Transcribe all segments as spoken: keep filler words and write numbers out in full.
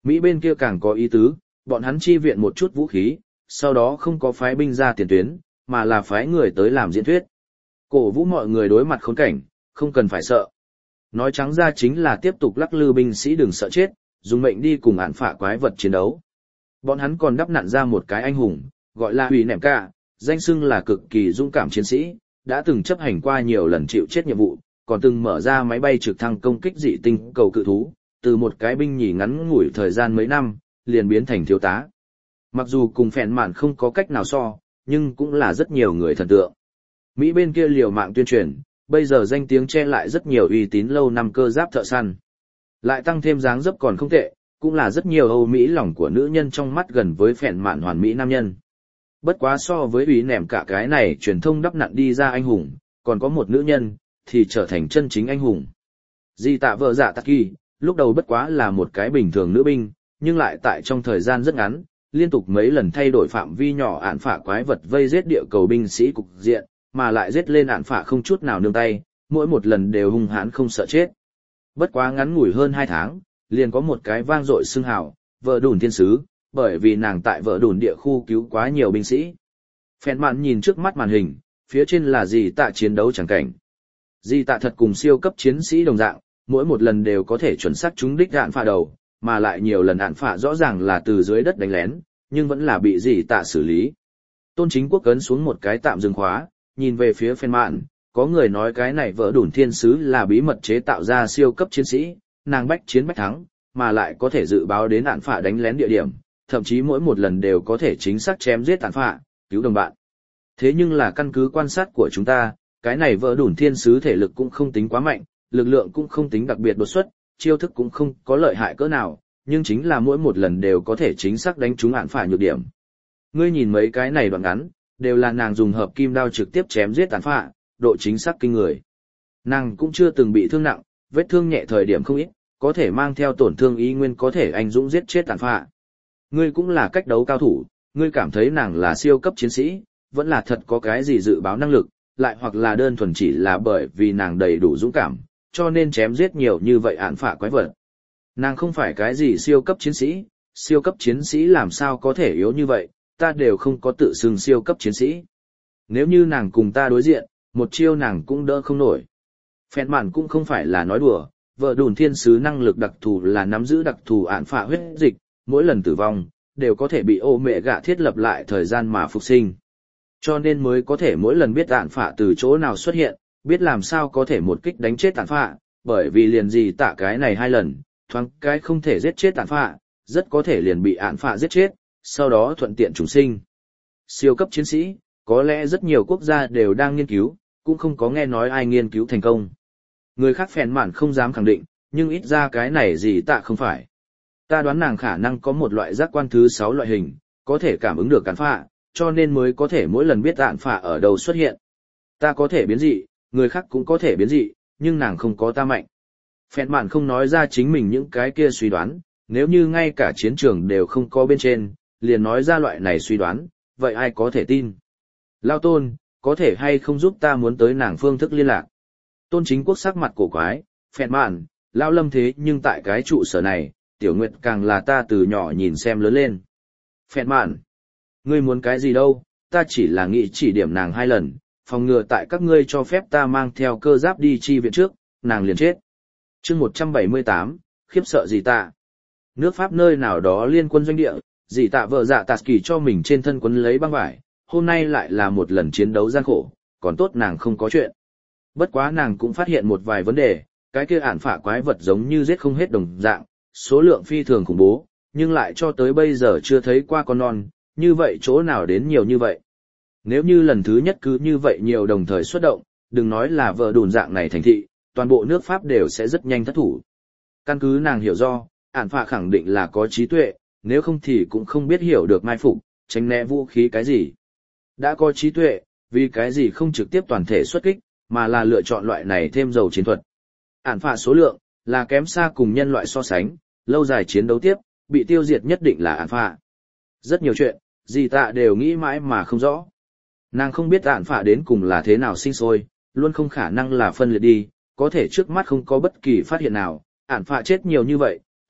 Mỹ bên kia càng có ý tứ, bọn hắn chi viện một chút vũ khí, sau đó không có phái binh ra tiền tuyến, mà là phái người tới làm diễn thuyết. Cổ vũ mọi người đối mặt khốn cảnh, không cần phải sợ. Nói trắng ra chính là tiếp tục lắc lư binh sĩ đừng sợ chết, dùng mệnh đi cùng ản phạ quái vật chiến đấu. Bọn hắn còn đắp nặn ra một cái anh hùng, gọi là Hủy Nẻm Cả, danh xưng là cực kỳ dũng cảm chiến sĩ, đã từng chấp hành qua nhiều lần chịu chết nhiệm vụ, còn từng mở ra máy bay trực thăng công kích dị tinh cầu cự thú, từ một cái binh nhì ngắn ngủi thời gian mấy năm, liền biến thành thiếu tá. Mặc dù cùng phèn mạn không có cách nào so, nhưng cũng là rất nhiều người thần tượng. Mỹ bên kia liều mạng tuyên truyền, bây giờ danh tiếng che lại rất nhiều uy tín lâu năm cơ giáp thợ săn. Lại tăng thêm dáng dấp còn không tệ, cũng là rất nhiều Âu Mỹ lòng của nữ nhân trong mắt gần với phèn mạn hoàn mỹ nam nhân. Bất quá so với Hủy Nẻm Cả cái này truyền thông đắp nặn đi ra anh hùng, còn có một nữ nhân, thì trở thành chân chính anh hùng. Di tạ vợ dạ Tắc Kỳ, lúc đầu bất quá là một cái bình thường nữ binh, nhưng lại tại trong thời gian rất ngắn, liên tục mấy lần thay đổi phạm vi nhỏ ản phả quái vật vây giết địa cầu binh sĩ cục diện, mà lại giết lên ản phả không chút nào nương tay, mỗi một lần đều hung hãn không sợ chết. Bất quá ngắn ngủi hơn hai tháng, liền có một cái vang dội xưng hào, vợ đùn thiên sứ, bởi vì nàng tại vợ đùn địa khu cứu quá nhiều binh sĩ. Phèn mạn nhìn trước mắt màn hình, phía trên là gì tạ chiến đấu chẳng cảnh. Di tạ thật cùng siêu cấp chiến sĩ đồng dạng, mỗi một lần đều có thể chuẩn xác trúng đích ạn phạ đầu, mà lại nhiều lần ạn phạ rõ ràng là từ dưới đất đánh lén, nhưng vẫn là bị Di tạ xử lý. Tôn Chính Quốc ấn xuống một cái tạm dừng khóa, nhìn về phía phèn mạn, có người nói cái này vỡ đủn thiên sứ là bí mật chế tạo ra siêu cấp chiến sĩ, nàng bách chiến bách thắng, mà lại có thể dự báo đến ạn phạ đánh lén địa điểm, thậm chí mỗi một lần đều có thể chính xác chém giết ạn phạ, cứu đồng bạn. Thế nhưng là căn cứ quan sát của chúng ta, cái này vỡ đủn thiên sứ thể lực cũng không tính quá mạnh, lực lượng cũng không tính đặc biệt đột xuất, chiêu thức cũng không có lợi hại cỡ nào, nhưng chính là mỗi một lần đều có thể chính xác đánh trúng ạn phả nhược điểm. Ngươi nhìn mấy cái này đoạn ngắn, đều là nàng dùng hợp kim đao trực tiếp chém giết ạn phả, độ chính xác kinh người. Nàng cũng chưa từng bị thương nặng, vết thương nhẹ thời điểm không ít, có thể mang theo tổn thương ý nguyên có thể anh dũng giết chết ạn phả. Ngươi cũng là cách đấu cao thủ, ngươi cảm thấy nàng là siêu cấp chiến sĩ, vẫn là thật có cái gì dự báo năng lực, lại hoặc là đơn thuần chỉ là bởi vì nàng đầy đủ dũng cảm, cho nên chém giết nhiều như vậy ạn phả quái vật. Nàng không phải cái gì siêu cấp chiến sĩ, siêu cấp chiến sĩ làm sao có thể yếu như vậy, ta đều không có tự xưng siêu cấp chiến sĩ. Nếu như nàng cùng ta đối diện, một chiêu nàng cũng đỡ không nổi. Phèn mạn cũng không phải là nói đùa, vợ đùn thiên sứ năng lực đặc thù là nắm giữ đặc thù ạn phả huyết dịch, mỗi lần tử vong, đều có thể bị ô mẹ gạ thiết lập lại thời gian mà phục sinh. Cho nên mới có thể mỗi lần biết ạn phả từ chỗ nào xuất hiện, biết làm sao có thể một kích đánh chết ạn phả, bởi vì liền gì tạ cái này hai lần, thoáng cái không thể giết chết ạn phả, rất có thể liền bị ạn phả giết chết, sau đó thuận tiện trùng sinh. Siêu cấp chiến sĩ, có lẽ rất nhiều quốc gia đều đang nghiên cứu, cũng không có nghe nói ai nghiên cứu thành công. Người khác phèn mạn không dám khẳng định, nhưng ít ra cái này gì tạ không phải. Ta đoán nàng khả năng có một loại giác quan thứ sáu loại hình, có thể cảm ứng được ạn phả, cho nên mới có thể mỗi lần biết ạn phả ở đâu xuất hiện. Ta có thể biến dị, người khác cũng có thể biến dị, nhưng nàng không có ta mạnh. Phèn mạn không nói ra chính mình những cái kia suy đoán, nếu như ngay cả chiến trường đều không có bên trên, liền nói ra loại này suy đoán, vậy ai có thể tin? Lao Tôn, có thể hay không giúp ta muốn tới nàng phương thức liên lạc? Tôn Chính Quốc sắc mặt cổ quái, phèn mạn, Lao Lâm thế nhưng tại cái trụ sở này, Tiểu Nguyệt càng là ta từ nhỏ nhìn xem lớn lên. Phèn mạn, ngươi muốn cái gì đâu, ta chỉ là nghĩ chỉ điểm nàng hai lần, phòng ngừa tại các ngươi cho phép ta mang theo cơ giáp đi chi viện trước, nàng liền chết. Chương một trăm bảy mươi tám, khiếp sợ gì tạ? Nước Pháp nơi nào đó liên quân doanh địa, dì tạ vợ dạ tạt kỳ cho mình trên thân quấn lấy băng vải, hôm nay lại là một lần chiến đấu gian khổ, còn tốt nàng không có chuyện. Bất quá nàng cũng phát hiện một vài vấn đề, cái kia ản phả quái vật giống như giết không hết đồng dạng, số lượng phi thường khủng bố, nhưng lại cho tới bây giờ chưa thấy qua con non, như vậy chỗ nào đến nhiều như vậy. Nếu như lần thứ nhất cứ như vậy nhiều đồng thời xuất động, đừng nói là vợ đùn dạng này thành thị, toàn bộ nước Pháp đều sẽ rất nhanh thất thủ. Căn cứ nàng hiểu do, ản phạ khẳng định là có trí tuệ, nếu không thì cũng không biết hiểu được mai phục, tránh né vũ khí cái gì. Đã có trí tuệ, vì cái gì không trực tiếp toàn thể xuất kích, mà là lựa chọn loại này thêm dầu chiến thuật. Ản phạ số lượng, là kém xa cùng nhân loại so sánh, lâu dài chiến đấu tiếp, bị tiêu diệt nhất định là ản phạ. Rất nhiều chuyện, dì tạ đều nghĩ mãi mà không rõ. Nàng không biết ản phạ đến cùng là thế nào sinh sôi, luôn không khả năng là phân liệt đi, có thể trước mắt không có bất kỳ phát hiện nào, ản phạ chết nhiều như vậy,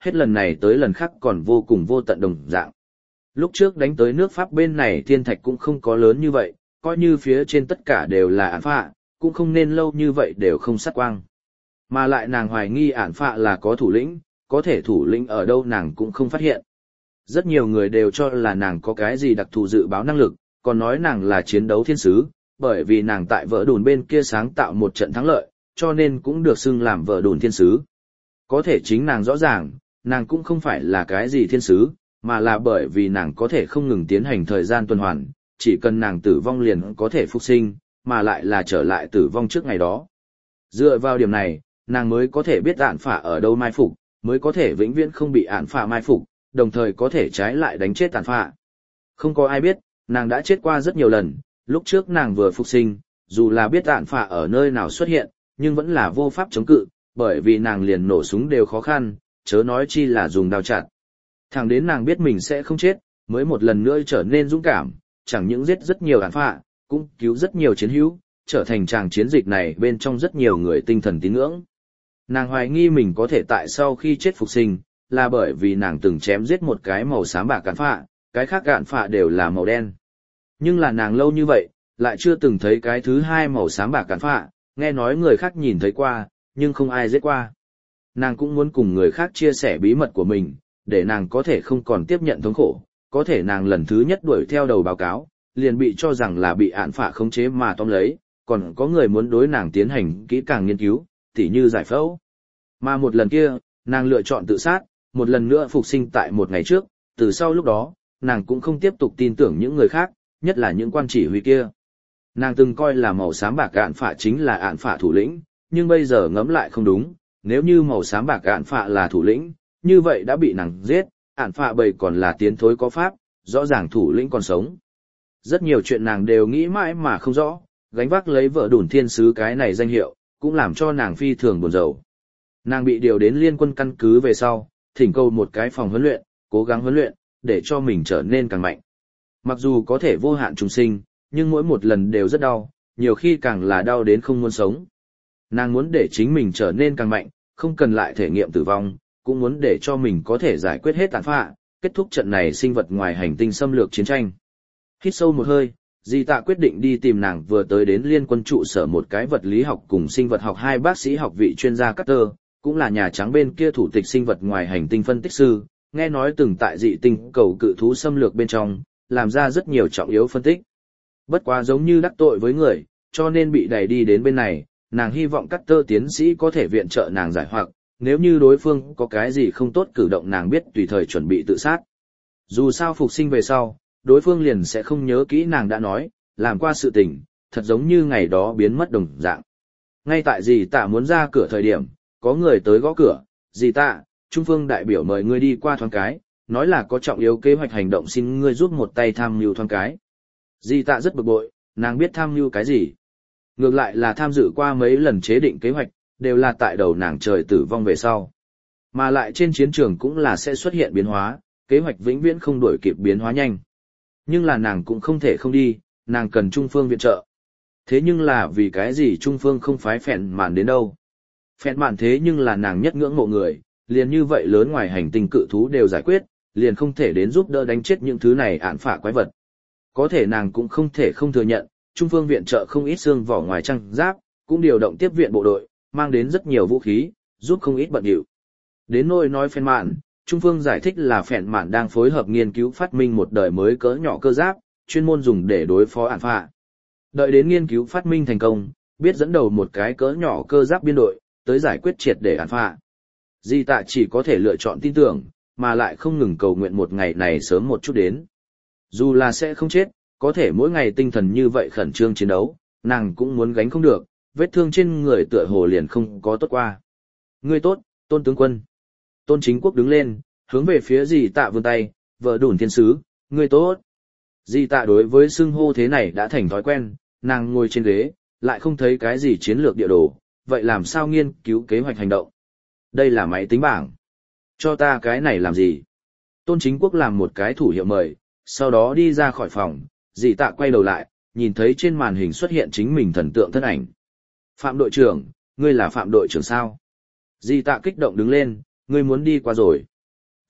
hết lần này tới lần khác còn vô cùng vô tận đồng dạng. Lúc trước đánh tới nước Pháp bên này thiên thạch cũng không có lớn như vậy, coi như phía trên tất cả đều là ản phạ, cũng không nên lâu như vậy đều không sát quang. Mà lại nàng hoài nghi ản phạ là có thủ lĩnh, có thể thủ lĩnh ở đâu nàng cũng không phát hiện. Rất nhiều người đều cho là nàng có cái gì đặc thù dự báo năng lực, còn nói nàng là chiến đấu thiên sứ, bởi vì nàng tại vợ đùn bên kia sáng tạo một trận thắng lợi, cho nên cũng được xưng làm vợ đùn thiên sứ. Có thể chính nàng rõ ràng, nàng cũng không phải là cái gì thiên sứ, mà là bởi vì nàng có thể không ngừng tiến hành thời gian tuần hoàn, chỉ cần nàng tử vong liền có thể phục sinh, mà lại là trở lại tử vong trước ngày đó. Dựa vào điểm này, nàng mới có thể biết ản phả ở đâu mai phục, mới có thể vĩnh viễn không bị ản phả mai phục, đồng thời có thể trái lại đánh chết ản phả. Không có ai biết, nàng đã chết qua rất nhiều lần, lúc trước nàng vừa phục sinh, dù là biết ản phả ở nơi nào xuất hiện, nhưng vẫn là vô pháp chống cự, bởi vì nàng liền nổ súng đều khó khăn, chớ nói chi là dùng đao chặt. Thẳng đến nàng biết mình sẽ không chết, mới một lần nữa trở nên dũng cảm, chẳng những giết rất nhiều ản phạ, cũng cứu rất nhiều chiến hữu, trở thành tràng chiến dịch này bên trong rất nhiều người tinh thần tín ngưỡng. Nàng hoài nghi mình có thể tại sau khi chết phục sinh, là bởi vì nàng từng chém giết một cái màu xám bạc ản phạ, cái khác ản phạ đều là màu đen. Nhưng là nàng lâu như vậy, lại chưa từng thấy cái thứ hai màu xám bạc ản phạ, nghe nói người khác nhìn thấy qua, nhưng không ai giết qua. Nàng cũng muốn cùng người khác chia sẻ bí mật của mình, để nàng có thể không còn tiếp nhận thống khổ, có thể nàng lần thứ nhất đuổi theo đầu báo cáo, liền bị cho rằng là bị ản phạ khống chế mà tóm lấy, còn có người muốn đối nàng tiến hành kỹ càng nghiên cứu, tỉ như giải phẫu. Mà một lần kia, nàng lựa chọn tự sát, một lần nữa phục sinh tại một ngày trước, từ sau lúc đó, nàng cũng không tiếp tục tin tưởng những người khác, nhất là những quan chỉ huy kia. Nàng từng coi là màu xám bạc ản phạ chính là ản phạ thủ lĩnh, nhưng bây giờ ngẫm lại không đúng, nếu như màu xám bạc ản phạ là thủ lĩnh, như vậy đã bị nàng giết, ản phạ bầy còn là tiến thối có pháp, rõ ràng thủ lĩnh còn sống. Rất nhiều chuyện nàng đều nghĩ mãi mà không rõ, gánh vác lấy vợ đủn thiên sứ cái này danh hiệu, cũng làm cho nàng phi thường buồn rầu. Nàng bị điều đến liên quân căn cứ về sau, thỉnh cầu một cái phòng huấn luyện, cố gắng huấn luyện, để cho mình trở nên càng mạnh. Mặc dù có thể vô hạn trùng sinh, nhưng mỗi một lần đều rất đau, nhiều khi càng là đau đến không muốn sống. Nàng muốn để chính mình trở nên càng mạnh, không cần lại thể nghiệm tử vong, cũng muốn để cho mình có thể giải quyết hết tàn phạ, kết thúc trận này sinh vật ngoài hành tinh xâm lược chiến tranh. Hít sâu một hơi, Di Tạ quyết định đi tìm nàng vừa tới đến liên quân trụ sở một cái vật lý học cùng sinh vật học hai bác sĩ học vị chuyên gia Carter, cũng là Nhà Trắng bên kia thủ tịch sinh vật ngoài hành tinh phân tích sư, nghe nói từng tại dị tinh cầu cự thú xâm lược bên trong, làm ra rất nhiều trọng yếu phân tích. Bất quá giống như đắc tội với người, cho nên bị đẩy đi đến bên này, nàng hy vọng Carter tiến sĩ có thể viện trợ nàng giải hoặc, nếu như đối phương có cái gì không tốt cử động nàng biết tùy thời chuẩn bị tự sát. Dù sao phục sinh về sau, đối phương liền sẽ không nhớ kỹ nàng đã nói, làm qua sự tình, thật giống như ngày đó biến mất đồng dạng. Ngay tại dì tạ muốn ra cửa thời điểm, có người tới gõ cửa, dì tạ, Trung Phương đại biểu mời ngươi đi qua thoáng cái, nói là có trọng yếu kế hoạch hành động xin ngươi giúp một tay tham mưu thoáng cái. Dì tạ rất bực bội, nàng biết tham mưu cái gì. Ngược lại là tham dự qua mấy lần chế định kế hoạch, đều là tại đầu nàng trời tử vong về sau. Mà lại trên chiến trường cũng là sẽ xuất hiện biến hóa, kế hoạch vĩnh viễn không đuổi kịp biến hóa nhanh. Nhưng là nàng cũng không thể không đi, nàng cần Trung Phương viện trợ. Thế nhưng là vì cái gì Trung Phương không phái phèn màn đến đâu? Phèn màn thế nhưng là nàng nhất ngưỡng mộ người, liền như vậy lớn ngoài hành tinh cự thú đều giải quyết, liền không thể đến giúp đỡ đánh chết những thứ này ạn phả quái vật. Có thể nàng cũng không thể không thừa nhận, Trung Phương viện trợ không ít xương vỏ ngoài trang giáp, cũng điều động tiếp viện bộ đội, mang đến rất nhiều vũ khí, giúp không ít bận điệu. Đến nỗi nói phèn mạn, Trung Phương giải thích là phèn mạn đang phối hợp nghiên cứu phát minh một đời mới cỡ nhỏ cơ giáp, chuyên môn dùng để đối phó ạn phạ. Đợi đến nghiên cứu phát minh thành công, biết dẫn đầu một cái cỡ nhỏ cơ giáp biên đội, tới giải quyết triệt để ạn phạ. Di Tạ chỉ có thể lựa chọn tin tưởng, mà lại không ngừng cầu nguyện một ngày này sớm một chút đến. Dù là sẽ không chết, có thể mỗi ngày tinh thần như vậy khẩn trương chiến đấu, nàng cũng muốn gánh không được, vết thương trên người tựa hồ liền không có tốt qua. Ngươi tốt, Tôn tướng quân. Tôn Chính Quốc đứng lên, hướng về phía Di Tạ vươn tay, vợ đủn thiên sứ, ngươi tốt. Di Tạ đối với xưng hô thế này đã thành thói quen, nàng ngồi trên ghế, lại không thấy cái gì chiến lược địa đồ, vậy làm sao nghiên cứu kế hoạch hành động? Đây là máy tính bảng. Cho ta cái này làm gì? Tôn Chính Quốc làm một cái thủ hiệu mời, sau đó đi ra khỏi phòng, Di Tạ quay đầu lại, nhìn thấy trên màn hình xuất hiện chính mình thần tượng thân ảnh. Phạm đội trưởng, ngươi là Phạm đội trưởng sao? Di Tạ kích động đứng lên, ngươi muốn đi qua rồi.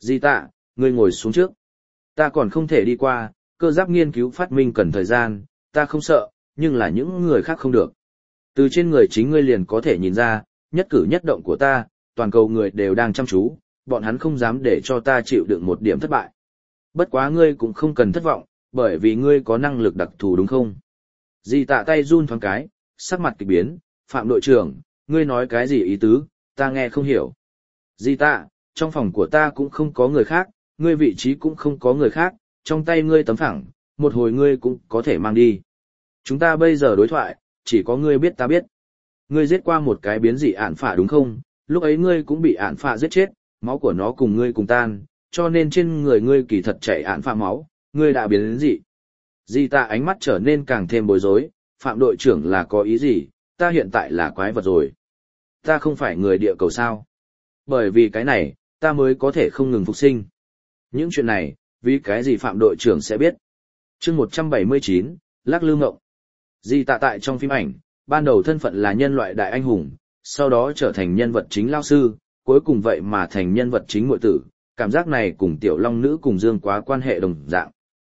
Di tạ, ngươi ngồi xuống trước. Ta còn không thể đi qua, cơ giáp nghiên cứu phát minh cần thời gian, ta không sợ, nhưng là những người khác không được. Từ trên người chính ngươi liền có thể nhìn ra, nhất cử nhất động của ta, toàn cầu người đều đang chăm chú, bọn hắn không dám để cho ta chịu đựng một điểm thất bại. Bất quá ngươi cũng không cần thất vọng, bởi vì ngươi có năng lực đặc thù đúng không? Di tạ tay run thoáng cái, sắc mặt kịch biến, Phạm đội trưởng, ngươi nói cái gì ý tứ, ta nghe không hiểu. Di tạ, trong phòng của ta cũng không có người khác, ngươi vị trí cũng không có người khác, trong tay ngươi tấm phẳng, một hồi ngươi cũng có thể mang đi. Chúng ta bây giờ đối thoại, chỉ có ngươi biết ta biết. Ngươi giết qua một cái biến dị ản phả đúng không? Lúc ấy ngươi cũng bị ản phả giết chết, máu của nó cùng ngươi cùng tan, cho nên trên người ngươi kỳ thật chảy ản phả máu, ngươi đã biến dị. Di tạ ánh mắt trở nên càng thêm bối rối, Phạm đội trưởng là có ý gì, ta hiện tại là quái vật rồi. Ta không phải người địa cầu sao? Bởi vì cái này, ta mới có thể không ngừng phục sinh. Những chuyện này, vì cái gì Phạm đội trưởng sẽ biết. chương một trăm bảy mươi chín, Lắc Lư Ngộng. Di tạ tại trong phim ảnh, ban đầu thân phận là nhân loại đại anh hùng, sau đó trở thành nhân vật chính lao sư, cuối cùng vậy mà thành nhân vật chính muội tử, cảm giác này cùng tiểu long nữ cùng dương quá quan hệ đồng dạng.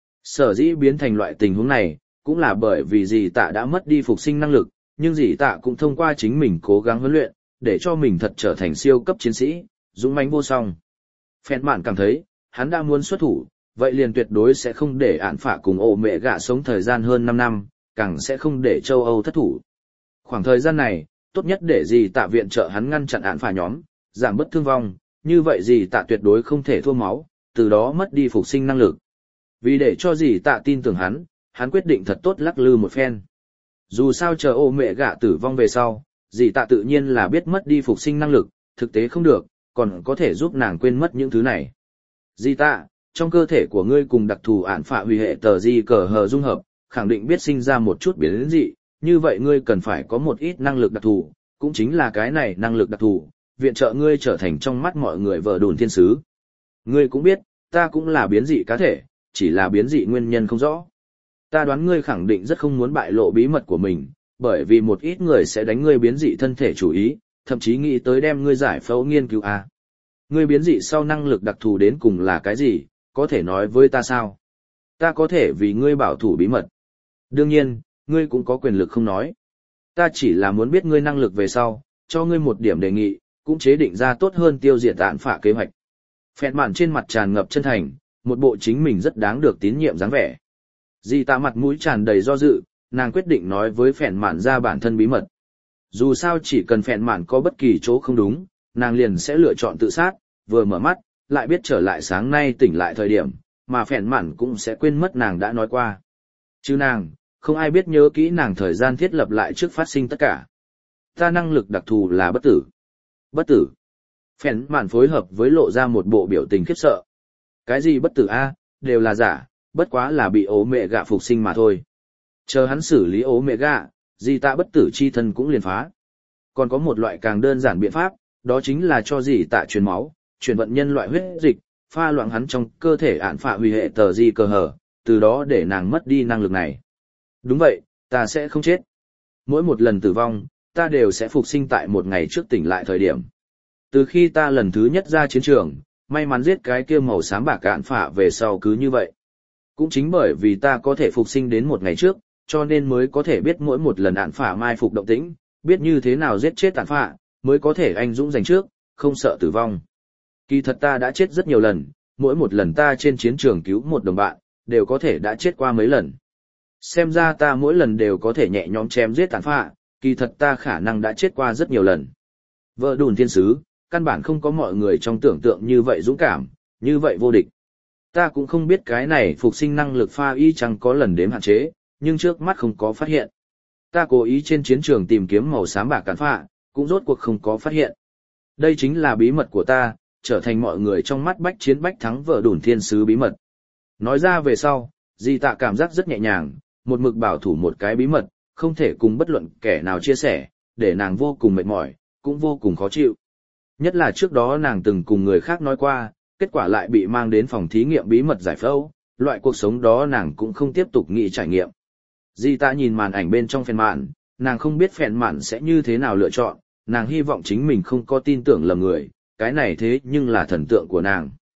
Sở dĩ biến thành loại tình huống này, cũng là bởi vì dì tạ đã mất đi phục sinh năng lực, nhưng dì tạ cũng thông qua chính mình cố gắng huấn luyện, để cho mình thật trở thành siêu cấp chiến sĩ, dũng mãnh vô song. Phèn mạn cảm thấy, hắn đã muốn xuất thủ, vậy liền tuyệt đối sẽ không để ản phả cùng ổ mẹ gạ sống thời gian hơn năm năm, càng sẽ không để châu Âu thất thủ. Khoảng thời gian này, tốt nhất để dì tạ viện trợ hắn ngăn chặn ản phả nhóm, giảm bớt thương vong, như vậy dì tạ tuyệt đối không thể thua máu, từ đó mất đi phục sinh năng lực. Vì để cho dì tạ tin tưởng hắn, hắn quyết định thật tốt lắc lư một phen. Dù sao chờ ô mẹ gạ tử vong về sau, dì tạ tự nhiên là biết mất đi phục sinh năng lực, thực tế không được, còn có thể giúp nàng quên mất những thứ này. Dì tạ, trong cơ thể của ngươi cùng đặc thù ản phạ hủy hệ tờ di cờ hờ dung hợp, khẳng định biết sinh ra một chút biến dị, như vậy ngươi cần phải có một ít năng lực đặc thù, cũng chính là cái này năng lực đặc thù, viện trợ ngươi trở thành trong mắt mọi người vợ đồn thiên sứ. Ngươi cũng biết, ta cũng là biến dị cá thể, chỉ là biến dị nguyên nhân không rõ. Ta đoán ngươi khẳng định rất không muốn bại lộ bí mật của mình, bởi vì một ít người sẽ đánh ngươi biến dị thân thể chủ ý, thậm chí nghĩ tới đem ngươi giải phẫu nghiên cứu a. Ngươi biến dị sau năng lực đặc thù đến cùng là cái gì, có thể nói với ta sao? Ta có thể vì ngươi bảo thủ bí mật. Đương nhiên, ngươi cũng có quyền lực không nói. Ta chỉ là muốn biết ngươi năng lực về sau, cho ngươi một điểm đề nghị, cũng chế định ra tốt hơn tiêu diệt ạn phả kế hoạch. Phẹn mạn trên mặt tràn ngập chân thành, một bộ chính mình rất đáng được tín nhiệm dáng vẻ. Dì tạ mặt mũi tràn đầy do dự, nàng quyết định nói với phẹn mạn ra bản thân bí mật. Dù sao chỉ cần phẹn mạn có bất kỳ chỗ không đúng, nàng liền sẽ lựa chọn tự sát, vừa mở mắt, lại biết trở lại sáng nay tỉnh lại thời điểm, mà phẹn mạn cũng sẽ quên mất nàng đã nói qua. Chứ nàng, không ai biết nhớ kỹ nàng thời gian thiết lập lại trước phát sinh tất cả. Ta năng lực đặc thù là bất tử. Bất tử. Phẹn mạn phối hợp với lộ ra một bộ biểu tình khiếp sợ. Cái gì bất tử a, đều là giả, bất quá là bị ố mẹ gạ phục sinh mà thôi. Chờ hắn xử lý ố mẹ gạ, dì tạ bất tử chi thân cũng liền phá. Còn có một loại càng đơn giản biện pháp, đó chính là cho dì tạ truyền máu, truyền vận nhân loại huyết dịch, pha loãng hắn trong cơ thể ạn phạ hủy hệ tờ di cơ hở, từ đó để nàng mất đi năng lực này. Đúng vậy, ta sẽ không chết. Mỗi một lần tử vong, ta đều sẽ phục sinh tại một ngày trước tỉnh lại thời điểm. Từ khi ta lần thứ nhất ra chiến trường, may mắn giết cái kia màu xám bạc ạn phạ về sau cứ như vậy. Cũng chính bởi vì ta có thể phục sinh đến một ngày trước, cho nên mới có thể biết mỗi một lần ạn phạ mai phục động tĩnh, biết như thế nào giết chết ạn phạ, mới có thể anh dũng giành trước, không sợ tử vong. Kỳ thật ta đã chết rất nhiều lần, mỗi một lần ta trên chiến trường cứu một đồng bạn, đều có thể đã chết qua mấy lần. Xem ra ta mỗi lần đều có thể nhẹ nhõm chém giết ạn phạ, kỳ thật ta khả năng đã chết qua rất nhiều lần. Vợ đùn thiên sứ, căn bản không có mọi người trong tưởng tượng như vậy dũng cảm, như vậy vô địch. Ta cũng không biết cái này phục sinh năng lực pha y chẳng có lần đếm hạn chế, nhưng trước mắt không có phát hiện. Ta cố ý trên chiến trường tìm kiếm màu xám bạc cán phạ, cũng rốt cuộc không có phát hiện. Đây chính là bí mật của ta, trở thành mọi người trong mắt bách chiến bách thắng vợ đùn thiên sứ bí mật. Nói ra về sau, dì tạ cảm giác rất nhẹ nhàng, một mực bảo thủ một cái bí mật, không thể cùng bất luận kẻ nào chia sẻ, để nàng vô cùng mệt mỏi, cũng vô cùng khó chịu. Nhất là trước đó nàng từng cùng người khác nói qua, kết quả lại bị mang đến phòng thí nghiệm bí mật giải phẫu, loại cuộc sống đó nàng cũng không tiếp tục nghĩ trải nghiệm. Dì tạ nhìn màn ảnh bên trong phèn mạn, nàng không biết phèn mạn sẽ như thế nào lựa chọn, nàng hy vọng chính mình không có tin tưởng lầm người, cái này thế nhưng là thần tượng của nàng.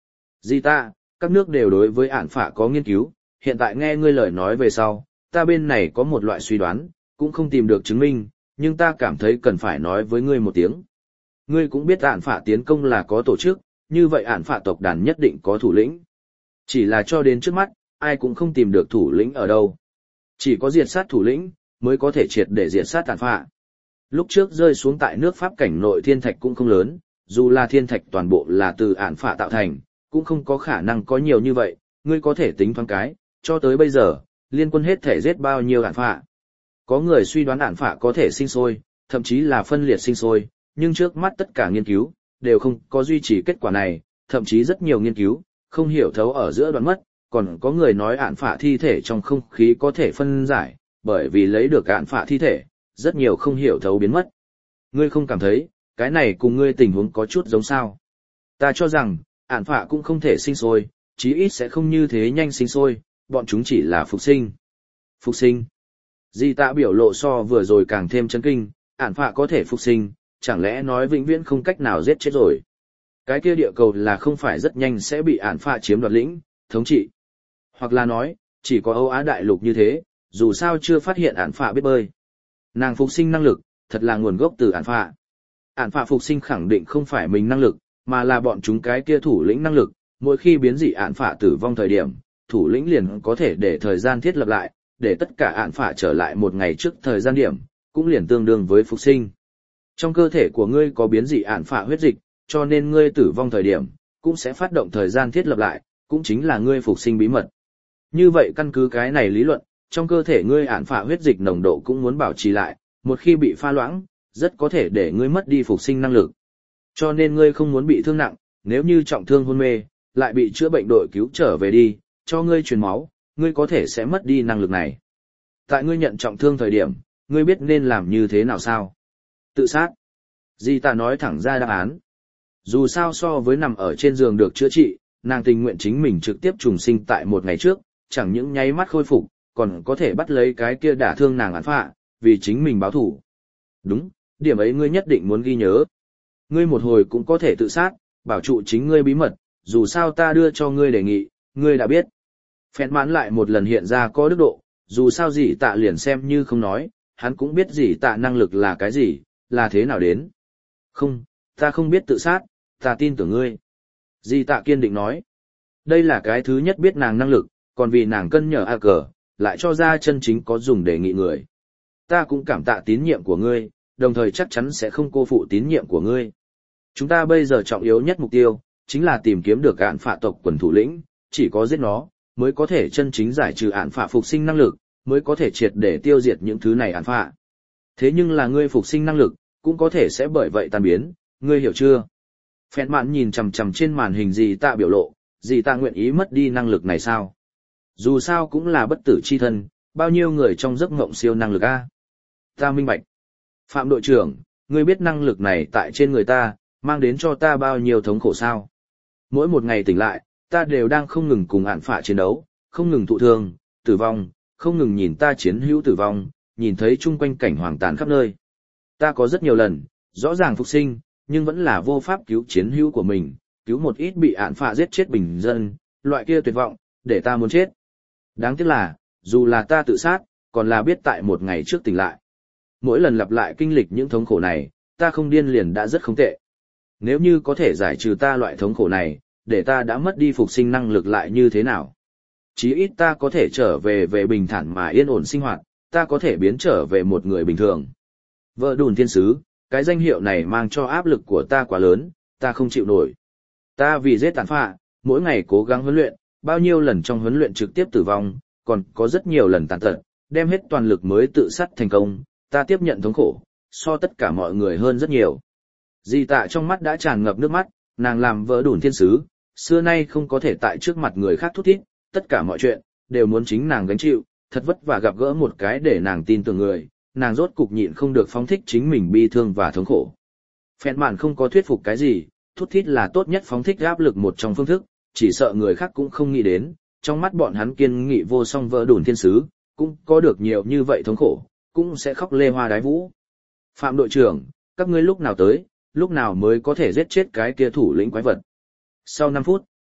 Gì ta, các nước đều đối với ản phạ có nghiên cứu, hiện tại nghe ngươi lời nói về sau, ta bên này có một loại suy đoán, cũng không tìm được chứng minh, nhưng ta cảm thấy cần phải nói với ngươi một tiếng. Ngươi cũng biết ản phạ tiến công là có tổ chức, như vậy ản phạ tộc đàn nhất định có thủ lĩnh. Chỉ là cho đến trước mắt, ai cũng không tìm được thủ lĩnh ở đâu. Chỉ có diệt sát thủ lĩnh, mới có thể triệt để diệt sát ản phạ. Lúc trước rơi xuống tại nước Pháp cảnh nội thiên thạch cũng không lớn, dù là thiên thạch toàn bộ là từ ản phạ tạo thành, cũng không có khả năng có nhiều như vậy, ngươi có thể tính thoáng cái, cho tới bây giờ, liên quân hết thể giết bao nhiêu ản phạ. Có người suy đoán ản phạ có thể sinh sôi, thậm chí là phân liệt sinh sôi, nhưng trước mắt tất cả nghiên cứu, đều không có duy trì kết quả này, thậm chí rất nhiều nghiên cứu, không hiểu thấu ở giữa đoạn mất, còn có người nói ản phạ thi thể trong không khí có thể phân giải, bởi vì lấy được ản phạ thi thể, rất nhiều không hiểu thấu biến mất. Ngươi không cảm thấy, cái này cùng ngươi tình huống có chút giống sao? Ta cho rằng, ản phạ cũng không thể sinh sôi, chí ít sẽ không như thế nhanh sinh sôi, bọn chúng chỉ là phục sinh. Phục sinh. Di tạ biểu lộ so vừa rồi càng thêm chấn kinh, ản phạ có thể phục sinh, chẳng lẽ nói vĩnh viễn không cách nào giết chết rồi. Cái kia địa cầu là không phải rất nhanh sẽ bị ản phạ chiếm đoạt lĩnh, thống trị. Hoặc là nói, chỉ có Âu Á đại lục như thế, dù sao chưa phát hiện ản phạ biết bơi. Nàng phục sinh năng lực, thật là nguồn gốc từ ản phạ. Ản phạ phục sinh khẳng định không phải mình năng lực, mà là bọn chúng cái kia thủ lĩnh năng lực, mỗi khi biến dị ản phạ tử vong thời điểm, thủ lĩnh liền có thể để thời gian thiết lập lại, để tất cả ản phạ trở lại một ngày trước thời gian điểm, cũng liền tương đương với phục sinh. Trong cơ thể của ngươi có biến dị ản phạ huyết dịch, cho nên ngươi tử vong thời điểm, cũng sẽ phát động thời gian thiết lập lại, cũng chính là ngươi phục sinh bí mật. Như vậy căn cứ cái này lý luận, trong cơ thể ngươi ản phạ huyết dịch nồng độ cũng muốn bảo trì lại, một khi bị pha loãng, rất có thể để ngươi mất đi phục sinh năng lực. Cho nên ngươi không muốn bị thương nặng, nếu như trọng thương hôn mê, lại bị chữa bệnh đội cứu trở về đi, cho ngươi truyền máu, ngươi có thể sẽ mất đi năng lực này. Tại ngươi nhận trọng thương thời điểm, ngươi biết nên làm như thế nào sao? Tự sát. Di ta nói thẳng ra đáp án. Dù sao so với nằm ở trên giường được chữa trị, nàng tình nguyện chính mình trực tiếp trùng sinh tại một ngày trước, chẳng những nháy mắt khôi phục, còn có thể bắt lấy cái kia đả thương nàng án phạ, vì chính mình báo thủ. Đúng, điểm ấy ngươi nhất định muốn ghi nhớ. Ngươi một hồi cũng có thể tự sát, bảo trụ chính ngươi bí mật, dù sao ta đưa cho ngươi đề nghị, ngươi đã biết. Phèn mãn lại một lần hiện ra có đức độ, dù sao gì tạ liền xem như không nói, hắn cũng biết gì tạ năng lực là cái gì, là thế nào đến. Không, ta không biết tự sát, ta tin tưởng ngươi. Di tạ kiên định nói. Đây là cái thứ nhất biết nàng năng lực, còn vì nàng cân nhở a cờ, lại cho ra chân chính có dùng đề nghị người. Ta cũng cảm tạ tín nhiệm của ngươi, đồng thời chắc chắn sẽ không cô phụ tín nhiệm của ngươi. Chúng ta bây giờ trọng yếu nhất mục tiêu, chính là tìm kiếm được ản phạ tộc quần thủ lĩnh, chỉ có giết nó, mới có thể chân chính giải trừ ản phạ phục sinh năng lực, mới có thể triệt để tiêu diệt những thứ này ản phạ. Thế nhưng là ngươi phục sinh năng lực, cũng có thể sẽ bởi vậy tan biến, ngươi hiểu chưa? Phèn mạn nhìn chằm chằm trên màn hình gì tạ biểu lộ, gì tạ nguyện ý mất đi năng lực này sao? Dù sao cũng là bất tử chi thân, bao nhiêu người trong giấc ngộng siêu năng lực a? Ta minh bạch. Phạm đội trưởng, ngươi biết năng lực này tại trên người ta, mang đến cho ta bao nhiêu thống khổ sao? Mỗi một ngày tỉnh lại, ta đều đang không ngừng cùng ản phạ chiến đấu, không ngừng thụ thương, tử vong, không ngừng nhìn ta chiến hữu tử vong, nhìn thấy chung quanh cảnh hoàng tàn khắp nơi. Ta có rất nhiều lần, rõ ràng phục sinh, nhưng vẫn là vô pháp cứu chiến hữu của mình, cứu một ít bị ản phạ giết chết bình dân, loại kia tuyệt vọng, để ta muốn chết. Đáng tiếc là, dù là ta tự sát, còn là biết tại một ngày trước tỉnh lại. Mỗi lần lặp lại kinh lịch những thống khổ này, ta không điên liền đã rất không tệ. Nếu như có thể giải trừ ta loại thống khổ này, để ta đã mất đi phục sinh năng lực lại như thế nào? Chí ít ta có thể trở về về bình thản mà yên ổn sinh hoạt, ta có thể biến trở về một người bình thường. Vợ đùn thiên sứ, cái danh hiệu này mang cho áp lực của ta quá lớn, ta không chịu nổi. Ta vì giết tàn phạ, mỗi ngày cố gắng huấn luyện, bao nhiêu lần trong huấn luyện trực tiếp tử vong, còn có rất nhiều lần tàn tật, đem hết toàn lực mới tự sát thành công, ta tiếp nhận thống khổ, so tất cả mọi người hơn rất nhiều. Di tạ trong mắt đã tràn ngập nước mắt, nàng làm vợ đùn thiên sứ, xưa nay không có thể tại trước mặt người khác thút thít, tất cả mọi chuyện, đều muốn chính nàng gánh chịu, thật vất vả gặp gỡ một cái để nàng tin tưởng người, nàng rốt cục nhịn không được phóng thích chính mình bi thương và thống khổ. Phèn mạn không có thuyết phục cái gì, thút thít là tốt nhất phóng thích áp lực một trong phương thức, chỉ sợ người khác cũng không nghĩ đến, trong mắt bọn hắn kiên nghị vô song vợ đùn thiên sứ, cũng có được nhiều như vậy thống khổ, cũng sẽ khóc lê hoa đái vũ. Phạm đội trưởng, các ngươi lúc nào tới, lúc nào mới có thể giết chết cái kia thủ lĩnh quái vật. Sau năm phút,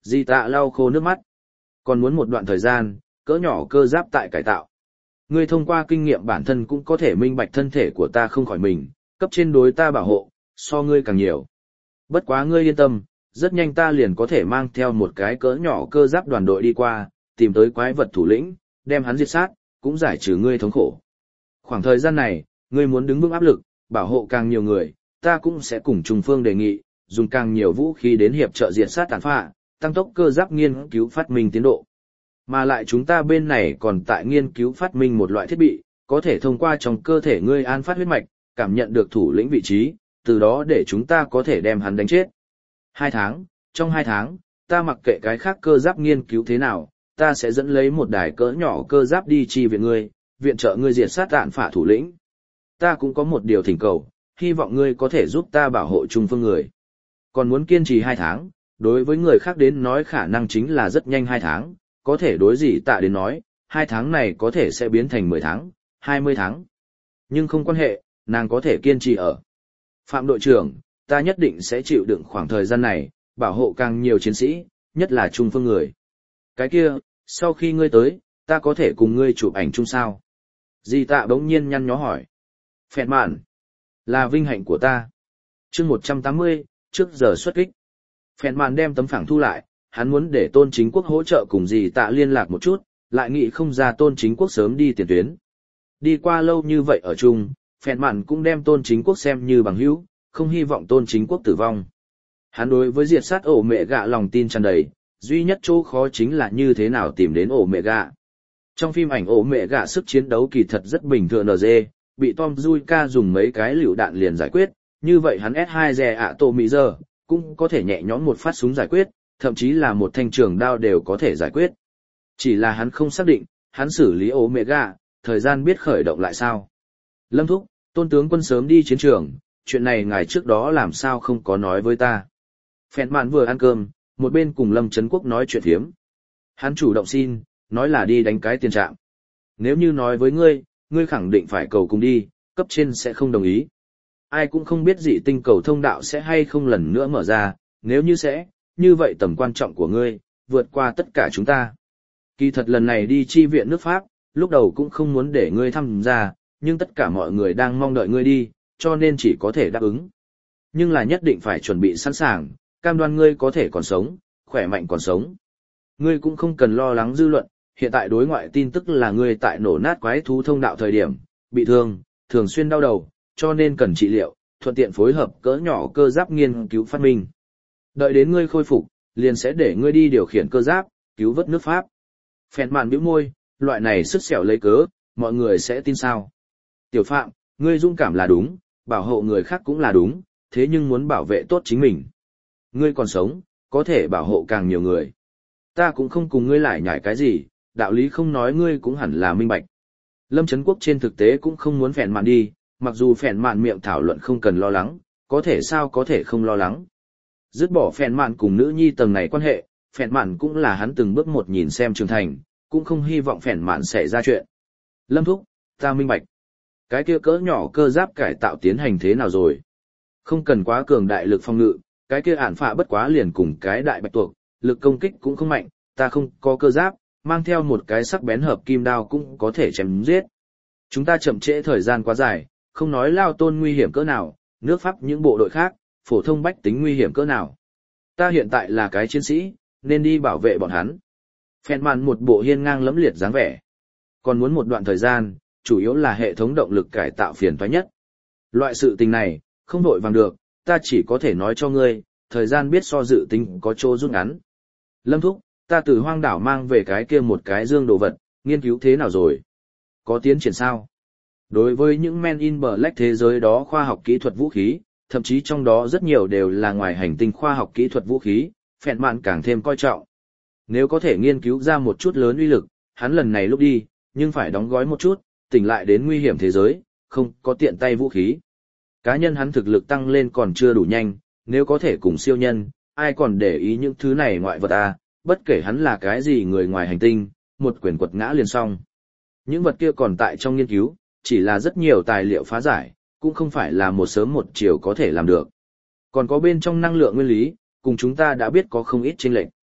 Di tạ lau khô nước mắt. Còn muốn một đoạn thời gian, cỡ nhỏ cơ giáp tại cải tạo. Ngươi thông qua kinh nghiệm bản thân cũng có thể minh bạch thân thể của ta không khỏi mình, cấp trên đối ta bảo hộ, so ngươi càng nhiều. Bất quá ngươi yên tâm, rất nhanh ta liền có thể mang theo một cái cỡ nhỏ cơ giáp đoàn đội đi qua, tìm tới quái vật thủ lĩnh, đem hắn diệt sát, cũng giải trừ ngươi thống khổ. Khoảng thời gian này, ngươi muốn đứng vững áp lực, bảo hộ càng nhiều người, ta cũng sẽ cùng Trung Phương đề nghị, dùng càng nhiều vũ khí đến hiệp trợ diệt sát tàn phá, tăng tốc cơ giáp nghiên cứu phát minh tiến độ. Mà lại chúng ta bên này còn tại nghiên cứu phát minh một loại thiết bị, có thể thông qua trong cơ thể ngươi an phát huyết mạch, cảm nhận được thủ lĩnh vị trí, từ đó để chúng ta có thể đem hắn đánh chết. Hai tháng, trong hai tháng, ta mặc kệ cái khác cơ giáp nghiên cứu thế nào, ta sẽ dẫn lấy một đài cỡ nhỏ cơ giáp đi chi viện ngươi, viện trợ ngươi diệt sát tạn phả thủ lĩnh. Ta cũng có một điều thỉnh cầu, hy vọng ngươi có thể giúp ta bảo hộ Trung Phương người. Còn muốn kiên trì hai tháng, đối với người khác đến nói khả năng chính là rất nhanh hai tháng, có thể đối gì tạ đến nói, hai tháng này có thể sẽ biến thành mười tháng, hai mươi tháng. Nhưng không quan hệ, nàng có thể kiên trì ở. Phạm đội trưởng, ta nhất định sẽ chịu đựng khoảng thời gian này, bảo hộ càng nhiều chiến sĩ, nhất là Trung Phương người. Cái kia, sau khi ngươi tới, ta có thể cùng ngươi chụp ảnh chung sao? Di tạ bỗng nhiên nhăn nhó hỏi. Phẹn mạn, là vinh hạnh của ta. Chương một trăm tám mươi, trước giờ xuất kích. Phẹn mạn đem tấm phẳng thu lại, hắn muốn để Tôn Chính Quốc hỗ trợ cùng Di tạ liên lạc một chút, lại nghĩ không ra Tôn Chính Quốc sớm đi tiền tuyến. Đi qua lâu như vậy ở chung, Phẹn mạn cũng đem Tôn Chính Quốc xem như bằng hữu, không hy vọng Tôn Chính Quốc tử vong. Hắn đối với diệt sát ổ mẹ gạ lòng tin tràn đầy, duy nhất chỗ khó chính là như thế nào tìm đến ổ mẹ gạ. Trong phim ảnh ổ mẹ gạ sức chiến đấu kỳ thật rất bình thường en giê, bị Tom Zuika dùng mấy cái lựu đạn liền giải quyết, như vậy hắn S hai Rè ạ tổ mỹ giờ, cũng có thể nhẹ nhõm một phát súng giải quyết, thậm chí là một thanh trường đao đều có thể giải quyết. Chỉ là hắn không xác định, hắn xử lý ổ mẹ gạ, thời gian biết khởi động lại sao. Lâm Thúc, Tôn tướng quân sớm đi chiến trường, chuyện này ngài trước đó làm sao không có nói với ta. Phẹn mạn vừa ăn cơm, một bên cùng Lâm Trấn Quốc nói chuyện thiếm. Hắn chủ động xin, nói là đi đánh cái tiền trạm. Nếu như nói với ngươi, ngươi khẳng định phải cầu cùng đi, cấp trên sẽ không đồng ý. Ai cũng không biết dị tinh cầu thông đạo sẽ hay không lần nữa mở ra, nếu như sẽ, như vậy tầm quan trọng của ngươi, vượt qua tất cả chúng ta. Kỳ thật lần này đi chi viện nước Pháp, lúc đầu cũng không muốn để ngươi tham gia, nhưng tất cả mọi người đang mong đợi ngươi đi, cho nên chỉ có thể đáp ứng. Nhưng là nhất định phải chuẩn bị sẵn sàng, cam đoan ngươi có thể còn sống, khỏe mạnh còn sống. Ngươi cũng không cần lo lắng dư luận, hiện tại đối ngoại tin tức là ngươi tại nổ nát quái thú thông đạo thời điểm, bị thương, thường xuyên đau đầu, cho nên cần trị liệu, thuận tiện phối hợp cỡ nhỏ cơ giáp nghiên cứu phát minh. Đợi đến ngươi khôi phục, liền sẽ để ngươi đi điều khiển cơ giáp, cứu vớt nước Pháp. Phèn mạn bĩu môi, loại này sức xẻo lấy cớ, mọi người sẽ tin sao? Tiểu Phạm, ngươi dũng cảm là đúng, bảo hộ người khác cũng là đúng, thế nhưng muốn bảo vệ tốt chính mình. Ngươi còn sống, có thể bảo hộ càng nhiều người. Ta cũng không cùng ngươi lại nhảy cái gì, đạo lý không nói ngươi cũng hẳn là minh bạch. Lâm Trấn Quốc trên thực tế cũng không muốn phèn mạn đi, mặc dù phèn mạn miệng thảo luận không cần lo lắng, có thể sao có thể không lo lắng. Dứt bỏ phèn mạn cùng nữ nhi tầng này quan hệ, phèn mạn cũng là hắn từng bước một nhìn xem trưởng thành, cũng không hy vọng phèn mạn xảy ra chuyện. Lâm Thúc, ta minh bạch. Cái kia cỡ nhỏ cơ giáp cải tạo tiến hành thế nào rồi? Không cần quá cường đại lực phòng ngự, cái kia ản phạ bất quá liền cùng cái đại bạch tuộc, lực công kích cũng không mạnh, ta không có cơ giáp, mang theo một cái sắc bén hợp kim đao cũng có thể chém giết. Chúng ta chậm trễ thời gian quá dài, không nói Lao Tôn nguy hiểm cỡ nào, nước Pháp những bộ đội khác, phổ thông bách tính nguy hiểm cỡ nào. Ta hiện tại là cái chiến sĩ, nên đi bảo vệ bọn hắn. Phèn mạn một bộ hiên ngang lẫm liệt dáng vẻ. Còn muốn một đoạn thời gian, chủ yếu là hệ thống động lực cải tạo phiền toái nhất. Loại sự tình này, không đội vàng được, ta chỉ có thể nói cho ngươi, thời gian biết so dự tính có chỗ rút ngắn. Lâm Thúc, ta từ hoang đảo mang về cái kia một cái dương đồ vật, nghiên cứu thế nào rồi? Có tiến triển sao? Đối với những Men in Black thế giới đó khoa học kỹ thuật vũ khí, thậm chí trong đó rất nhiều đều là ngoài hành tinh khoa học kỹ thuật vũ khí, phèn mạn càng thêm coi trọng. Nếu có thể nghiên cứu ra một chút lớn uy lực, hắn lần này lúc đi, nhưng phải đóng gói một chút, tỉnh lại đến nguy hiểm thế giới, không có tiện tay vũ khí. Cá nhân hắn thực lực tăng lên còn chưa đủ nhanh, nếu có thể cùng siêu nhân, ai còn để ý những thứ này ngoại vật à, bất kể hắn là cái gì người ngoài hành tinh, một quyền quật ngã liền xong. Những vật kia còn tại trong nghiên cứu, chỉ là rất nhiều tài liệu phá giải, cũng không phải là một sớm một chiều có thể làm được. Còn có bên trong năng lượng nguyên lý, cùng chúng ta đã biết có không ít chênh lệch.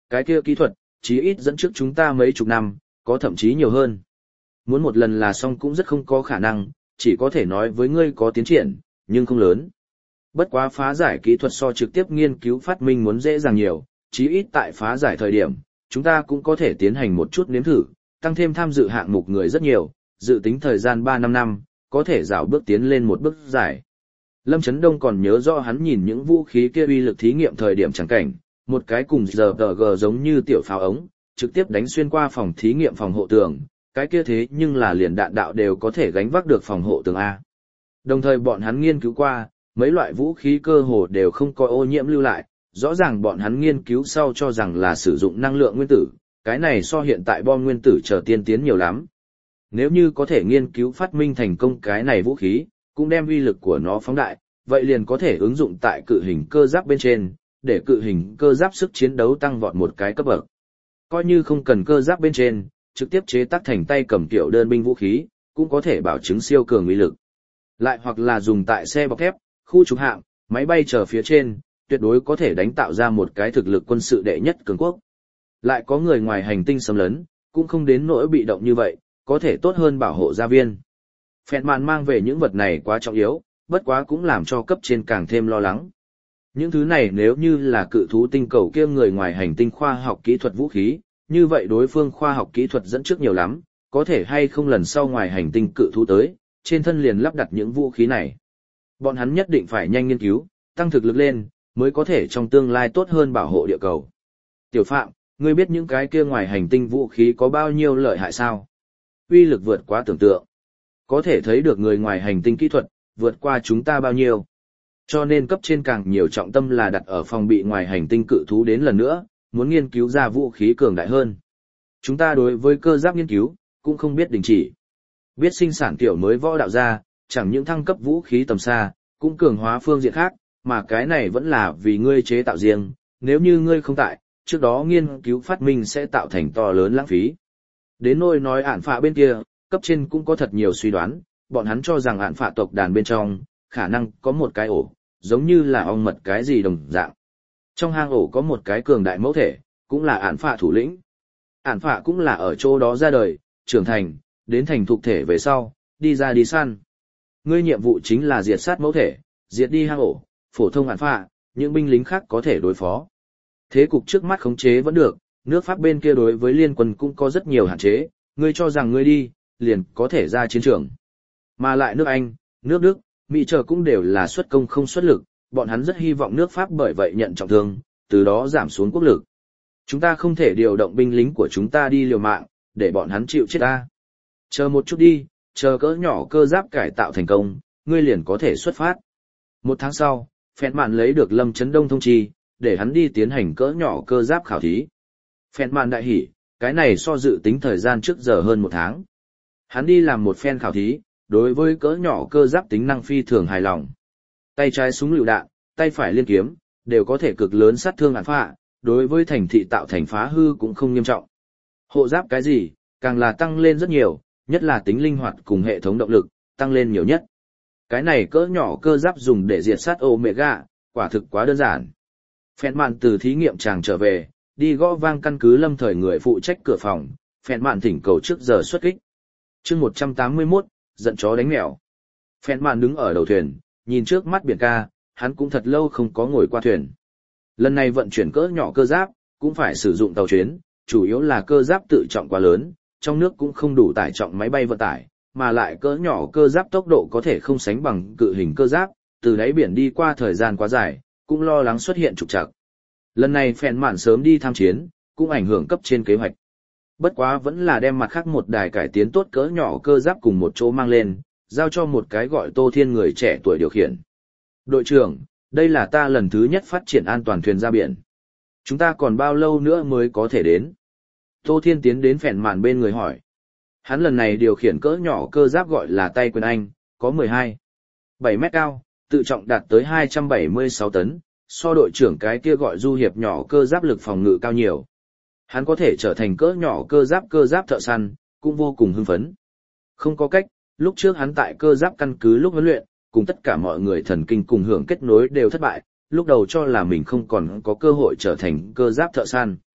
cái kia kỹ thuật, chí ít dẫn trước chúng ta mấy chục năm, có thậm chí nhiều hơn. Muốn một lần là xong cũng rất không có khả năng, chỉ có thể nói với ngươi có tiến triển, nhưng không lớn. Bất quá phá giải kỹ thuật so trực tiếp nghiên cứu phát minh muốn dễ dàng nhiều, chí ít tại phá giải thời điểm, chúng ta cũng có thể tiến hành một chút nếm thử, tăng thêm tham dự hạng mục người rất nhiều, dự tính thời gian ba năm năm, có thể rào bước tiến lên một bước giải. Lâm Chấn Đông còn nhớ rõ hắn nhìn những vũ khí kia uy lực thí nghiệm thời điểm chẳng cảnh, một cái cùng giờ tờ gờ giống như tiểu pháo ống, trực tiếp đánh xuyên qua phòng thí nghiệm phòng hộ tường, cái kia thế nhưng là liền đạn đạo đều có thể gánh vác được phòng hộ tường A. Đồng thời bọn hắn nghiên cứu qua, mấy loại vũ khí cơ hồ đều không có ô nhiễm lưu lại, rõ ràng bọn hắn nghiên cứu sau cho rằng là sử dụng năng lượng nguyên tử, cái này so hiện tại bom nguyên tử trở tiên tiến nhiều lắm. Nếu như có thể nghiên cứu phát minh thành công cái này vũ khí, cũng đem uy lực của nó phóng đại, vậy liền có thể ứng dụng tại cự hình cơ giáp bên trên, để cự hình cơ giáp sức chiến đấu tăng vọt một cái cấp bậc. Coi như không cần cơ giáp bên trên, trực tiếp chế tác thành tay cầm kiểu đơn binh vũ khí, cũng có thể bảo chứng siêu cường uy lực. Lại hoặc là dùng tại xe bọc thép, khu trục hạm, máy bay chở phía trên, tuyệt đối có thể đánh tạo ra một cái thực lực quân sự đệ nhất cường quốc. Lại có người ngoài hành tinh xâm lấn, cũng không đến nỗi bị động như vậy, có thể tốt hơn bảo hộ gia viên. Phẹn màn mang về những vật này quá trọng yếu, bất quá cũng làm cho cấp trên càng thêm lo lắng. Những thứ này nếu như là cự thú tinh cầu kia người ngoài hành tinh khoa học kỹ thuật vũ khí, như vậy đối phương khoa học kỹ thuật dẫn trước nhiều lắm, có thể hay không lần sau ngoài hành tinh cự thú tới, trên thân liền lắp đặt những vũ khí này. Bọn hắn nhất định phải nhanh nghiên cứu, tăng thực lực lên, mới có thể trong tương lai tốt hơn bảo hộ địa cầu. Tiểu Phạm, ngươi biết những cái kia ngoài hành tinh vũ khí có bao nhiêu lợi hại sao? Uy lực vượt quá tưởng tượng. Có thể thấy được người ngoài hành tinh kỹ thuật, vượt qua chúng ta bao nhiêu. Cho nên cấp trên càng nhiều trọng tâm là đặt ở phòng bị ngoài hành tinh cự thú đến lần nữa, muốn nghiên cứu ra vũ khí cường đại hơn. Chúng ta đối với cơ giáp nghiên cứu, cũng không biết đình chỉ. Biết sinh sản kiểu mới võ đạo ra, chẳng những thăng cấp vũ khí tầm xa, cũng cường hóa phương diện khác, mà cái này vẫn là vì ngươi chế tạo riêng, nếu như ngươi không tại, trước đó nghiên cứu phát minh sẽ tạo thành to lớn lãng phí. Đến nỗi nói ản phạ bên kia, cấp trên cũng có thật nhiều suy đoán, bọn hắn cho rằng ản phạ tộc đàn bên trong, khả năng có một cái ổ, giống như là ong mật cái gì đồng dạng. Trong hang ổ có một cái cường đại mẫu thể, cũng là ản phạ thủ lĩnh. Ản phạ cũng là ở chỗ đó ra đời, trưởng thành, đến thành thục thể về sau, đi ra đi săn. Ngươi nhiệm vụ chính là diệt sát mẫu thể, diệt đi hang ổ, phổ thông ản phạ, những binh lính khác có thể đối phó. Thế cục trước mắt khống chế vẫn được, nước Pháp bên kia đối với liên quân cũng có rất nhiều hạn chế, ngươi cho rằng ngươi đi, liền có thể ra chiến trường. Mà lại nước Anh, nước Đức, Mỹ chờ cũng đều là xuất công không xuất lực, bọn hắn rất hy vọng nước Pháp bởi vậy nhận trọng thương, từ đó giảm xuống quốc lực. Chúng ta không thể điều động binh lính của chúng ta đi liều mạng, để bọn hắn chịu chết ta. Chờ một chút đi, chờ cỡ nhỏ cơ giáp cải tạo thành công, ngươi liền có thể xuất phát. Một tháng sau, Phẹn Mạn lấy được Lâm Chấn Đông thông chi, để hắn đi tiến hành cỡ nhỏ cơ giáp khảo thí. Phẹn Mạn đại hỉ, cái này so dự tính thời gian trước giờ hơn một tháng. Hắn đi làm một phen khảo thí, đối với cỡ nhỏ cơ giáp tính năng phi thường hài lòng. Tay trái súng lựu đạn, tay phải liên kiếm, đều có thể cực lớn sát thương ản phạ, đối với thành thị tạo thành phá hư cũng không nghiêm trọng. Hộ giáp cái gì, càng là tăng lên rất nhiều, nhất là tính linh hoạt cùng hệ thống động lực, tăng lên nhiều nhất. Cái này cỡ nhỏ cơ giáp dùng để diệt sát Omega, quả thực quá đơn giản. Phẹn Mạn từ thí nghiệm chàng trở về, đi gõ vang căn cứ lâm thời người phụ trách cửa phòng, Phẹn Mạn thỉnh cầu trước giờ xuất kích. Chương một trăm tám mươi mốt, giận chó đánh mèo. Phẹn Mạn đứng ở đầu thuyền, nhìn trước mắt biển ca, hắn cũng thật lâu không có ngồi qua thuyền. Lần này vận chuyển cỡ nhỏ cơ giáp, cũng phải sử dụng tàu chuyến, chủ yếu là cơ giáp tự trọng quá lớn, trong nước cũng không đủ tải trọng máy bay vận tải, mà lại cỡ nhỏ cơ giáp tốc độ có thể không sánh bằng cự hình cơ giáp, từ đáy biển đi qua thời gian quá dài, cũng lo lắng xuất hiện trục trặc. Lần này Phẹn Mạn sớm đi tham chiến, cũng ảnh hưởng cấp trên kế hoạch. Bất quá vẫn là đem mặt khác một đài cải tiến tốt cỡ nhỏ cơ giáp cùng một chỗ mang lên, giao cho một cái gọi Tô Thiên người trẻ tuổi điều khiển. Đội trưởng, đây là ta lần thứ nhất phát triển an toàn thuyền ra biển. Chúng ta còn bao lâu nữa mới có thể đến? Tô Thiên tiến đến Phẹn Mạn bên người hỏi. Hắn lần này điều khiển cỡ nhỏ cơ giáp gọi là tay quyền Anh, có mười hai, bảy mét cao, tự trọng đạt tới hai trăm bảy mươi sáu tấn, so đội trưởng cái kia gọi du hiệp nhỏ cơ giáp lực phòng ngự cao nhiều. Hắn có thể trở thành cỡ nhỏ cơ giáp cơ giáp thợ săn, cũng vô cùng hưng phấn. Không có cách, lúc trước hắn tại cơ giáp căn cứ lúc huấn luyện, cùng tất cả mọi người thần kinh cùng hưởng kết nối đều thất bại, lúc đầu cho là mình không còn có cơ hội trở thành cơ giáp thợ săn.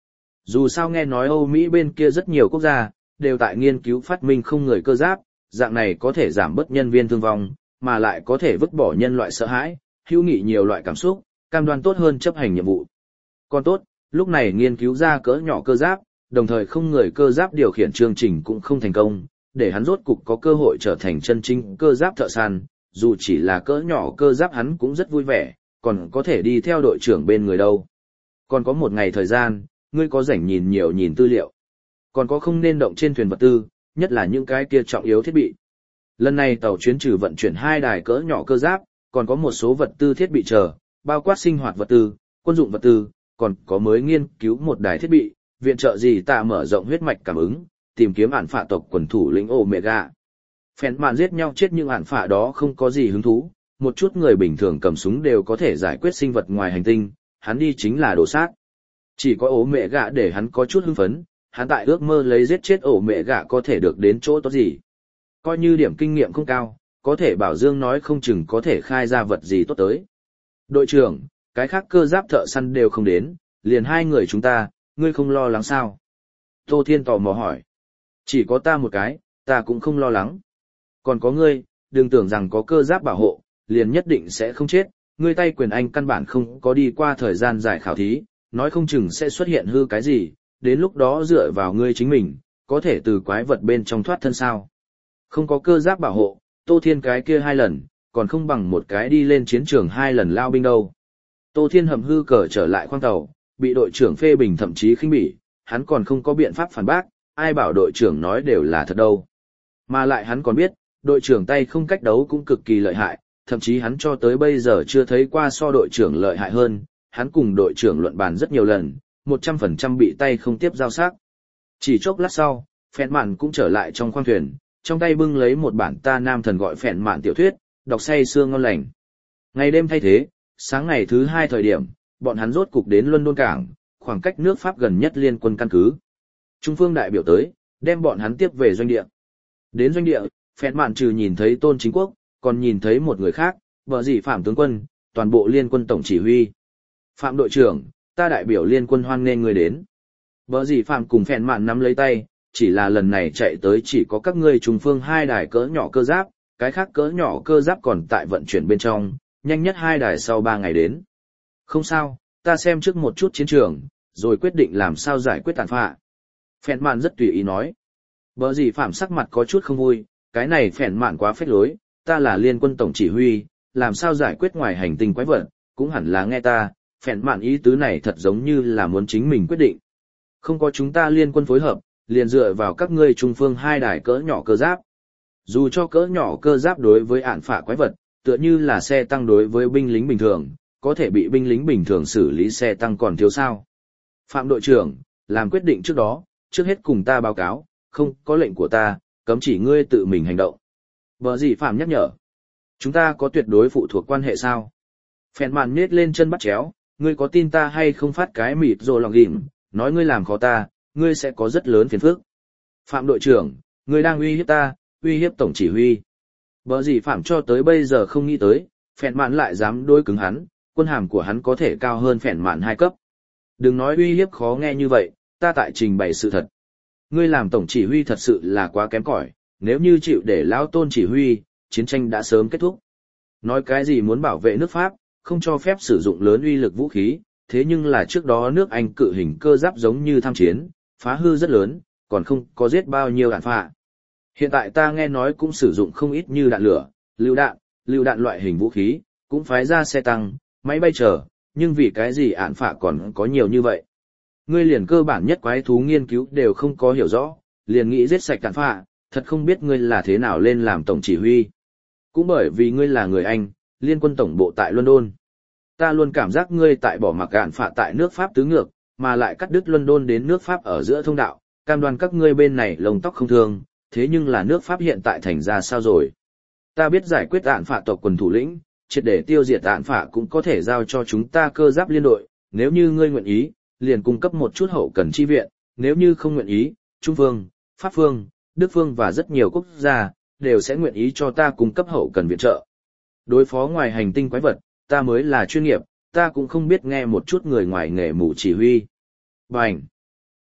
Dù sao nghe nói Âu Mỹ bên kia rất nhiều quốc gia, đều tại nghiên cứu phát minh không người cơ giáp, dạng này có thể giảm bớt nhân viên thương vong, mà lại có thể vứt bỏ nhân loại sợ hãi, hữu nghị nhiều loại cảm xúc, cam đoan tốt hơn chấp hành nhiệm vụ. Còn tốt, lúc này nghiên cứu ra cỡ nhỏ cơ giáp, đồng thời không người cơ giáp điều khiển chương trình cũng không thành công, để hắn rốt cục có cơ hội trở thành chân chính cơ giáp thợ săn, dù chỉ là cỡ nhỏ cơ giáp hắn cũng rất vui vẻ, còn có thể đi theo đội trưởng bên người đâu. Còn có một ngày thời gian, ngươi có rảnh nhìn nhiều nhìn tư liệu. Còn có không nên động trên thuyền vật tư, nhất là những cái kia trọng yếu thiết bị. Lần này tàu chuyến trừ vận chuyển hai đài cỡ nhỏ cơ giáp, còn có một số vật tư thiết bị chờ, bao quát sinh hoạt vật tư, quân dụng vật tư, còn có mới nghiên cứu một đài thiết bị, viện trợ gì ta mở rộng huyết mạch cảm ứng, tìm kiếm ản phạ tộc quần thủ lĩnh Omega. Phèn mạn giết nhau chết nhưng ản phạ đó không có gì hứng thú, một chút người bình thường cầm súng đều có thể giải quyết sinh vật ngoài hành tinh, hắn đi chính là đồ sát. Chỉ có Omega để hắn có chút hưng phấn, hắn tại ước mơ lấy giết chết Omega có thể được đến chỗ tốt gì. Coi như điểm kinh nghiệm không cao, có thể Bảo Dương nói không chừng có thể khai ra vật gì tốt tới. Đội trưởng, cái khác cơ giáp thợ săn đều không đến, liền hai người chúng ta, ngươi không lo lắng sao? Tô Thiên tò mò hỏi. Chỉ có ta một cái, ta cũng không lo lắng. Còn có ngươi, đừng tưởng rằng có cơ giáp bảo hộ, liền nhất định sẽ không chết, ngươi tay quyền anh căn bản không có đi qua thời gian dài khảo thí, nói không chừng sẽ xuất hiện hư cái gì, đến lúc đó dựa vào ngươi chính mình, có thể từ quái vật bên trong thoát thân sao. Không có cơ giáp bảo hộ, Tô Thiên cái kia hai lần, còn không bằng một cái đi lên chiến trường hai lần lao binh đâu. Tô Thiên hầm hư cờ trở lại khoang tàu, bị đội trưởng phê bình thậm chí khinh bỉ, hắn còn không có biện pháp phản bác, ai bảo đội trưởng nói đều là thật đâu. Mà lại hắn còn biết, đội trưởng tay không cách đấu cũng cực kỳ lợi hại, thậm chí hắn cho tới bây giờ chưa thấy qua so đội trưởng lợi hại hơn, hắn cùng đội trưởng luận bàn rất nhiều lần, một trăm phần trăm bị tay không tiếp giao sắc. Chỉ chốc lát sau, Phèn Mạn cũng trở lại trong khoang thuyền, trong tay bưng lấy một bản ta nam thần gọi Phèn Mạn tiểu thuyết, đọc say sưa ngon lành. Ngày đêm thay thế, sáng ngày thứ hai thời điểm, bọn hắn rốt cục đến London cảng, khoảng cách nước Pháp gần nhất liên quân căn cứ. Trung phương đại biểu tới, đem bọn hắn tiếp về doanh địa. Đến doanh địa, Phèn Mạn trừ nhìn thấy Tôn Chính Quốc, còn nhìn thấy một người khác, vợ dĩ Phạm tướng quân, toàn bộ liên quân tổng chỉ huy. Phạm đội trưởng, ta đại biểu liên quân hoan nghênh người đến. Vợ dĩ Phạm cùng Phèn Mạn nắm lấy tay, chỉ là lần này chạy tới chỉ có các ngươi Trung phương hai đài cỡ nhỏ cơ giáp, cái khác cỡ nhỏ cơ giáp còn tại vận chuyển bên trong, nhanh nhất hai đài sau ba ngày đến. Không sao, ta xem trước một chút chiến trường, rồi quyết định làm sao giải quyết tàn phạ. Phèn Mạn rất tùy ý nói. Bở gì Phạm sắc mặt có chút không vui, cái này Phèn Mạn quá phách lối, ta là liên quân tổng chỉ huy, làm sao giải quyết ngoài hành tinh quái vật, cũng hẳn là nghe ta, Phèn Mạn ý tứ này thật giống như là muốn chính mình quyết định. Không có chúng ta liên quân phối hợp, liền dựa vào các ngươi trung phương hai đài cỡ nhỏ cơ giáp. Dù cho cỡ nhỏ cơ giáp đối với ản phạ quái vật, tựa như là xe tăng đối với binh lính bình thường, có thể bị binh lính bình thường xử lý xe tăng còn thiếu sao. Phạm đội trưởng, làm quyết định trước đó, trước hết cùng ta báo cáo, không có lệnh của ta, cấm chỉ ngươi tự mình hành động. Vợ gì Phạm nhắc nhở. Chúng ta có tuyệt đối phụ thuộc quan hệ sao? Phèn Mạn nhếch lên chân bắt chéo, ngươi có tin ta hay không phát cái mịt rồi lòng ghim, nói ngươi làm khó ta, ngươi sẽ có rất lớn phiền phức. Phạm đội trưởng, ngươi đang uy hiếp ta, uy hiếp tổng chỉ huy. Vợ gì Phạm cho tới bây giờ không nghĩ tới, Phèn Mạn lại dám đối cứng hắn, quân hàm của hắn có thể cao hơn Phèn Mạn hai cấp. Đừng nói uy hiếp khó nghe như vậy, ta tại trình bày sự thật. Ngươi làm tổng chỉ huy thật sự là quá kém cỏi, nếu như chịu để lão Tôn chỉ huy, chiến tranh đã sớm kết thúc. Nói cái gì muốn bảo vệ nước Pháp, không cho phép sử dụng lớn uy lực vũ khí, thế nhưng là trước đó nước Anh cự hình cơ giáp giống như tham chiến, phá hư rất lớn, còn không có giết bao nhiêu đạn phạ. Hiện tại ta nghe nói cũng sử dụng không ít như đạn lửa, lựu đạn, lựu đạn loại hình vũ khí, cũng phái ra xe tăng, máy bay chở, nhưng vì cái gì ạn phạ còn có nhiều như vậy. Ngươi liền cơ bản nhất quái thú nghiên cứu đều không có hiểu rõ, liền nghĩ giết sạch ạn phạ, thật không biết ngươi là thế nào lên làm tổng chỉ huy. Cũng bởi vì ngươi là người Anh, liên quân tổng bộ tại London. Ta luôn cảm giác ngươi tại bỏ mặc ạn phạ tại nước Pháp tứ ngược, mà lại cắt đứt London đến nước Pháp ở giữa thông đạo, cam đoan các ngươi bên này lông tóc không thương, thế nhưng là nước Pháp hiện tại thành ra sao rồi. Ta biết giải quyết ạn phạ tộc quần thủ lĩnh, triệt để tiêu diệt ạn phạ cũng có thể giao cho chúng ta cơ giáp liên đội, nếu như ngươi nguyện ý, liền cung cấp một chút hậu cần chi viện, nếu như không nguyện ý, Trung Phương, Pháp Phương, Đức Phương và rất nhiều quốc gia, đều sẽ nguyện ý cho ta cung cấp hậu cần viện trợ. Đối phó ngoài hành tinh quái vật, ta mới là chuyên nghiệp, ta cũng không biết nghe một chút người ngoài nghề mù chỉ huy. Bành!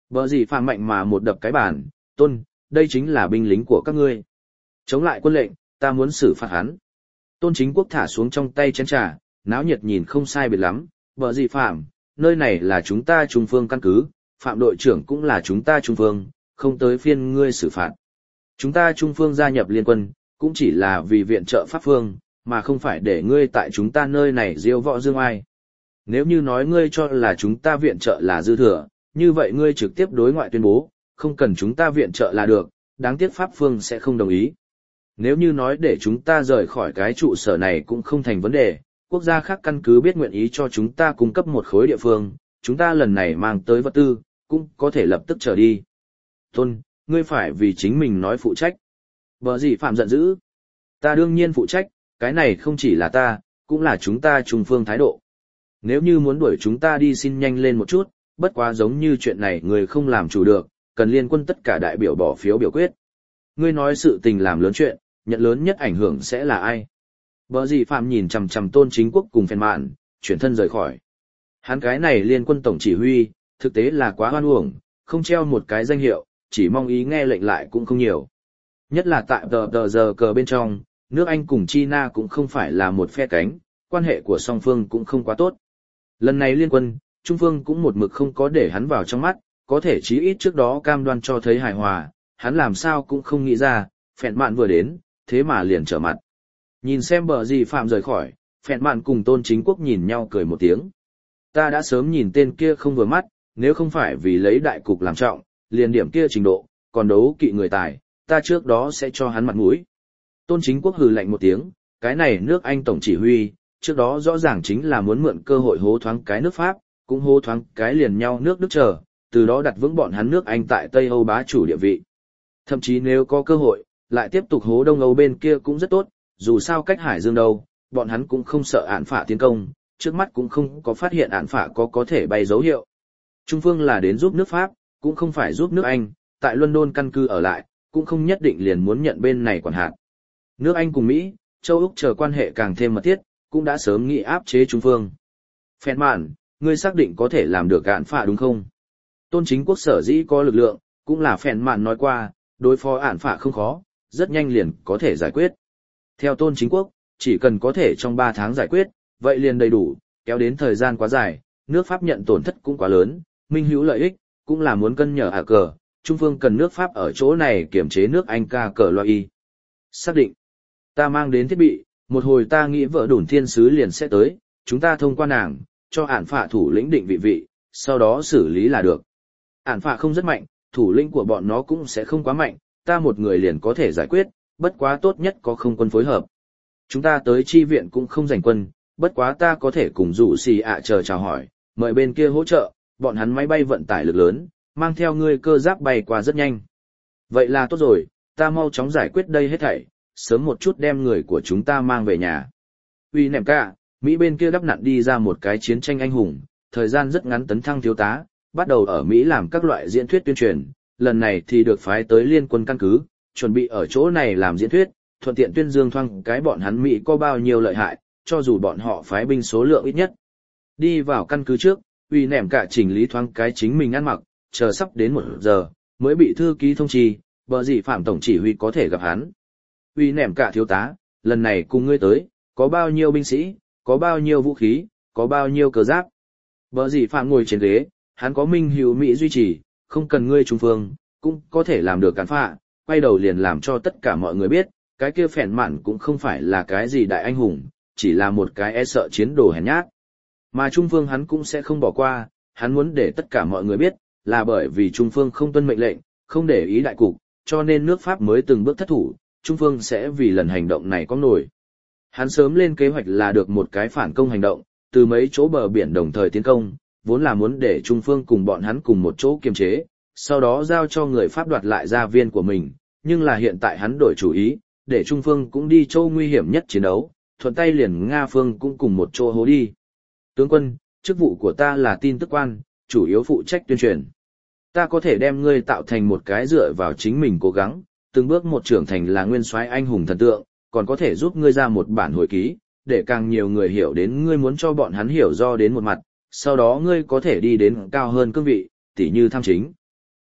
Bờ gì phàm mạnh mà một đập cái bàn, tôn, đây chính là binh lính của các ngươi. Chống lại quân lệnh, ta muốn xử phạt hắn. Tôn Chính Quốc thả xuống trong tay chén trà, náo nhiệt nhìn không sai biệt lắm, bờ gì phàm, nơi này là chúng ta trung phương căn cứ, phạm đội trưởng cũng là chúng ta trung phương, không tới phiên ngươi xử phạt. Chúng ta trung phương gia nhập liên quân, cũng chỉ là vì viện trợ pháp phương, mà không phải để ngươi tại chúng ta nơi này diêu võ dương ai. Nếu như nói ngươi cho là chúng ta viện trợ là dư thừa, như vậy ngươi trực tiếp đối ngoại tuyên bố, không cần chúng ta viện trợ là được, đáng tiếc pháp phương sẽ không đồng ý. Nếu như nói để chúng ta rời khỏi cái trụ sở này cũng không thành vấn đề, quốc gia khác căn cứ biết nguyện ý cho chúng ta cung cấp một khối địa phương, chúng ta lần này mang tới vật tư, cũng có thể lập tức trở đi. Tôn, ngươi phải vì chính mình nói phụ trách. Bờ gì phạm giận dữ. Ta đương nhiên phụ trách, cái này không chỉ là ta, cũng là chúng ta trung phương thái độ. Nếu như muốn đuổi chúng ta đi xin nhanh lên một chút, bất quá giống như chuyện này người không làm chủ được, cần liên quân tất cả đại biểu bỏ phiếu biểu quyết. Ngươi nói sự tình làm lớn chuyện, nhận lớn nhất ảnh hưởng sẽ là ai? Bờ gì phạm nhìn chằm chằm Tôn Chính Quốc cùng Phèn Mạn, chuyển thân rời khỏi. Hắn cái này liên quân tổng chỉ huy, thực tế là quá hoan uổng, không treo một cái danh hiệu, chỉ mong ý nghe lệnh lại cũng không nhiều. Nhất là tại tờ tờ giờ cờ bên trong, nước Anh cùng China cũng không phải là một phe cánh, quan hệ của song phương cũng không quá tốt. Lần này liên quân, Trung phương cũng một mực không có để hắn vào trong mắt, có thể chí ít trước đó cam đoan cho thấy hài hòa, hắn làm sao cũng không nghĩ ra, Phèn Mạn vừa đến, thế mà liền trở mặt. Nhìn xem bờ gì phạm rời khỏi, Phèn Mạn cùng Tôn Chính Quốc nhìn nhau cười một tiếng. Ta đã sớm nhìn tên kia không vừa mắt, nếu không phải vì lấy đại cục làm trọng, liền điểm kia trình độ, còn đấu kỵ người tài, ta trước đó sẽ cho hắn mặt mũi. Tôn Chính Quốc hừ lạnh một tiếng, cái này nước Anh tổng chỉ huy, trước đó rõ ràng chính là muốn mượn cơ hội hố thoáng cái nước Pháp, cũng hố thoáng cái liền nhau nước Đức chờ, từ đó đặt vững bọn hắn nước Anh tại Tây Âu bá chủ địa vị. Thậm chí nếu có cơ hội, lại tiếp tục hố Đông Âu bên kia cũng rất tốt, dù sao cách Hải Dương đâu, bọn hắn cũng không sợ ạn phả tiến công, trước mắt cũng không có phát hiện ạn phả có có thể bay dấu hiệu. Trung phương là đến giúp nước Pháp, cũng không phải giúp nước Anh, tại London căn cứ ở lại, cũng không nhất định liền muốn nhận bên này quản hạt. Nước Anh cùng Mỹ, châu Úc chờ quan hệ càng thêm mật thiết, cũng đã sớm nghị áp chế Trung phương. Phèn Mạn, ngươi xác định có thể làm được ạn phả đúng không? Tôn Chính Quốc sở dĩ có lực lượng, cũng là Phèn Mạn nói qua, đối phó ạn phả không khó, rất nhanh liền có thể giải quyết. Theo Tôn Chính Quốc, chỉ cần có thể trong ba tháng giải quyết, vậy liền đầy đủ, kéo đến thời gian quá dài, nước Pháp nhận tổn thất cũng quá lớn, minh hữu lợi ích, cũng là muốn cân nhở ả cờ, Trung phương cần nước Pháp ở chỗ này kiểm chế nước Anh ca cờ loại y. Xác định, ta mang đến thiết bị, một hồi ta nghĩ vợ đủn thiên sứ liền sẽ tới, chúng ta thông qua nàng, cho ản phả thủ lĩnh định vị vị, sau đó xử lý là được. Ản phả không rất mạnh, thủ lĩnh của bọn nó cũng sẽ không quá mạnh, ta một người liền có thể giải quyết, bất quá tốt nhất có không quân phối hợp. Chúng ta tới chi viện cũng không giành quân, bất quá ta có thể cùng rủ xì ạ chờ chào hỏi, mời bên kia hỗ trợ, bọn hắn máy bay vận tải lực lớn, mang theo ngươi cơ giáp bay qua rất nhanh. Vậy là tốt rồi, ta mau chóng giải quyết đây hết thảy, sớm một chút đem người của chúng ta mang về nhà. Uy nèm cả, Mỹ bên kia đắp nặn đi ra một cái chiến tranh anh hùng, thời gian rất ngắn tấn thăng thiếu tá, bắt đầu ở Mỹ làm các loại diễn thuyết tuyên truyền, lần này thì được phái tới liên quân căn cứ, chuẩn bị ở chỗ này làm diễn thuyết, thuận tiện tuyên dương thoang cái bọn hắn Mỹ có bao nhiêu lợi hại, cho dù bọn họ phái binh số lượng ít nhất. Đi vào căn cứ trước, Uy nèm cả chỉnh lý thoáng cái chính mình ăn mặc, chờ sắp đến một giờ, mới bị thư ký thông trì, bờ gì phạm tổng chỉ huy có thể gặp hắn. Uy nèm cả thiếu tá, lần này cùng ngươi tới, có bao nhiêu binh sĩ, có bao nhiêu vũ khí, có bao nhiêu cờ giáp. Bờ gì phạm ngồi trên ghế, hắn có minh hữu Mỹ duy trì, không cần ngươi trung phương, cũng có thể làm được cản phạ, quay đầu liền làm cho tất cả mọi người biết, cái kia Phèn Mạn cũng không phải là cái gì đại anh hùng, chỉ là một cái e sợ chiến đồ hèn nhát. Mà Trung phương hắn cũng sẽ không bỏ qua, hắn muốn để tất cả mọi người biết, là bởi vì Trung phương không tuân mệnh lệnh, không để ý đại cục, cho nên nước Pháp mới từng bước thất thủ, Trung phương sẽ vì lần hành động này có nổi. Hắn sớm lên kế hoạch là được một cái phản công hành động, từ mấy chỗ bờ biển đồng thời tiến công, vốn là muốn để Trung phương cùng bọn hắn cùng một chỗ kiềm chế, sau đó giao cho người Pháp đoạt lại gia viên của mình, nhưng là hiện tại hắn đổi chủ ý, để Trung phương cũng đi chỗ nguy hiểm nhất chiến đấu, thuận tay liền Nga phương cũng cùng một chỗ hố đi. Tướng quân, chức vụ của ta là tin tức quan, chủ yếu phụ trách tuyên truyền. Ta có thể đem ngươi tạo thành một cái dựa vào chính mình cố gắng, từng bước một trưởng thành là nguyên soái anh hùng thần tượng, còn có thể giúp ngươi ra một bản hồi ký, để càng nhiều người hiểu đến ngươi muốn cho bọn hắn hiểu do đến một mặt, sau đó ngươi có thể đi đến cao hơn cương vị, tỉ như tham chính.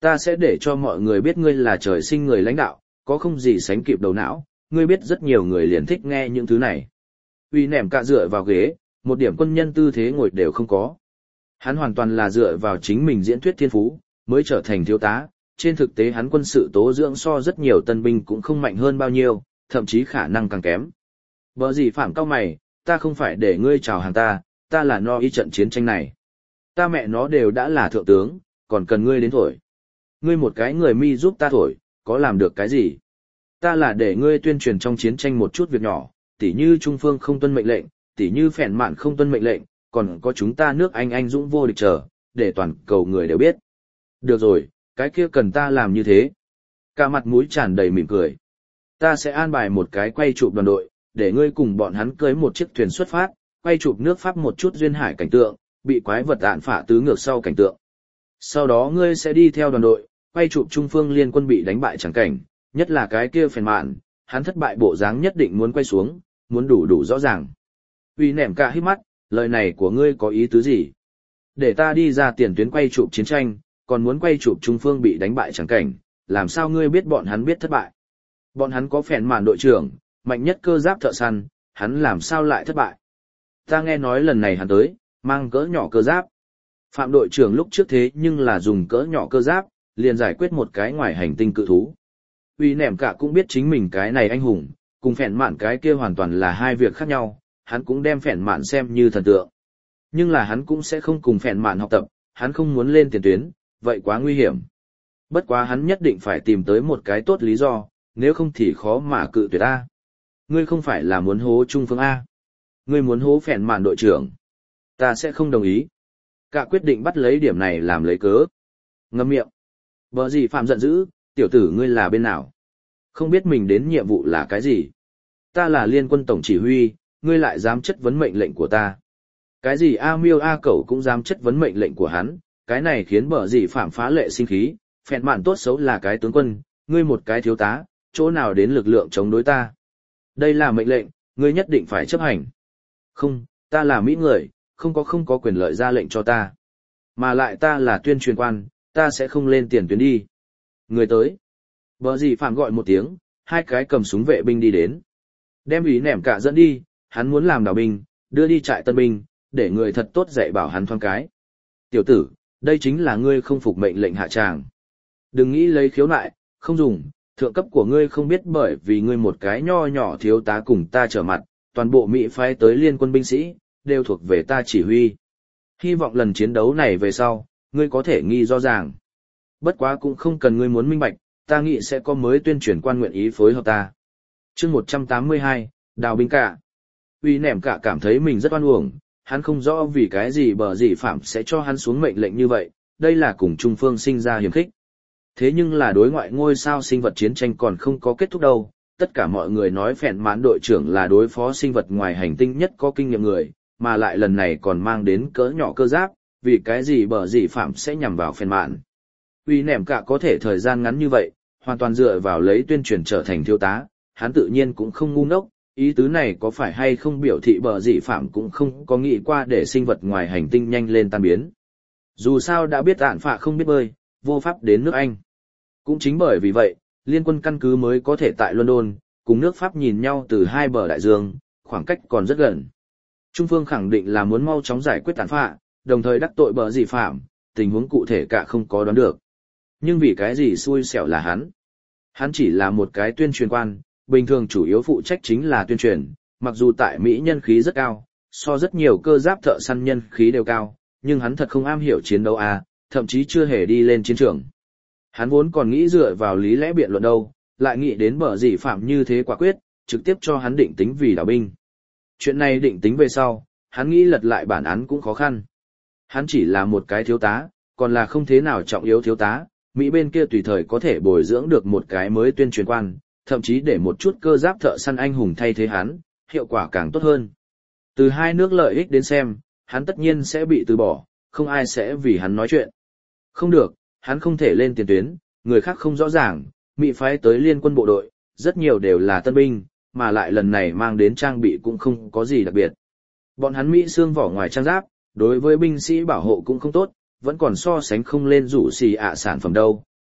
Ta sẽ để cho mọi người biết ngươi là trời sinh người lãnh đạo, có không gì sánh kịp đầu não, ngươi biết rất nhiều người liền thích nghe những thứ này. Uy nẻm cả dựa vào ghế, một điểm quân nhân tư thế ngồi đều không có. Hắn hoàn toàn là dựa vào chính mình diễn thuyết thiên phú, mới trở thành thiếu tá, trên thực tế hắn quân sự tố dưỡng so rất nhiều tân binh cũng không mạnh hơn bao nhiêu, thậm chí khả năng càng kém. Bở gì phạm cao mày, ta không phải để ngươi chào hàng ta, ta là no ý trận chiến tranh này. Ta mẹ nó đều đã là thượng tướng, còn cần ngươi đến thổi. Ngươi một cái người mi giúp ta thổi, có làm được cái gì? Ta là để ngươi tuyên truyền trong chiến tranh một chút việc nhỏ, tỉ như Trung Phương không tuân mệnh lệnh, tỉ như phèn mạn không tuân mệnh lệnh, còn có chúng ta nước Anh anh dũng vô địch trở, để toàn cầu người đều biết. Được rồi, cái kia cần ta làm như thế. Cả mặt mũi tràn đầy mỉm cười. Ta sẽ an bài một cái quay chụp đoàn đội, để ngươi cùng bọn hắn cưới một chiếc thuyền xuất phát, quay chụp nước Pháp một chút duyên hải cảnh tượng, bị quái vật ạn phả tứ ngược sau cảnh tượng. Sau đó ngươi sẽ đi theo đoàn đội, quay chụp Trung Phương liên quân bị đánh bại chẳng cảnh, nhất là cái kia phèn mạn, hắn thất bại bộ dáng nhất định muốn quay xuống, muốn đủ đủ rõ ràng. Uy nẻm cả hít mắt, lời này của ngươi có ý tứ gì? Để ta đi ra tiền tuyến quay chụp chiến tranh, còn muốn quay chụp Trung Phương bị đánh bại chẳng cảnh, làm sao ngươi biết bọn hắn biết thất bại? Bọn hắn có phèn mạn đội trưởng, mạnh nhất cơ giáp thợ săn, hắn làm sao lại thất bại? Ta nghe nói lần này hắn tới, mang cỡ nhỏ cơ giáp. Phạm đội trưởng lúc trước thế nhưng là dùng cỡ nhỏ cơ giáp, liền giải quyết một cái ngoài hành tinh cự thú. Uy nẻm cả cũng biết chính mình cái này anh hùng, cùng phèn mạn cái kia hoàn toàn là hai việc khác nhau, hắn cũng đem phèn mạn xem như thần tượng. Nhưng là hắn cũng sẽ không cùng phèn mạn học tập, hắn không muốn lên tiền tuyến, vậy quá nguy hiểm. Bất quá hắn nhất định phải tìm tới một cái tốt lý do, nếu không thì khó mà cự tuyệt A. Ngươi không phải là muốn hố Trung Phương A. Ngươi muốn hố phèn mạn đội trưởng. Ta sẽ không đồng ý. Cả quyết định bắt lấy điểm này làm lấy cớ. Ngậm miệng. Bở gì phạm giận dữ, tiểu tử ngươi là bên nào? Không biết mình đến nhiệm vụ là cái gì? Ta là liên quân tổng chỉ huy, ngươi lại dám chất vấn mệnh lệnh của ta. Cái gì A Miêu A Cẩu cũng dám chất vấn mệnh lệnh của hắn, cái này khiến bở gì phạm phá lệ sinh khí, phèn mạn tốt xấu là cái tướng quân, ngươi một cái thiếu tá, chỗ nào đến lực lượng chống đối ta. Đây là mệnh lệnh, ngươi nhất định phải chấp hành. Không, ta là Mỹ người, không có không có quyền lợi ra lệnh cho ta. Mà lại ta là tuyên truyền quan, ta sẽ không lên tiền tuyến đi. Người tới. Bở gì phạm gọi một tiếng, hai cái cầm súng vệ binh đi đến. Đem ý nẻm cả dẫn đi, hắn muốn làm đào binh, đưa đi trại tân binh, để người thật tốt dạy bảo hắn thoáng cái. Tiểu tử, đây chính là ngươi không phục mệnh lệnh hạ tràng. Đừng nghĩ lấy khiếu nại, không dùng, thượng cấp của ngươi không biết bởi vì ngươi một cái nho nhỏ thiếu tá cùng ta trở mặt, toàn bộ Mỹ phái tới liên quân binh sĩ, đều thuộc về ta chỉ huy. Hy vọng lần chiến đấu này về sau, ngươi có thể nghi rõ ràng. Bất quá cũng không cần ngươi muốn minh bạch, ta nghĩ sẽ có mới tuyên truyền quan nguyện ý phối hợp ta. Chương một trăm tám mươi hai, Đào binh cả. Uy nẻm cả cảm thấy mình rất oan uổng, hắn không rõ vì cái gì bở gì phạm sẽ cho hắn xuống mệnh lệnh như vậy, đây là cùng Trung Phương sinh ra hiềm khích. Thế nhưng là đối ngoại ngôi sao sinh vật chiến tranh còn không có kết thúc đâu, tất cả mọi người nói phèn mãn đội trưởng là đối phó sinh vật ngoài hành tinh nhất có kinh nghiệm người, mà lại lần này còn mang đến cỡ nhỏ cơ giáp, vì cái gì bở gì phạm sẽ nhằm vào phèn mãn. Uy nẻm cả có thể thời gian ngắn như vậy, hoàn toàn dựa vào lấy tuyên truyền trở thành thiếu tá, hắn tự nhiên cũng không ngu ngốc, ý tứ này có phải hay không biểu thị bở gì phạm cũng không có nghĩ qua để sinh vật ngoài hành tinh nhanh lên tan biến. Dù sao đã biết ạn phạ không biết bơi, vô pháp đến nước Anh. Cũng chính bởi vì vậy, liên quân căn cứ mới có thể tại London, cùng nước Pháp nhìn nhau từ hai bờ đại dương, khoảng cách còn rất gần. Trung phương khẳng định là muốn mau chóng giải quyết ạn phạ, đồng thời đắc tội bở gì phạm, tình huống cụ thể cả không có đoán được. Nhưng vì cái gì xui xẻo là hắn. Hắn chỉ là một cái tuyên truyền quan, bình thường chủ yếu phụ trách chính là tuyên truyền, mặc dù tại Mỹ nhân khí rất cao, so rất nhiều cơ giáp thợ săn nhân khí đều cao, nhưng hắn thật không am hiểu chiến đấu à, thậm chí chưa hề đi lên chiến trường. Hắn vốn còn nghĩ dựa vào lý lẽ biện luận đâu, lại nghĩ đến bở gì phạm như thế quả quyết, trực tiếp cho hắn định tính vì đào binh. Chuyện này định tính về sau, hắn nghĩ lật lại bản án cũng khó khăn. Hắn chỉ là một cái thiếu tá, còn là không thế nào trọng yếu thiếu tá, Mỹ bên kia tùy thời có thể bồi dưỡng được một cái mới tuyên truyền quan, thậm chí để một chút cơ giáp thợ săn anh hùng thay thế hắn, hiệu quả càng tốt hơn. Từ hai nước lợi ích đến xem, hắn tất nhiên sẽ bị từ bỏ, không ai sẽ vì hắn nói chuyện. Không được, hắn không thể lên tiền tuyến, người khác không rõ ràng, Mỹ phái tới liên quân bộ đội, rất nhiều đều là tân binh, mà lại lần này mang đến trang bị cũng không có gì đặc biệt. Bọn hắn Mỹ xương vỏ ngoài trang giáp, đối với binh sĩ bảo hộ cũng không tốt, vẫn còn so sánh không lên rủ xì ạ sản phẩm đâu,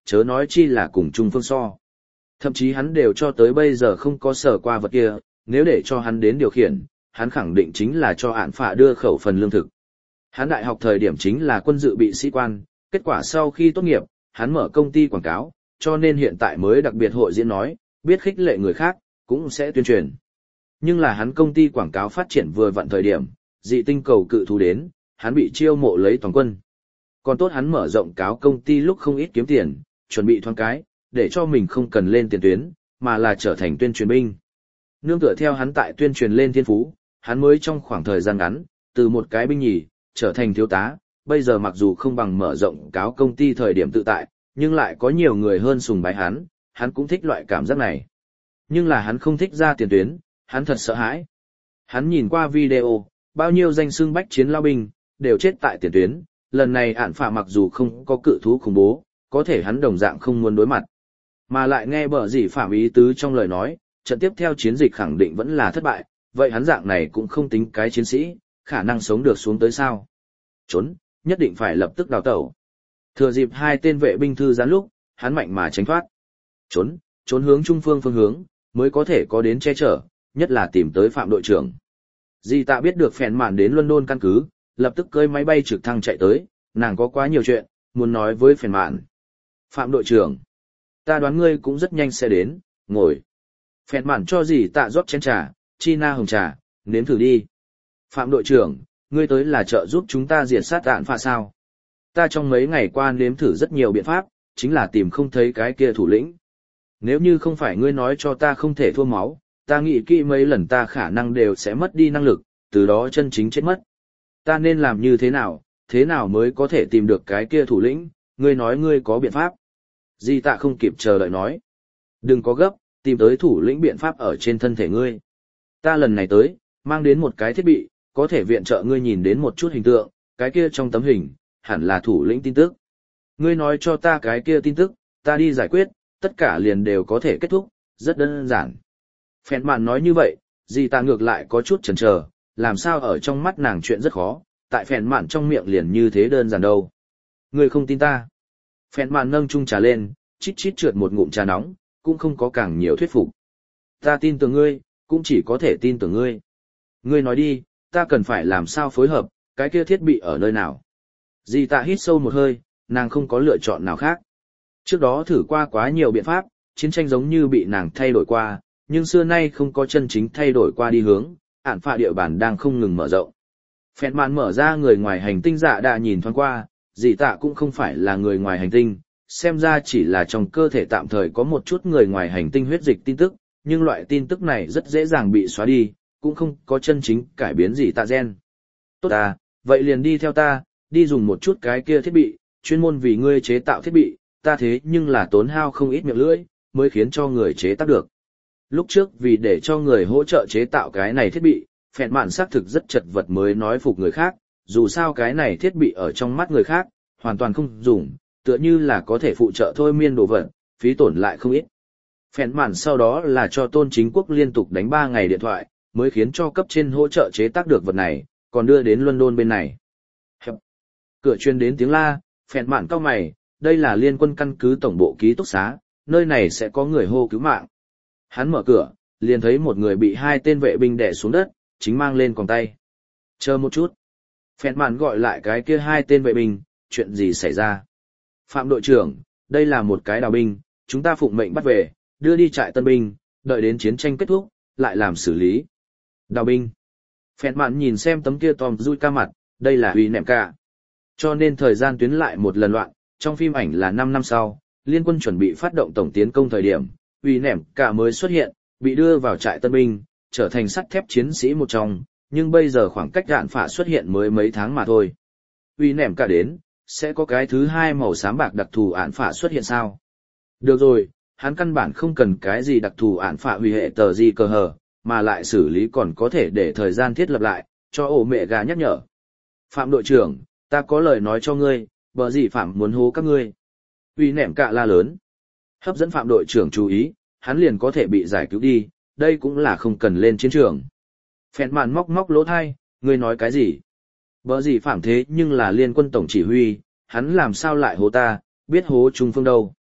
chớ nói chi là cùng Trung Phương so. Thậm chí hắn đều cho tới bây giờ không có sở qua vật kia, nếu để cho hắn đến điều khiển, hắn khẳng định chính là cho ản phạ đưa khẩu phần lương thực. Hắn đại học thời điểm chính là quân dự bị sĩ quan, kết quả sau khi tốt nghiệp, hắn mở công ty quảng cáo, cho nên hiện tại mới đặc biệt hội diễn nói, biết khích lệ người khác, cũng sẽ tuyên truyền. Nhưng là hắn công ty quảng cáo phát triển vừa vặn thời điểm, dị tinh cầu cự thú đến, hắn bị chiêu mộ lấy toàn quân. Còn tốt hắn mở rộng cáo công ty lúc không ít kiếm tiền, chuẩn bị thoáng cái, để cho mình không cần lên tiền tuyến, mà là trở thành tuyên truyền binh. Nương tựa theo hắn tại tuyên truyền lên thiên phú, hắn mới trong khoảng thời gian ngắn, từ một cái binh nhì, trở thành thiếu tá, bây giờ mặc dù không bằng mở rộng cáo công ty thời điểm tự tại, nhưng lại có nhiều người hơn sùng bái hắn, hắn cũng thích loại cảm giác này. Nhưng là hắn không thích ra tiền tuyến, hắn thật sợ hãi. Hắn nhìn qua video, bao nhiêu danh xưng bách chiến lao binh, đều chết tại tiền tuyến, lần này ản phạ mặc dù không có cự thú khủng bố, có thể hắn đồng dạng không muốn đối mặt. Mà lại nghe bở gì phạm ý tứ trong lời nói, trận tiếp theo chiến dịch khẳng định vẫn là thất bại, vậy hắn dạng này cũng không tính cái chiến sĩ, khả năng sống được xuống tới sao. Trốn, nhất định phải lập tức đào tẩu. Thừa dịp hai tên vệ binh thư giãn lúc, hắn mạnh mà tránh thoát. Trốn, trốn hướng trung phương phương hướng, mới có thể có đến che chở, nhất là tìm tới phạm đội trưởng. Di Tạ biết được phèn mạn đến London căn cứ, lập tức cưỡi máy bay trực thăng chạy tới, nàng có quá nhiều chuyện, muốn nói với phèn mạn. Phạm đội trưởng, ta đoán ngươi cũng rất nhanh sẽ đến, ngồi. Phèn mạn cho Di Tạ rót chén trà, chi na hồng trà, nếm thử đi. Phạm đội trưởng, ngươi tới là trợ giúp chúng ta diệt sát ạn phạ sao? Ta trong mấy ngày qua nếm thử rất nhiều biện pháp, chính là tìm không thấy cái kia thủ lĩnh. Nếu như không phải ngươi nói cho ta không thể thua máu, ta nghĩ kỹ mấy lần ta khả năng đều sẽ mất đi năng lực, từ đó chân chính chết mất. Ta nên làm như thế nào, thế nào mới có thể tìm được cái kia thủ lĩnh, ngươi nói ngươi có biện pháp. Di Tạ không kịp chờ đợi nói. Đừng có gấp, tìm tới thủ lĩnh biện pháp ở trên thân thể ngươi. Ta lần này tới, mang đến một cái thiết bị, có thể viện trợ ngươi nhìn đến một chút hình tượng, cái kia trong tấm hình, hẳn là thủ lĩnh tin tức. Ngươi nói cho ta cái kia tin tức, ta đi giải quyết, tất cả liền đều có thể kết thúc, rất đơn giản. Phèn mạn nói như vậy, Di Tạ ngược lại có chút chần chờ, làm sao ở trong mắt nàng chuyện rất khó, tại phèn mạn trong miệng liền như thế đơn giản đâu. Ngươi không tin ta. Phèn mạn nâng chung trà lên, chít chít trượt một ngụm trà nóng, cũng không có càng nhiều thuyết phục. Ta tin tưởng ngươi, cũng chỉ có thể tin tưởng ngươi. Ngươi nói đi, ta cần phải làm sao phối hợp, cái kia thiết bị ở nơi nào. Di Tạ hít sâu một hơi, nàng không có lựa chọn nào khác. Trước đó thử qua quá nhiều biện pháp, chiến tranh giống như bị nàng thay đổi qua, nhưng xưa nay không có chân chính thay đổi qua đi hướng, ản phạ địa bàn đang không ngừng mở rộng. Phèn mạn mở ra người ngoài hành tinh dạ đã nhìn thoáng qua, Di Tạ cũng không phải là người ngoài hành tinh, xem ra chỉ là trong cơ thể tạm thời có một chút người ngoài hành tinh huyết dịch tin tức, nhưng loại tin tức này rất dễ dàng bị xóa đi, cũng không có chân chính cải biến gì tạ gen. Tốt à, vậy liền đi theo ta, đi dùng một chút cái kia thiết bị, chuyên môn vì ngươi chế tạo thiết bị, ta thế nhưng là tốn hao không ít miệng lưỡi, mới khiến cho người chế tác được. Lúc trước vì để cho người hỗ trợ chế tạo cái này thiết bị, phèn mạn xác thực rất chật vật mới nói phục người khác, dù sao cái này thiết bị ở trong mắt người khác, hoàn toàn không dùng, tựa như là có thể phụ trợ thôi miên đồ vật, phí tổn lại không ít. Phèn mạn sau đó là cho Tôn Chính Quốc liên tục đánh ba ngày điện thoại, mới khiến cho cấp trên hỗ trợ chế tác được vật này, còn đưa đến London bên này. Hẹp. Cửa chuyên đến tiếng la, phèn mạn cau mày, đây là liên quân căn cứ tổng bộ ký túc xá, nơi này sẽ có người hô cứu mạng. Hắn mở cửa, liền thấy một người bị hai tên vệ binh đè xuống đất, chính mang lên còng tay. Chờ một chút. Phèn mạn gọi lại cái kia hai tên vệ binh, chuyện gì xảy ra? Phạm đội trưởng, đây là một cái đào binh, chúng ta phụng mệnh bắt về, đưa đi trại tân binh, đợi đến chiến tranh kết thúc, lại làm xử lý. Đào binh. Phèn mạn nhìn xem tấm kia Tom Dui ca mặt, đây là uy nệm ca. Cho nên thời gian tuyến lại một lần loạn, trong phim ảnh là năm năm sau, liên quân chuẩn bị phát động tổng tiến công thời điểm, uy nệm ca mới xuất hiện, bị đưa vào trại tân binh, trở thành sắt thép chiến sĩ một trong, nhưng bây giờ khoảng cách đạn phả xuất hiện mới mấy tháng mà thôi. Uy nệm ca đến, sẽ có cái thứ hai màu xám bạc đặc thù án phả xuất hiện sao? Được rồi, hắn căn bản không cần cái gì đặc thù án phả hủy hệ tờ gì cờ hờ, mà lại xử lý còn có thể để thời gian thiết lập lại, cho ổ mẹ gà nhắc nhở. Phạm đội trưởng, ta có lời nói cho ngươi, bờ gì Phạm muốn hố các ngươi. Uy nệm cạ la lớn. Hấp dẫn Phạm đội trưởng chú ý, hắn liền có thể bị giải cứu đi, đây cũng là không cần lên chiến trường. Phèn màn móc móc lỗ thai, ngươi nói cái gì? Bờ gì Phạm thế nhưng là liên quân tổng chỉ huy, hắn làm sao lại hố ta, biết hố Trung Phương đâu.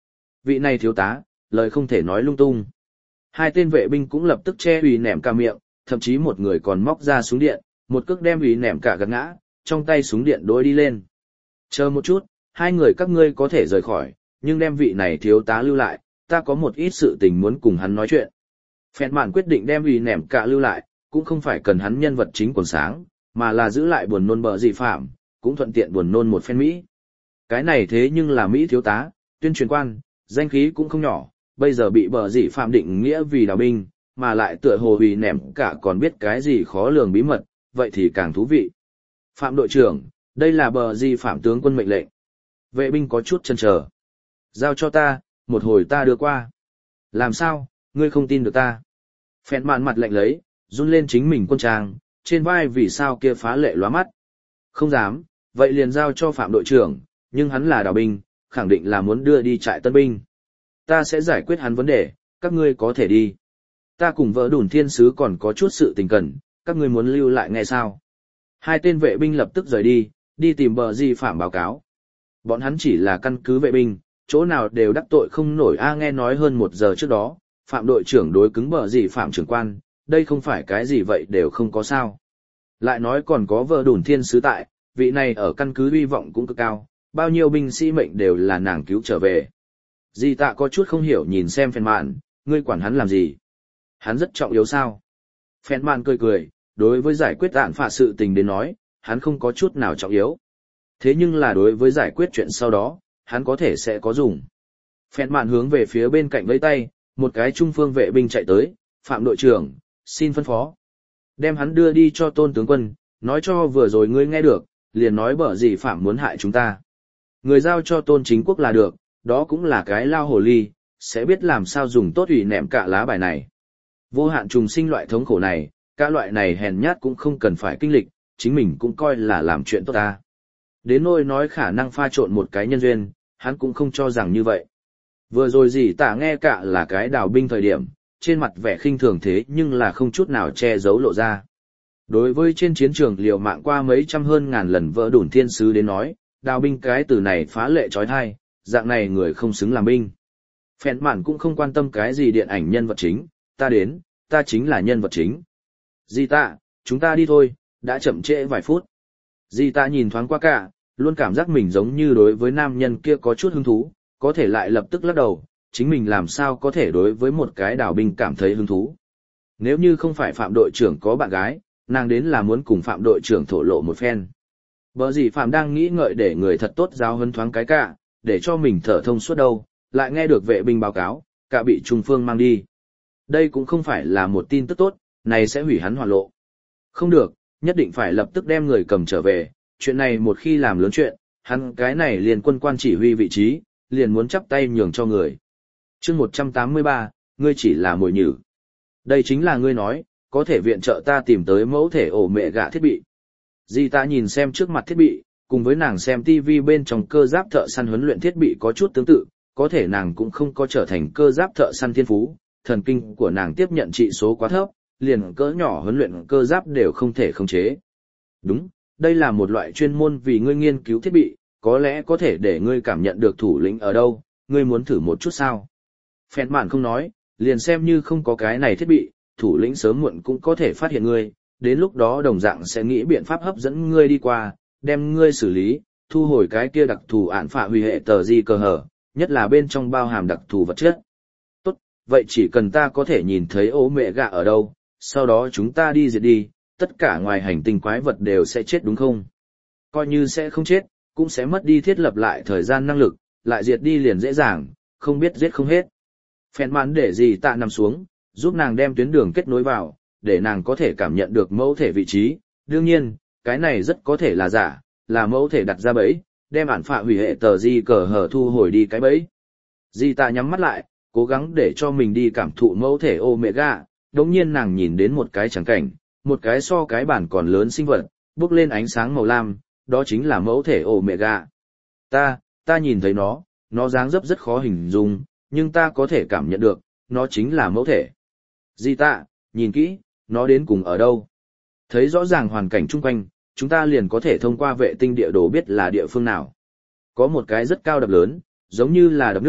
Vị này thiếu tá, lời không thể nói lung tung. Hai tên vệ binh cũng lập tức che ủy nẻm cả miệng, thậm chí một người còn móc ra súng điện, một cước đem ủy nẻm cả gạt ngã, trong tay súng điện đối đi lên. Chờ một chút, hai người các ngươi có thể rời khỏi, nhưng đem vị này thiếu tá lưu lại, ta có một ít sự tình muốn cùng hắn nói chuyện. Phẹn mạn quyết định đem ủy nẻm cả lưu lại, cũng không phải cần hắn nhân vật chính quần sáng, mà là giữ lại buồn nôn bờ gì phạm, cũng thuận tiện buồn nôn một phen Mỹ. Cái này thế nhưng là Mỹ thiếu tá, tuyên truyền quan, danh khí cũng không nhỏ, bây giờ bị bờ gì phạm định nghĩa vì đào binh, mà lại tựa hồ vì nẻm cả còn biết cái gì khó lường bí mật, vậy thì càng thú vị. Phạm đội trưởng, đây là bờ gì phạm tướng quân mệnh lệnh. Vệ binh có chút chần chờ. Giao cho ta, một hồi ta đưa qua. Làm sao, ngươi không tin được ta? Phẹn mạn mặt lạnh lấy, run lên chính mình quân trang, trên vai vì sao kia phá lệ lóa mắt. Không dám, vậy liền giao cho phạm đội trưởng, nhưng hắn là đào binh, khẳng định là muốn đưa đi trại tân binh. Ta sẽ giải quyết hắn vấn đề, các ngươi có thể đi. Ta cùng vợ đùn thiên sứ còn có chút sự tình cần, các ngươi muốn lưu lại nghe sao? Hai tên vệ binh lập tức rời đi, đi tìm bờ di phạm báo cáo. Bọn hắn chỉ là căn cứ vệ binh, chỗ nào đều đắc tội không nổi a nghe nói hơn một giờ trước đó, phạm đội trưởng đối cứng bờ di phạm trưởng quan, đây không phải cái gì vậy đều không có sao. Lại nói còn có vợ đùn thiên sứ tại, vị này ở căn cứ hy vọng cũng cực cao, bao nhiêu binh sĩ mệnh đều là nàng cứu trở về. Di tạ có chút không hiểu nhìn xem phèn mạn, ngươi quản hắn làm gì? Hắn rất trọng yếu sao? Phèn mạn cười cười, đối với giải quyết ạn phạ sự tình đến nói, hắn không có chút nào trọng yếu. Thế nhưng là đối với giải quyết chuyện sau đó, hắn có thể sẽ có dùng. Phèn mạn hướng về phía bên cạnh vẫy tay, một cái trung phương vệ binh chạy tới, phạm đội trưởng, xin phân phó. Đem hắn đưa đi cho tôn tướng quân, nói cho vừa rồi ngươi nghe được, liền nói bở gì phạm muốn hại chúng ta. Người giao cho tôn chính quốc là được, đó cũng là cái lao hồ ly, sẽ biết làm sao dùng tốt ủy nẹm cả lá bài này. Vô hạn trùng sinh loại thống khổ này, cả loại này hèn nhát cũng không cần phải kinh lịch, chính mình cũng coi là làm chuyện tốt ta. Đến nỗi nói khả năng pha trộn một cái nhân duyên, hắn cũng không cho rằng như vậy. Vừa rồi gì tả nghe cả là cái đào binh thời điểm, trên mặt vẻ khinh thường thế nhưng là không chút nào che giấu lộ ra. Đối với trên chiến trường liều mạng qua mấy trăm hơn ngàn lần vỡ đủn thiên sứ đến nói, đào binh cái từ này phá lệ trói thai, dạng này người không xứng làm binh. Phèn mạn cũng không quan tâm cái gì điện ảnh nhân vật chính, ta đến, ta chính là nhân vật chính. Di tạ, chúng ta đi thôi, đã chậm trễ vài phút. Di tạ nhìn thoáng qua cả, luôn cảm giác mình giống như đối với nam nhân kia có chút hứng thú, có thể lại lập tức lắc đầu, chính mình làm sao có thể đối với một cái đào binh cảm thấy hứng thú. Nếu như không phải phạm đội trưởng có bạn gái, nàng đến là muốn cùng phạm đội trưởng thổ lộ một phen. Bở gì phạm đang nghĩ ngợi để người thật tốt giáo huấn thoáng cái cả, để cho mình thở thông suốt đâu, lại nghe được vệ binh báo cáo, cả bị Trung Phương mang đi. Đây cũng không phải là một tin tức tốt, này sẽ hủy hắn hoàn lộ. Không được, nhất định phải lập tức đem người cầm trở về, chuyện này một khi làm lớn chuyện, hắn cái này liền quân quan chỉ huy vị trí, liền muốn chắp tay nhường cho người. Chương một trăm tám mươi ba, ngươi chỉ là mồi nhử. Đây chính là ngươi nói, có thể viện trợ ta tìm tới mẫu thể ổ mẹ gạ thiết bị. Di ta nhìn xem trước mặt thiết bị, cùng với nàng xem tivi bên trong cơ giáp thợ săn huấn luyện thiết bị có chút tương tự, có thể nàng cũng không có trở thành cơ giáp thợ săn thiên phú, thần kinh của nàng tiếp nhận trị số quá thấp, liền cỡ nhỏ huấn luyện cơ giáp đều không thể khống chế. Đúng, đây là một loại chuyên môn vì ngươi nghiên cứu thiết bị, có lẽ có thể để ngươi cảm nhận được thủ lĩnh ở đâu, ngươi muốn thử một chút sao? Phèn mạn không nói, liền xem như không có cái này thiết bị, thủ lĩnh sớm muộn cũng có thể phát hiện ngươi, đến lúc đó đồng dạng sẽ nghĩ biện pháp hấp dẫn ngươi đi qua, đem ngươi xử lý, thu hồi cái kia đặc thù án phạ hủy hệ tờ di cờ hở, nhất là bên trong bao hàm đặc thù vật chất. Tốt, vậy chỉ cần ta có thể nhìn thấy ố mẹ gạ ở đâu, sau đó chúng ta đi diệt đi, tất cả ngoài hành tinh quái vật đều sẽ chết đúng không? Coi như sẽ không chết, cũng sẽ mất đi thiết lập lại thời gian năng lực, lại diệt đi liền dễ dàng, không biết giết không hết. Phèn mạn để gì tạ nằm xuống, giúp nàng đem tuyến đường kết nối vào, để nàng có thể cảm nhận được mẫu thể vị trí. Đương nhiên, cái này rất có thể là giả, là mẫu thể đặt ra bẫy, đem ản phạ hủy hệ tờ di cờ hở thu hồi đi cái bẫy. Di tạ nhắm mắt lại, cố gắng để cho mình đi cảm thụ mẫu thể Omega, đống nhiên nàng nhìn đến một cái trắng cảnh, một cái so cái bản còn lớn sinh vật, bốc lên ánh sáng màu lam, đó chính là mẫu thể Omega. Ta, ta nhìn thấy nó, nó dáng dấp rất khó hình dung, nhưng ta có thể cảm nhận được, nó chính là mẫu thể. Di tạ, nhìn kỹ, nó đến cùng ở đâu? Thấy rõ ràng hoàn cảnh chung quanh, chúng ta liền có thể thông qua vệ tinh địa đồ biết là địa phương nào. Có một cái rất cao đập lớn, giống như là đập nước,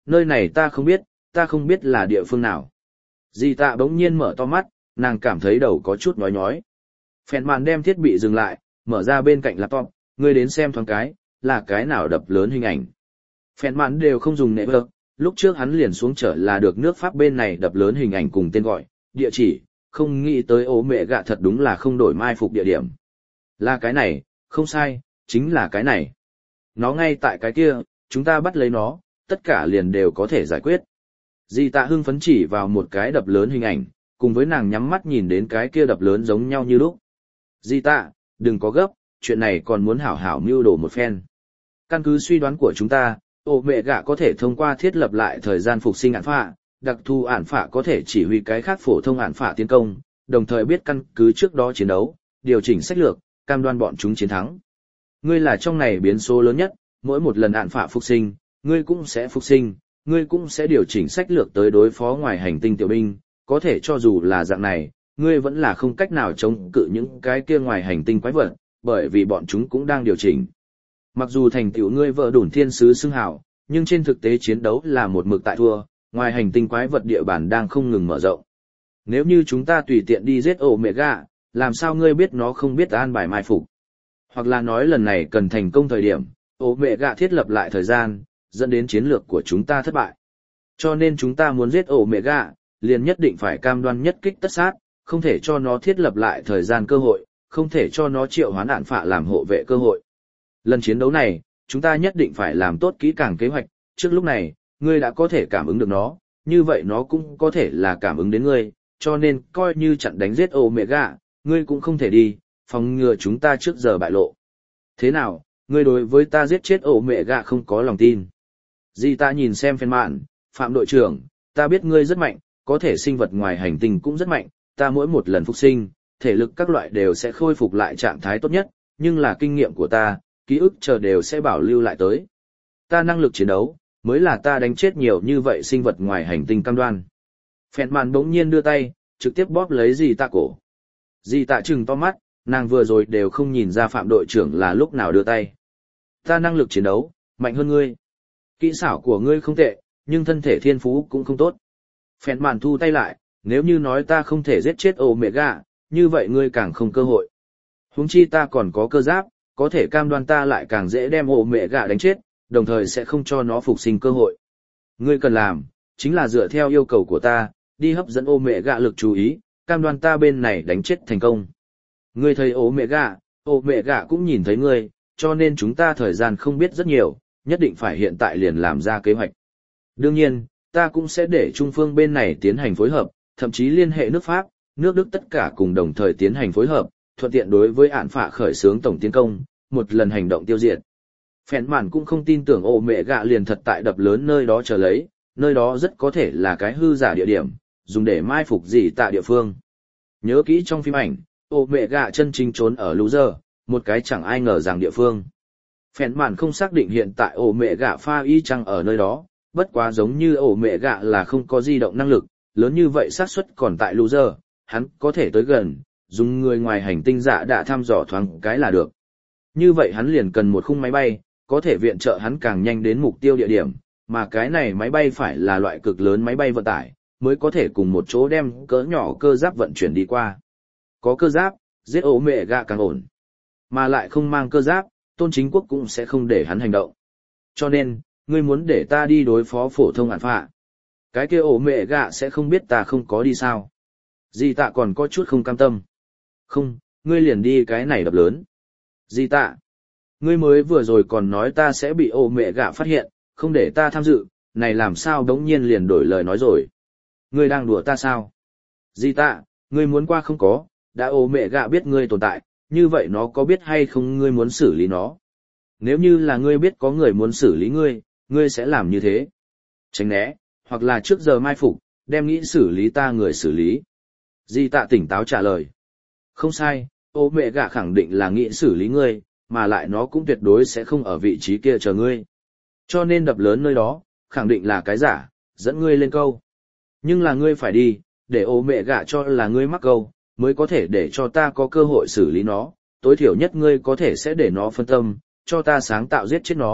Nơi này ta không biết, ta không biết là địa phương nào. Dì tạ bỗng nhiên mở to mắt, nàng cảm thấy đầu có chút nhói nhói. Phèn màn đem thiết bị dừng lại, mở ra bên cạnh laptop, ngươi đến xem thoáng cái, là cái nào đập lớn hình ảnh. Phèn màn đều không dùng nệ vợt, lúc trước hắn liền xuống trở là được nước Pháp bên này đập lớn hình ảnh cùng tên gọi, địa chỉ, không nghĩ tới ố mẹ gạ thật đúng là không đổi mai phục địa điểm. Là cái này, không sai, chính là cái này. Nó ngay tại cái kia, chúng ta bắt lấy nó, tất cả liền đều có thể giải quyết. Dì tạ hưng phấn chỉ vào một cái đập lớn hình ảnh, cùng với nàng nhắm mắt nhìn đến cái kia đập lớn giống nhau như lúc. Dì tạ, đừng có gấp, chuyện này còn muốn hảo hảo mưu đồ một phen. Căn cứ suy đoán của chúng ta, ổ mẹ gạ có thể thông qua thiết lập lại thời gian phục sinh ản phạ, đặc thù ản phạ có thể chỉ huy cái khác phổ thông ản phạ tiến công, đồng thời biết căn cứ trước đó chiến đấu, điều chỉnh sách lược, cam đoan bọn chúng chiến thắng. Ngươi là trong này biến số lớn nhất, mỗi một lần ản phạ phục sinh, ngươi cũng sẽ phục sinh, ngươi cũng sẽ điều chỉnh sách lược tới đối phó ngoài hành tinh tiểu binh, có thể cho dù là dạng này, ngươi vẫn là không cách nào chống cự những cái kia ngoài hành tinh quái vật, bởi vì bọn chúng cũng đang điều chỉnh. Mặc dù thành tựu ngươi vợ đủn thiên sứ xưng hào, nhưng trên thực tế chiến đấu là một mực tại thua, ngoài hành tinh quái vật địa bàn đang không ngừng mở rộng. Nếu như chúng ta tùy tiện đi giết Omega, làm sao ngươi biết nó không biết an bài mai phục? Hoặc là nói lần này cần thành công thời điểm, Omega thiết lập lại thời gian, dẫn đến chiến lược của chúng ta thất bại. Cho nên chúng ta muốn giết Omega, liền nhất định phải cam đoan nhất kích tất sát, không thể cho nó thiết lập lại thời gian cơ hội, không thể cho nó triệu hoán ạn phạ làm hộ vệ cơ hội. Lần chiến đấu này, chúng ta nhất định phải làm tốt kỹ càng kế hoạch, trước lúc này, ngươi đã có thể cảm ứng được nó, như vậy nó cũng có thể là cảm ứng đến ngươi, cho nên coi như chặn đánh giết Omega, ngươi cũng không thể đi, phòng ngừa chúng ta trước giờ bại lộ. Thế nào, ngươi đối với ta giết chết Omega không có lòng tin? Dì ta nhìn xem phèn mạn, Phạm đội trưởng, ta biết ngươi rất mạnh, có thể sinh vật ngoài hành tinh cũng rất mạnh, ta mỗi một lần phục sinh, thể lực các loại đều sẽ khôi phục lại trạng thái tốt nhất, nhưng là kinh nghiệm của ta, ký ức chờ đều sẽ bảo lưu lại tới. Ta năng lực chiến đấu, mới là ta đánh chết nhiều như vậy sinh vật ngoài hành tinh cam đoan. Phèn màn bỗng nhiên đưa tay, trực tiếp bóp lấy dì tạ cổ. Dì tạ trừng to mắt, nàng vừa rồi đều không nhìn ra Phạm đội trưởng là lúc nào đưa tay. Ta năng lực chiến đấu, mạnh hơn ngươi. Kỹ xảo của ngươi không tệ, nhưng thân thể thiên phú cũng không tốt. Phèn màn thu tay lại, nếu như nói ta không thể giết chết Omega, như vậy ngươi càng không cơ hội. Huống chi ta còn có cơ giáp, có thể cam đoan ta lại càng dễ đem Omega đánh chết, đồng thời sẽ không cho nó phục sinh cơ hội. Ngươi cần làm, chính là dựa theo yêu cầu của ta, đi hấp dẫn Omega lực chú ý, cam đoan ta bên này đánh chết thành công. Ngươi thấy Omega, Omega cũng nhìn thấy ngươi, cho nên chúng ta thời gian không biết rất nhiều, nhất định phải hiện tại liền làm ra kế hoạch. Đương nhiên, ta cũng sẽ để Trung phương bên này tiến hành phối hợp, thậm chí liên hệ nước Pháp, nước Đức tất cả cùng đồng thời tiến hành phối hợp, thuận tiện đối với ạn phạ khởi xướng tổng tiến công, một lần hành động tiêu diệt. Phèn màn cũng không tin tưởng ổ mẹ gạ liền thật tại đập lớn nơi đó chờ lấy, nơi đó rất có thể là cái hư giả địa điểm, dùng để mai phục gì tại địa phương. Nhớ kỹ trong phim ảnh, ổ mẹ gạ chân chính trốn ở lũ giờ, một cái chẳng ai ngờ rằng địa phương. Phèn màn không xác định hiện tại ổ mẹ gạ pha y chăng ở nơi đó, bất quá giống như ổ mẹ gạ là không có di động năng lực, lớn như vậy xác suất còn tại lũ giờ, hắn có thể tới gần, dùng người ngoài hành tinh dạ đã thăm dò thoáng cái là được. Như vậy hắn liền cần một khung máy bay, có thể viện trợ hắn càng nhanh đến mục tiêu địa điểm, mà cái này máy bay phải là loại cực lớn máy bay vận tải, mới có thể cùng một chỗ đem cỡ nhỏ cơ giáp vận chuyển đi qua. Có cơ giáp, giết ổ mẹ gạ càng ổn. Mà lại không mang cơ giáp, Tôn Chính Quốc cũng sẽ không để hắn hành động. Cho nên, ngươi muốn để ta đi đối phó phổ thông ản phạ. Cái kia ổ mẹ gạ sẽ không biết ta không có đi sao. Dì tạ còn có chút không cam tâm. Không, ngươi liền đi cái này đập lớn. Dì tạ, ngươi mới vừa rồi còn nói ta sẽ bị ổ mẹ gạ phát hiện, không để ta tham dự, này làm sao đống nhiên liền đổi lời nói rồi. Ngươi đang đùa ta sao? Dì tạ, ngươi muốn qua không có, đã ổ mẹ gạ biết ngươi tồn tại, như vậy nó có biết hay không ngươi muốn xử lý nó? Nếu như là ngươi biết có người muốn xử lý ngươi, ngươi sẽ làm như thế. Tránh né, hoặc là trước giờ mai phục, đem nghĩ xử lý ta người xử lý. Di tạ tỉnh táo trả lời. Không sai, ô mẹ gạ khẳng định là nghĩ xử lý ngươi, mà lại nó cũng tuyệt đối sẽ không ở vị trí kia chờ ngươi. Cho nên đập lớn nơi đó, khẳng định là cái giả, dẫn ngươi lên câu. Nhưng là ngươi phải đi, để ô mẹ gạ cho là ngươi mắc câu, mới có thể để cho ta có cơ hội xử lý nó, tối thiểu nhất ngươi có thể sẽ để nó phân tâm, cho ta sáng tạo giết chết nó,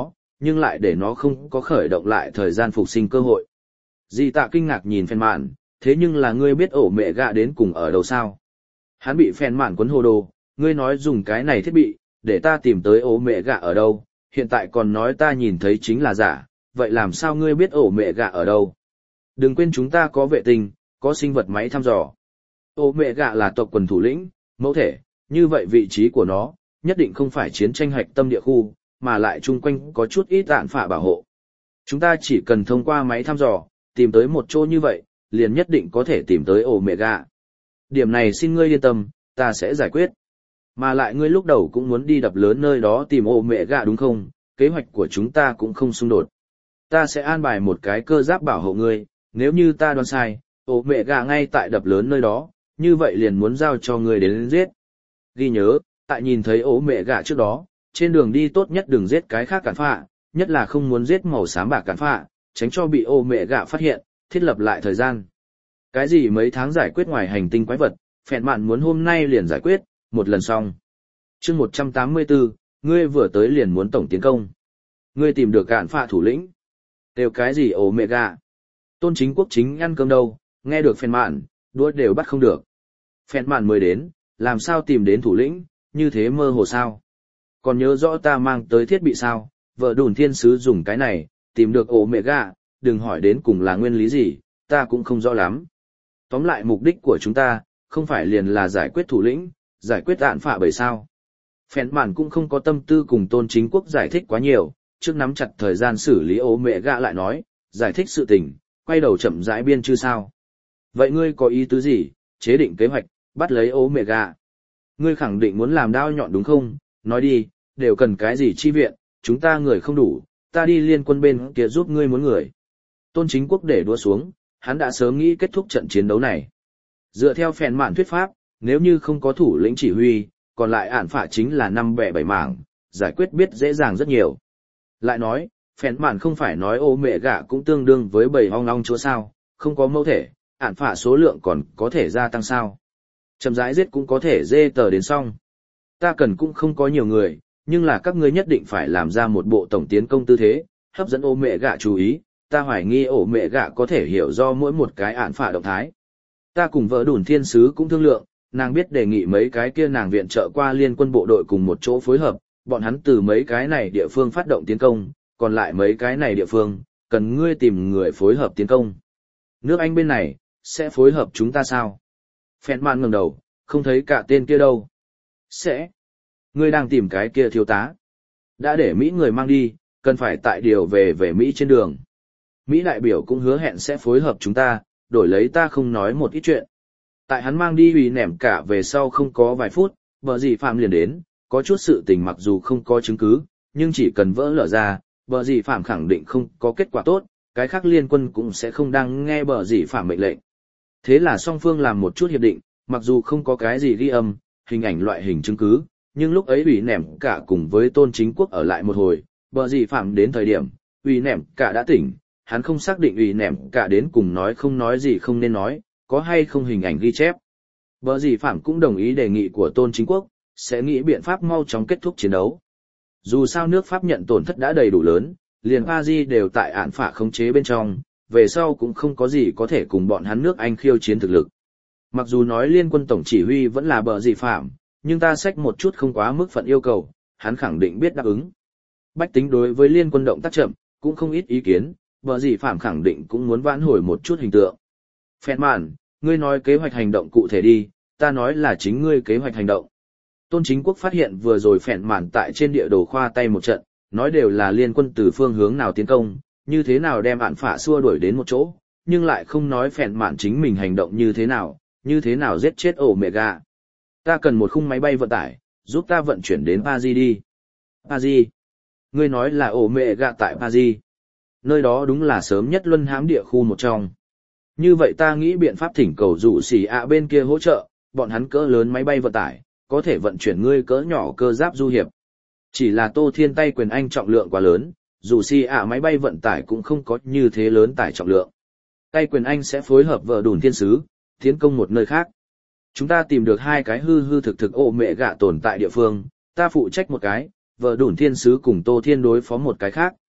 nhưng lại để nó không có khởi động lại thời gian phục sinh cơ hội. Dì tạ kinh ngạc nhìn phèn mạn, thế nhưng là ngươi biết ổ mẹ gạ đến cùng ở đâu sao? Hắn bị phèn mạn quấn hồ đồ, ngươi nói dùng cái này thiết bị, để ta tìm tới ổ mẹ gạ ở đâu, hiện tại còn nói ta nhìn thấy chính là giả, vậy làm sao ngươi biết ổ mẹ gạ ở đâu? Đừng quên chúng ta có vệ tinh, có sinh vật máy thăm dò. Ổ mẹ gạ là tộc quần thủ lĩnh, mẫu thể, như vậy vị trí của nó, nhất định không phải chiến tranh hạch tâm địa khu, mà lại chung quanh có chút ít ạn phả bảo hộ. Chúng ta chỉ cần thông qua máy thăm dò, tìm tới một chỗ như vậy, liền nhất định có thể tìm tới ổ mẹ gạ. Điểm này xin ngươi yên tâm, ta sẽ giải quyết. Mà lại ngươi lúc đầu cũng muốn đi đập lớn nơi đó tìm ổ mẹ gạ đúng không? Kế hoạch của chúng ta cũng không xung đột. Ta sẽ an bài một cái cơ giáp bảo hộ ngươi, nếu như ta đoán sai, ổ mẹ gạ ngay tại đập lớn nơi đó, như vậy liền muốn giao cho ngươi đến giết. Ghi nhớ, tại nhìn thấy ổ mẹ gạ trước đó, trên đường đi tốt nhất đừng giết cái khác cản phạ, nhất là không muốn giết màu xám bạc cản phạ, tránh cho bị ổ mẹ gạ phát hiện, thiết lập lại thời gian. Cái gì mấy tháng giải quyết ngoài hành tinh quái vật, phèn mạn muốn hôm nay liền giải quyết, một lần xong. chương một trăm tám mươi bốn, ngươi vừa tới liền muốn tổng tiến công. Ngươi tìm được cản phạ thủ lĩnh. Đều cái gì ổ mẹ gạ? Tôn Chính Quốc chính ăn cơm đâu, nghe được phèn mạn, đũa đều bắt không được. Phèn mạn mới đến, làm sao tìm đến thủ lĩnh, như thế mơ hồ sao? Còn nhớ rõ ta mang tới thiết bị sao, vợ đùn thiên sứ dùng cái này, tìm được ổ mẹ gạ, đừng hỏi đến cùng là nguyên lý gì, ta cũng không rõ lắm. Tóm lại mục đích của chúng ta, không phải liền là giải quyết thủ lĩnh, giải quyết ạn phạ bởi sao. Phèn mạn cũng không có tâm tư cùng Tôn Chính Quốc giải thích quá nhiều, trước nắm chặt thời gian xử lý ổ mẹ gạ lại nói, giải thích sự tình, quay đầu chậm rãi biên chứ sao. Vậy ngươi có ý tứ gì, chế định kế hoạch, bắt lấy ổ mẹ gạ. Ngươi khẳng định muốn làm đao nhọn đúng không, nói đi, đều cần cái gì chi viện, chúng ta người không đủ, ta đi liên quân bên kia giúp ngươi muốn người. Tôn Chính Quốc để đua xuống, hắn đã sớm nghĩ kết thúc trận chiến đấu này. Dựa theo phèn mạn thuyết pháp, nếu như không có thủ lĩnh chỉ huy, còn lại ản phả chính là năm bẻ bảy mảng, giải quyết biết dễ dàng rất nhiều. Lại nói, phèn mạn không phải nói ô mẹ gạ cũng tương đương với bầy ong ong chúa sao, không có mẫu thể, ản phả số lượng còn có thể gia tăng sao. Chậm rãi giết cũng có thể dê tờ đến xong. Ta cần cũng không có nhiều người, nhưng là các ngươi nhất định phải làm ra một bộ tổng tiến công tư thế, hấp dẫn ô mẹ gạ chú ý, ta hoài nghi ổ mẹ gạ có thể hiểu do mỗi một cái ản phả động thái. Ta cùng vợ đùn thiên sứ cũng thương lượng, nàng biết đề nghị mấy cái kia nàng viện trợ qua liên quân bộ đội cùng một chỗ phối hợp, bọn hắn từ mấy cái này địa phương phát động tiến công, còn lại mấy cái này địa phương, cần ngươi tìm người phối hợp tiến công. Nước Anh bên này, sẽ phối hợp chúng ta sao? Phèn mạn ngẩng đầu, không thấy cả tên kia đâu. Sẽ. Ngươi đang tìm cái kia thiếu tá. Đã để Mỹ người mang đi, cần phải tại điều về về Mỹ trên đường. Mỹ đại biểu cũng hứa hẹn sẽ phối hợp chúng ta, đổi lấy ta không nói một ít chuyện. Tại hắn mang đi hủy nẻm cả về sau không có vài phút, bờ dì phạm liền đến, có chút sự tình mặc dù không có chứng cứ, nhưng chỉ cần vỡ lở ra, bờ dì phạm khẳng định không có kết quả tốt, cái khác liên quân cũng sẽ không đang nghe bờ dì phạm mệnh lệnh. Thế là song phương làm một chút hiệp định, mặc dù không có cái gì ghi âm, hình ảnh loại hình chứng cứ, nhưng lúc ấy ủy nẻm cả cùng với Tôn Chính Quốc ở lại một hồi, bờ dì phạm đến thời điểm, ủy nẻm cả đã tỉnh, hắn không xác định ủy nẻm cả đến cùng nói không nói gì không nên nói, có hay không hình ảnh ghi chép. Bờ dì phạm cũng đồng ý đề nghị của Tôn Chính Quốc, sẽ nghĩ biện pháp mau chóng kết thúc chiến đấu. Dù sao nước Pháp nhận tổn thất đã đầy đủ lớn, liền Paris đều tại án phả khống chế bên trong, về sau cũng không có gì có thể cùng bọn hắn nước Anh khiêu chiến thực lực. Mặc dù nói liên quân tổng chỉ huy vẫn là bờ dì phạm, nhưng ta xách một chút không quá mức phận yêu cầu, hắn khẳng định biết đáp ứng. Bách tính đối với liên quân động tác chậm, cũng không ít ý kiến, bờ dì phạm khẳng định cũng muốn vãn hồi một chút hình tượng. Phèn mạn, ngươi nói kế hoạch hành động cụ thể đi, ta nói là chính ngươi kế hoạch hành động. Tôn Chính Quốc phát hiện vừa rồi phèn mạn tại trên địa đồ khoa tay một trận, nói đều là liên quân từ phương hướng nào tiến công, như thế nào đem ạn phả xua đuổi đến một chỗ, nhưng lại không nói phèn mạn chính mình hành động như thế nào, như thế nào giết chết ổ mẹ gà. Ta cần một khung máy bay vận tải, giúp ta vận chuyển đến Paris đi. Paris? Ngươi nói là ổ mẹ gà tại Paris. Nơi đó đúng là sớm nhất luân hãm địa khu một trong. Như vậy ta nghĩ biện pháp thỉnh cầu rủ xỉ ạ bên kia hỗ trợ, bọn hắn cỡ lớn máy bay vận tải, có thể vận chuyển ngươi cỡ nhỏ cơ giáp du hiệp. Chỉ là Tô Thiên tay quyền anh trọng lượng quá lớn, dù xỉ ạ máy bay vận tải cũng không có như thế lớn tải trọng lượng. Tay quyền anh sẽ phối hợp vợ đùn thiên sứ, tiến công một nơi khác. Chúng ta tìm được hai cái hư hư thực thực ổ mẹ gạ tồn tại địa phương, ta phụ trách một cái, vợ đùn thiên sứ cùng Tô Thiên đối phó một cái khác,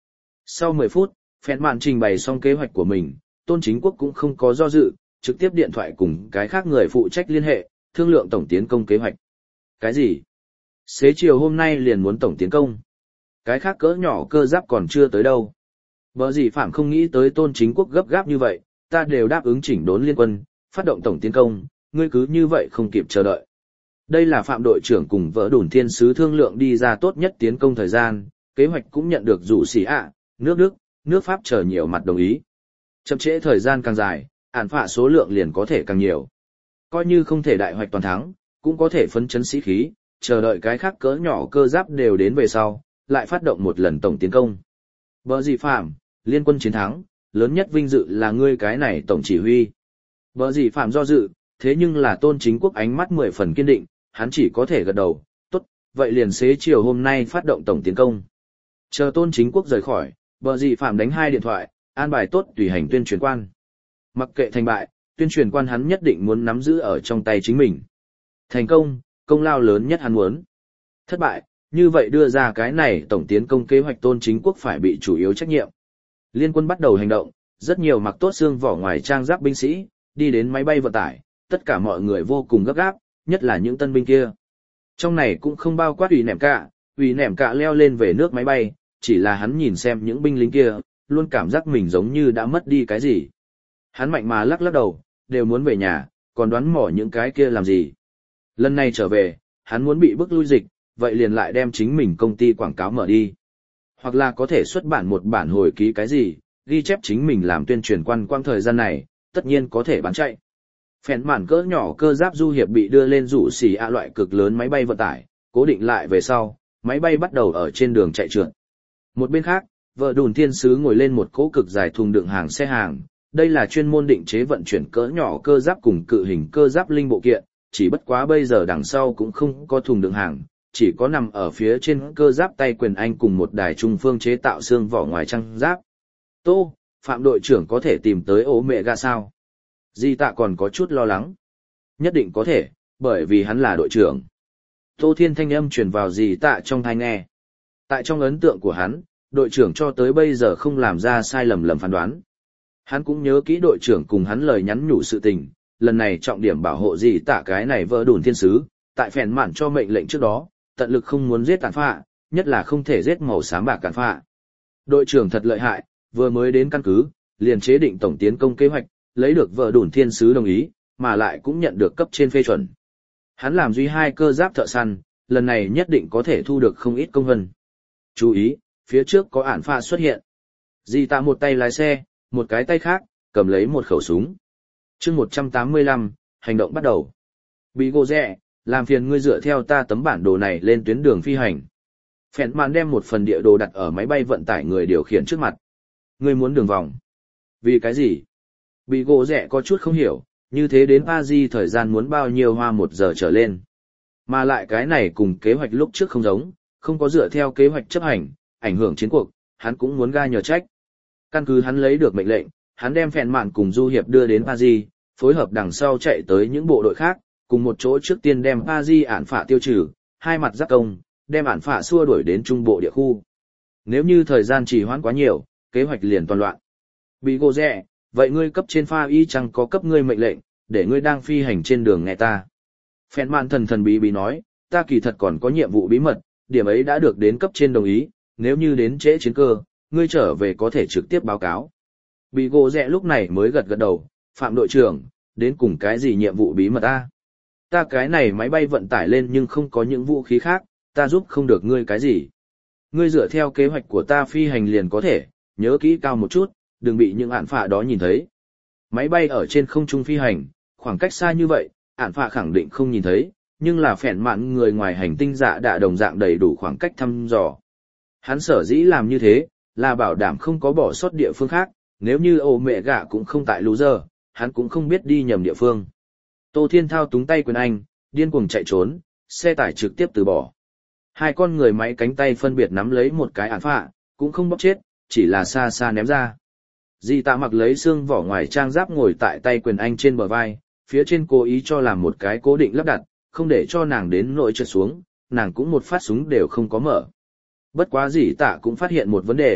Sau mười phút, phèn mạn trình bày xong kế hoạch của mình, Tôn Chính Quốc cũng không có do dự, trực tiếp điện thoại cùng cái khác người phụ trách liên hệ, thương lượng tổng tiến công kế hoạch. Cái gì? Xế chiều hôm nay liền muốn tổng tiến công. Cái khác cỡ nhỏ cơ giáp còn chưa tới đâu. Bở gì Phạm không nghĩ tới Tôn Chính Quốc gấp gáp như vậy, ta đều đáp ứng chỉnh đốn liên quân, phát động tổng tiến công, ngươi cứ như vậy không kịp chờ đợi. Đây là Phạm đội trưởng cùng vỡ đủn thiên sứ thương lượng đi ra tốt nhất tiến công thời gian, kế hoạch cũng nhận được rủ xỉ ạ, nước Đức, nước Pháp chờ nhiều mặt đồng ý. Chậm trễ thời gian càng dài, ản phạ số lượng liền có thể càng nhiều. Coi như không thể đại hoạch toàn thắng, cũng có thể phấn chấn sĩ khí, chờ đợi cái khác cỡ nhỏ cơ giáp đều đến về sau, lại phát động một lần tổng tiến công. Bở gì Phạm, liên quân chiến thắng, lớn nhất vinh dự là ngươi cái này tổng chỉ huy. Bở gì Phạm do dự, thế nhưng là Tôn Chính Quốc ánh mắt mười phần kiên định, hắn chỉ có thể gật đầu, tốt, vậy liền xế chiều hôm nay phát động tổng tiến công. Chờ Tôn Chính Quốc rời khỏi, Bở gì Phạm đánh hai điện thoại, an bài tốt tùy hành tuyên truyền quan. Mặc kệ thành bại, tuyên truyền quan hắn nhất định muốn nắm giữ ở trong tay chính mình. Thành công, công lao lớn nhất hắn muốn. Thất bại, như vậy đưa ra cái này tổng tiến công kế hoạch Tôn Chính Quốc phải bị chủ yếu trách nhiệm. Liên quân bắt đầu hành động, rất nhiều mặc tốt xương vỏ ngoài trang giáp binh sĩ, đi đến máy bay vận tải, tất cả mọi người vô cùng gấp gáp, nhất là những tân binh kia. Trong này cũng không bao quát ủy nẻm cả, ủy nẻm cả leo lên về nước máy bay, chỉ là hắn nhìn xem những binh lính kia, luôn cảm giác mình giống như đã mất đi cái gì. Hắn mạnh mà lắc lắc đầu, đều muốn về nhà, còn đoán mò những cái kia làm gì. Lần này trở về, hắn muốn bị bức lui dịch, vậy liền lại đem chính mình công ty quảng cáo mở đi. Hoặc là có thể xuất bản một bản hồi ký cái gì, ghi chép chính mình làm tuyên truyền quan quang thời gian này, tất nhiên có thể bán chạy. Phèn màn cỡ nhỏ cơ giáp du hiệp bị đưa lên rủ xì ạ loại cực lớn máy bay vận tải, cố định lại về sau, máy bay bắt đầu ở trên đường chạy trượt. Một bên khác, vợ đùn thiên sứ ngồi lên một cỗ cực dài thùng đựng hàng xe hàng, đây là chuyên môn định chế vận chuyển cỡ nhỏ cơ giáp cùng cự hình cơ giáp linh bộ kiện, chỉ bất quá bây giờ đằng sau cũng không có thùng đựng hàng, chỉ có nằm ở phía trên cơ giáp tay quyền anh cùng một đài trung phương chế tạo xương vỏ ngoài trang giáp. Tô, Phạm đội trưởng có thể tìm tới ố mẹ ga sao? Di Tạ còn có chút lo lắng. Nhất định có thể, bởi vì hắn là đội trưởng. Tô Thiên thanh âm truyền vào Di Tạ trong tai nghe. Tại trong ấn tượng của hắn, đội trưởng cho tới bây giờ không làm ra sai lầm lầm phán đoán. Hắn cũng nhớ kỹ đội trưởng cùng hắn lời nhắn nhủ sự tình, lần này trọng điểm bảo hộ Di Tạ cái này vỡ đùn thiên sứ, tại phèn mạn cho mệnh lệnh trước đó, tận lực không muốn giết tàn phạ, nhất là không thể giết màu xám bạc tàn phạ. Đội trưởng thật lợi hại, vừa mới đến căn cứ, liền chế định tổng tiến công kế hoạch, lấy được vợ đủn thiên sứ đồng ý, mà lại cũng nhận được cấp trên phê chuẩn. Hắn làm duy hai cơ giáp thợ săn, lần này nhất định có thể thu được không ít công vân. Chú ý, phía trước có ản pha xuất hiện. Di Tạ một tay lái xe, một cái tay khác, cầm lấy một khẩu súng. chương một trăm tám mươi lăm, hành động bắt đầu. Bị gô rẽ, làm phiền ngươi dựa theo ta tấm bản đồ này lên tuyến đường phi hành. Phèn màn đem một phần địa đồ đặt ở máy bay vận tải người điều khiển trước mặt. Ngươi muốn đường vòng. Vì cái gì? Bị gỗ rẻ có chút không hiểu, như thế đến Paris thời gian muốn bao nhiêu hoa một giờ trở lên. Mà lại cái này cùng kế hoạch lúc trước không giống, không có dựa theo kế hoạch chấp hành, ảnh hưởng chiến cuộc, hắn cũng muốn ga nhờ trách. Căn cứ hắn lấy được mệnh lệnh, hắn đem phèn mạn cùng du hiệp đưa đến Paris, phối hợp đằng sau chạy tới những bộ đội khác, cùng một chỗ trước tiên đem Paris ản phạ tiêu trừ, hai mặt giáp công, đem ản phạ xua đuổi đến trung bộ địa khu. Nếu như thời gian trì hoãn quá nhiều, kế hoạch liền toàn loạn. Bị gỗ rẻ, vậy ngươi cấp trên pha y chẳng có cấp ngươi mệnh lệnh, để ngươi đang phi hành trên đường nghe ta. Phèn mạn thần thần bí bí nói, ta kỳ thật còn có nhiệm vụ bí mật, điểm ấy đã được đến cấp trên đồng ý, nếu như đến trễ chiến cơ, ngươi trở về có thể trực tiếp báo cáo. Bị gỗ rẻ lúc này mới gật gật đầu, Phạm đội trưởng, đến cùng cái gì nhiệm vụ bí mật ta? Ta cái này máy bay vận tải lên nhưng không có những vũ khí khác, ta giúp không được ngươi cái gì. Ngươi dựa theo kế hoạch của ta phi hành liền có thể, nhớ kỹ cao một chút, đừng bị những ản phạ đó nhìn thấy. Máy bay ở trên không trung phi hành, khoảng cách xa như vậy, ản phạ khẳng định không nhìn thấy, nhưng là phèn mạn người ngoài hành tinh dạ đã đồng dạng đầy đủ khoảng cách thăm dò. Hắn sở dĩ làm như thế, là bảo đảm không có bỏ sót địa phương khác, nếu như ổ mẹ gạ cũng không tại lú giờ, hắn cũng không biết đi nhầm địa phương. Tô Thiên thao túng tay quyền anh, điên cuồng chạy trốn, xe tải trực tiếp từ bỏ. Hai con người máy cánh tay phân biệt nắm lấy một cái ản phạ, cũng không bóp chết, chỉ là xa xa ném ra. Di Tạ mặc lấy xương vỏ ngoài trang giáp ngồi tại tay quyền anh trên bờ vai, phía trên cố ý cho làm một cái cố định lắp đặt, không để cho nàng đến nỗi trượt xuống, nàng cũng một phát súng đều không có mở. Bất quá Di Tạ cũng phát hiện một vấn đề,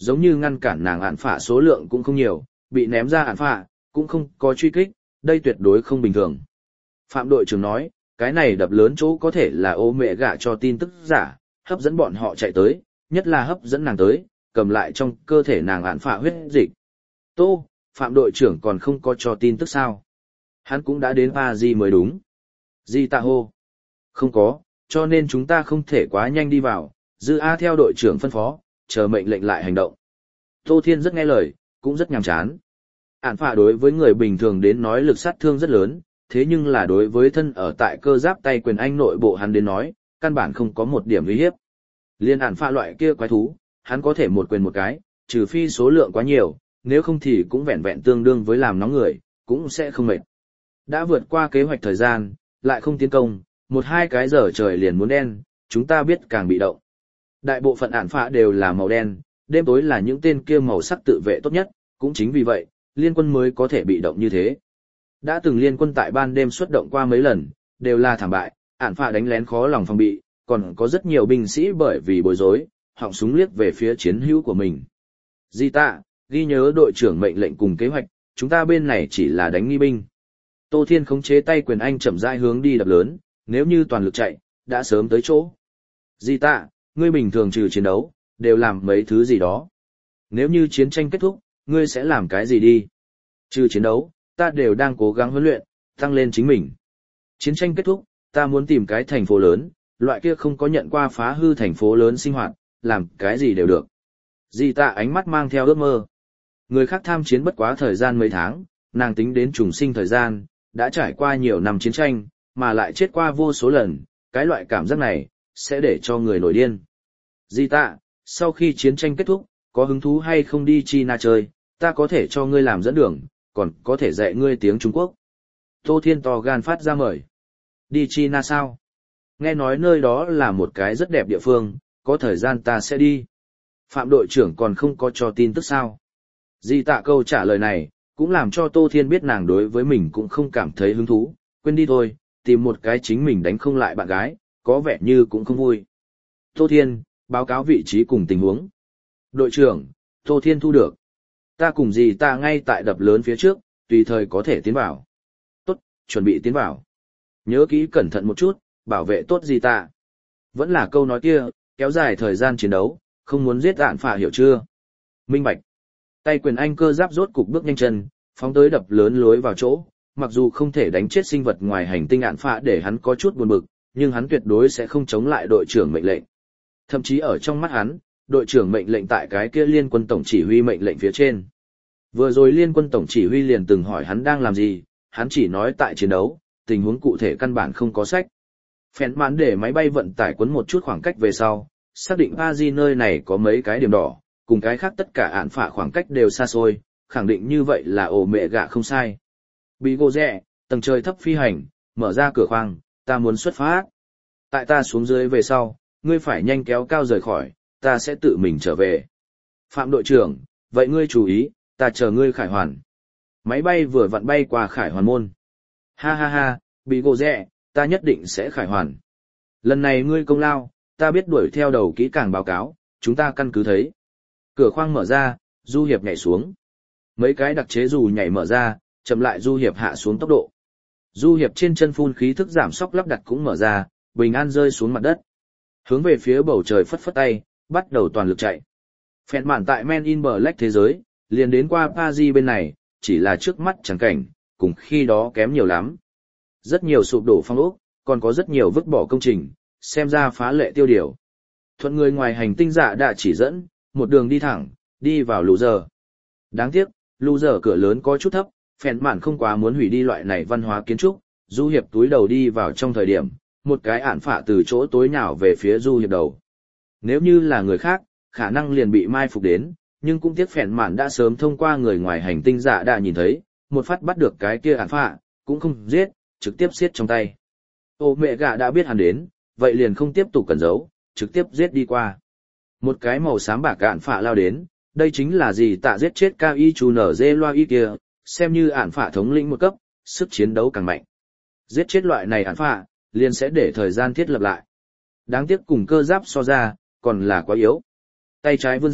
giống như ngăn cản nàng ản phạ số lượng cũng không nhiều, bị ném ra ản phạ, cũng không có truy kích, đây tuyệt đối không bình thường. Phạm đội trưởng nói, cái này đập lớn chỗ có thể là ô mẹ gạ cho tin tức giả, hấp dẫn bọn họ chạy tới, nhất là hấp dẫn nàng tới, cầm lại trong cơ thể nàng ản phạ huyết dịch. Tô, Phạm đội trưởng còn không có cho tin tức sao? Hắn cũng đã đến Paris mới đúng. Di tạ hô. Không có, cho nên chúng ta không thể quá nhanh đi vào, Dư A theo đội trưởng phân phó, chờ mệnh lệnh lại hành động. Tô Thiên rất nghe lời, cũng rất nhàm chán. Ản phạ đối với người bình thường đến nói lực sát thương rất lớn, thế nhưng là đối với thân ở tại cơ giáp tay quyền anh nội bộ hắn đến nói, căn bản không có một điểm uy hiếp. Liên ản phạ loại kia quái thú, hắn có thể một quyền một cái, trừ phi số lượng quá nhiều, nếu không thì cũng vẹn vẹn tương đương với làm nóng người, cũng sẽ không mệt. Đã vượt qua kế hoạch thời gian, lại không tiến công, một hai cái giờ trời liền muốn đen, chúng ta biết càng bị động. Đại bộ phận ản phạ đều là màu đen, đêm tối là những tên kia màu sắc tự vệ tốt nhất, cũng chính vì vậy, liên quân mới có thể bị động như thế. Đã từng liên quân tại ban đêm xuất động qua mấy lần, đều là thảm bại, ản phạ đánh lén khó lòng phòng bị, còn có rất nhiều binh sĩ bởi vì bối rối, họng súng liếc về phía chiến hữu của mình. Di tạ, ghi nhớ đội trưởng mệnh lệnh cùng kế hoạch, chúng ta bên này chỉ là đánh nghi binh. Tô Thiên khống chế tay quyền anh chậm rãi hướng đi đập lớn, nếu như toàn lực chạy, đã sớm tới chỗ. Di tạ, ngươi bình thường trừ chiến đấu, đều làm mấy thứ gì đó. Nếu như chiến tranh kết thúc, ngươi sẽ làm cái gì đi? Trừ chiến đấu, ta đều đang cố gắng huấn luyện, tăng lên chính mình. Chiến tranh kết thúc, ta muốn tìm cái thành phố lớn, loại kia không có nhận qua phá hư thành phố lớn sinh hoạt, làm cái gì đều được. Di tạ ánh mắt mang theo ước mơ. Người khác tham chiến bất quá thời gian mấy tháng, nàng tính đến trùng sinh thời gian, đã trải qua nhiều năm chiến tranh, mà lại chết qua vô số lần, cái loại cảm giác này, sẽ để cho người nổi điên. Di tạ, sau khi chiến tranh kết thúc, có hứng thú hay không đi China chơi, ta có thể cho ngươi làm dẫn đường, còn có thể dạy ngươi tiếng Trung Quốc. Tô Thiên to gan phát ra mời. Đi China sao? Nghe nói nơi đó là một cái rất đẹp địa phương, có thời gian ta sẽ đi. Phạm đội trưởng còn không có cho tin tức sao? Di tạ câu trả lời này, cũng làm cho Tô Thiên biết nàng đối với mình cũng không cảm thấy hứng thú, quên đi thôi, tìm một cái chính mình đánh không lại bạn gái, có vẻ như cũng không vui. Tô Thiên, báo cáo vị trí cùng tình huống. Đội trưởng, Tô Thiên thu được. Ta cùng Di tạ ngay tại đập lớn phía trước, tùy thời có thể tiến vào. Tốt, chuẩn bị tiến vào. Nhớ kỹ cẩn thận một chút, bảo vệ tốt Di tạ. Vẫn là câu nói kia, kéo dài thời gian chiến đấu, không muốn giết ạn phả hiểu chưa? Minh bạch. Tay quyền anh cơ giáp rốt cục bước nhanh chân, phóng tới đập lớn lối vào chỗ, mặc dù không thể đánh chết sinh vật ngoài hành tinh ạn phả để hắn có chút buồn bực, nhưng hắn tuyệt đối sẽ không chống lại đội trưởng mệnh lệnh. Thậm chí ở trong mắt hắn, đội trưởng mệnh lệnh tại cái kia liên quân tổng chỉ huy mệnh lệnh phía trên. Vừa rồi liên quân tổng chỉ huy liền từng hỏi hắn đang làm gì, hắn chỉ nói tại chiến đấu, tình huống cụ thể căn bản không có sách. Phèn mãn để máy bay vận tải quấn một chút khoảng cách về sau, xác định Paris nơi này có mấy cái điểm đỏ, cùng cái khác tất cả ạn phả khoảng cách đều xa xôi, khẳng định như vậy là ổ mẹ gạ không sai. Bị gô rẽ, tầng trời thấp phi hành, mở ra cửa khoang, ta muốn xuất phát. Tại ta xuống dưới về sau, ngươi phải nhanh kéo cao rời khỏi, ta sẽ tự mình trở về. Phạm đội trưởng, vậy ngươi chú ý, ta chờ ngươi khải hoàn. Máy bay vừa vặn bay qua khải hoàn môn. Ha ha ha, bị gô rẽ, ta nhất định sẽ khải hoàn. Lần này ngươi công lao, ta biết đuổi theo đầu kỹ càng báo cáo, chúng ta căn cứ thấy. Cửa khoang mở ra, Du Hiệp nhảy xuống. Mấy cái đặc chế dù nhảy mở ra, chậm lại Du Hiệp hạ xuống tốc độ. Du Hiệp trên chân phun khí thức giảm sóc lắp đặt cũng mở ra, bình an rơi xuống mặt đất. Hướng về phía bầu trời phất phất tay, bắt đầu toàn lực chạy. Phèn mạn tại Men in Black thế giới, liền đến qua Paris bên này, chỉ là trước mắt chẳng cảnh, cùng khi đó kém nhiều lắm. Rất nhiều sụp đổ phong ốc, còn có rất nhiều vứt bỏ công trình, xem ra phá lệ tiêu điều. Thuận người ngoài hành tinh dạ đã chỉ dẫn, một đường đi thẳng, đi vào lù giờ. Đáng tiếc, lù giờ cửa lớn có chút thấp, phèn mạn không quá muốn hủy đi loại này văn hóa kiến trúc, Du Hiệp túi đầu đi vào trong thời điểm, một cái ạn phả từ chỗ tối nhào về phía Du Hiệp đầu. Nếu như là người khác, khả năng liền bị mai phục đến, nhưng cũng tiếc phèn mạn đã sớm thông qua người ngoài hành tinh dạ đã nhìn thấy, một phát bắt được cái kia ạn phả, cũng không giết, trực tiếp xiết trong tay. Ô mẹ gà đã biết hắn đến, vậy liền không tiếp tục cẩn giấu, trực tiếp giết đi qua. Một cái màu xám bạc ạn phả lao đến, đây chính là gì tạ giết chết cao y chú nở dê loa y kia, xem như ạn phả thống lĩnh một cấp, sức chiến đấu càng mạnh. Giết chết loại này ạn phả, liền sẽ để thời gian thiết lập lại. Đáng tiếc cùng cơ giáp so ra, còn là quá yếu. Tay trái vươn ra,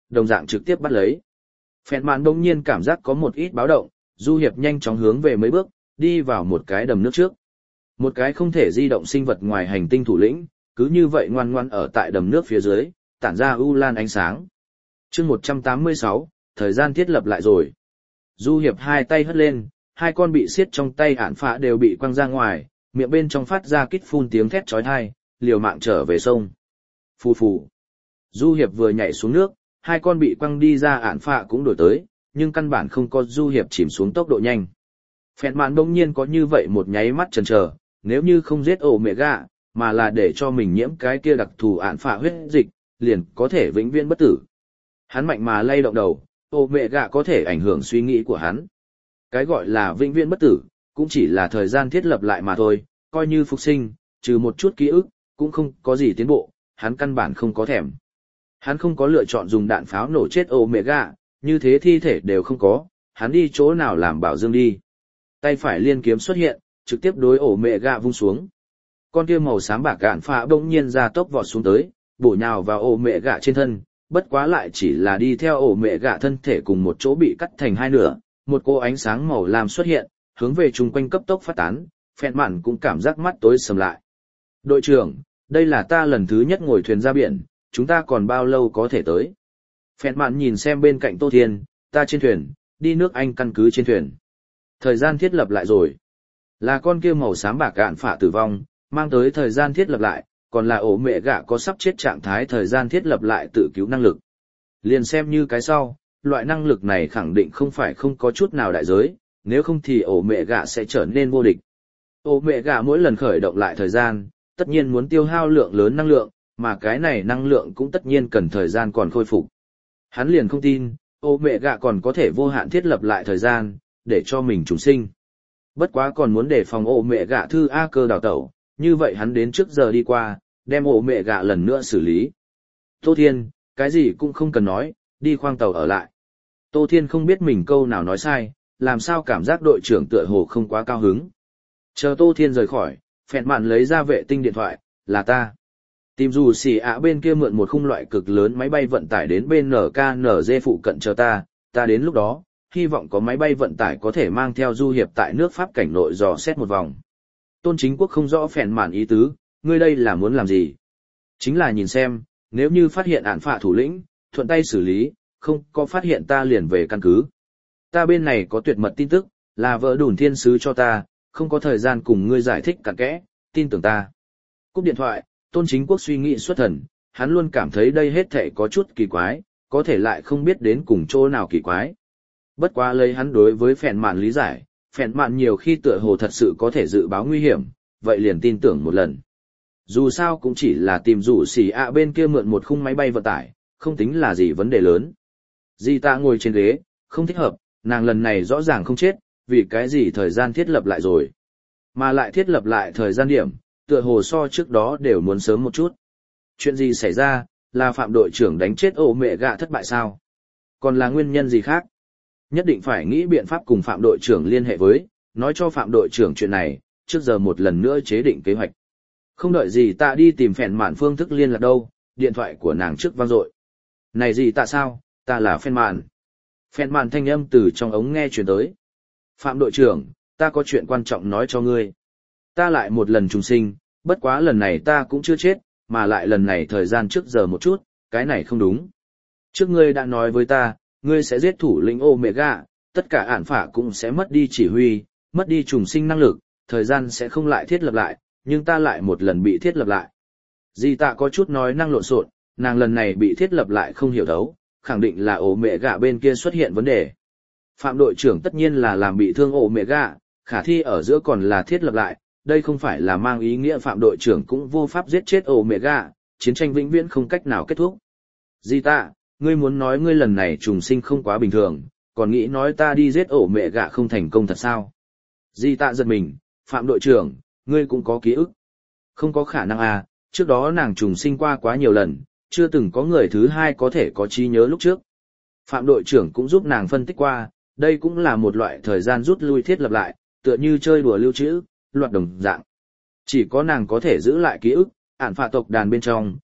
đồng dạng trực tiếp bắt lấy. Phẹn mạn đông nhiên cảm giác có một ít báo động, Du Hiệp nhanh chóng hướng về mấy bước, đi vào một cái đầm nước trước. Một cái không thể di động sinh vật ngoài hành tinh thủ lĩnh, cứ như vậy ngoan ngoan ở tại đầm nước phía dưới, tản ra u lan ánh sáng. chương một trăm tám mươi sáu, thời gian thiết lập lại rồi. Du Hiệp hai tay hất lên, hai con bị siết trong tay ản phạ đều bị quăng ra ngoài, miệng bên trong phát ra kít phun tiếng thét chói tai, liều mạng trở về sông. Phù phù. Du Hiệp vừa nhảy xuống nước, hai con bị quăng đi ra ản phạ cũng đổi tới, nhưng căn bản không có Du Hiệp chìm xuống tốc độ nhanh. Phẹn mạn đông nhiên có như vậy một nháy mắt chần chờ, nếu như không giết ổ mẹ gạ, mà là để cho mình nhiễm cái kia đặc thù ản phạ huyết dịch, liền có thể vĩnh viễn bất tử. Hắn mạnh mà lay động đầu, ổ mẹ gạ có thể ảnh hưởng suy nghĩ của hắn. Cái gọi là vĩnh viễn bất tử, cũng chỉ là thời gian thiết lập lại mà thôi, coi như phục sinh, trừ một chút ký ức, cũng không có gì tiến bộ, hắn căn bản không có thèm. Hắn không có lựa chọn dùng đạn pháo nổ chết ổ mẹ gạ, như thế thi thể đều không có, hắn đi chỗ nào làm bảo dương đi. Tay phải liên kiếm xuất hiện, trực tiếp đối ổ mẹ gạ vung xuống. Con kia màu xám bạc gạn phạ bỗng nhiên ra tốc vọt xuống tới, bổ nhào vào ổ mẹ gạ trên thân, bất quá lại chỉ là đi theo ổ mẹ gạ thân thể cùng một chỗ bị cắt thành hai nửa, một cô ánh sáng màu lam xuất hiện, hướng về chung quanh cấp tốc phát tán, phẹn mạn cũng cảm giác mắt tối sầm lại. Đội trưởng, đây là ta lần thứ nhất ngồi thuyền ra biển, chúng ta còn bao lâu có thể tới? Phẹn mạn nhìn xem bên cạnh Tô Thiên, ta trên thuyền, đi nước Anh căn cứ trên thuyền. Thời gian thiết lập lại rồi. Là con kia màu xám bạc gạn phả tử vong, mang tới thời gian thiết lập lại, còn là ổ mẹ gạ có sắp chết trạng thái thời gian thiết lập lại tự cứu năng lực. Liền xem như cái sau, loại năng lực này khẳng định không phải không có chút nào đại giới, nếu không thì ổ mẹ gạ sẽ trở nên vô địch. Ổ mẹ gạ mỗi lần khởi động lại thời gian, tất nhiên muốn tiêu hao lượng lớn năng lượng, mà cái này năng lượng cũng tất nhiên cần thời gian còn khôi phục. Hắn liền không tin, ổ mẹ gạ còn có thể vô hạn thiết lập lại thời gian, để cho mình trùng sinh. Bất quá còn muốn để phòng ổ mẹ gạ thư A cơ đào tẩu, như vậy hắn đến trước giờ đi qua, đem ổ mẹ gạ lần nữa xử lý. Tô Thiên, cái gì cũng không cần nói, đi khoang tàu ở lại. Tô Thiên không biết mình câu nào nói sai, làm sao cảm giác đội trưởng tựa hồ không quá cao hứng. Chờ Tô Thiên rời khỏi, phẹn mạn lấy ra vệ tinh điện thoại, là ta. Tìm dù xì ạ bên kia mượn một khung loại cực lớn máy bay vận tải đến bên en ca en giê phụ cận chờ ta, ta đến lúc đó, hy vọng có máy bay vận tải có thể mang theo Du Hiệp tại nước Pháp cảnh nội dò xét một vòng. Tôn Chính Quốc không rõ phẹn mạn ý tứ, ngươi đây là muốn làm gì? Chính là nhìn xem, nếu như phát hiện ản phạ thủ lĩnh, thuận tay xử lý, không có phát hiện ta liền về căn cứ. Ta bên này có tuyệt mật tin tức, là vợ đùn thiên sứ cho ta, không có thời gian cùng ngươi giải thích cặn kẽ, tin tưởng ta. Cúp điện thoại, Tôn Chính Quốc suy nghĩ xuất thần, hắn luôn cảm thấy đây hết thảy có chút kỳ quái, có thể lại không biết đến cùng chỗ nào kỳ quái. Bất quá lấy hắn đối với phèn mạn lý giải, phèn mạn nhiều khi tựa hồ thật sự có thể dự báo nguy hiểm, vậy liền tin tưởng một lần. Dù sao cũng chỉ là tìm rủ xỉ ạ bên kia mượn một khung máy bay vận tải, không tính là gì vấn đề lớn. Di ta ngồi trên ghế, không thích hợp, nàng lần này rõ ràng không chết, vì cái gì thời gian thiết lập lại rồi. Mà lại thiết lập lại thời gian điểm, tựa hồ so trước đó đều muốn sớm một chút. Chuyện gì xảy ra, là phạm đội trưởng đánh chết ổ mẹ gạ thất bại sao? Còn là nguyên nhân gì khác? Nhất định phải nghĩ biện pháp cùng phạm đội trưởng liên hệ với, nói cho phạm đội trưởng chuyện này, trước giờ một lần nữa chế định kế hoạch. Không đợi gì ta đi tìm phèn mạn phương thức liên lạc đâu, điện thoại của nàng trước vang dội. Này gì ta sao, ta là phèn mạn. Phèn mạn thanh âm từ trong ống nghe truyền tới. Phạm đội trưởng, ta có chuyện quan trọng nói cho ngươi. Ta lại một lần trùng sinh, bất quá lần này ta cũng chưa chết, mà lại lần này thời gian trước giờ một chút, cái này không đúng. Trước ngươi đã nói với ta, ngươi sẽ giết thủ lĩnh Omega, tất cả ản phả cũng sẽ mất đi chỉ huy, mất đi trùng sinh năng lực, thời gian sẽ không lại thiết lập lại, nhưng ta lại một lần bị thiết lập lại. Dì tạ có chút nói năng lộn xộn, nàng lần này bị thiết lập lại không hiểu thấu, khẳng định là Omega bên kia xuất hiện vấn đề. Phạm đội trưởng tất nhiên là làm bị thương Omega, khả thi ở giữa còn là thiết lập lại, đây không phải là mang ý nghĩa phạm đội trưởng cũng vô pháp giết chết Omega, chiến tranh vĩnh viễn không cách nào kết thúc. Dì tạ, ngươi muốn nói ngươi lần này trùng sinh không quá bình thường, còn nghĩ nói ta đi giết Omega không thành công thật sao? Dì tạ giật mình, phạm đội trưởng, ngươi cũng có ký ức. Không có khả năng à, trước đó nàng trùng sinh qua quá nhiều lần, chưa từng có người thứ hai có thể có trí nhớ lúc trước. Phạm đội trưởng cũng giúp nàng phân tích qua, đây cũng là một loại thời gian rút lui thiết lập lại, tựa như chơi đùa lưu trữ, loạt đồng dạng. Chỉ có nàng có thể giữ lại ký ức, ản phạ tộc đàn bên trong,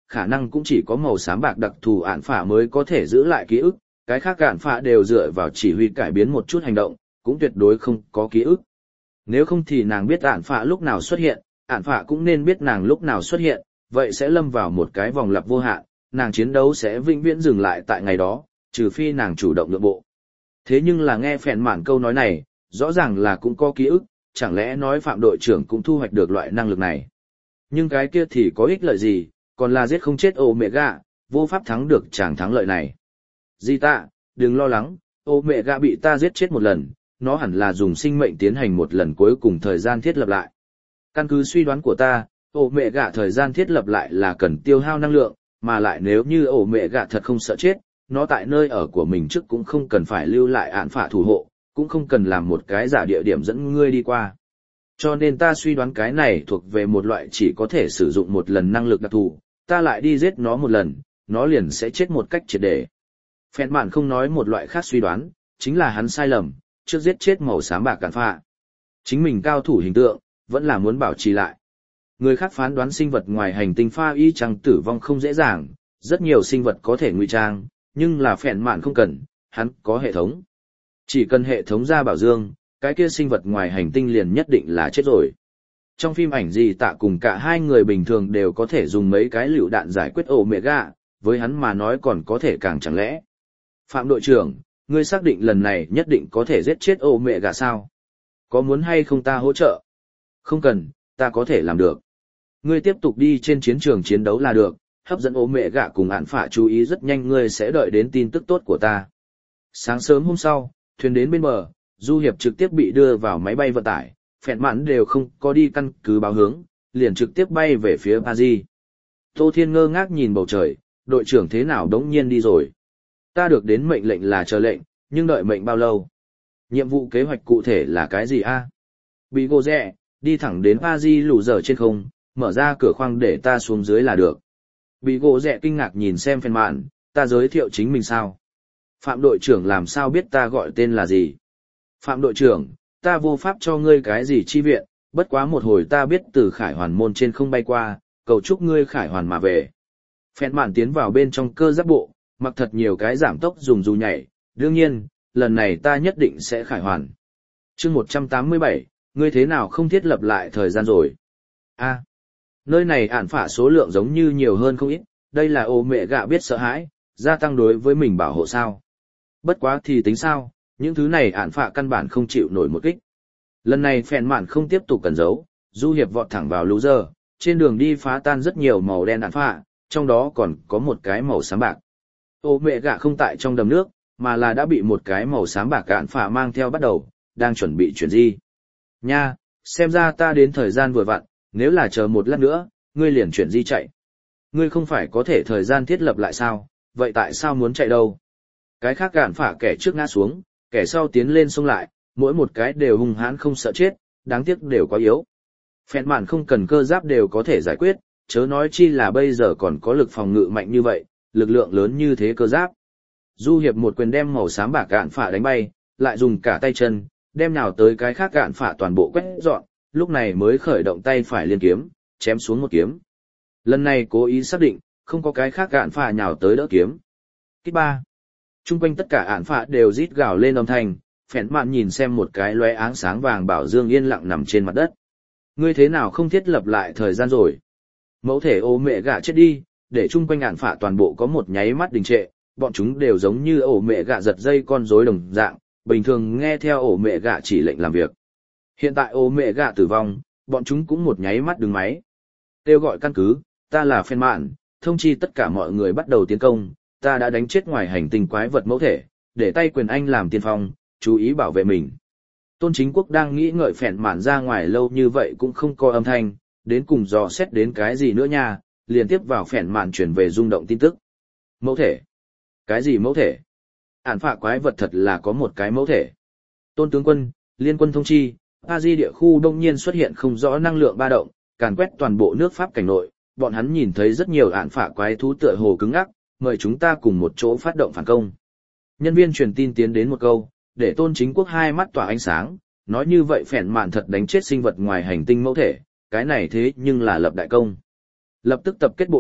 khả năng cũng chỉ có màu xám bạc đặc thù ản phả mới có thể giữ lại ký ức, cái khác ản phả đều dựa vào chỉ huy cải biến một chút hành động, cũng tuyệt đối không có ký ức. Nếu không thì nàng biết ản phả lúc nào xuất hiện, ản phả cũng nên biết nàng lúc nào xuất hiện, vậy sẽ lâm vào một cái vòng lặp vô hạn, nàng chiến đấu sẽ vĩnh viễn dừng lại tại ngày đó, trừ phi nàng chủ động nhượng bộ. Thế nhưng là nghe phèn mạn câu nói này, rõ ràng là cũng có ký ức, chẳng lẽ nói Phạm đội trưởng cũng thu hoạch được loại năng lực này. Nhưng cái kia thì có ích lợi gì, còn là giết không chết Omega, vô pháp thắng được chàng thắng lợi này. Di tạ, đừng lo lắng, Omega bị ta giết chết một lần, nó hẳn là dùng sinh mệnh tiến hành một lần cuối cùng thời gian thiết lập lại. Căn cứ suy đoán của ta, Omega thời gian thiết lập lại là cần tiêu hao năng lượng, mà lại nếu như Omega thật không sợ chết, nó tại nơi ở của mình trước cũng không cần phải lưu lại án phả thủ hộ, cũng không cần làm một cái giả địa điểm dẫn ngươi đi qua. Cho nên ta suy đoán cái này thuộc về một loại chỉ có thể sử dụng một lần năng lực đặc thù, ta lại đi giết nó một lần, nó liền sẽ chết một cách triệt để. Phèn mạn không nói một loại khác suy đoán, chính là hắn sai lầm, trước giết chết màu xám bạc cản phạ. Chính mình cao thủ hình tượng, vẫn là muốn bảo trì lại. Người khác phán đoán sinh vật ngoài hành tinh pha y chăng tử vong không dễ dàng, rất nhiều sinh vật có thể ngụy trang, nhưng là phèn mạn không cần, hắn có hệ thống. Chỉ cần hệ thống ra bảo dương, cái kia sinh vật ngoài hành tinh liền nhất định là chết rồi. Trong phim ảnh gì tạ cùng cả hai người bình thường đều có thể dùng mấy cái lựu đạn giải quyết Omega, với hắn mà nói còn có thể càng chẳng lẽ. Phạm đội trưởng, ngươi xác định lần này nhất định có thể giết chết Omega sao? Có muốn hay không ta hỗ trợ? Không cần, ta có thể làm được. Ngươi tiếp tục đi trên chiến trường chiến đấu là được, hấp dẫn Omega cùng án phả chú ý rất nhanh ngươi sẽ đợi đến tin tức tốt của ta. Sáng sớm hôm sau, thuyền đến bên bờ, Du Hiệp trực tiếp bị đưa vào máy bay vận tải, phèn mạn đều không có đi căn cứ báo hướng, liền trực tiếp bay về phía Paris. Tô Thiên ngơ ngác nhìn bầu trời, đội trưởng thế nào đống nhiên đi rồi. Ta được đến mệnh lệnh là chờ lệnh, nhưng đợi mệnh bao lâu? Nhiệm vụ kế hoạch cụ thể là cái gì a? Bị gô rẽ, đi thẳng đến Paris lù dở trên không, mở ra cửa khoang để ta xuống dưới là được. Bị gỗ rẽ kinh ngạc nhìn xem phèn mạn, ta giới thiệu chính mình sao? Phạm đội trưởng làm sao biết ta gọi tên là gì? Phạm đội trưởng, ta vô pháp cho ngươi cái gì chi viện, bất quá một hồi ta biết từ khải hoàn môn trên không bay qua, cầu chúc ngươi khải hoàn mà về. Phèn mạn tiến vào bên trong cơ giáp bộ, mặc thật nhiều cái giảm tốc dùng dù nhảy, đương nhiên, lần này ta nhất định sẽ khải hoàn. chương một trăm tám mươi bảy, ngươi thế nào không thiết lập lại thời gian rồi? A, nơi này ản phả số lượng giống như nhiều hơn không ít, đây là ô mẹ gạ biết sợ hãi, gia tăng đối với mình bảo hộ sao. Bất quá thì tính sao, những thứ này ản phạ căn bản không chịu nổi một kích. Lần này phèn mạn không tiếp tục cẩn giấu, Du Hiệp vọt thẳng vào lũ giờ, trên đường đi phá tan rất nhiều màu đen ản phạ, trong đó còn có một cái màu xám bạc. Ô mẹ gạ không tại trong đầm nước, mà là đã bị một cái màu xám bạc ản phạ mang theo bắt đầu, đang chuẩn bị chuyển di. Nha, xem ra ta đến thời gian vừa vặn, nếu là chờ một lát nữa, ngươi liền chuyển di chạy. Ngươi không phải có thể thời gian thiết lập lại sao, vậy tại sao muốn chạy đâu? Cái khác ản phạ kẻ trước ngã xuống, kẻ sau tiến lên xông lại, mỗi một cái đều hung hãn không sợ chết, đáng tiếc đều quá yếu. Phèn mạn không cần cơ giáp đều có thể giải quyết, chớ nói chi là bây giờ còn có lực phòng ngự mạnh như vậy, lực lượng lớn như thế cơ giáp. Du Hiệp một quyền đem màu xám bạc cạn phả đánh bay, lại dùng cả tay chân, đem nào tới cái khác cạn phả toàn bộ quét dọn, lúc này mới khởi động tay phải liên kiếm, chém xuống một kiếm. Lần này cố ý xác định, không có cái khác cạn phả nhào tới đỡ kiếm. Kích ba. Trung quanh tất cả ản phạ đều rít gào lên âm thanh, phèn mạn nhìn xem một cái lóe áng sáng vàng bảo dương yên lặng nằm trên mặt đất. Ngươi thế nào không thiết lập lại thời gian rồi? Mẫu thể ô mẹ gạ chết đi, để trung quanh ản phạ toàn bộ có một nháy mắt đình trệ, bọn chúng đều giống như ổ mẹ gạ giật dây con rối đồng dạng, bình thường nghe theo ổ mẹ gạ chỉ lệnh làm việc. Hiện tại ổ mẹ gạ tử vong, bọn chúng cũng một nháy mắt đứng máy. Kêu gọi căn cứ, ta là phèn mạn, thông chi tất cả mọi người bắt đầu tiến công. Ta đã đánh chết ngoài hành tinh quái vật mẫu thể, để tay quyền anh làm tiên phong, chú ý bảo vệ mình. Tôn Chính Quốc đang nghĩ ngợi phèn mạn ra ngoài lâu như vậy cũng không có âm thanh, đến cùng dò xét đến cái gì nữa nha, liền tiếp vào phèn mạn chuyển về rung động tin tức. Mẫu thể? Cái gì mẫu thể? Ản phạ quái vật thật là có một cái mẫu thể. Tôn tướng quân, liên quân thông chi, A Di địa khu đông nhiên xuất hiện không rõ năng lượng ba động, càn quét toàn bộ nước Pháp cảnh nội, bọn hắn nhìn thấy rất nhiều ản phạ quái thú tựa hồ cứng ngắc, mời chúng ta cùng một chỗ phát động phản công. Nhân viên truyền tin tiến đến một câu, để Tôn Chính Quốc hai mắt tỏa ánh sáng, nói như vậy phèn mạn thật đánh chết sinh vật ngoài hành tinh mẫu thể, cái này thế nhưng là lập đại công. Lập tức tập kết bộ đội,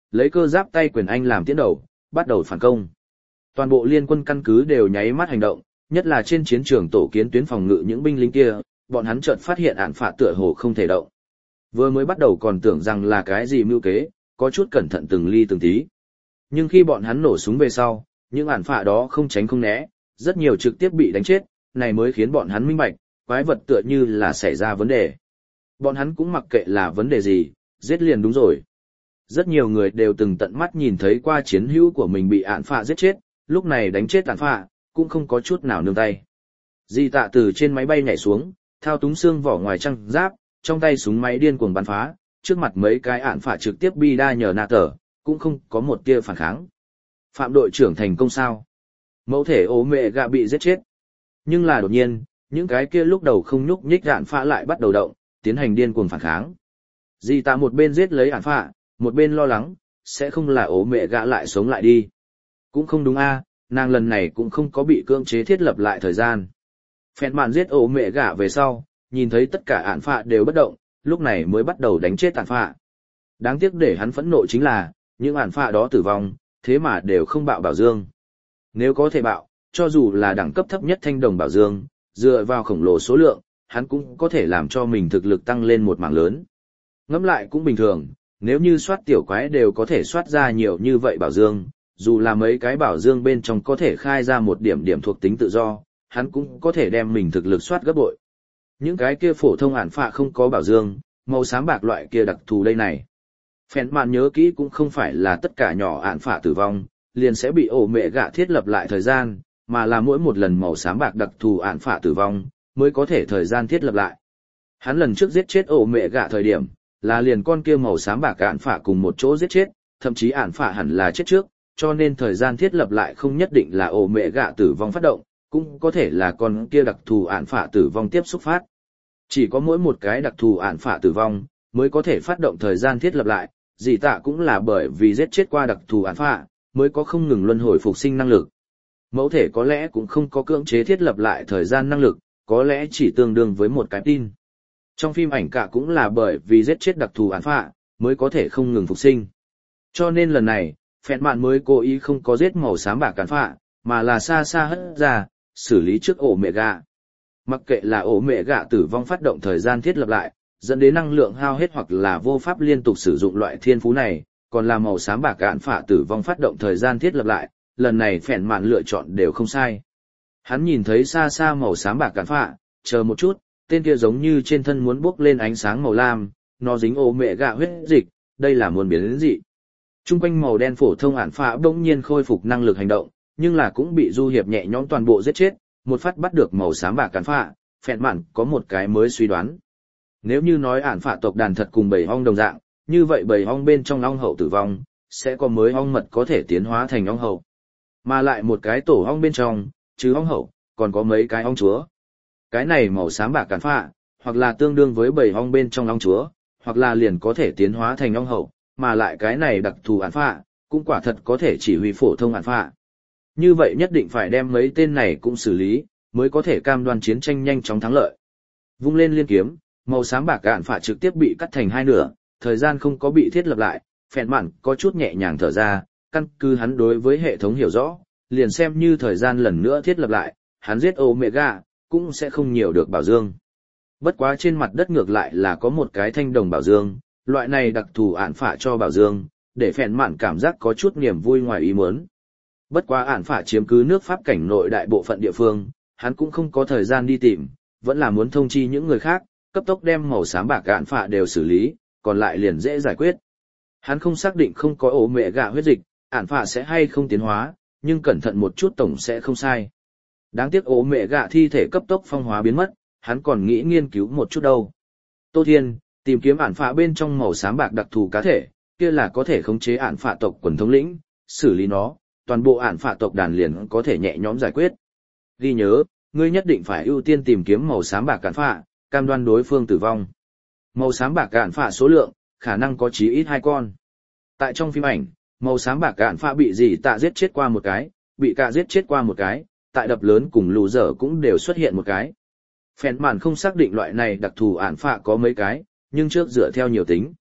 lấy cơ giáp tay quyền anh làm tiến đầu, bắt đầu phản công. Toàn bộ liên quân căn cứ đều nháy mắt hành động, nhất là trên chiến trường tổ kiến tuyến phòng ngự những binh lính kia, bọn hắn chợt phát hiện ản phạ tựa hồ không thể động. Vừa mới bắt đầu còn tưởng rằng là cái gì mưu kế, có chút cẩn thận từng ly từng tí. Nhưng khi bọn hắn nổ súng về sau, những ản phạ đó không tránh không né, rất nhiều trực tiếp bị đánh chết, này mới khiến bọn hắn minh bạch, quái vật tựa như là xảy ra vấn đề. Bọn hắn cũng mặc kệ là vấn đề gì, giết liền đúng rồi. Rất nhiều người đều từng tận mắt nhìn thấy qua chiến hữu của mình bị ản phạ giết chết, lúc này đánh chết ản phạ, cũng không có chút nào nương tay. Di Tạ từ trên máy bay nhảy xuống, thao túng xương vỏ ngoài trang giáp, trong tay súng máy điên cuồng bắn phá, trước mặt mấy cái ản phạ trực tiếp bi đa nhờ nạ tờ, cũng không có một tia phản kháng. Phạm đội trưởng thành công sao? Mẫu thể ố mẹ gạ bị giết chết. Nhưng là đột nhiên, những cái kia lúc đầu không nhúc nhích ản phạ lại bắt đầu động, tiến hành điên cuồng phản kháng. Di Tạ một bên giết lấy ản phạ, một bên lo lắng, sẽ không là ố mẹ gạ lại sống lại đi. Cũng không đúng a, nàng lần này cũng không có bị cưỡng chế thiết lập lại thời gian. Phẹn mạn giết ố mẹ gạ về sau, nhìn thấy tất cả ản phạ đều bất động, lúc này mới bắt đầu đánh chết ản phạ. Đáng tiếc để hắn phẫn nộ chính là, những ản phạ đó tử vong, thế mà đều không bạo bảo dương. Nếu có thể bạo, cho dù là đẳng cấp thấp nhất thanh đồng bảo dương, dựa vào khổng lồ số lượng, hắn cũng có thể làm cho mình thực lực tăng lên một mảng lớn. Ngẫm lại cũng bình thường, nếu như soát tiểu quái đều có thể soát ra nhiều như vậy bảo dương, dù là mấy cái bảo dương bên trong có thể khai ra một điểm điểm thuộc tính tự do, hắn cũng có thể đem mình thực lực soát gấp bội. Những cái kia phổ thông ản phạ không có bảo dương, màu xám bạc loại kia đặc thù đây này. Phèn mạn nhớ kỹ cũng không phải là tất cả nhỏ ản phạ tử vong, liền sẽ bị ổ mẹ gạ thiết lập lại thời gian, mà là mỗi một lần màu xám bạc đặc thù ản phạ tử vong, mới có thể thời gian thiết lập lại. Hắn lần trước giết chết ổ mẹ gạ thời điểm, là liền con kia màu xám bạc ản phạ cùng một chỗ giết chết, thậm chí ản phạ hẳn là chết trước, cho nên thời gian thiết lập lại không nhất định là ổ mẹ gạ tử vong phát động, cũng có thể là con kia đặc thù ản phạ tử vong tiếp xúc phát. Chỉ có mỗi một cái đặc thù ản phạ tử vong, mới có thể phát động thời gian thiết lập lại, Dì Tạ cũng là bởi vì giết chết qua đặc thù ản phạ, mới có không ngừng luân hồi phục sinh năng lực. Mẫu thể có lẽ cũng không có cưỡng chế thiết lập lại thời gian năng lực, có lẽ chỉ tương đương với một cái tin. Trong phim ảnh cả cũng là bởi vì giết chết đặc thù ản phạ, mới có thể không ngừng phục sinh. Cho nên lần này, phẹn mạn mới cố ý không có giết màu xám bạc ản phạ, mà là xa xa hất ra, xử lý trước ổ mẹ gạ. Mặc kệ là ổ mẹ gạ tử vong phát động thời gian thiết lập lại, dẫn đến năng lượng hao hết hoặc là vô pháp liên tục sử dụng loại thiên phú này, còn là màu xám bạc ản phạ tử vong phát động thời gian thiết lập lại, lần này phèn mạn lựa chọn đều không sai. Hắn nhìn thấy xa xa màu xám bạc ản phạ, chờ một chút, tên kia giống như trên thân muốn bốc lên ánh sáng màu lam, nó dính ổ mẹ gạ huyết dịch, đây là muốn biến đến dị. Trung quanh màu đen phổ thông ản phạ bỗng nhiên khôi phục năng lực hành động, nhưng là cũng bị du hiệp nhẹ nhõm toàn bộ giết chết, một phát bắt được màu xám bạc ản phạ, phèn mạn có một cái mới suy đoán. Nếu như nói ản phạ tộc đàn thật cùng bầy ong đồng dạng, như vậy bầy ong bên trong ong hậu tử vong, sẽ có mới ong mật có thể tiến hóa thành ong hậu. Mà lại một cái tổ ong bên trong, chứ ong hậu, còn có mấy cái ong chúa. Cái này màu xám bạc ản phạ, hoặc là tương đương với bầy ong bên trong ong chúa, hoặc là liền có thể tiến hóa thành ong hậu, mà lại cái này đặc thù ản phạ, cũng quả thật có thể chỉ huy phổ thông ản phạ. Như vậy nhất định phải đem mấy tên này cũng xử lý, mới có thể cam đoan chiến tranh nhanh chóng thắng lợi. Vung lên liên kiếm, màu xám bạc ản phạ trực tiếp bị cắt thành hai nửa, thời gian không có bị thiết lập lại, phèn mạn có chút nhẹ nhàng thở ra, căn cứ hắn đối với hệ thống hiểu rõ, liền xem như thời gian lần nữa thiết lập lại, hắn giết Omega, cũng sẽ không nhiều được bảo dương. Bất quá trên mặt đất ngược lại là có một cái thanh đồng bảo dương, loại này đặc thù ản phạ cho bảo dương, để phèn mạn cảm giác có chút niềm vui ngoài ý muốn. Bất quá ản phạ chiếm cứ nước Pháp cảnh nội đại bộ phận địa phương, hắn cũng không có thời gian đi tìm, vẫn là muốn thông chi những người khác, cấp tốc đem màu xám bạc ản phạ đều xử lý, còn lại liền dễ giải quyết. Hắn không xác định không có ổ mẹ gạ huyết dịch, ản phạ sẽ hay không tiến hóa, nhưng cẩn thận một chút tổng sẽ không sai. Đáng tiếc ổ mẹ gạ thi thể cấp tốc phong hóa biến mất, hắn còn nghĩ nghiên cứu một chút đâu. Tô Thiên, tìm kiếm ản phạ bên trong màu xám bạc đặc thù cá thể, kia là có thể khống chế ản phạ tộc quần thống lĩnh, xử lý nó, toàn bộ ản phạ tộc đàn liền có thể nhẹ nhõm giải quyết. Ghi nhớ, ngươi nhất định phải ưu tiên tìm kiếm màu xám bạc ản phạ, cam đoan đối phương tử vong. Màu xám bạc ản phạ số lượng, khả năng có chí ít hai con. Tại trong phim ảnh, màu xám bạc ản phạ bị dì tạ giết chết qua một cái, bị cả giết chết qua một cái, tại đập lớn cùng lù dở cũng đều xuất hiện một cái. Phèn màn không xác định loại này đặc thù ản phạ có mấy cái, nhưng trước dựa theo nhiều tính.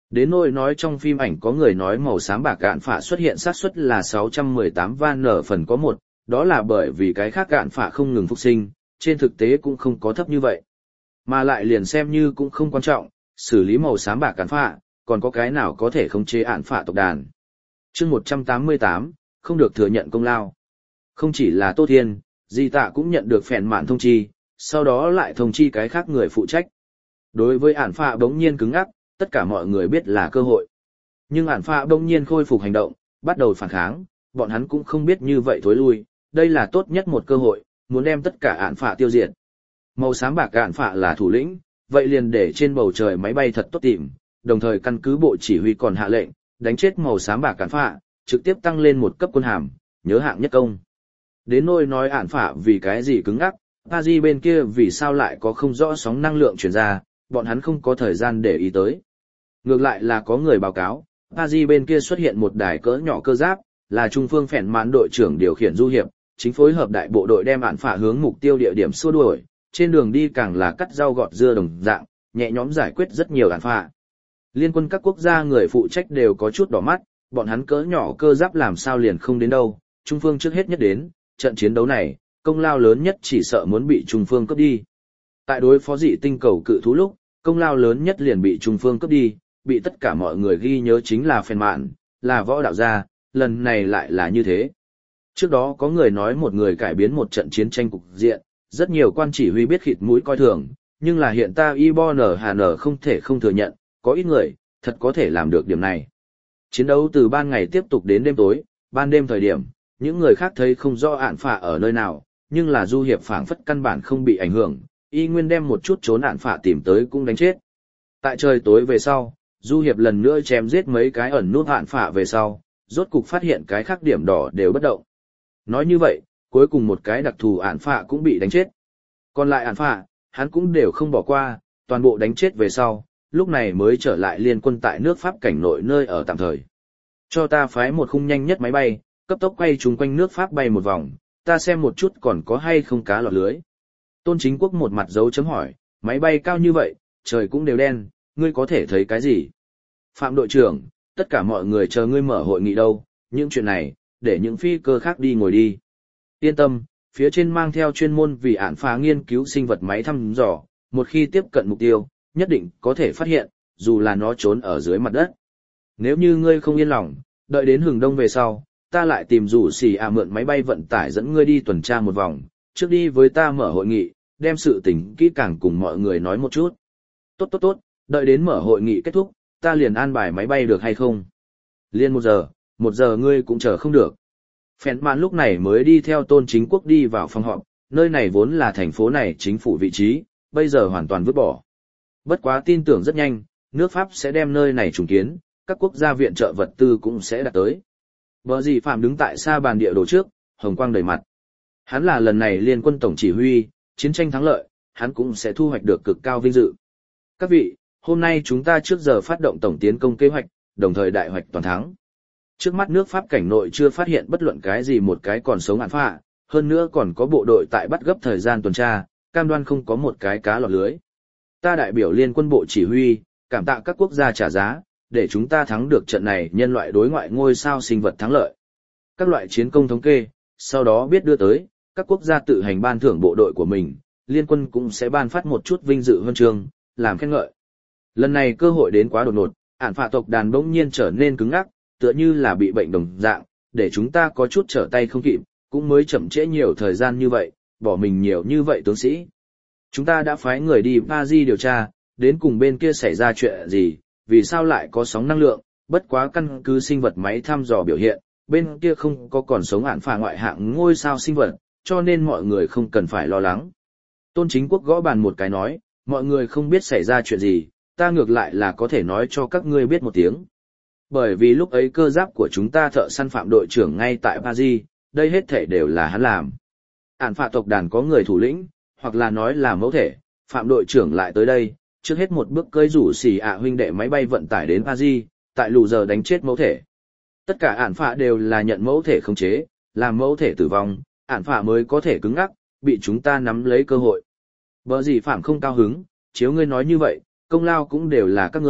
Đến nỗi nói trong phim ảnh có người nói màu xám bạc cạn phạ xuất hiện xác suất là sáu trăm mười tám van nở phần có một, đó là bởi vì cái khác cạn phạ không ngừng phục sinh, trên thực tế cũng không có thấp như vậy. Mà lại liền xem như cũng không quan trọng, xử lý màu xám bạc cạn phạ, còn có cái nào có thể khống chế ạn phạ tộc đàn. Chương một trăm tám mươi tám, không được thừa nhận công lao. Không chỉ là Tô Thiên, Di Tạ cũng nhận được phèn mạn thông chi, sau đó lại thông chi cái khác người phụ trách. Đối với ạn phạ bỗng nhiên cứng ngắc, tất cả mọi người biết là cơ hội. Nhưng ản phạ bỗng nhiên khôi phục hành động, bắt đầu phản kháng, bọn hắn cũng không biết như vậy thối lui, đây là tốt nhất một cơ hội, muốn đem tất cả ản phạ tiêu diệt. Màu xám bạc ản phạ là thủ lĩnh, vậy liền để trên bầu trời máy bay thật tốt tìm, đồng thời căn cứ bộ chỉ huy còn hạ lệnh, đánh chết màu xám bạc ản phạ, trực tiếp tăng lên một cấp quân hàm, nhớ hạng nhất công. Đến nỗi nói ản phạ vì cái gì cứng ngắc, Paris bên kia vì sao lại có không rõ sóng năng lượng truyền ra, bọn hắn không có thời gian để ý tới. Ngược lại là có người báo cáo, Paris bên kia xuất hiện một đài cỡ nhỏ cơ giáp, là Trung Phương phèn mãn đội trưởng điều khiển du hiệp, chính phối hợp đại bộ đội đem ạn phả hướng mục tiêu địa điểm xua đuổi, trên đường đi càng là cắt rau gọt dưa đồng dạng, nhẹ nhõm giải quyết rất nhiều ạn phả. Liên quân các quốc gia người phụ trách đều có chút đỏ mắt, bọn hắn cỡ nhỏ cơ giáp làm sao liền không đến đâu, Trung Phương trước hết nhất đến, trận chiến đấu này, công lao lớn nhất chỉ sợ muốn bị Trung Phương cướp đi. Tại đối phó dị tinh cầu cự thú lúc, công lao lớn nhất liền bị Trung Phương cướp đi, bị tất cả mọi người ghi nhớ chính là phèn mạn, là võ đạo gia, lần này lại là như thế. Trước đó có người nói một người cải biến một trận chiến tranh cục diện, rất nhiều quan chỉ huy biết khịt mũi coi thường, nhưng là hiện ta Ibn Hà Nở không thể không thừa nhận, có ít người, thật có thể làm được điểm này. Chiến đấu từ ban ngày tiếp tục đến đêm tối, ban đêm thời điểm, những người khác thấy không rõ ạn phả ở nơi nào, nhưng là du hiệp phảng phất căn bản không bị ảnh hưởng, y nguyên đem một chút trốn ạn phả tìm tới cũng đánh chết. Tại trời tối về sau, du hiệp lần nữa chém giết mấy cái ẩn nút ạn phả về sau, rốt cục phát hiện cái khác điểm đỏ đều bất động. Nói như vậy, cuối cùng một cái đặc thù ạn phả cũng bị đánh chết. Còn lại ạn phả, hắn cũng đều không bỏ qua, toàn bộ đánh chết về sau, lúc này mới trở lại liên quân tại nước Pháp cảnh nội nơi ở tạm thời. Cho ta phái một khung nhanh nhất máy bay, cấp tốc quay chung quanh nước Pháp bay một vòng, ta xem một chút còn có hay không cá lọt lưới. Tôn Chính Quốc một mặt dấu chấm hỏi, máy bay cao như vậy, trời cũng đều đen, ngươi có thể thấy cái gì? Phạm đội trưởng, tất cả mọi người chờ ngươi mở hội nghị đâu, những chuyện này, để những phi cơ khác đi ngồi đi. Yên tâm, phía trên mang theo chuyên môn vì ạn phá nghiên cứu sinh vật máy thăm dò, một khi tiếp cận mục tiêu, nhất định có thể phát hiện, dù là nó trốn ở dưới mặt đất. Nếu như ngươi không yên lòng, đợi đến hừng đông về sau, ta lại tìm rủ xì à mượn máy bay vận tải dẫn ngươi đi tuần tra một vòng, trước đi với ta mở hội nghị, đem sự tình kỹ càng cùng mọi người nói một chút. Tốt tốt tốt, đợi đến mở hội nghị kết thúc, ta liền an bài máy bay được hay không? Liên một giờ, một giờ ngươi cũng chờ không được. Phèn mạn lúc này mới đi theo Tôn Chính Quốc đi vào phòng họp, nơi này vốn là thành phố này chính phủ vị trí, bây giờ hoàn toàn vứt bỏ. Bất quá tin tưởng rất nhanh, nước Pháp sẽ đem nơi này trùng kiến, các quốc gia viện trợ vật tư cũng sẽ đạt tới. Bờ gì Phạm đứng tại xa bàn địa đồ trước, hồng quang đầy mặt. Hắn là lần này liên quân tổng chỉ huy, chiến tranh thắng lợi, hắn cũng sẽ thu hoạch được cực cao vinh dự. Các vị, hôm nay chúng ta trước giờ phát động tổng tiến công kế hoạch, đồng thời đại hoạch toàn thắng. Trước mắt nước Pháp cảnh nội chưa phát hiện bất luận cái gì một cái còn sống ạn phạ, hơn nữa còn có bộ đội tại bắt gấp thời gian tuần tra, cam đoan không có một cái cá lọt lưới. Ta đại biểu liên quân bộ chỉ huy, cảm tạ các quốc gia trả giá, để chúng ta thắng được trận này nhân loại đối ngoại ngôi sao sinh vật thắng lợi. Các loại chiến công thống kê, sau đó biết đưa tới, các quốc gia tự hành ban thưởng bộ đội của mình, liên quân cũng sẽ ban phát một chút vinh dự huân chương, làm khen ngợi. Lần này cơ hội đến quá đột ngột, ản phạ tộc đàn bỗng nhiên trở nên cứng ngắc, tựa như là bị bệnh đồng dạng, để chúng ta có chút trở tay không kịp, cũng mới chậm trễ nhiều thời gian như vậy, bỏ mình nhiều như vậy tướng sĩ. Chúng ta đã phái người đi Paris điều tra, đến cùng bên kia xảy ra chuyện gì, vì sao lại có sóng năng lượng, bất quá căn cứ sinh vật máy thăm dò biểu hiện, bên kia không có còn sống ản phạ ngoại hạng ngôi sao sinh vật, cho nên mọi người không cần phải lo lắng. Tôn Chính Quốc gõ bàn một cái nói, mọi người không biết xảy ra chuyện gì, ta ngược lại là có thể nói cho các ngươi biết một tiếng. Bởi vì lúc ấy cơ giáp của chúng ta thợ săn Phạm đội trưởng ngay tại Paris, đây hết thể đều là hắn làm. Ản phạ tộc đàn có người thủ lĩnh, hoặc là nói là mẫu thể, Phạm đội trưởng lại tới đây, trước hết một bước cơi rủ xì ạ huynh đệ máy bay vận tải đến Paris, tại lù giờ đánh chết mẫu thể. Tất cả ản phạ đều là nhận mẫu thể khống chế, làm mẫu thể tử vong, ản phạ mới có thể cứng ngắc, bị chúng ta nắm lấy cơ hội. Bở gì Phạm không cao hứng, chiếu ngươi nói như vậy, công lao cũng đều là các ngươi,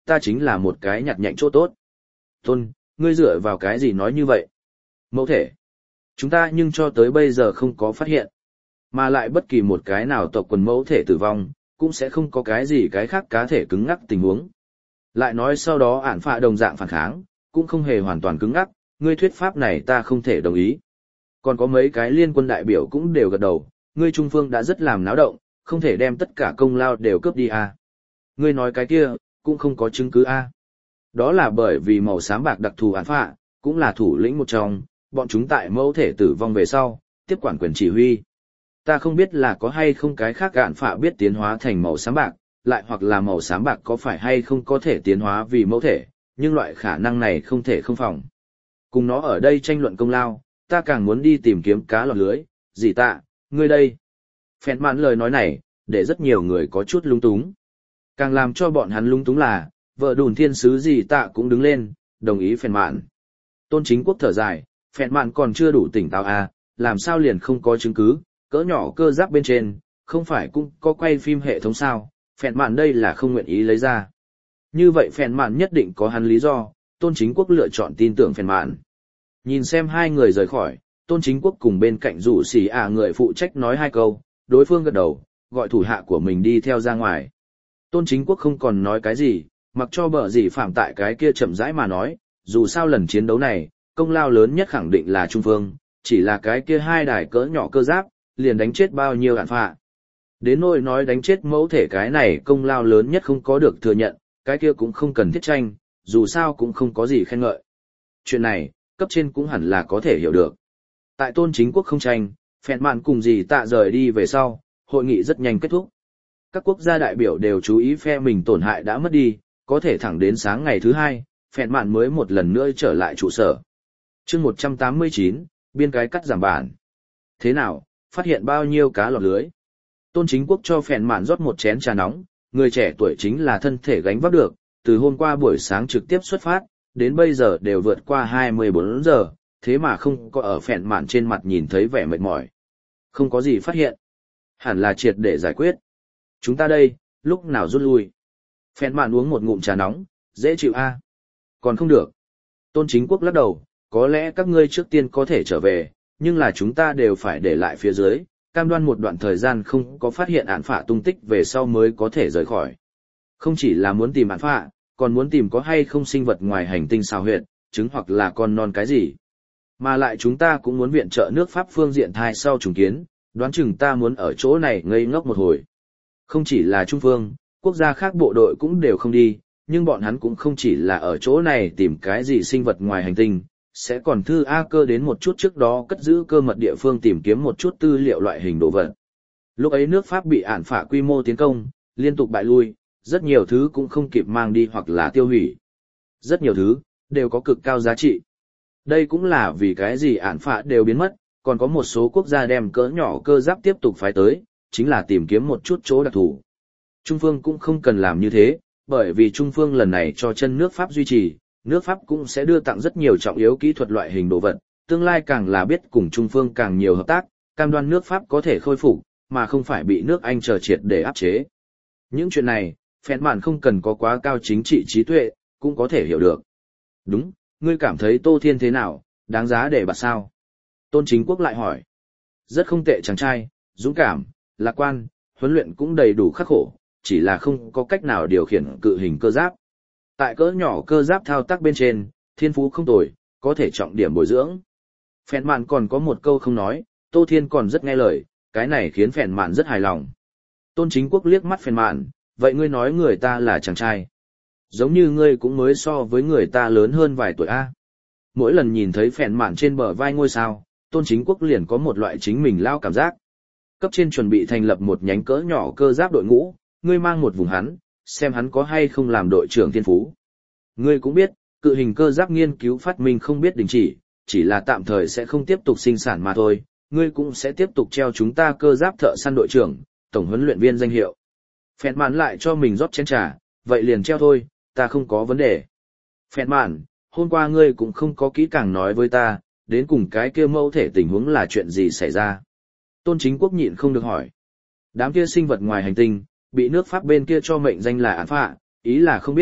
ta chính là một cái nhặt nhạnh chỗ tốt. Tôn, ngươi dựa vào cái gì nói như vậy? Mẫu thể. Chúng ta nhưng cho tới bây giờ không có phát hiện. Mà lại bất kỳ một cái nào tộc quần mẫu thể tử vong, cũng sẽ không có cái gì cái khác cá thể cứng ngắc tình huống. Lại nói sau đó ản phạ đồng dạng phản kháng, cũng không hề hoàn toàn cứng ngắc, ngươi thuyết pháp này ta không thể đồng ý. Còn có mấy cái liên quân đại biểu cũng đều gật đầu, ngươi Trung Phương đã rất làm náo động, không thể đem tất cả công lao đều cướp đi à. Ngươi nói cái kia, cũng không có chứng cứ a. À. Đó là bởi vì màu xám bạc đặc thù án phạ, cũng là thủ lĩnh một trong, bọn chúng tại mẫu thể tử vong về sau, tiếp quản quyền chỉ huy. Ta không biết là có hay không cái khác án phạ biết tiến hóa thành màu xám bạc, lại hoặc là màu xám bạc có phải hay không có thể tiến hóa vì mẫu thể, nhưng loại khả năng này không thể không phòng. Cùng nó ở đây tranh luận công lao, ta càng muốn đi tìm kiếm cá lọt lưới, gì tạ, ngươi đây. Phèn mạn lời nói này, để rất nhiều người có chút lung túng. Càng làm cho bọn hắn lung túng là, vợ đùn thiên sứ gì tạ cũng đứng lên, đồng ý phèn mạn. Tôn Chính Quốc thở dài, phèn mạn còn chưa đủ tỉnh táo à, làm sao liền không có chứng cứ, cỡ nhỏ cơ giáp bên trên, không phải cũng có quay phim hệ thống sao, phèn mạn đây là không nguyện ý lấy ra. Như vậy phèn mạn nhất định có hắn lý do, Tôn Chính Quốc lựa chọn tin tưởng phèn mạn. Nhìn xem hai người rời khỏi, Tôn Chính Quốc cùng bên cạnh rủ xỉ à người phụ trách nói hai câu, đối phương gật đầu, gọi thủ hạ của mình đi theo ra ngoài. Tôn Chính Quốc không còn nói cái gì, mặc cho bờ gì phạm tại cái kia chậm rãi mà nói, dù sao lần chiến đấu này, công lao lớn nhất khẳng định là Trung Phương, chỉ là cái kia hai đài cỡ nhỏ cơ giáp, liền đánh chết bao nhiêu đạn phạ. Đến nỗi nói đánh chết mẫu thể cái này công lao lớn nhất không có được thừa nhận, cái kia cũng không cần thiết tranh, dù sao cũng không có gì khen ngợi. Chuyện này, cấp trên cũng hẳn là có thể hiểu được. Tại Tôn Chính Quốc không tranh, phèn mạn cùng gì tạ rời đi về sau, hội nghị rất nhanh kết thúc. Các quốc gia đại biểu đều chú ý phe mình tổn hại đã mất đi, có thể thẳng đến sáng ngày thứ hai, phèn mạn mới một lần nữa trở lại trụ sở. chương một trăm tám mươi chín, biên cái cắt giảm bản. Thế nào, phát hiện bao nhiêu cá lọt lưới? Tôn Chính Quốc cho phèn mạn rót một chén trà nóng, người trẻ tuổi chính là thân thể gánh vác được, từ hôm qua buổi sáng trực tiếp xuất phát, đến bây giờ đều vượt qua hai mươi bốn giờ, thế mà không có ở phèn mạn trên mặt nhìn thấy vẻ mệt mỏi. Không có gì phát hiện. Hẳn là triệt để giải quyết. Chúng ta đây, lúc nào rút lui? Phèn mạn uống một ngụm trà nóng, dễ chịu a. À? Còn không được. Tôn Chính Quốc lắc đầu, có lẽ các ngươi trước tiên có thể trở về, nhưng là chúng ta đều phải để lại phía dưới, cam đoan một đoạn thời gian không có phát hiện án phạ tung tích về sau mới có thể rời khỏi. Không chỉ là muốn tìm án phạ, còn muốn tìm có hay không sinh vật ngoài hành tinh sao huyệt, trứng hoặc là con non cái gì. Mà lại chúng ta cũng muốn viện trợ nước Pháp phương diện thai sau trùng kiến, đoán chừng ta muốn ở chỗ này ngây ngốc một hồi. Không chỉ là Trung Phương, quốc gia khác bộ đội cũng đều không đi, nhưng bọn hắn cũng không chỉ là ở chỗ này tìm cái gì sinh vật ngoài hành tinh, sẽ còn thư A cơ đến một chút trước đó cất giữ cơ mật địa phương tìm kiếm một chút tư liệu loại hình đồ vật. Lúc ấy nước Pháp bị ản phả quy mô tiến công, liên tục bại lui, rất nhiều thứ cũng không kịp mang đi hoặc là tiêu hủy. Rất nhiều thứ, đều có cực cao giá trị. Đây cũng là vì cái gì ản phả đều biến mất, còn có một số quốc gia đem cỡ nhỏ cơ giáp tiếp tục phái tới, chính là tìm kiếm một chút chỗ đặc thù. Trung Phương cũng không cần làm như thế, bởi vì Trung Phương lần này cho chân nước Pháp duy trì, nước Pháp cũng sẽ đưa tặng rất nhiều trọng yếu kỹ thuật loại hình đồ vật, tương lai càng là biết cùng Trung Phương càng nhiều hợp tác, cam đoan nước Pháp có thể khôi phục, mà không phải bị nước Anh chờ triệt để áp chế. Những chuyện này, phèn mạn không cần có quá cao chính trị trí tuệ, cũng có thể hiểu được. Đúng, ngươi cảm thấy Tô Thiên thế nào, đáng giá để bạt sao? Tôn Chính Quốc lại hỏi. Rất không tệ chàng trai, dũng cảm, lạc quan, huấn luyện cũng đầy đủ khắc khổ, chỉ là không có cách nào điều khiển cự hình cơ giáp. Tại cỡ nhỏ cơ giáp thao tác bên trên, thiên phú không tồi, có thể trọng điểm bồi dưỡng. Phèn mạn còn có một câu không nói, Tô Thiên còn rất nghe lời, cái này khiến phèn mạn rất hài lòng. Tôn Chính Quốc liếc mắt phèn mạn, vậy ngươi nói người ta là chàng trai. Giống như ngươi cũng mới so với người ta lớn hơn vài tuổi A. Mỗi lần nhìn thấy phèn mạn trên bờ vai ngôi sao, Tôn Chính Quốc liền có một loại chính mình lao cảm giác. Cấp trên chuẩn bị thành lập một nhánh cỡ nhỏ cơ giáp đội ngũ, ngươi mang một vùng hắn, xem hắn có hay không làm đội trưởng thiên phú. Ngươi cũng biết, cự hình cơ giáp nghiên cứu phát minh không biết đình chỉ, chỉ là tạm thời sẽ không tiếp tục sinh sản mà thôi, ngươi cũng sẽ tiếp tục treo chúng ta cơ giáp thợ săn đội trưởng, tổng huấn luyện viên danh hiệu. Phèn mạn lại cho mình rót chén trà, vậy liền treo thôi, ta không có vấn đề. Phèn mạn, hôm qua ngươi cũng không có kỹ càng nói với ta, đến cùng cái kia mẫu thể tình huống là chuyện gì xảy ra. Tôn Chính Quốc nhịn không được hỏi. Đám kia sinh vật ngoài hành tinh, bị nước Pháp bên kia cho mệnh danh là án phạ, ý là không biết,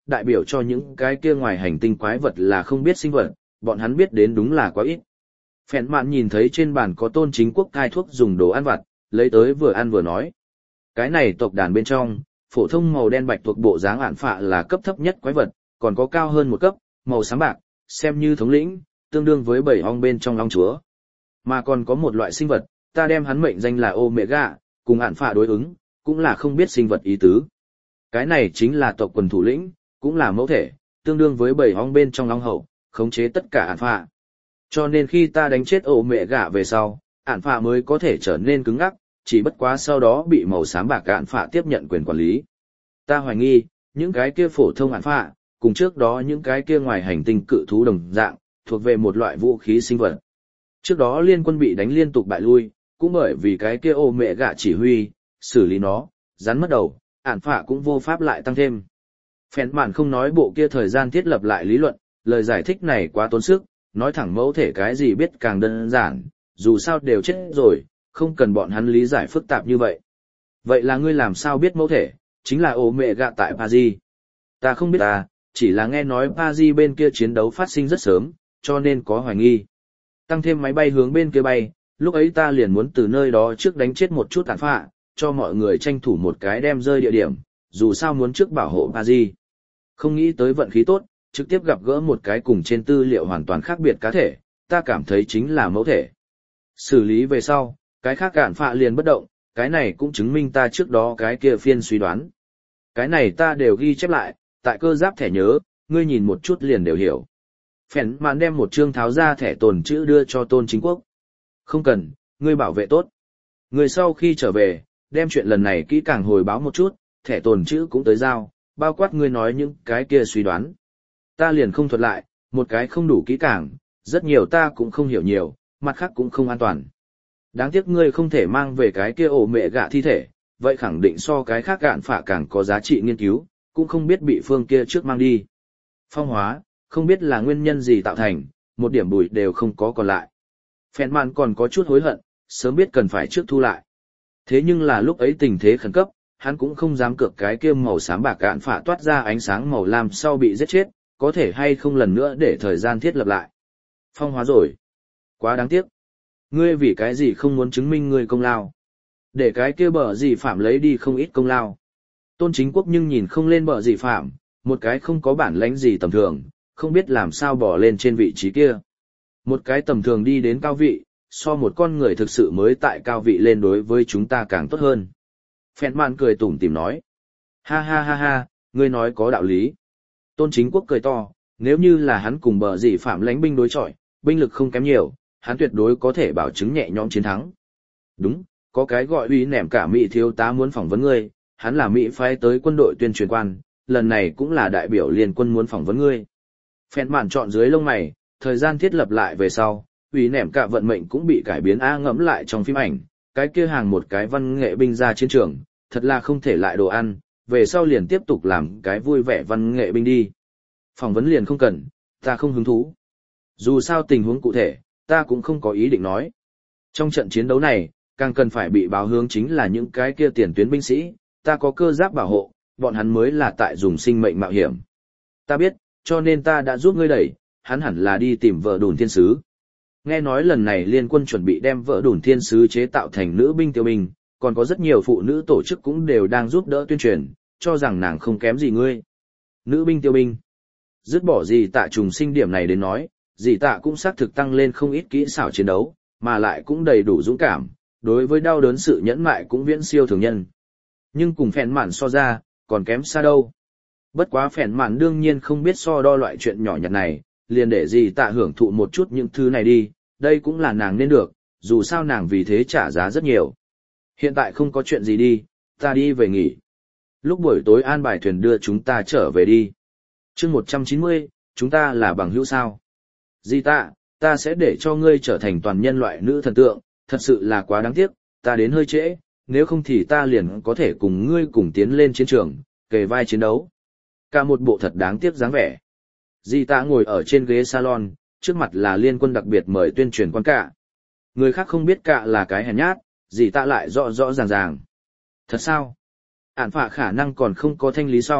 đại biểu cho những cái kia ngoài hành tinh quái vật là không biết sinh vật, bọn hắn biết đến đúng là quá ít. Phèn mạn nhìn thấy trên bàn có Tôn Chính Quốc cai thuốc dùng đồ ăn vặt, lấy tới vừa ăn vừa nói. Cái này tộc đàn bên trong, phổ thông màu đen bạch thuộc bộ dáng ản phạ là cấp thấp nhất quái vật, còn có cao hơn một cấp, màu xám bạc, xem như thống lĩnh, tương đương với bảy ong bên trong long chúa. Mà còn có một loại sinh vật, ta đem hắn mệnh danh là Omega, cùng ản phạ đối ứng, cũng là không biết sinh vật ý tứ. Cái này chính là tộc quần thủ lĩnh, cũng là mẫu thể, tương đương với bảy ong bên trong long hậu, khống chế tất cả ản phạ. Cho nên khi ta đánh chết Omega về sau, ản phạ mới có thể trở nên cứng ngắc, chỉ bất quá sau đó bị màu xám bạc ản phạ tiếp nhận quyền quản lý. Ta hoài nghi, những cái kia phổ thông ản phạ, cùng trước đó những cái kia ngoài hành tinh cự thú đồng dạng, thuộc về một loại vũ khí sinh vật. Trước đó liên quân bị đánh liên tục bại lui, cũng bởi vì cái kia ô mẹ gạ chỉ huy, xử lý nó, rắn mất đầu, ản phạ cũng vô pháp lại tăng thêm. Phèn mạn không nói bộ kia thời gian thiết lập lại lý luận, lời giải thích này quá tốn sức, nói thẳng mẫu thể cái gì biết càng đơn giản, dù sao đều chết rồi, không cần bọn hắn lý giải phức tạp như vậy. Vậy là ngươi làm sao biết mẫu thể, chính là ô mẹ gạ tại Paris. Ta không biết ta, chỉ là nghe nói Paris bên kia chiến đấu phát sinh rất sớm, cho nên có hoài nghi. Tăng thêm máy bay hướng bên kia bay, lúc ấy ta liền muốn từ nơi đó trước đánh chết một chút tàn phạ, cho mọi người tranh thủ một cái đem rơi địa điểm, dù sao muốn trước bảo hộ Paris. Không nghĩ tới vận khí tốt, trực tiếp gặp gỡ một cái cùng trên tư liệu hoàn toàn khác biệt cá thể, ta cảm thấy chính là mẫu thể. Xử lý về sau, cái khác cản phạ liền bất động, cái này cũng chứng minh ta trước đó cái kia phiên suy đoán. Cái này ta đều ghi chép lại, tại cơ giáp thẻ nhớ, ngươi nhìn một chút liền đều hiểu. Phèn mạn đem một chương tháo ra thẻ tồn chữ đưa cho Tôn Chính Quốc. Không cần, ngươi bảo vệ tốt. Ngươi sau khi trở về, đem chuyện lần này kỹ càng hồi báo một chút, thẻ tồn chữ cũng tới giao, bao quát ngươi nói những cái kia suy đoán. Ta liền không thuật lại, một cái không đủ kỹ càng, rất nhiều ta cũng không hiểu nhiều, mặt khác cũng không an toàn. Đáng tiếc ngươi không thể mang về cái kia ổ mẹ gạ thi thể, vậy khẳng định so cái khác gạn phả càng có giá trị nghiên cứu, cũng không biết bị phương kia trước mang đi. Phong hóa, không biết là nguyên nhân gì tạo thành, một điểm bụi đều không có còn lại. Phèn mạn còn có chút hối hận, sớm biết cần phải trước thu lại. Thế nhưng là lúc ấy tình thế khẩn cấp, hắn cũng không dám cược cái kia màu xám bạc gạn phả toát ra ánh sáng màu lam sau bị giết chết, có thể hay không lần nữa để thời gian thiết lập lại. Phong hóa rồi. Quá đáng tiếc. Ngươi vì cái gì không muốn chứng minh ngươi công lao. Để cái kia bờ gì phạm lấy đi không ít công lao. Tôn Chính Quốc nhưng nhìn không lên bờ gì phạm, một cái không có bản lãnh gì tầm thường, không biết làm sao bỏ lên trên vị trí kia. Một cái tầm thường đi đến cao vị, so một con người thực sự mới tại cao vị lên đối với chúng ta càng tốt hơn. Phèn mạn cười tủm tỉm nói. Ha ha ha ha, ngươi nói có đạo lý. Tôn Chính Quốc cười to, nếu như là hắn cùng bờ gì phạm lãnh binh đối chọi, binh lực không kém nhiều, hắn tuyệt đối có thể bảo chứng nhẹ nhõm chiến thắng. Đúng, có cái gọi uy nẻm cả Mỹ thiếu tá muốn phỏng vấn ngươi, hắn là Mỹ phái tới quân đội tuyên truyền quan, lần này cũng là đại biểu liên quân muốn phỏng vấn ngươi. Phèn mạn chọn dưới lông mày, thời gian thiết lập lại về sau, uy nẻm cả vận mệnh cũng bị cải biến a ngẫm lại trong phim ảnh, cái kia hàng một cái văn nghệ binh ra chiến trường, thật là không thể lại đồ ăn, về sau liền tiếp tục làm cái vui vẻ văn nghệ binh đi. Phỏng vấn liền không cần, ta không hứng thú. Dù sao tình huống cụ thể, ta cũng không có ý định nói. Trong trận chiến đấu này, càng cần phải bị báo hướng chính là những cái kia tiền tuyến binh sĩ, ta có cơ giáp bảo hộ, bọn hắn mới là tại dùng sinh mệnh mạo hiểm. Ta biết, cho nên ta đã giúp ngươi đẩy, hắn hẳn là đi tìm vợ đùn thiên sứ. Nghe nói lần này liên quân chuẩn bị đem vợ đùn thiên sứ chế tạo thành nữ binh tiêu binh, còn có rất nhiều phụ nữ tổ chức cũng đều đang giúp đỡ tuyên truyền, cho rằng nàng không kém gì ngươi. Nữ binh tiêu binh. Dứt bỏ gì tạ trùng sinh điểm này đến nói, dì tạ cũng xác thực tăng lên không ít kỹ xảo chiến đấu, mà lại cũng đầy đủ dũng cảm, đối với đau đớn sự nhẫn mại cũng viễn siêu thường nhân. Nhưng cùng phèn mạn so ra, còn kém xa đâu. Bất quá phèn mạn đương nhiên không biết so đo loại chuyện nhỏ nhặt này, liền để dì tạ hưởng thụ một chút những thứ này đi, đây cũng là nàng nên được, dù sao nàng vì thế trả giá rất nhiều. Hiện tại không có chuyện gì đi, ta đi về nghỉ. Lúc buổi tối an bài thuyền đưa chúng ta trở về đi. Chương một trăm chín mươi, chúng ta là bằng hữu sao? Di tạ, ta sẽ để cho ngươi trở thành toàn nhân loại nữ thần tượng, thật sự là quá đáng tiếc, ta đến hơi trễ, nếu không thì ta liền có thể cùng ngươi cùng tiến lên chiến trường, kề vai chiến đấu. Cả một bộ thật đáng tiếc dáng vẻ. Di tạ ngồi ở trên ghế salon, trước mặt là liên quân đặc biệt mời tuyên truyền quan cả. Người khác không biết cả là cái hèn nhát, Di tạ lại rõ rõ ràng ràng. Thật sao? Ản phạ khả năng còn không có thanh lý xong,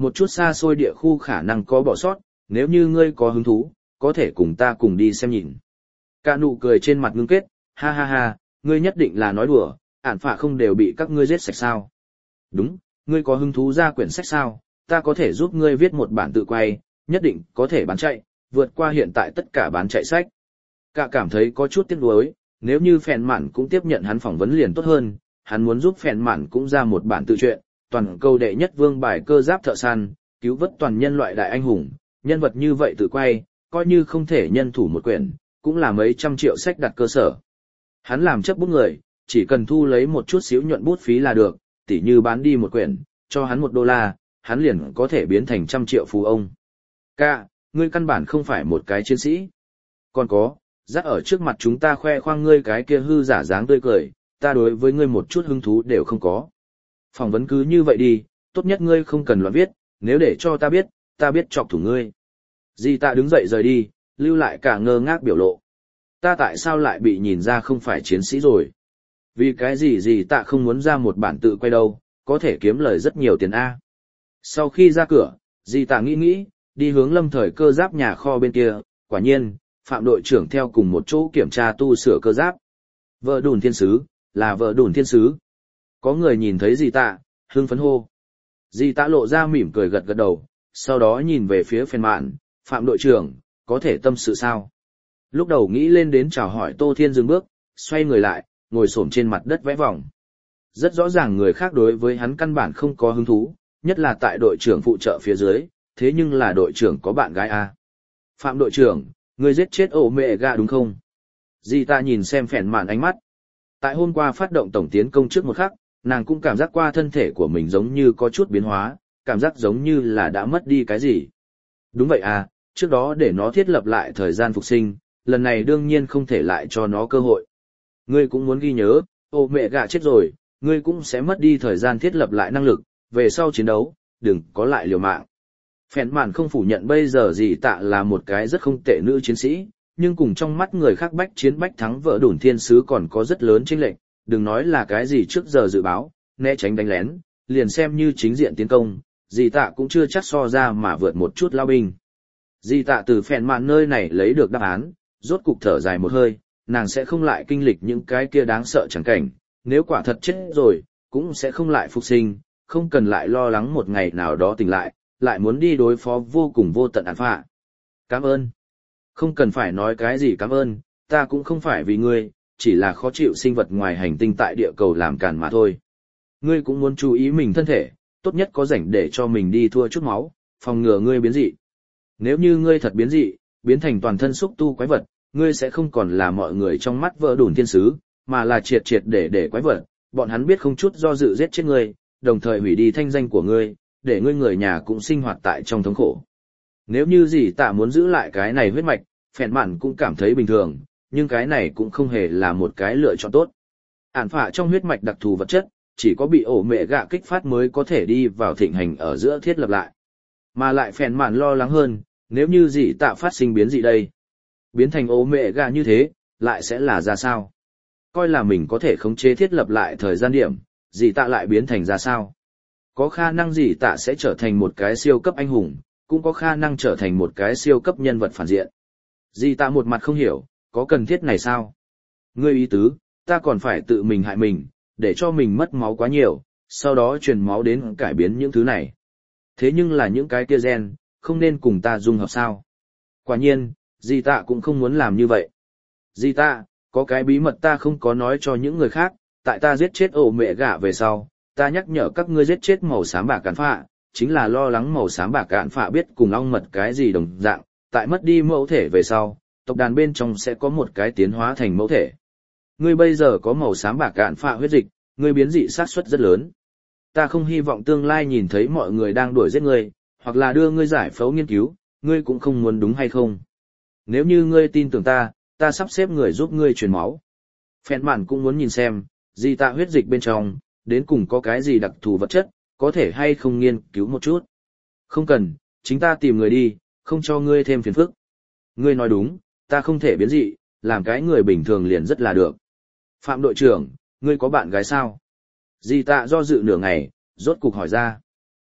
một chút xa xôi địa khu khả năng có bỏ sót, nếu như ngươi có hứng thú, có thể cùng ta cùng đi xem nhìn. Cả nụ cười trên mặt ngưng kết, ha ha ha, ngươi nhất định là nói đùa, ản phạ không đều bị các ngươi giết sạch sao. Đúng, ngươi có hứng thú ra quyển sách sao, ta có thể giúp ngươi viết một bản tự quay, nhất định có thể bán chạy, vượt qua hiện tại tất cả bán chạy sách. Cả cảm thấy có chút tiếc nuối, nếu như phèn mạn cũng tiếp nhận hắn phỏng vấn liền tốt hơn, hắn muốn giúp phèn mạn cũng ra một bản tự truyện, toàn cầu đệ nhất vương bài cơ giáp thợ săn, cứu vớt toàn nhân loại đại anh hùng, nhân vật như vậy tự quay, coi như không thể nhân thủ một quyển, cũng là mấy trăm triệu sách đặt cơ sở. Hắn làm chấp bút người, chỉ cần thu lấy một chút xíu nhuận bút phí là được, tỉ như bán đi một quyển, cho hắn một đô la, hắn liền có thể biến thành trăm triệu phú ông. Ca, ngươi căn bản không phải một cái chiến sĩ. Còn có, dắt ở trước mặt chúng ta khoe khoang ngươi cái kia hư giả dáng tươi cười, ta đối với ngươi một chút hứng thú đều không có. Phỏng vấn cứ như vậy đi, tốt nhất ngươi không cần loạn viết, nếu để cho ta biết, ta biết chọc thủ ngươi. Di Tạ đứng dậy rời đi, lưu lại cả ngơ ngác biểu lộ. Ta tại sao lại bị nhìn ra không phải chiến sĩ rồi? Vì cái gì Di Tạ không muốn ra một bản tự quay đâu, có thể kiếm lời rất nhiều tiền A. Sau khi ra cửa, Di Tạ nghĩ nghĩ, đi hướng lâm thời cơ giáp nhà kho bên kia, quả nhiên, Phạm đội trưởng theo cùng một chỗ kiểm tra tu sửa cơ giáp. Vợ đùn thiên sứ, là vợ đùn thiên sứ. Có người nhìn thấy Di Tạ, hưng phấn hô. Di Tạ lộ ra mỉm cười gật gật đầu, sau đó nhìn về phía phèn mạn, Phạm đội trưởng, có thể tâm sự sao? Lúc đầu nghĩ lên đến chào hỏi Tô Thiên dừng bước, xoay người lại, ngồi xổm trên mặt đất vẽ vòng. Rất rõ ràng người khác đối với hắn căn bản không có hứng thú, nhất là tại đội trưởng phụ trợ phía dưới, thế nhưng là đội trưởng có bạn gái A. Phạm đội trưởng, người giết chết ổ mẹ gà đúng không? Di Tạ nhìn xem phèn mạn ánh mắt. Tại hôm qua phát động tổng tiến công trước một khắc, nàng cũng cảm giác qua thân thể của mình giống như có chút biến hóa, cảm giác giống như là đã mất đi cái gì. Đúng vậy à, trước đó để nó thiết lập lại thời gian phục sinh, lần này đương nhiên không thể lại cho nó cơ hội. Ngươi cũng muốn ghi nhớ, ô mẹ gạ chết rồi, ngươi cũng sẽ mất đi thời gian thiết lập lại năng lực, về sau chiến đấu, đừng có lại liều mạng. Phèn mạn không phủ nhận bây giờ Di Tạ là một cái rất không tệ nữ chiến sĩ, nhưng cùng trong mắt người khác bách chiến bách thắng vợ đủn thiên sứ còn có rất lớn chênh lệch, đừng nói là cái gì trước giờ dự báo, né tránh đánh lén, liền xem như chính diện tiến công, Di Tạ cũng chưa chắc so ra mà vượt một chút lao binh. Di Tạ từ phèn mạn nơi này lấy được đáp án, rốt cục thở dài một hơi, nàng sẽ không lại kinh lịch những cái kia đáng sợ chẳng cảnh, nếu quả thật chết rồi, cũng sẽ không lại phục sinh, không cần lại lo lắng một ngày nào đó tỉnh lại, lại muốn đi đối phó vô cùng vô tận án phạ. Cảm ơn. Không cần phải nói cái gì cảm ơn, ta cũng không phải vì ngươi, chỉ là khó chịu sinh vật ngoài hành tinh tại địa cầu làm càn mà thôi. Ngươi cũng muốn chú ý mình thân thể, tốt nhất có rảnh để cho mình đi thua chút máu, phòng ngừa ngươi biến dị. Nếu như ngươi thật biến dị, biến thành toàn thân xúc tu quái vật, ngươi sẽ không còn là mọi người trong mắt vợ đủn thiên sứ, mà là triệt triệt để để quái vật, bọn hắn biết không chút do dự giết chết ngươi, đồng thời hủy đi thanh danh của ngươi, để ngươi người nhà cũng sinh hoạt tại trong thống khổ. Nếu như Di Tạ muốn giữ lại cái này huyết mạch, phèn mạn cũng cảm thấy bình thường, nhưng cái này cũng không hề là một cái lựa chọn tốt. Ản phạ trong huyết mạch đặc thù vật chất, chỉ có bị ổ mẹ gạ kích phát mới có thể đi vào thịnh hành ở giữa thiết lập lại. Mà lại phèn mạn lo lắng hơn, nếu như Di Tạ phát sinh biến dị đây, biến thành ổ mẹ gạ như thế, lại sẽ là ra sao? Coi là mình có thể khống chế thiết lập lại thời gian điểm, Di Tạ lại biến thành ra sao? Có khả năng Di Tạ sẽ trở thành một cái siêu cấp anh hùng, cũng có khả năng trở thành một cái siêu cấp nhân vật phản diện. Di Tạ một mặt không hiểu, có cần thiết này sao? Ngươi ý tứ, ta còn phải tự mình hại mình, để cho mình mất máu quá nhiều, sau đó truyền máu đến cải biến những thứ này. Thế nhưng là những cái kia gen, không nên cùng ta dung hợp sao? Quả nhiên, Di Tạ cũng không muốn làm như vậy. Di Tạ, có cái bí mật ta không có nói cho những người khác, tại ta giết chết ổ mẹ gạ về sau, ta nhắc nhở các ngươi giết chết màu xám bạc cản phạ, chính là lo lắng màu xám bạc cản phạ biết cùng ong mật cái gì đồng dạng, tại mất đi mẫu thể về sau, tộc đàn bên trong sẽ có một cái tiến hóa thành mẫu thể. Ngươi bây giờ có màu xám bạc cản phạ huyết dịch, ngươi biến dị xác suất rất lớn. Ta không hy vọng tương lai nhìn thấy mọi người đang đuổi giết ngươi, hoặc là đưa ngươi giải phẫu nghiên cứu, ngươi cũng không muốn đúng hay không? Nếu như ngươi tin tưởng ta, ta sắp xếp người giúp ngươi truyền máu. Phèn mạn cũng muốn nhìn xem, Di Tạ huyết dịch bên trong, đến cùng có cái gì đặc thù vật chất, có thể hay không nghiên cứu một chút. Không cần, chính ta tìm người đi, không cho ngươi thêm phiền phức. Ngươi nói đúng, ta không thể biến dị, làm cái người bình thường liền rất là được. Phạm đội trưởng, ngươi có bạn gái sao? Di Tạ do dự nửa ngày, rốt cục hỏi ra.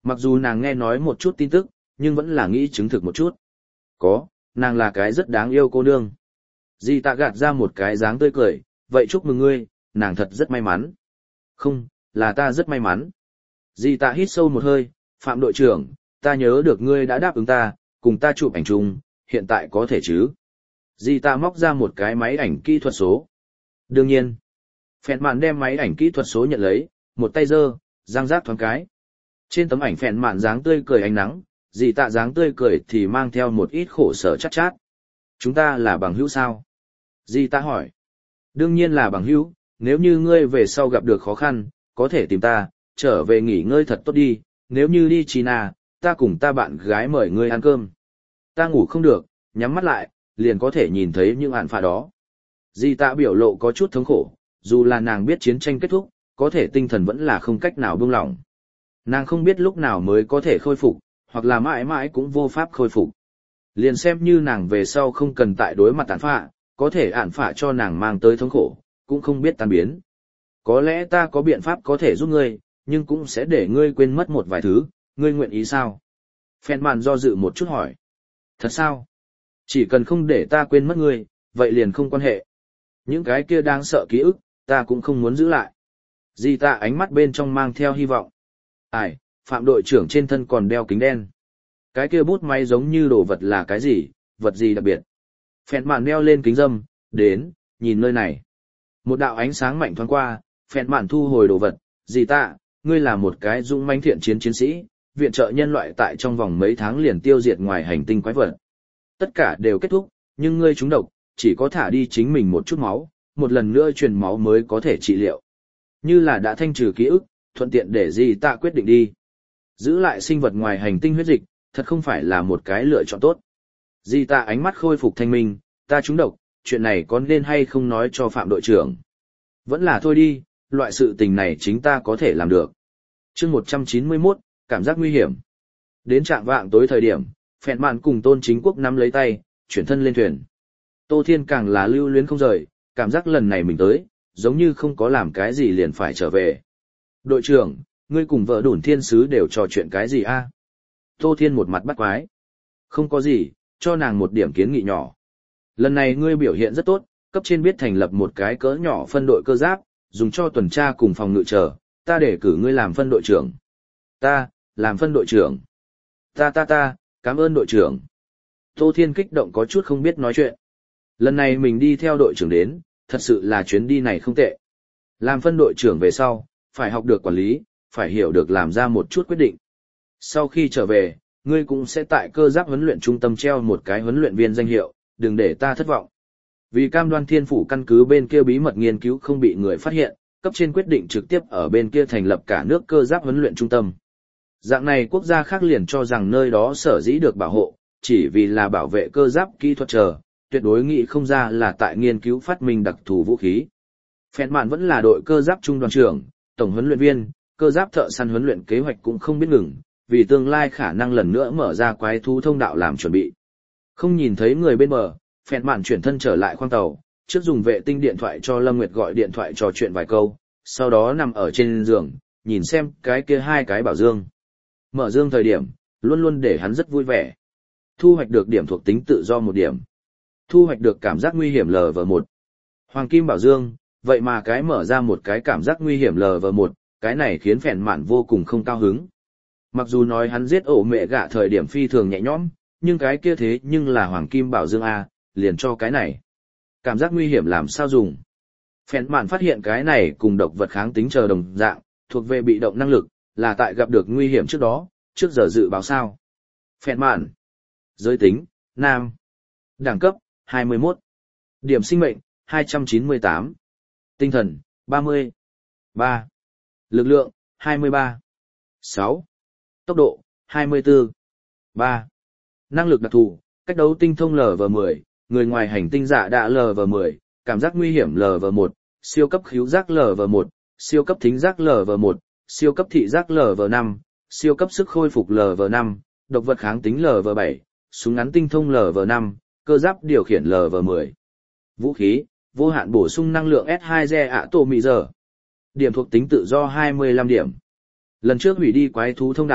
Mặc dù nàng nghe nói một chút tin tức, nhưng vẫn là nghĩ chứng thực một chút. Có, nàng là cái rất đáng yêu cô nương. Di tạ gạt ra một cái dáng tươi cười, vậy chúc mừng ngươi, nàng thật rất may mắn. Không, là ta rất may mắn. Di tạ hít sâu một hơi, Phạm đội trưởng, ta nhớ được ngươi đã đáp ứng ta, cùng ta chụp ảnh chung, hiện tại có thể chứ. Di tạ móc ra một cái máy ảnh kỹ thuật số. Đương nhiên. Phèn mạn đem máy ảnh kỹ thuật số nhận lấy, một tay giơ, giang giác thoáng cái. Trên tấm ảnh phèn mạn dáng tươi cười ánh nắng, Di tạ dáng tươi cười thì mang theo một ít khổ sở chát chát. Chúng ta là bằng hữu sao? Di tạ hỏi. Đương nhiên là bằng hữu, nếu như ngươi về sau gặp được khó khăn, có thể tìm ta, trở về nghỉ ngơi thật tốt đi, nếu như đi China, ta cùng ta bạn gái mời ngươi ăn cơm. Ta ngủ không được, nhắm mắt lại, liền có thể nhìn thấy những hạn phạ đó. Di tạ biểu lộ có chút thống khổ, dù là nàng biết chiến tranh kết thúc, có thể tinh thần vẫn là không cách nào buông lỏng. Nàng không biết lúc nào mới có thể khôi phục, hoặc là mãi mãi cũng vô pháp khôi phục. Liền xem như nàng về sau không cần tại đối mặt tàn phạ, có thể ản phạ cho nàng mang tới thống khổ, cũng không biết tan biến. Có lẽ ta có biện pháp có thể giúp ngươi, nhưng cũng sẽ để ngươi quên mất một vài thứ, ngươi nguyện ý sao? Phèn mạn do dự một chút hỏi. Thật sao? Chỉ cần không để ta quên mất ngươi, vậy liền không quan hệ. Những cái kia đang sợ ký ức, ta cũng không muốn giữ lại. Di tạ ánh mắt bên trong mang theo hy vọng. Ai, Phạm đội trưởng trên thân còn đeo kính đen. Cái kia bút máy giống như đồ vật là cái gì, vật gì đặc biệt. Phèn mạn đeo lên kính dâm, đến, nhìn nơi này. Một đạo ánh sáng mạnh thoáng qua, phèn mạn thu hồi đồ vật. Di tạ, ngươi là một cái dũng mãnh thiện chiến chiến sĩ, viện trợ nhân loại tại trong vòng mấy tháng liền tiêu diệt ngoài hành tinh quái vật. Tất cả đều kết thúc, nhưng ngươi trúng độc, chỉ có thả đi chính mình một chút máu, một lần nữa truyền máu mới có thể trị liệu. Như là đã thanh trừ ký ức, thuận tiện để Di tạ quyết định đi. Giữ lại sinh vật ngoài hành tinh huyết dịch, thật không phải là một cái lựa chọn tốt. Di tạ ánh mắt khôi phục thanh minh, ta trúng độc, chuyện này có nên hay không nói cho Phạm đội trưởng. Vẫn là thôi đi, loại sự tình này chính ta có thể làm được. Chương một trăm chín mươi mốt, cảm giác nguy hiểm. Đến trạng vạng tối thời điểm, Phèn mạn cùng Tôn Chính Quốc nắm lấy tay, chuyển thân lên thuyền. Tô Thiên càng là lưu luyến không rời, cảm giác lần này mình tới, giống như không có làm cái gì liền phải trở về. Đội trưởng, ngươi cùng vợ đủn thiên sứ đều trò chuyện cái gì a? Tô Thiên một mặt bắt quái. Không có gì, cho nàng một điểm kiến nghị nhỏ. Lần này ngươi biểu hiện rất tốt, cấp trên biết thành lập một cái cỡ nhỏ phân đội cơ giáp, dùng cho tuần tra cùng phòng ngự chờ, ta để cử ngươi làm phân đội trưởng. Ta, làm phân đội trưởng. Ta ta ta, cảm ơn đội trưởng. Tô Thiên kích động có chút không biết nói chuyện. Lần này mình đi theo đội trưởng đến, thật sự là chuyến đi này không tệ. Làm phân đội trưởng về sau, phải học được quản lý, phải hiểu được làm ra một chút quyết định. Sau khi trở về, ngươi cũng sẽ tại cơ giáp huấn luyện trung tâm treo một cái huấn luyện viên danh hiệu, đừng để ta thất vọng. Vì cam đoan thiên phủ căn cứ bên kia bí mật nghiên cứu không bị người phát hiện, cấp trên quyết định trực tiếp ở bên kia thành lập cả nước cơ giáp huấn luyện trung tâm. Dạng này quốc gia khác liền cho rằng nơi đó sở dĩ được bảo hộ, chỉ vì là bảo vệ cơ giáp kỹ thuật chờ, tuyệt đối nghĩ không ra là tại nghiên cứu phát minh đặc thù vũ khí. Phèn mạn vẫn là đội cơ giáp trung đoàn trưởng, tổng huấn luyện viên, cơ giáp thợ săn huấn luyện kế hoạch cũng không biết ngừng, vì tương lai khả năng lần nữa mở ra quái thú thông đạo làm chuẩn bị. Không nhìn thấy người bên bờ, phèn mạn chuyển thân trở lại khoang tàu, trước dùng vệ tinh điện thoại cho Lâm Nguyệt gọi điện thoại trò chuyện vài câu, sau đó nằm ở trên giường, nhìn xem cái kia hai cái bảo dương. Mở dương thời điểm, luôn luôn để hắn rất vui vẻ. Thu hoạch được điểm thuộc tính tự do một điểm. Thu hoạch được cảm giác nguy hiểm lờ vờ một. Hoàng kim bảo dương, vậy mà cái mở ra một cái cảm giác nguy hiểm lờ vờ một, cái này khiến phèn mạn vô cùng không cao hứng. Mặc dù nói hắn giết ổ mẹ gạ thời điểm phi thường nhẹ nhõm, nhưng cái kia thế nhưng là hoàng kim bảo dương A, liền cho cái này. Cảm giác nguy hiểm làm sao dùng? Phèn mạn phát hiện cái này cùng độc vật kháng tính chờ đồng dạng, thuộc về bị động năng lực, là tại gặp được nguy hiểm trước đó, trước giờ dự báo sao. Phèn mạn. Giới tính, nam. Đẳng cấp, hai mươi mốt. Điểm sinh mệnh, hai trăm chín mươi tám. Tinh thần, ba mươi. ba. Lực lượng, hai mươi ba. sáu. Tốc độ, hai mươi tư. ba. Năng lực đặc thù, cách đấu tinh thông lờ vờ mười, người ngoài hành tinh giả đạ lờ vờ mười, cảm giác nguy hiểm lờ vờ một, siêu cấp khứu giác lờ vờ một, siêu cấp thính giác lờ vờ một, siêu cấp thị giác lờ vờ năm, siêu cấp sức khôi phục lờ vờ năm, độc vật kháng tính lờ vờ bảy, súng ngắn tinh thông lờ vờ năm, cơ giáp điều khiển lờ vờ mười. Vũ khí, vô hạn bổ sung năng lượng S hai Ge ạ tổ mị giờ. Điểm thuộc tính tự do hai mươi lăm điểm. Lần trước hủy đi quái thú thông đạo,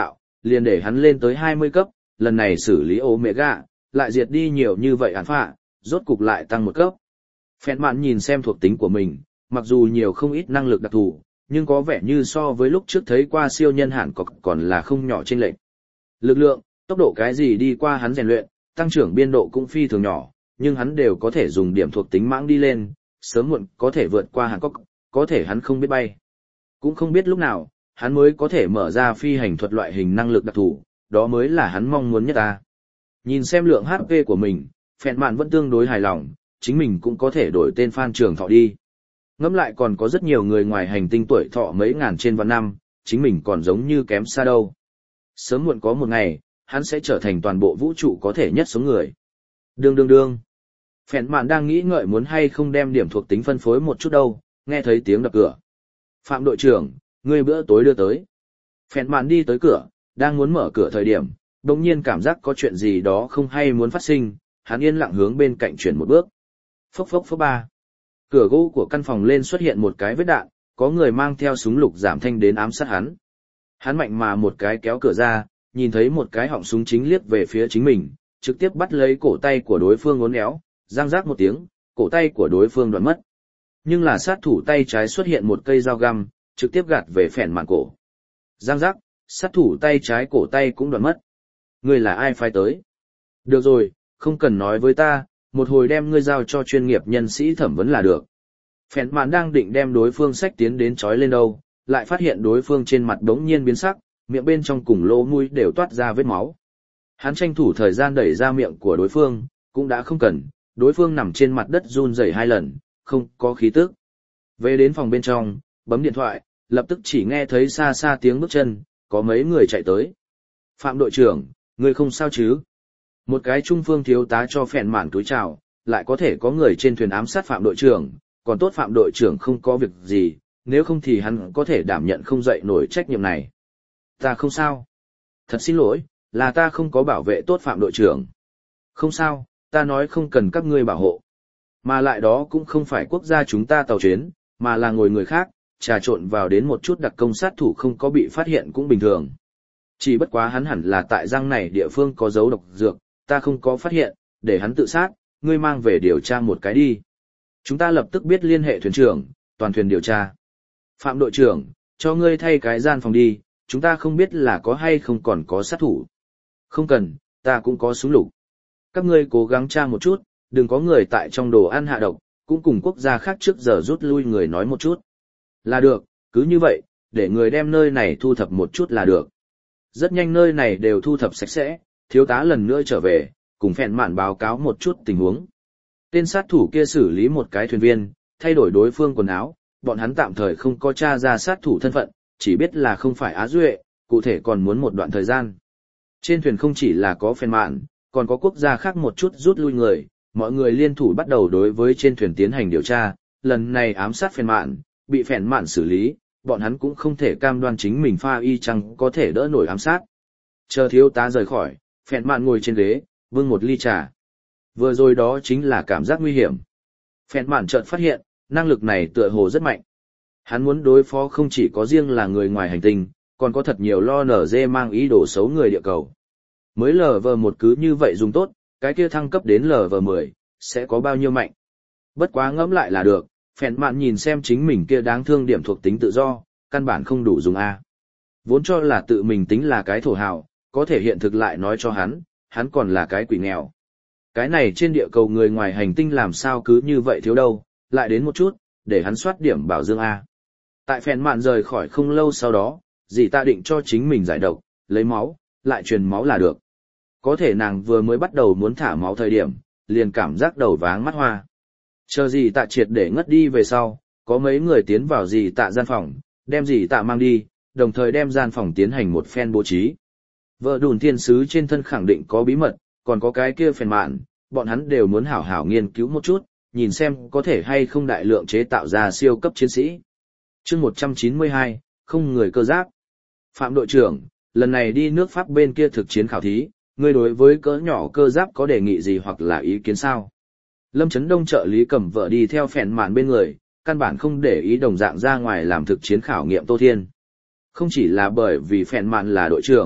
liền để hắn lên tới hai mươi cấp, lần này xử lý Omega, lại diệt đi nhiều như vậy án phạ, rốt cục lại tăng một cấp. Phẹn mạn nhìn xem thuộc tính của mình, mặc dù nhiều không ít năng lực đặc thù, nhưng có vẻ như so với lúc trước thấy qua siêu nhân hạn cọc còn là không nhỏ chênh lệch. Lực lượng, tốc độ cái gì đi qua hắn rèn luyện, tăng trưởng biên độ cũng phi thường nhỏ, nhưng hắn đều có thể dùng điểm thuộc tính mãng đi lên, sớm muộn có thể vượt qua hạn cọc, có thể hắn không biết bay. Cũng không biết lúc nào, hắn mới có thể mở ra phi hành thuật loại hình năng lực đặc thù, đó mới là hắn mong muốn nhất ta. Nhìn xem lượng hát pê của mình, Phẹn Mạn vẫn tương đối hài lòng, chính mình cũng có thể đổi tên Phan Trường Thọ đi. Ngẫm lại còn có rất nhiều người ngoài hành tinh tuổi thọ mấy ngàn trên vạn năm, chính mình còn giống như kém xa đâu. Sớm muộn có một ngày, hắn sẽ trở thành toàn bộ vũ trụ có thể nhất số người. Đương đương đương. Phẹn Mạn đang nghĩ ngợi muốn hay không đem điểm thuộc tính phân phối một chút đâu, nghe thấy tiếng đập cửa. Phạm đội trưởng, ngươi bữa tối đưa tới. Phẹn Mạn đi tới cửa, đang muốn mở cửa thời điểm, đồng nhiên cảm giác có chuyện gì đó không hay muốn phát sinh, hắn yên lặng hướng bên cạnh chuyển một bước. Phốc phốc phốc ba. Cửa gỗ của căn phòng lên xuất hiện một cái vết đạn, có người mang theo súng lục giảm thanh đến ám sát hắn. Hắn mạnh mà một cái kéo cửa ra, nhìn thấy một cái họng súng chính liếc về phía chính mình, trực tiếp bắt lấy cổ tay của đối phương uốn éo, răng rác một tiếng, cổ tay của đối phương đoạn mất. Nhưng là sát thủ tay trái xuất hiện một cây dao găm, trực tiếp gạt về Phẹn Mạn cổ. Răng rác, sát thủ tay trái cổ tay cũng đoạn mất. Ngươi là ai phái tới? Được rồi, không cần nói với ta, một hồi đem ngươi giao cho chuyên nghiệp nhân sĩ thẩm vấn là được. Phẹn Mạn đang định đem đối phương xách tiến đến trói lên đâu, lại phát hiện đối phương trên mặt đống nhiên biến sắc, miệng bên trong cùng lỗ mũi đều toát ra vết máu. Hắn tranh thủ thời gian đẩy ra miệng của đối phương, cũng đã không cần, đối phương nằm trên mặt đất run rẩy hai lần, không có khí tức. Về đến phòng bên trong, bấm điện thoại, lập tức chỉ nghe thấy xa xa tiếng bước chân, có mấy người chạy tới. Phạm đội trưởng, ngươi không sao chứ? Một cái trung phương thiếu tá cho Phẹn Mạn túi chào, lại có thể có người trên thuyền ám sát Phạm đội trưởng, còn tốt Phạm đội trưởng không có việc gì, nếu không thì hắn có thể đảm nhận không dậy nổi trách nhiệm này. Ta không sao. Thật xin lỗi, là ta không có bảo vệ tốt Phạm đội trưởng. Không sao, ta nói không cần các ngươi bảo hộ. Mà lại đó cũng không phải quốc gia chúng ta tàu chuyến, mà là ngồi người khác, trà trộn vào đến một chút đặc công sát thủ không có bị phát hiện cũng bình thường. Chỉ bất quá hắn hẳn là tại răng này địa phương có dấu độc dược, ta không có phát hiện, để hắn tự sát, ngươi mang về điều tra một cái đi. Chúng ta lập tức biết liên hệ thuyền trưởng, toàn thuyền điều tra. Phạm đội trưởng, cho ngươi thay cái gian phòng đi, chúng ta không biết là có hay không còn có sát thủ. Không cần, ta cũng có súng lục. Các ngươi cố gắng tra một chút, đừng có người tại trong đồ ăn hạ độc, cũng cùng quốc gia khác trước giờ rút lui người nói một chút. Là được, cứ như vậy, để người đem nơi này thu thập một chút là được. Rất nhanh nơi này đều thu thập sạch sẽ, thiếu tá lần nữa trở về, cùng Phẹn Mạn báo cáo một chút tình huống. Tên sát thủ kia xử lý một cái thuyền viên, thay đổi đối phương quần áo, bọn hắn tạm thời không có tra ra sát thủ thân phận, chỉ biết là không phải Á Duệ, cụ thể còn muốn một đoạn thời gian. Trên thuyền không chỉ là có Phẹn Mạn, còn có quốc gia khác một chút rút lui người, mọi người liên thủ bắt đầu đối với trên thuyền tiến hành điều tra, lần này ám sát Phẹn Mạn, bị Phẹn Mạn xử lý, bọn hắn cũng không thể cam đoan chính mình pha y chăng có thể đỡ nổi ám sát. Chờ thiếu tá rời khỏi, Phẹn Mạn ngồi trên ghế, bưng một ly trà. Vừa rồi đó chính là cảm giác nguy hiểm. Phẹn Mạn chợt phát hiện, năng lực này tựa hồ rất mạnh. Hắn muốn đối phó không chỉ có riêng là người ngoài hành tinh, còn có thật nhiều lo nở dê mang ý đồ xấu người địa cầu. Mới lờ vờ một cứ như vậy dùng tốt, cái kia thăng cấp đến lờ vờ mười, sẽ có bao nhiêu mạnh. Bất quá ngẫm lại là được, Phẹn Mạn nhìn xem chính mình kia đáng thương điểm thuộc tính tự do, căn bản không đủ dùng A. Vốn cho là tự mình tính là cái thổ hào, có thể hiện thực lại nói cho hắn, hắn còn là cái quỷ nghèo. Cái này trên địa cầu người ngoài hành tinh làm sao cứ như vậy thiếu đâu, lại đến một chút, để hắn soát điểm bảo dương A. Tại Phẹn Mạn rời khỏi không lâu sau đó, dì ta định cho chính mình giải độc, lấy máu, lại truyền máu là được. Có thể nàng vừa mới bắt đầu muốn thả máu thời điểm, liền cảm giác đầu váng mắt hoa. Chờ dì tạ triệt để ngất đi về sau, có mấy người tiến vào dì tạ gian phòng, đem dì tạ mang đi, đồng thời đem gian phòng tiến hành một phen bố trí. Vợ đùn thiên sứ trên thân khẳng định có bí mật, còn có cái kia Phẹn Mạn, bọn hắn đều muốn hảo hảo nghiên cứu một chút, nhìn xem có thể hay không đại lượng chế tạo ra siêu cấp chiến sĩ. Chương một trăm chín mươi hai, không người cơ giáp. Phạm đội trưởng, lần này đi nước Pháp bên kia thực chiến khảo thí, ngươi đối với cỡ nhỏ cơ giáp có đề nghị gì hoặc là ý kiến sao? Lâm Trấn Đông trợ lý cầm vợ đi theo Phẹn Mạn bên người, căn bản không để ý đồng dạng ra ngoài làm thực chiến khảo nghiệm Tô Thiên. Không chỉ là bởi vì Phẹn Mạn là đội trưởng,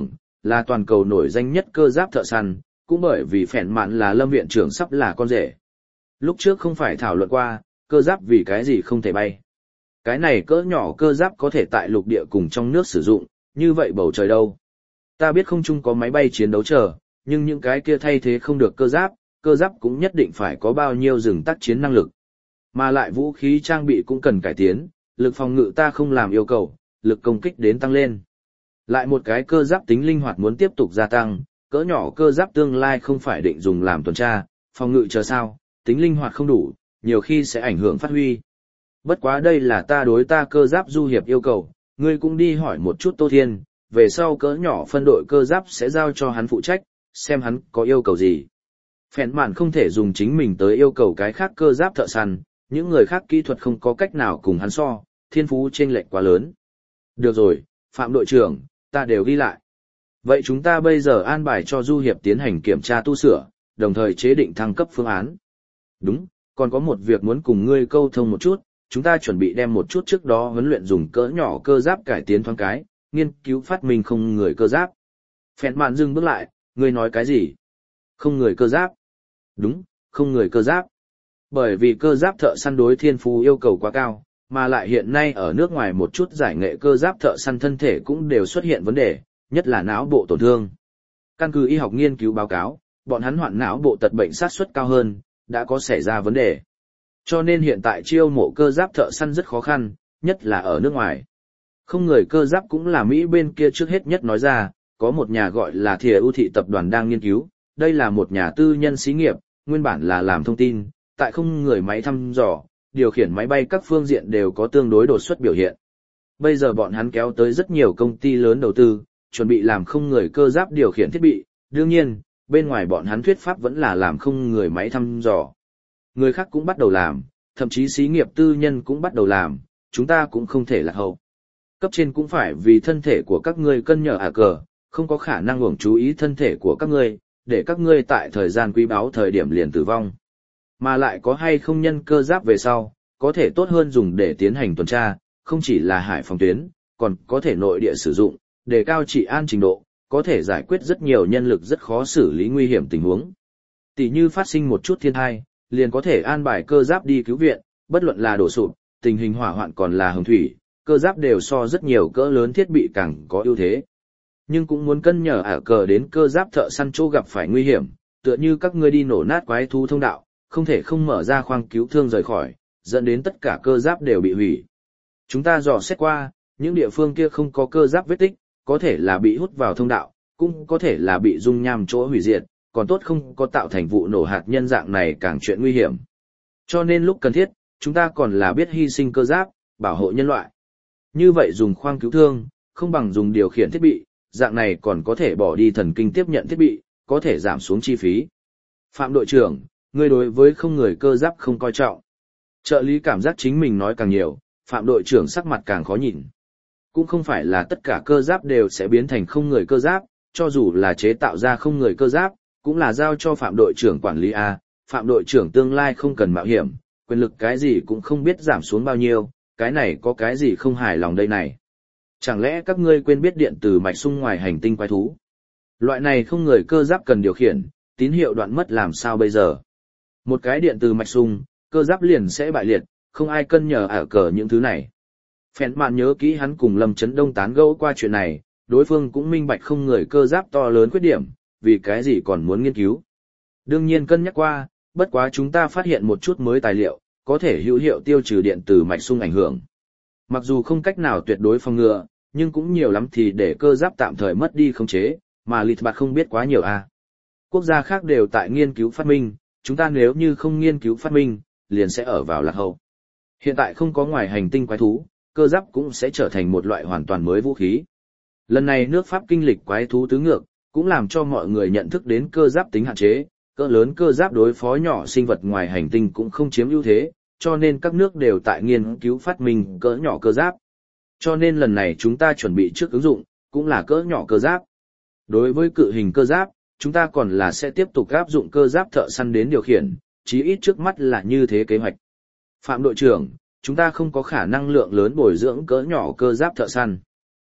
là toàn cầu nổi danh nhất cơ giáp thợ săn, cũng bởi vì phèn mạn là Lâm viện trưởng sắp là con rể. Lúc trước không phải thảo luận qua, cơ giáp vì cái gì không thể bay. Cái này cỡ nhỏ cơ giáp có thể tại lục địa cùng trong nước sử dụng, như vậy bầu trời đâu. Ta biết không chung có máy bay chiến đấu chờ, nhưng những cái kia thay thế không được cơ giáp, cơ giáp cũng nhất định phải có bao nhiêu rừng tác chiến năng lực. Mà lại vũ khí trang bị cũng cần cải tiến, lực phòng ngự ta không làm yêu cầu, lực công kích đến tăng lên. Lại một cái cơ giáp tính linh hoạt muốn tiếp tục gia tăng, cỡ nhỏ cơ giáp tương lai không phải định dùng làm tuần tra, phòng ngự chờ sao, tính linh hoạt không đủ, nhiều khi sẽ ảnh hưởng phát huy. Bất quá đây là ta đối ta cơ giáp du hiệp yêu cầu, ngươi cũng đi hỏi một chút Tô Thiên, về sau cỡ nhỏ phân đội cơ giáp sẽ giao cho hắn phụ trách, xem hắn có yêu cầu gì. Phèn mạn không thể dùng chính mình tới yêu cầu cái khác cơ giáp thợ săn, những người khác kỹ thuật không có cách nào cùng hắn so, thiên phú chênh lệch quá lớn. Được rồi, Phạm đội trưởng, ta đều ghi lại. Vậy chúng ta bây giờ an bài cho du hiệp tiến hành kiểm tra tu sửa, đồng thời chế định thăng cấp phương án. Đúng, còn có một việc muốn cùng ngươi câu thông một chút, chúng ta chuẩn bị đem một chút trước đó huấn luyện dùng cỡ nhỏ cơ giáp cải tiến thoáng cái, nghiên cứu phát minh không người cơ giáp. Phèn mạn dừng bước lại, ngươi nói cái gì? Không người cơ giáp. Đúng, không người cơ giáp. Bởi vì cơ giáp thợ săn đối thiên phú yêu cầu quá cao, mà lại hiện nay ở nước ngoài một chút giải nghệ cơ giáp thợ săn thân thể cũng đều xuất hiện vấn đề, nhất là não bộ tổn thương. Căn cứ y học nghiên cứu báo cáo, bọn hắn hoạn não bộ tật bệnh sát suất cao hơn, đã có xảy ra vấn đề. Cho nên hiện tại chiêu mộ cơ giáp thợ săn rất khó khăn, nhất là ở nước ngoài. Không người cơ giáp cũng là Mỹ bên kia trước hết nhất nói ra, có một nhà gọi là Thìa ưu thị tập đoàn đang nghiên cứu, đây là một nhà tư nhân xí nghiệp, nguyên bản là làm thông tin, tại không người máy thăm dò, điều khiển máy bay các phương diện đều có tương đối đột xuất biểu hiện. Bây giờ bọn hắn kéo tới rất nhiều công ty lớn đầu tư, chuẩn bị làm không người cơ giáp điều khiển thiết bị, đương nhiên, bên ngoài bọn hắn thuyết pháp vẫn là làm không người máy thăm dò. Người khác cũng bắt đầu làm, thậm chí xí nghiệp tư nhân cũng bắt đầu làm, chúng ta cũng không thể lạc hậu. Cấp trên cũng phải vì thân thể của các ngươi cân nhở à cờ, không có khả năng uổng chú ý thân thể của các ngươi, để các ngươi tại thời gian quý báu thời điểm liền tử vong. Mà lại có hay không nhân cơ giáp về sau, có thể tốt hơn dùng để tiến hành tuần tra, không chỉ là hải phòng tuyến, còn có thể nội địa sử dụng, đề cao trị an trình độ, có thể giải quyết rất nhiều nhân lực rất khó xử lý nguy hiểm tình huống. Tỷ như phát sinh một chút thiên tai, liền có thể an bài cơ giáp đi cứu viện, bất luận là đổ sụp, tình hình hỏa hoạn còn là hồng thủy, cơ giáp đều so rất nhiều cỡ lớn thiết bị càng có ưu thế. Nhưng cũng muốn cân nhở ả cờ đến cơ giáp thợ săn chỗ gặp phải nguy hiểm, tựa như các ngươi đi nổ nát quái thú thông đạo, không thể không mở ra khoang cứu thương rời khỏi, dẫn đến tất cả cơ giáp đều bị hủy. Chúng ta dò xét qua, những địa phương kia không có cơ giáp vết tích, có thể là bị hút vào thông đạo, cũng có thể là bị dung nham chỗ hủy diệt, còn tốt không có tạo thành vụ nổ hạt nhân dạng này càng chuyện nguy hiểm. Cho nên lúc cần thiết, chúng ta còn là biết hy sinh cơ giáp, bảo hộ nhân loại. Như vậy dùng khoang cứu thương, không bằng dùng điều khiển thiết bị, dạng này còn có thể bỏ đi thần kinh tiếp nhận thiết bị, có thể giảm xuống chi phí. Phạm đội trưởng, ngươi đối với không người cơ giáp không coi trọng. Trợ lý cảm giác chính mình nói càng nhiều, Phạm đội trưởng sắc mặt càng khó nhìn. Cũng không phải là tất cả cơ giáp đều sẽ biến thành không người cơ giáp, cho dù là chế tạo ra không người cơ giáp, cũng là giao cho Phạm đội trưởng quản lý A. Phạm đội trưởng tương lai không cần mạo hiểm, quyền lực cái gì cũng không biết giảm xuống bao nhiêu, cái này có cái gì không hài lòng đây này. Chẳng lẽ các ngươi quên biết điện từ mạch sung ngoài hành tinh quái thú? Loại này không người cơ giáp cần điều khiển, tín hiệu đoạn mất làm sao bây giờ? Một cái điện từ mạch sung, cơ giáp liền sẽ bại liệt, không ai cân nhờ ả cờ những thứ này. Phèn mạn nhớ kỹ hắn cùng Lâm Chấn Đông tán gẫu qua chuyện này, đối phương cũng minh bạch không người cơ giáp to lớn khuyết điểm, vì cái gì còn muốn nghiên cứu. Đương nhiên cân nhắc qua, bất quá chúng ta phát hiện một chút mới tài liệu, có thể hữu hiệu tiêu trừ điện từ mạch sung ảnh hưởng. Mặc dù không cách nào tuyệt đối phòng ngừa, nhưng cũng nhiều lắm thì để cơ giáp tạm thời mất đi khống chế, mà lịt bạt không biết quá nhiều à. Quốc gia khác đều tại nghiên cứu phát minh, chúng ta nếu như không nghiên cứu phát minh, liền sẽ ở vào lạc hậu. Hiện tại không có ngoài hành tinh quái thú, cơ giáp cũng sẽ trở thành một loại hoàn toàn mới vũ khí. Lần này nước Pháp kinh lịch quái thú tứ ngược, cũng làm cho mọi người nhận thức đến cơ giáp tính hạn chế, cỡ lớn cơ giáp đối phó nhỏ sinh vật ngoài hành tinh cũng không chiếm ưu thế, cho nên các nước đều tại nghiên cứu phát minh cỡ nhỏ cơ giáp. Cho nên lần này chúng ta chuẩn bị trước ứng dụng, cũng là cỡ nhỏ cơ giáp. Đối với cự hình cơ giáp, chúng ta còn là sẽ tiếp tục áp dụng cơ giáp thợ săn đến điều khiển, chí ít trước mắt là như thế kế hoạch. Phạm đội trưởng, chúng ta không có khả năng lượng lớn bồi dưỡng cỡ nhỏ cơ giáp thợ săn.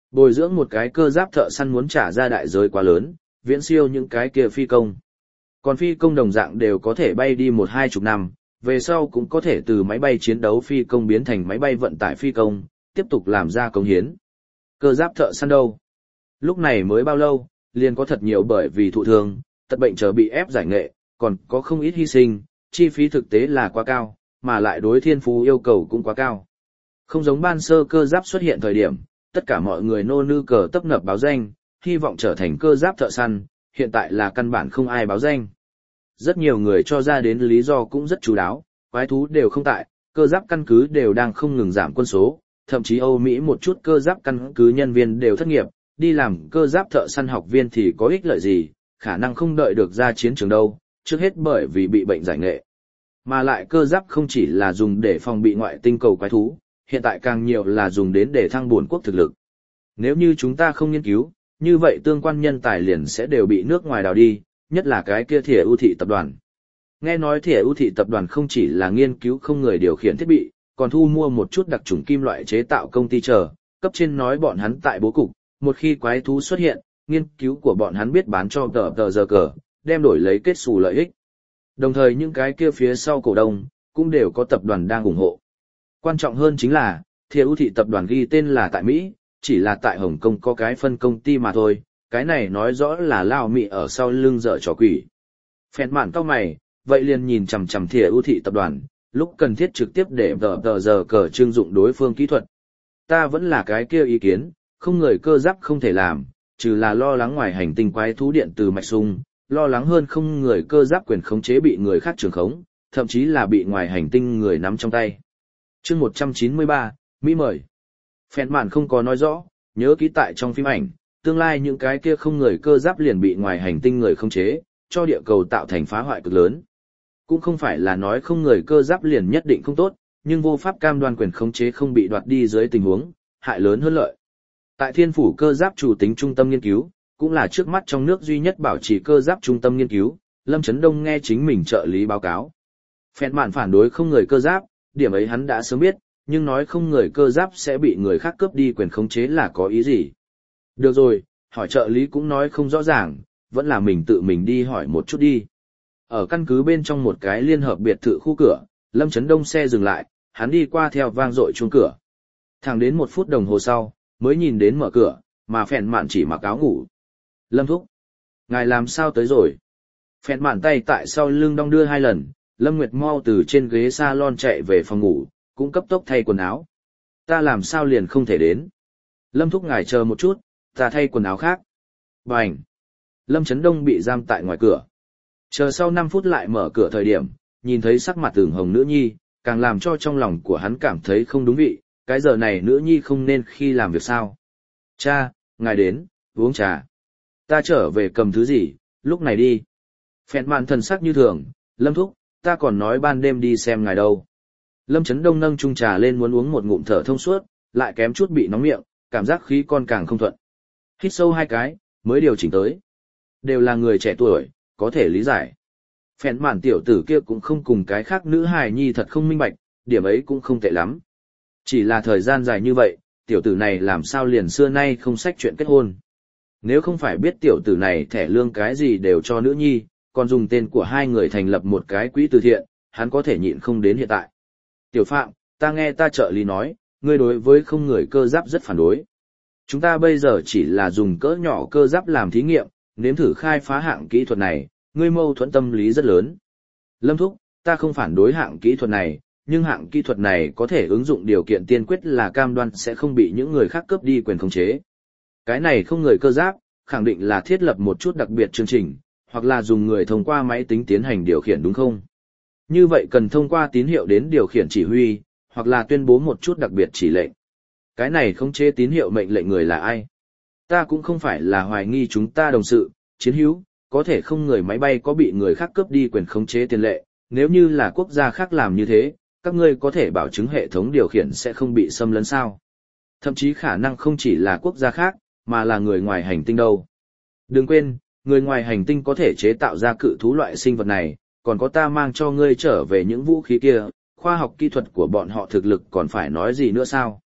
Bồi dưỡng một cái cơ giáp thợ săn muốn trả ra đại giới quá lớn, viễn siêu những cái kia phi công. Còn phi công đồng dạng đều có thể bay đi một hai chục năm, về sau cũng có thể từ máy bay chiến đấu phi công biến thành máy bay vận tải phi công, tiếp tục làm ra công hiến. Cơ giáp thợ săn đâu? Lúc này mới bao lâu, liền có thật nhiều bởi vì thụ thương, tật bệnh chờ bị ép giải nghệ, còn có không ít hy sinh, chi phí thực tế là quá cao, mà lại đối thiên phú yêu cầu cũng quá cao. Không giống ban sơ cơ giáp xuất hiện thời điểm, tất cả mọi người nô nư cờ tấp nập báo danh, hy vọng trở thành cơ giáp thợ săn, hiện tại là căn bản không ai báo danh. Rất nhiều người cho ra đến lý do cũng rất chú đáo, quái thú đều không tại, cơ giáp căn cứ đều đang không ngừng giảm quân số, thậm chí Âu Mỹ một chút cơ giáp căn cứ nhân viên đều thất nghiệp, đi làm cơ giáp thợ săn học viên thì có ích lợi gì, khả năng không đợi được ra chiến trường đâu, trước hết bởi vì bị bệnh giải nghệ. Mà lại cơ giáp không chỉ là dùng để phòng bị ngoại tinh cầu quái thú, hiện tại càng nhiều là dùng đến để thăng bổn quốc thực lực. Nếu như chúng ta không nghiên cứu, như vậy tương quan nhân tài liền sẽ đều bị nước ngoài đào đi, nhất là cái kia Thìa ưu thị tập đoàn. Nghe nói Thìa ưu thị tập đoàn không chỉ là nghiên cứu không người điều khiển thiết bị, còn thu mua một chút đặc trùng kim loại chế tạo công ty chờ, cấp trên nói bọn hắn tại bố cục, một khi quái thú xuất hiện, nghiên cứu của bọn hắn biết bán cho tờ tờ giờ cờ, đem đổi lấy kết xù lợi ích. Đồng thời những cái kia phía sau cổ đông, cũng đều có tập đoàn đang ủng hộ. Quan trọng hơn chính là, Thìa ưu thị tập đoàn ghi tên là tại Mỹ, chỉ là tại Hồng Kông có cái phân công ty mà thôi, cái này nói rõ là Lao Mỹ ở sau lưng dở trò quỷ. Phèn mạn cao mày, vậy liền nhìn chằm chằm Thìa ưu thị tập đoàn, lúc cần thiết trực tiếp để tờ tờ giờ cờ trưng dụng đối phương kỹ thuật. Ta vẫn là cái kia ý kiến, không người cơ giáp không thể làm, trừ là lo lắng ngoài hành tinh quái thú điện từ mạch sung, lo lắng hơn không người cơ giáp quyền khống chế bị người khác trường khống, thậm chí là bị ngoài hành tinh người nắm trong tay. Chương một trăm chín mươi ba, Mỹ mời. Phèn mạn không có nói rõ, nhớ kỹ tại trong phim ảnh, tương lai những cái kia không người cơ giáp liền bị ngoài hành tinh người khống chế, cho địa cầu tạo thành phá hoại cực lớn. Cũng không phải là nói không người cơ giáp liền nhất định không tốt, nhưng vô pháp cam đoan quyền khống chế không bị đoạt đi dưới tình huống, hại lớn hơn lợi. Tại Thiên phủ cơ giáp chủ tính trung tâm nghiên cứu, cũng là trước mắt trong nước duy nhất bảo trì cơ giáp trung tâm nghiên cứu, Lâm Chấn Đông nghe chính mình trợ lý báo cáo. Phèn mạn phản đối không người cơ giáp, điểm ấy hắn đã sớm biết, nhưng nói không người cơ giáp sẽ bị người khác cướp đi quyền khống chế là có ý gì. Được rồi, hỏi trợ lý cũng nói không rõ ràng, vẫn là mình tự mình đi hỏi một chút đi. Ở căn cứ bên trong một cái liên hợp biệt thự khu cửa, Lâm Chấn Đông xe dừng lại, hắn đi qua theo vang dội chuông cửa. Thẳng đến một phút đồng hồ sau, mới nhìn đến mở cửa, mà phèn mạn chỉ mặc áo ngủ. Lâm thúc, ngài làm sao tới rồi? Phèn mạn tay tại sau lưng đong đưa hai lần, Lâm Nguyệt mau từ trên ghế salon chạy về phòng ngủ, cũng cấp tốc thay quần áo. Ta làm sao liền không thể đến? Lâm thúc ngài chờ một chút, ta thay quần áo khác. Bành! Lâm Chấn Đông bị giam tại ngoài cửa. Chờ sau năm phút lại mở cửa thời điểm, nhìn thấy sắc mặt ửng hồng nữ nhi, càng làm cho trong lòng của hắn cảm thấy không đúng vị, cái giờ này nữ nhi không nên khi làm việc sao. Cha, ngài đến, uống trà. Ta trở về cầm thứ gì, lúc này đi. Phèn mạn thần sắc như thường, Lâm thúc, ta còn nói ban đêm đi xem ngài đâu. Lâm Chấn Đông nâng chung trà lên muốn uống một ngụm thở thông suốt, lại kém chút bị nóng miệng, cảm giác khí con càng không thuận. Hít sâu hai cái, mới điều chỉnh tới. Đều là người trẻ tuổi, có thể lý giải. Phèn mạn tiểu tử kia cũng không cùng cái khác nữ hài nhi thật không minh bạch, điểm ấy cũng không tệ lắm. Chỉ là thời gian dài như vậy, tiểu tử này làm sao liền xưa nay không xách chuyện kết hôn. Nếu không phải biết tiểu tử này thẻ lương cái gì đều cho nữ nhi, còn dùng tên của hai người thành lập một cái quỹ từ thiện, hắn có thể nhịn không đến hiện tại. Tiểu Phạm, ta nghe ta trợ lý nói, ngươi đối với không người cơ giáp rất phản đối. Chúng ta bây giờ chỉ là dùng cỡ nhỏ cơ giáp làm thí nghiệm, nếm thử khai phá hạng kỹ thuật này, ngươi mâu thuẫn tâm lý rất lớn. Lâm thúc, ta không phản đối hạng kỹ thuật này, nhưng hạng kỹ thuật này có thể ứng dụng điều kiện tiên quyết là cam đoan sẽ không bị những người khác cướp đi quyền khống chế. Cái này không người cơ giáp, khẳng định là thiết lập một chút đặc biệt chương trình, hoặc là dùng người thông qua máy tính tiến hành điều khiển đúng không? Như vậy cần thông qua tín hiệu đến điều khiển chỉ huy, hoặc là tuyên bố một chút đặc biệt chỉ lệnh. Cái này khống chế tín hiệu mệnh lệnh người là ai? Ta cũng không phải là hoài nghi chúng ta đồng sự, chiến hữu, có thể không người máy bay có bị người khác cướp đi quyền khống chế tiền lệ, nếu như là quốc gia khác làm như thế, các ngươi có thể bảo chứng hệ thống điều khiển sẽ không bị xâm lấn sao? Thậm chí khả năng không chỉ là quốc gia khác, mà là người ngoài hành tinh đâu. Đừng quên, người ngoài hành tinh có thể chế tạo ra cự thú loại sinh vật này, còn có ta mang cho ngươi trở về những vũ khí kia, khoa học kỹ thuật của bọn họ thực lực còn phải nói gì nữa sao?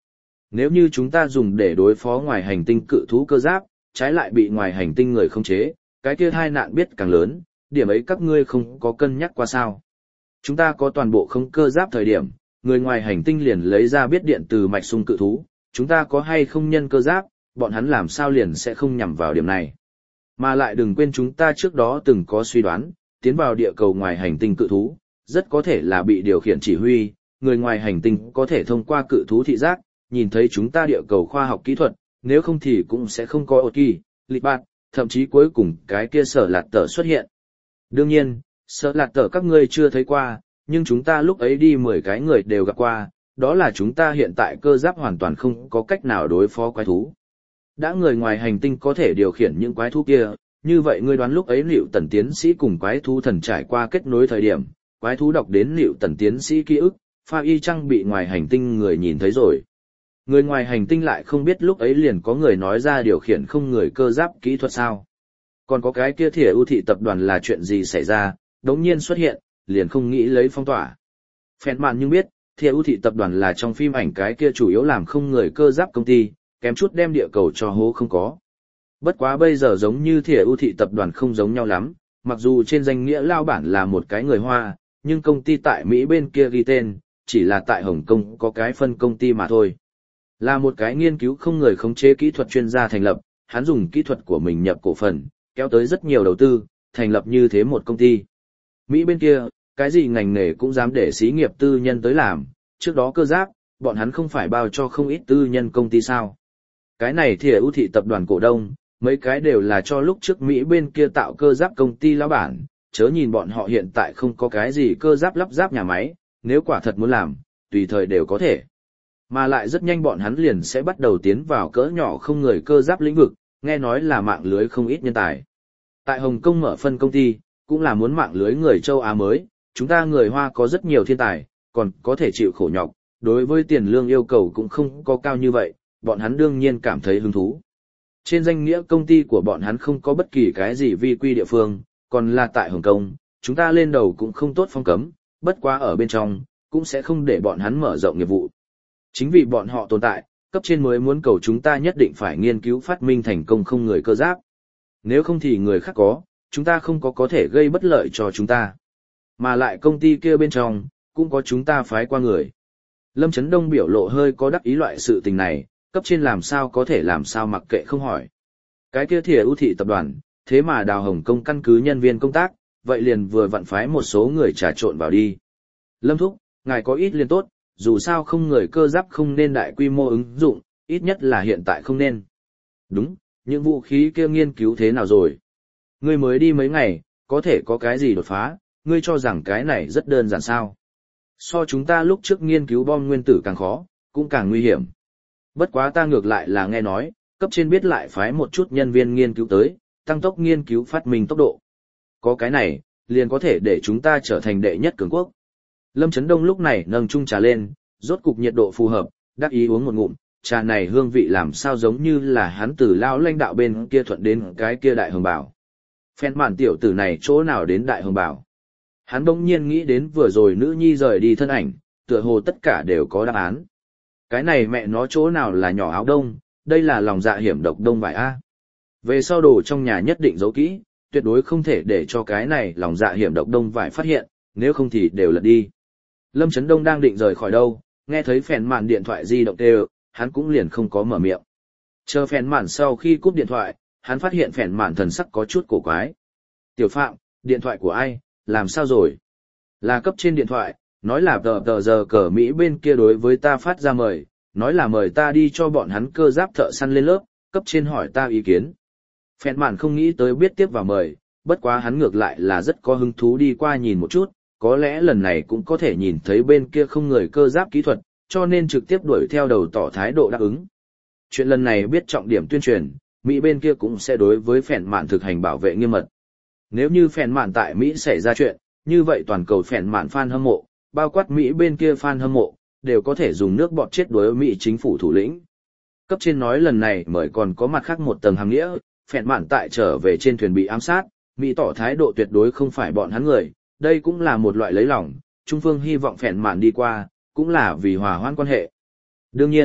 Nếu như chúng ta dùng để đối phó ngoài hành tinh cự thú cơ giáp, trái lại bị ngoài hành tinh người khống chế, cái kia tai nạn biết càng lớn, điểm ấy các ngươi không có cân nhắc qua sao. Chúng ta có toàn bộ không cơ giáp thời điểm, người ngoài hành tinh liền lấy ra biết điện từ mạch sung cự thú, chúng ta có hay không nhân cơ giáp, bọn hắn làm sao liền sẽ không nhằm vào điểm này. Mà lại đừng quên chúng ta trước đó từng có suy đoán, tiến vào địa cầu ngoài hành tinh cự thú, rất có thể là bị điều khiển chỉ huy, người ngoài hành tinh có thể thông qua cự thú thị giác, nhìn thấy chúng ta địa cầu khoa học kỹ thuật, nếu không thì cũng sẽ không có ột kỳ, lịch bạt, thậm chí cuối cùng cái kia sở lạt tờ xuất hiện. Đương nhiên, sở lạt tờ các ngươi chưa thấy qua, nhưng chúng ta lúc ấy đi mười cái người đều gặp qua, đó là chúng ta hiện tại cơ giáp hoàn toàn không có cách nào đối phó quái thú. Đã người ngoài hành tinh có thể điều khiển những quái thú kia, như vậy ngươi đoán lúc ấy liệu tần tiến sĩ cùng quái thú thần trải qua kết nối thời điểm, quái thú đọc đến liệu tần tiến sĩ ký ức, pha y chăng bị ngoài hành tinh người nhìn thấy rồi. Người ngoài hành tinh lại không biết lúc ấy liền có người nói ra điều khiển không người cơ giáp kỹ thuật sao. Còn có cái kia thìa ưu thị tập đoàn là chuyện gì xảy ra, đống nhiên xuất hiện, liền không nghĩ lấy phong tỏa. Phèn mạn nhưng biết, thìa ưu thị tập đoàn là trong phim ảnh cái kia chủ yếu làm không người cơ giáp công ty, kém chút đem địa cầu cho hố không có. Bất quá bây giờ giống như thìa ưu thị tập đoàn không giống nhau lắm, mặc dù trên danh nghĩa lao bản là một cái người Hoa, nhưng công ty tại Mỹ bên kia ghi tên, chỉ là tại Hồng Kông có cái phân công ty mà thôi. Là một cái nghiên cứu không người khống chế kỹ thuật chuyên gia thành lập, hắn dùng kỹ thuật của mình nhập cổ phần, kéo tới rất nhiều đầu tư, thành lập như thế một công ty. Mỹ bên kia, cái gì ngành nghề cũng dám để xí nghiệp tư nhân tới làm, trước đó cơ giáp, bọn hắn không phải bao cho không ít tư nhân công ty sao. Cái này thì ưu thị tập đoàn cổ đông, mấy cái đều là cho lúc trước Mỹ bên kia tạo cơ giáp công ty lão bản, chớ nhìn bọn họ hiện tại không có cái gì cơ giáp lắp ráp nhà máy, nếu quả thật muốn làm, tùy thời đều có thể. Mà lại rất nhanh bọn hắn liền sẽ bắt đầu tiến vào cỡ nhỏ không người cơ giáp lĩnh vực, nghe nói là mạng lưới không ít nhân tài. Tại Hồng Kông mở phân công ty, cũng là muốn mạng lưới người châu Á mới, chúng ta người Hoa có rất nhiều thiên tài, còn có thể chịu khổ nhọc, đối với tiền lương yêu cầu cũng không có cao như vậy, bọn hắn đương nhiên cảm thấy hứng thú. Trên danh nghĩa công ty của bọn hắn không có bất kỳ cái gì vi quy địa phương, còn là tại Hồng Kông, chúng ta lên đầu cũng không tốt phong cấm, bất quá ở bên trong, cũng sẽ không để bọn hắn mở rộng nghiệp vụ. Chính vì bọn họ tồn tại, cấp trên mới muốn cầu chúng ta nhất định phải nghiên cứu phát minh thành công không người cơ giáp. Nếu không thì người khác có, chúng ta không có có thể gây bất lợi cho chúng ta. Mà lại công ty kia bên trong, cũng có chúng ta phái qua người. Lâm Chấn Đông biểu lộ hơi có đắc ý loại sự tình này, cấp trên làm sao có thể làm sao mặc kệ không hỏi. Cái kia thìa ưu thị tập đoàn, thế mà đào Hồng Kông căn cứ nhân viên công tác, vậy liền vừa vặn phái một số người trà trộn vào đi. Lâm Thúc, ngài có ít liền tốt, dù sao không người cơ giáp không nên đại quy mô ứng dụng, ít nhất là hiện tại không nên. Đúng, những vũ khí kia nghiên cứu thế nào rồi? Ngươi mới đi mấy ngày, có thể có cái gì đột phá, ngươi cho rằng cái này rất đơn giản sao? So chúng ta lúc trước nghiên cứu bom nguyên tử càng khó, cũng càng nguy hiểm. Bất quá ta ngược lại là nghe nói, cấp trên biết lại phái một chút nhân viên nghiên cứu tới, tăng tốc nghiên cứu phát minh tốc độ. Có cái này, liền có thể để chúng ta trở thành đệ nhất cường quốc. Lâm Chấn Đông lúc này nâng chung trà lên, rốt cục nhiệt độ phù hợp, đắc ý uống một ngụm, trà này hương vị làm sao giống như là hắn từ lao lãnh đạo bên kia thuận đến cái kia đại hồng bảo. Phen mạn tiểu tử này chỗ nào đến đại hồng bảo. Hắn đông nhiên nghĩ đến vừa rồi nữ nhi rời đi thân ảnh, tựa hồ tất cả đều có đáp án. Cái này mẹ nó chỗ nào là nhỏ áo đông, đây là lòng dạ hiểm độc đông vải A. Về sau đồ trong nhà nhất định giấu kỹ, tuyệt đối không thể để cho cái này lòng dạ hiểm độc đông vải phát hiện, nếu không thì đều lật đi. Lâm Chấn Đông đang định rời khỏi đâu, nghe thấy phèn mạn điện thoại di động kêu, hắn cũng liền không có mở miệng. Chờ phèn mạn sau khi cúp điện thoại, hắn phát hiện phèn mạn thần sắc có chút cổ quái. Tiểu Phạm, điện thoại của ai, làm sao rồi? Là cấp trên điện thoại, nói là tờ tờ giờ cờ Mỹ bên kia đối với ta phát ra mời, nói là mời ta đi cho bọn hắn cơ giáp thợ săn lên lớp, cấp trên hỏi ta ý kiến. Phèn mạn không nghĩ tới biết tiếp vào mời, bất quá hắn ngược lại là rất có hứng thú đi qua nhìn một chút, có lẽ lần này cũng có thể nhìn thấy bên kia không người cơ giáp kỹ thuật, cho nên trực tiếp đuổi theo đầu tỏ thái độ đáp ứng. Chuyện lần này biết trọng điểm tuyên truyền, Mỹ bên kia cũng sẽ đối với phèn mạn thực hành bảo vệ nghiêm mật. Nếu như phèn mạn tại Mỹ xảy ra chuyện, như vậy toàn cầu phèn mạn fan hâm mộ, bao quát Mỹ bên kia fan hâm mộ, đều có thể dùng nước bọt chết đuối Mỹ chính phủ thủ lĩnh. Cấp trên nói lần này mới còn có mặt khác một tầng hàng nghĩa, phèn mạn tại trở về trên thuyền bị ám sát, Mỹ tỏ thái độ tuyệt đối không phải bọn hắn người, đây cũng là một loại lấy lòng, Trung Phương hy vọng phèn mạn đi qua, cũng là vì hòa hoãn quan hệ. Đương nhiên,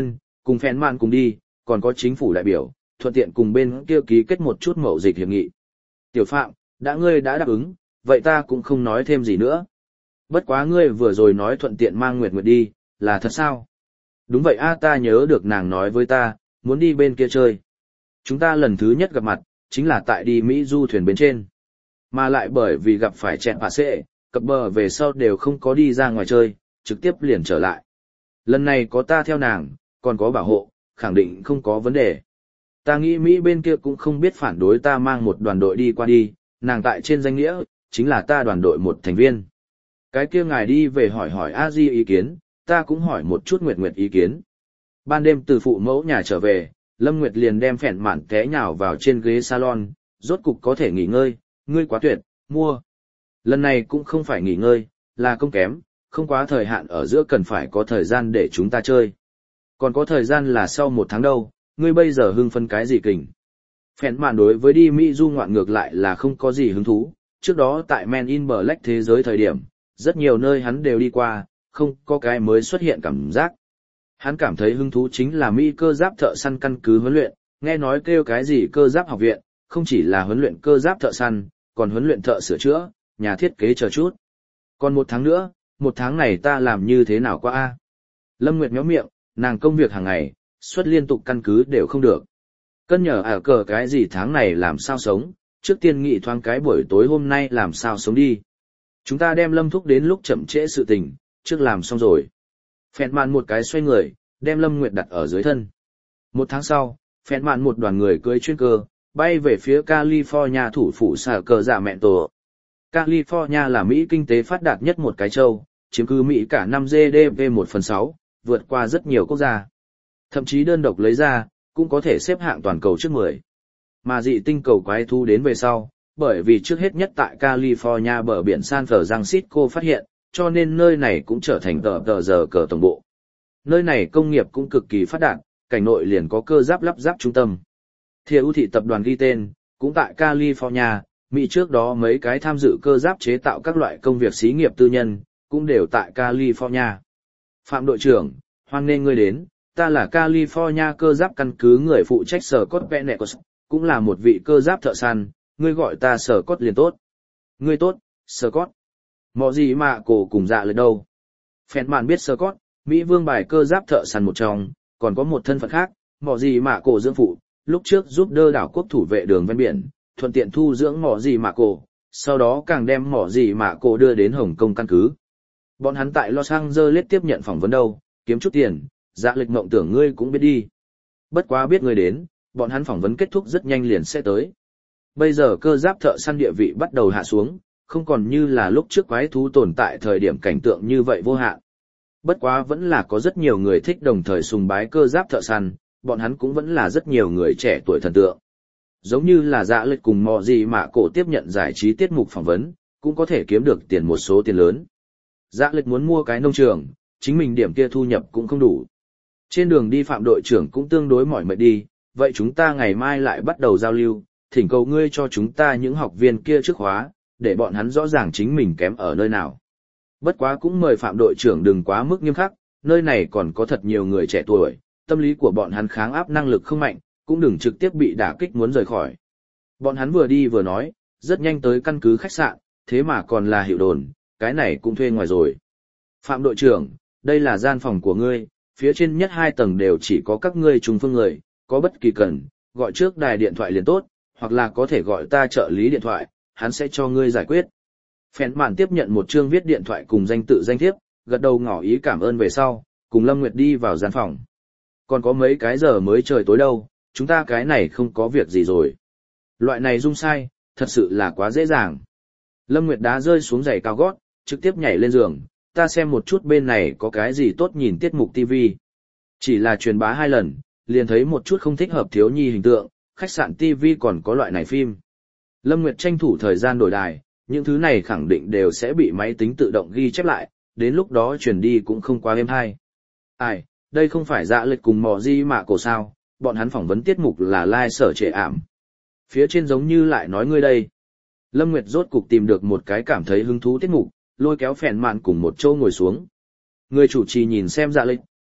cùng phèn mạn cùng đi, còn có chính phủ đại biểu, thuận tiện cùng bên kia ký kết một chút mậu dịch hiệp nghị. Tiểu Phạm, đã ngươi đã đáp ứng, vậy ta cũng không nói thêm gì nữa. Bất quá ngươi vừa rồi nói thuận tiện mang Nguyệt Nguyệt đi, là thật sao? Đúng vậy a, ta nhớ được nàng nói với ta, muốn đi bên kia chơi. Chúng ta lần thứ nhất gặp mặt, chính là tại đi Mỹ du thuyền bên trên. Mà lại bởi vì gặp phải chẹn phá xệ, cập bờ về sau đều không có đi ra ngoài chơi, trực tiếp liền trở lại. Lần này có ta theo nàng, còn có bảo hộ, khẳng định không có vấn đề. Ta nghĩ Mỹ bên kia cũng không biết phản đối ta mang một đoàn đội đi qua đi, nàng tại trên danh nghĩa, chính là ta đoàn đội một thành viên. Cái kia ngài đi về hỏi hỏi a di ý kiến, ta cũng hỏi một chút Nguyệt Nguyệt ý kiến. Ban đêm từ phụ mẫu nhà trở về, Lâm Nguyệt liền đem phèn mạn té nhào vào trên ghế salon, rốt cục có thể nghỉ ngơi, ngươi quá tuyệt, mua. Lần này cũng không phải nghỉ ngơi, là công kém, không quá thời hạn ở giữa cần phải có thời gian để chúng ta chơi. Còn có thời gian là sau một tháng đâu, ngươi bây giờ hưng phấn cái gì kình. Phèn mạn đối với đi Mỹ du ngoạn ngược lại là không có gì hứng thú, trước đó tại Men in Black thế giới thời điểm, rất nhiều nơi hắn đều đi qua, không có cái mới xuất hiện cảm giác. Hắn cảm thấy hứng thú chính là Mỹ cơ giáp thợ săn căn cứ huấn luyện, nghe nói kêu cái gì cơ giáp học viện, không chỉ là huấn luyện cơ giáp thợ săn, còn huấn luyện thợ sửa chữa, nhà thiết kế chờ chút. Còn một tháng nữa, một tháng này ta làm như thế nào qua a? Lâm Nguyệt méo miệng, nàng công việc hàng ngày, suất liên tục căn cứ đều không được. Cân nhở ả cờ cái gì tháng này làm sao sống, trước tiên nghị thoáng cái buổi tối hôm nay làm sao sống đi. Chúng ta đem Lâm Thúc đến lúc chậm trễ sự tình, trước làm xong rồi. Phèn mạn một cái xoay người, đem Lâm Nguyệt đặt ở dưới thân. Một tháng sau, phèn mạn một đoàn người cưỡi chuyên cơ, bay về phía California thủ phủ xả cờ dạ mẹ tổ. California là Mỹ kinh tế phát đạt nhất một cái châu, chiếm cứ Mỹ cả năm giê đê pê một phần sáu, vượt qua rất nhiều quốc gia. Thậm chí đơn độc lấy ra, cũng có thể xếp hạng toàn cầu trước mười. Mà dị tinh cầu quái thú đến về sau, bởi vì trước hết nhất tại California bờ biển San Francisco phát hiện, cho nên nơi này cũng trở thành tờ tờ giờ cờ tổng bộ. Nơi này công nghiệp cũng cực kỳ phát đạt, cảnh nội liền có cơ giáp lắp ráp trung tâm. Thiệu ưu thị tập đoàn ghi tên, cũng tại California, Mỹ trước đó mấy cái tham dự cơ giáp chế tạo các loại công việc xí nghiệp tư nhân, cũng đều tại California. Phạm đội trưởng, hoan nghênh ngươi đến, ta là California cơ giáp căn cứ người phụ trách Scott Penecos, cũng là một vị cơ giáp thợ săn, ngươi gọi ta Scott liền tốt. Ngươi tốt, Scott. Mọ gì mà cổ cùng dạ lời đâu. Phèn mạn biết Scott, Mỹ vương bài cơ giáp thợ săn một trong, còn có một thân phận khác, mọ gì mà cổ dưỡng phụ, lúc trước giúp đỡ đảo quốc thủ vệ đường ven biển, thuận tiện thu dưỡng mọ gì mà cổ, sau đó càng đem mọ gì mà cổ đưa đến Hồng Kông căn cứ. Bọn hắn tại Los Angeles tiếp nhận phỏng vấn đâu, kiếm chút tiền, dạ lịch mộng tưởng ngươi cũng biết đi. Bất quá biết ngươi đến, bọn hắn phỏng vấn kết thúc rất nhanh liền sẽ tới. Bây giờ cơ giáp thợ săn địa vị bắt đầu hạ xuống, không còn như là lúc trước quái thú tồn tại thời điểm cảnh tượng như vậy vô hạn. Bất quá vẫn là có rất nhiều người thích đồng thời sùng bái cơ giáp thợ săn, bọn hắn cũng vẫn là rất nhiều người trẻ tuổi thần tượng. Giống như là dạ lịch cùng mò gì mà cổ tiếp nhận giải trí tiết mục phỏng vấn, cũng có thể kiếm được tiền một số tiền lớn. Dạ lịch muốn mua cái nông trường, chính mình điểm kia thu nhập cũng không đủ. Trên đường đi Phạm đội trưởng cũng tương đối mỏi mệt đi, vậy chúng ta ngày mai lại bắt đầu giao lưu, thỉnh cầu ngươi cho chúng ta những học viên kia trước khóa, để bọn hắn rõ ràng chính mình kém ở nơi nào. Bất quá cũng mời Phạm đội trưởng đừng quá mức nghiêm khắc, nơi này còn có thật nhiều người trẻ tuổi, tâm lý của bọn hắn kháng áp năng lực không mạnh, cũng đừng trực tiếp bị đả kích muốn rời khỏi. Bọn hắn vừa đi vừa nói, rất nhanh tới căn cứ khách sạn, thế mà còn là hiệu đồn, cái này cũng thuê ngoài rồi. Phạm đội trưởng, đây là gian phòng của ngươi, phía trên nhất hai tầng đều chỉ có các ngươi trùng phương người, có bất kỳ cần, gọi trước đài điện thoại liền tốt, hoặc là có thể gọi ta trợ lý điện thoại, hắn sẽ cho ngươi giải quyết. Phèn mạn tiếp nhận một chương viết điện thoại cùng danh tự danh thiếp, gật đầu ngỏ ý cảm ơn về sau, cùng Lâm Nguyệt đi vào gian phòng. Còn có mấy cái giờ mới trời tối đâu, chúng ta cái này không có việc gì rồi. Loại này rung sai, thật sự là quá dễ dàng. Lâm Nguyệt đá rơi xuống giày cao gót, trực tiếp nhảy lên giường, ta xem một chút bên này có cái gì tốt nhìn tiết mục ti vi. Chỉ là truyền bá hai lần, liền thấy một chút không thích hợp thiếu nhi hình tượng, khách sạn ti vi còn có loại này phim. Lâm Nguyệt tranh thủ thời gian đổi đài, những thứ này khẳng định đều sẽ bị máy tính tự động ghi chép lại, đến lúc đó truyền đi cũng không quá êm hay. Ai, đây không phải dạ lịch cùng mò di mà cổ sao, bọn hắn phỏng vấn tiết mục là live sở trệ ảm. Phía trên giống như lại nói ngươi đây. Lâm Nguyệt rốt cục tìm được một cái cảm thấy hứng thú tiết mục, lôi kéo phèn mạn cùng một chỗ ngồi xuống. Người chủ trì nhìn xem dạ lịch,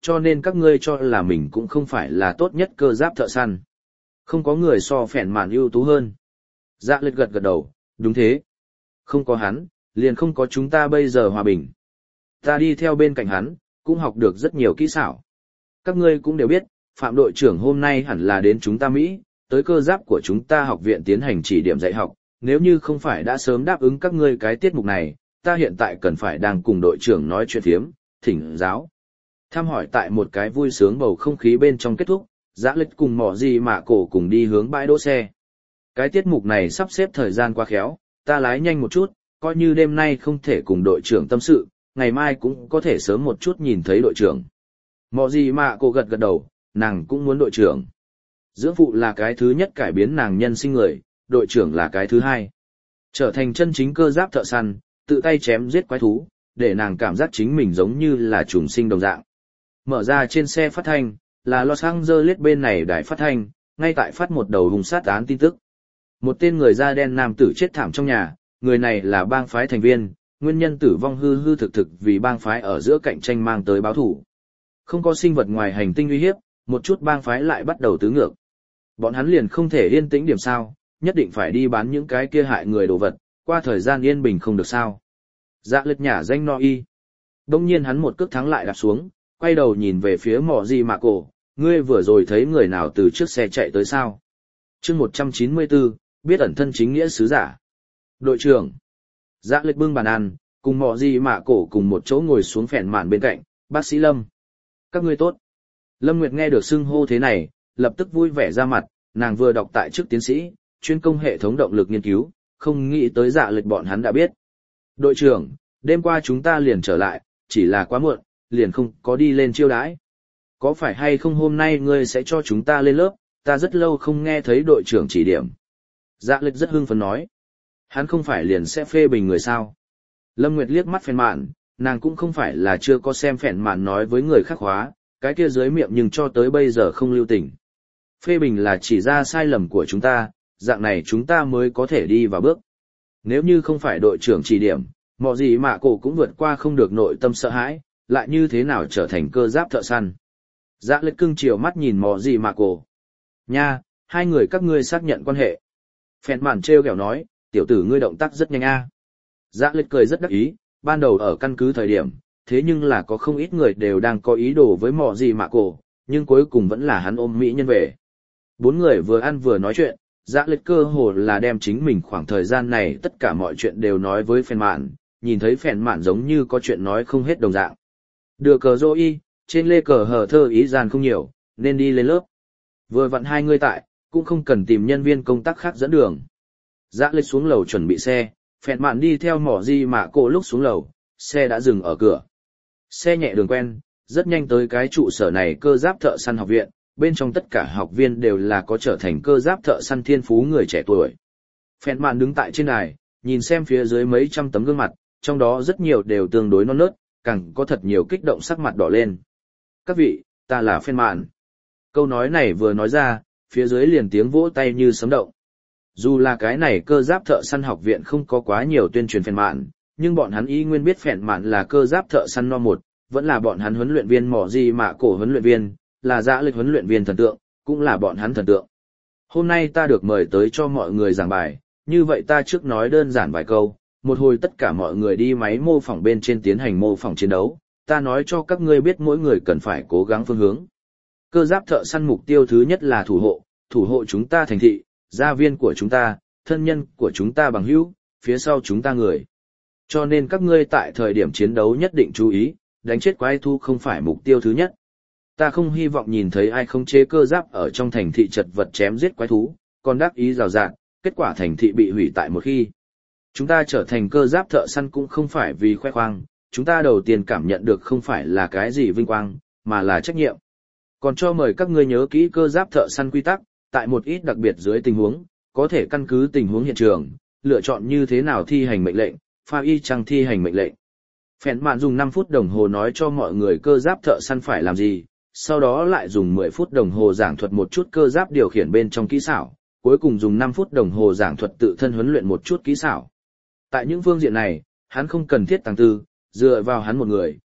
cho nên các ngươi cho là mình cũng không phải là tốt nhất cơ giáp thợ săn. Không có người so phèn mạn ưu tú hơn. Dạ lệch gật gật đầu, đúng thế. Không có hắn, liền không có chúng ta bây giờ hòa bình. Ta đi theo bên cạnh hắn, cũng học được rất nhiều kỹ xảo. Các ngươi cũng đều biết, Phạm đội trưởng hôm nay hẳn là đến chúng ta Mỹ, tới cơ giáp của chúng ta học viện tiến hành chỉ điểm dạy học. Nếu như không phải đã sớm đáp ứng các ngươi cái tiết mục này, ta hiện tại cần phải đang cùng đội trưởng nói chuyện phiếm, thỉnh giáo. Thăm hỏi tại một cái vui sướng bầu không khí bên trong kết thúc, Dã Lệch cùng Mọ Gì Mạ Cổ cùng đi hướng bãi đỗ xe. Cái tiết mục này sắp xếp thời gian quá khéo, ta lái nhanh một chút, coi như đêm nay không thể cùng đội trưởng tâm sự, ngày mai cũng có thể sớm một chút nhìn thấy đội trưởng. Mọ Gì Mạ Cổ gật gật đầu, nàng cũng muốn đội trưởng. Dưỡng phụ là cái thứ nhất cải biến nàng nhân sinh người, đội trưởng là cái thứ hai. Trở thành chân chính cơ giáp thợ săn, tự tay chém giết quái thú, để nàng cảm giác chính mình giống như là trùng sinh đồng dạng. Mở ra trên xe phát thanh, là Los Angeles bên này đài phát thanh, ngay tại phát một đầu hung sát án tin tức. Một tên người da đen nam tử chết thảm trong nhà, người này là bang phái thành viên, nguyên nhân tử vong hư hư thực thực vì bang phái ở giữa cạnh tranh mang tới báo thủ. Không có sinh vật ngoài hành tinh uy hiếp, một chút bang phái lại bắt đầu tứ ngược. Bọn hắn liền không thể yên tĩnh điểm sao, nhất định phải đi bán những cái kia hại người đồ vật, qua thời gian yên bình không được sao. Dạ Lệch nhả danh no y. Đông nhiên hắn một cước thắng lại đạp xuống, quay đầu nhìn về phía Mọ Gì Mạ Cổ, ngươi vừa rồi thấy người nào từ trước xe chạy tới sao? Chương một trăm chín mươi bốn, biết ẩn thân chính nghĩa sứ giả. Đội trưởng. Dạ Lệch bưng bàn ăn, cùng Mọ Gì Mạ Cổ cùng một chỗ ngồi xuống phèn mạn bên cạnh, bác sĩ Lâm. Các ngươi tốt. Lâm Nguyệt nghe được xưng hô thế này, lập tức vui vẻ ra mặt, nàng vừa đọc tại chức tiến sĩ, chuyên công hệ thống động lực nghiên cứu, không nghĩ tới Dạ Lệch bọn hắn đã biết. Đội trưởng, đêm qua chúng ta liền trở lại, chỉ là quá muộn, liền không có đi lên chiêu đãi. Có phải hay không hôm nay ngươi sẽ cho chúng ta lên lớp, ta rất lâu không nghe thấy đội trưởng chỉ điểm. Dạ Lệch rất hưng phấn nói. Hắn không phải liền sẽ phê bình người sao. Lâm Nguyệt liếc mắt phèn mạn, nàng cũng không phải là chưa có xem phèn mạn nói với người khác hóa, cái kia dưới miệng nhưng cho tới bây giờ không lưu tình. Phê bình là chỉ ra sai lầm của chúng ta, dạng này chúng ta mới có thể đi vào bước. Nếu như không phải đội trưởng chỉ điểm, Mọ Gì Mạ Cổ cũng vượt qua không được nội tâm sợ hãi, lại như thế nào trở thành cơ giáp thợ săn. Dạ Lệch cưng chiều mắt nhìn Mọ Gì Mạ Cổ. Nha, hai người các ngươi xác nhận quan hệ. Phèn mạn trêu ghẹo nói, tiểu tử ngươi động tác rất nhanh a. Dạ Lệch cười rất đắc ý, ban đầu ở căn cứ thời điểm, thế nhưng là có không ít người đều đang có ý đồ với Mọ Gì Mạ Cổ, nhưng cuối cùng vẫn là hắn ôm mỹ nhân về. Bốn người vừa ăn vừa nói chuyện, Dạ Lệch cơ hồ là đem chính mình khoảng thời gian này tất cả mọi chuyện đều nói với phèn mạn, nhìn thấy phèn mạn giống như có chuyện nói không hết đồng dạng. Đưa cờ dô y, trên lê cờ hở thơ ý gian không nhiều, nên đi lên lớp. Vừa vặn hai người tại, cũng không cần tìm nhân viên công tác khác dẫn đường. Dạ Lệch xuống lầu chuẩn bị xe, phèn mạn đi theo Mọ Gì Mạ Cổ lúc xuống lầu, xe đã dừng ở cửa. Xe nhẹ đường quen, rất nhanh tới cái trụ sở này cơ giáp thợ săn học viện, bên trong tất cả học viên đều là có trở thành cơ giáp thợ săn thiên phú người trẻ tuổi. Phèn mạn đứng tại trên đài, nhìn xem phía dưới mấy trăm tấm gương mặt, trong đó rất nhiều đều tương đối non nớt, càng có thật nhiều kích động sắc mặt đỏ lên. Các vị, ta là phèn mạn. Câu nói này vừa nói ra, phía dưới liền tiếng vỗ tay như sấm động. Dù là cái này cơ giáp thợ săn học viện không có quá nhiều tuyên truyền phèn mạn, nhưng bọn hắn y nguyên biết phèn mạn là cơ giáp thợ săn no một, vẫn là bọn hắn huấn luyện viên Mọ Gì Mạ Cổ huấn luyện viên, là Dạ Lệch huấn luyện viên thần tượng, cũng là bọn hắn thần tượng. Hôm nay ta được mời tới cho mọi người giảng bài, như vậy ta trước nói đơn giản vài câu, một hồi tất cả mọi người đi máy mô phỏng bên trên tiến hành mô phỏng chiến đấu, ta nói cho các ngươi biết mỗi người cần phải cố gắng phương hướng. Cơ giáp thợ săn mục tiêu thứ nhất là thủ hộ, thủ hộ chúng ta thành thị, gia viên của chúng ta, thân nhân của chúng ta bằng hữu, phía sau chúng ta người. Cho nên các ngươi tại thời điểm chiến đấu nhất định chú ý, đánh chết quái thú không phải mục tiêu thứ nhất. Ta không hy vọng nhìn thấy ai không chế cơ giáp ở trong thành thị chật vật chém giết quái thú, còn đắc ý rào rạt, kết quả thành thị bị hủy tại một khi. Chúng ta trở thành cơ giáp thợ săn cũng không phải vì khoe khoang, chúng ta đầu tiên cảm nhận được không phải là cái gì vinh quang, mà là trách nhiệm. Còn cho mời các ngươi nhớ kỹ cơ giáp thợ săn quy tắc, tại một ít đặc biệt dưới tình huống, có thể căn cứ tình huống hiện trường, lựa chọn như thế nào thi hành mệnh lệnh, pha y chăng thi hành mệnh lệnh. Phèn mạn dùng năm phút đồng hồ nói cho mọi người cơ giáp thợ săn phải làm gì, sau đó lại dùng mười phút đồng hồ giảng thuật một chút cơ giáp điều khiển bên trong kỹ xảo, cuối cùng dùng năm phút đồng hồ giảng thuật tự thân huấn luyện một chút kỹ xảo. Tại những phương diện này, hắn không cần thiết tăng tư, dựa vào hắn một người,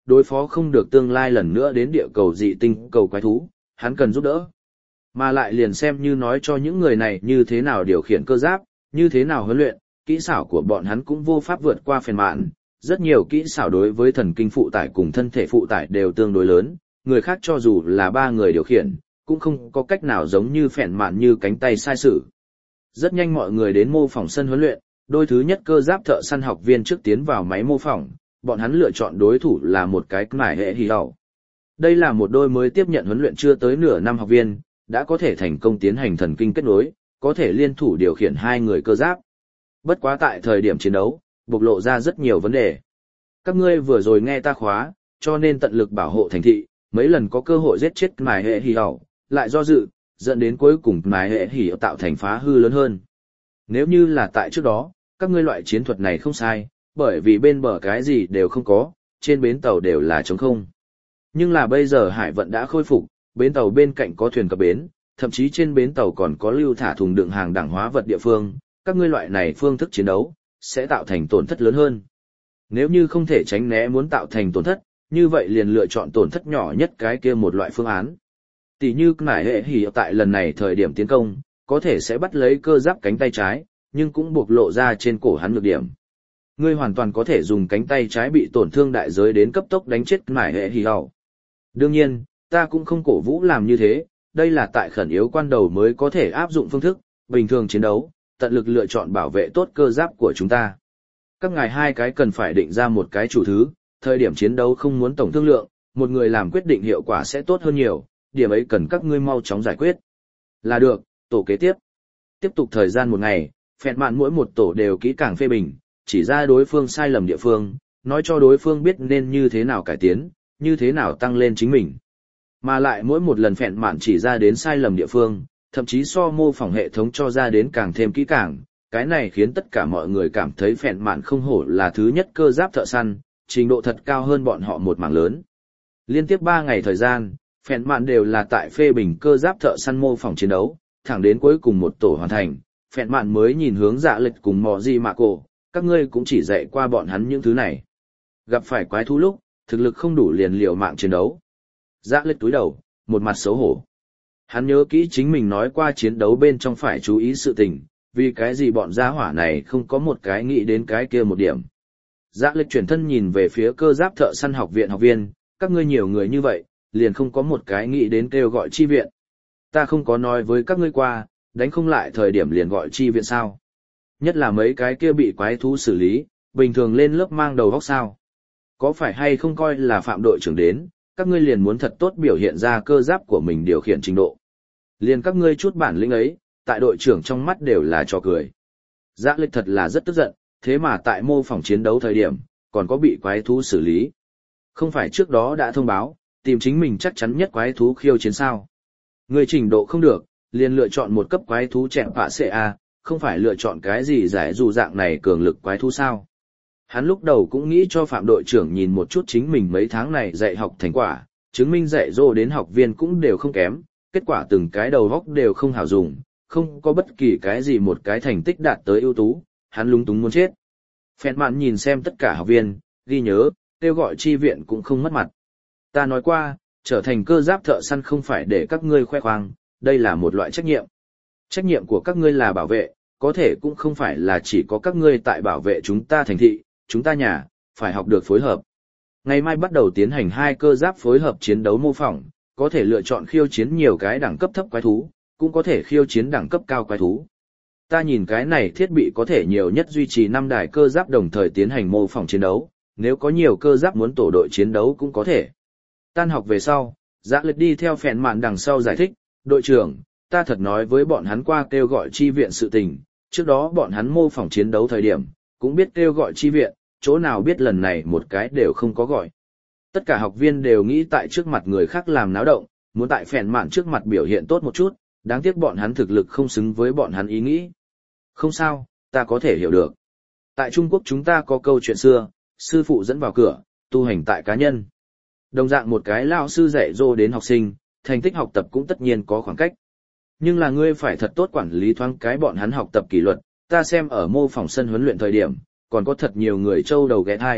đối phó không được tương lai lần nữa đến địa cầu dị tinh cầu quái thú, hắn cần giúp đỡ. Mà lại liền xem như nói cho những người này như thế nào điều khiển cơ giáp, như thế nào huấn luyện, kỹ xảo của bọn hắn cũng vô pháp vượt qua phèn mạn. Rất nhiều kỹ xảo đối với thần kinh phụ tải cùng thân thể phụ tải đều tương đối lớn, người khác cho dù là ba người điều khiển, cũng không có cách nào giống như phèn mạn như cánh tay sai sử. Rất nhanh mọi người đến mô phỏng sân huấn luyện, đôi thứ nhất cơ giáp thợ săn học viên trước tiến vào máy mô phỏng, bọn hắn lựa chọn đối thủ là một cái nải hệ hì hầu. Đây là một đôi mới tiếp nhận huấn luyện chưa tới nửa năm học viên, đã có thể thành công tiến hành thần kinh kết nối, có thể liên thủ điều khiển hai người cơ giáp. Bất quá tại thời điểm chiến đấu, bộc lộ ra rất nhiều vấn đề. Các ngươi vừa rồi nghe ta khóa, cho nên tận lực bảo hộ thành thị, mấy lần có cơ hội giết chết nải hệ hì hầu, lại do dự, dẫn đến cuối cùng nải hệ hì hầu tạo thành phá hư lớn hơn. Nếu như là tại trước đó, các ngươi loại chiến thuật này không sai, bởi vì bên bờ cái gì đều không có, trên bến tàu đều là trống không. Nhưng là bây giờ hải vận đã khôi phục, bến tàu bên cạnh có thuyền cập bến, thậm chí trên bến tàu còn có lưu thả thùng đựng hàng đẳng hóa vật địa phương, các ngươi loại này phương thức chiến đấu, sẽ tạo thành tổn thất lớn hơn. Nếu như không thể tránh né muốn tạo thành tổn thất, như vậy liền lựa chọn tổn thất nhỏ nhất cái kia một loại phương án. Tỷ như nải hệ hỉ tại lần này thời điểm tiến công, có thể sẽ bắt lấy cơ giáp cánh tay trái, nhưng cũng bộc lộ ra trên cổ hắn nhược điểm. Ngươi hoàn toàn có thể dùng cánh tay trái bị tổn thương đại giới đến cấp tốc đánh chết nải hệ hỉ hầu. Đương nhiên, ta cũng không cổ vũ làm như thế, đây là tại khẩn yếu quan đầu mới có thể áp dụng phương thức, bình thường chiến đấu, tận lực lựa chọn bảo vệ tốt cơ giáp của chúng ta. Các ngài hai cái cần phải định ra một cái chủ thứ, thời điểm chiến đấu không muốn tổng thương lượng, một người làm quyết định hiệu quả sẽ tốt hơn nhiều, điểm ấy cần các ngươi mau chóng giải quyết. Là được, tổ kế tiếp. Tiếp tục thời gian một ngày, phẹn mạn mỗi một tổ đều kỹ càng phê bình, chỉ ra đối phương sai lầm địa phương, nói cho đối phương biết nên như thế nào cải tiến, như thế nào tăng lên chính mình. Mà lại mỗi một lần phẹn mạn chỉ ra đến sai lầm địa phương, thậm chí so mô phỏng hệ thống cho ra đến càng thêm kỹ càng, cái này khiến tất cả mọi người cảm thấy phẹn mạn không hổ là thứ nhất cơ giáp thợ săn, trình độ thật cao hơn bọn họ một mảng lớn. Liên tiếp ba ngày thời gian, phẹn mạn đều là tại phê bình cơ giáp thợ săn mô phỏng chiến đấu, thẳng đến cuối cùng một tổ hoàn thành, phẹn mạn mới nhìn hướng Dạ Lịch cùng Mọ Di Mạ Cổ, các ngươi cũng chỉ dạy qua bọn hắn những thứ này. Gặp phải quái thú lúc, thực lực không đủ liền liều mạng chiến đấu. Dạ Lịch túi đầu, một mặt xấu hổ. Hắn nhớ kỹ chính mình nói qua chiến đấu bên trong phải chú ý sự tình, vì cái gì bọn gia hỏa này không có một cái nghĩ đến cái kia một điểm. Dạ Lịch chuyển thân nhìn về phía cơ giáp thợ săn học viện học viên, các ngươi nhiều người như vậy, liền không có một cái nghĩ đến kêu gọi chi viện. Ta không có nói với các ngươi qua, đánh không lại thời điểm liền gọi chi viện sao. Nhất là mấy cái kia bị quái thú xử lý, bình thường lên lớp mang đầu góc sao. Có phải hay không coi là phạm đội trưởng đến, các ngươi liền muốn thật tốt biểu hiện ra cơ giáp của mình điều khiển trình độ. Liền các ngươi chút bản lĩnh ấy, tại đội trưởng trong mắt đều là trò cười. Dạ Lịch thật là rất tức giận, thế mà tại mô phỏng chiến đấu thời điểm, còn có bị quái thú xử lý. Không phải trước đó đã thông báo, tìm chính mình chắc chắn nhất quái thú khiêu chiến sao. Người trình độ không được, liền lựa chọn một cấp quái thú chẹn phạ xê a, không phải lựa chọn cái gì giải dù dạng này cường lực quái thú sao. Hắn lúc đầu cũng nghĩ cho phạm đội trưởng nhìn một chút chính mình mấy tháng này dạy học thành quả, chứng minh dạy dỗ đến học viên cũng đều không kém, kết quả từng cái đầu góc đều không hảo dùng, không có bất kỳ cái gì một cái thành tích đạt tới ưu tú, hắn lúng túng muốn chết. Phẹn mạn nhìn xem tất cả học viên, ghi nhớ, kêu gọi chi viện cũng không mất mặt. Ta nói qua, trở thành cơ giáp thợ săn không phải để các ngươi khoe khoang, đây là một loại trách nhiệm. Trách nhiệm của các ngươi là bảo vệ, có thể cũng không phải là chỉ có các ngươi tại bảo vệ chúng ta thành thị, chúng ta nhà, phải học được phối hợp. Ngày mai bắt đầu tiến hành hai cơ giáp phối hợp chiến đấu mô phỏng, có thể lựa chọn khiêu chiến nhiều cái đẳng cấp thấp quái thú, cũng có thể khiêu chiến đẳng cấp cao quái thú. Ta nhìn cái này thiết bị có thể nhiều nhất duy trì năm đài cơ giáp đồng thời tiến hành mô phỏng chiến đấu, nếu có nhiều cơ giáp muốn tổ đội chiến đấu cũng có thể. Tan học về sau, Dạ Lịch đi theo phèn mạn đằng sau giải thích, đội trưởng, ta thật nói với bọn hắn qua kêu gọi chi viện sự tình, trước đó bọn hắn mô phỏng chiến đấu thời điểm, cũng biết kêu gọi chi viện, chỗ nào biết lần này một cái đều không có gọi. Tất cả học viên đều nghĩ tại trước mặt người khác làm náo động, muốn tại phèn mạn trước mặt biểu hiện tốt một chút, đáng tiếc bọn hắn thực lực không xứng với bọn hắn ý nghĩ. Không sao, ta có thể hiểu được. Tại Trung Quốc chúng ta có câu chuyện xưa, sư phụ dẫn vào cửa, tu hành tại cá nhân. Đồng dạng một cái lao sư dạy dỗ đến học sinh, thành tích học tập cũng tất nhiên có khoảng cách. Nhưng là ngươi phải thật tốt quản lý thoáng cái bọn hắn học tập kỷ luật, ta xem ở mô phỏng sân huấn luyện thời điểm, còn có thật nhiều người trâu đầu ghé thai,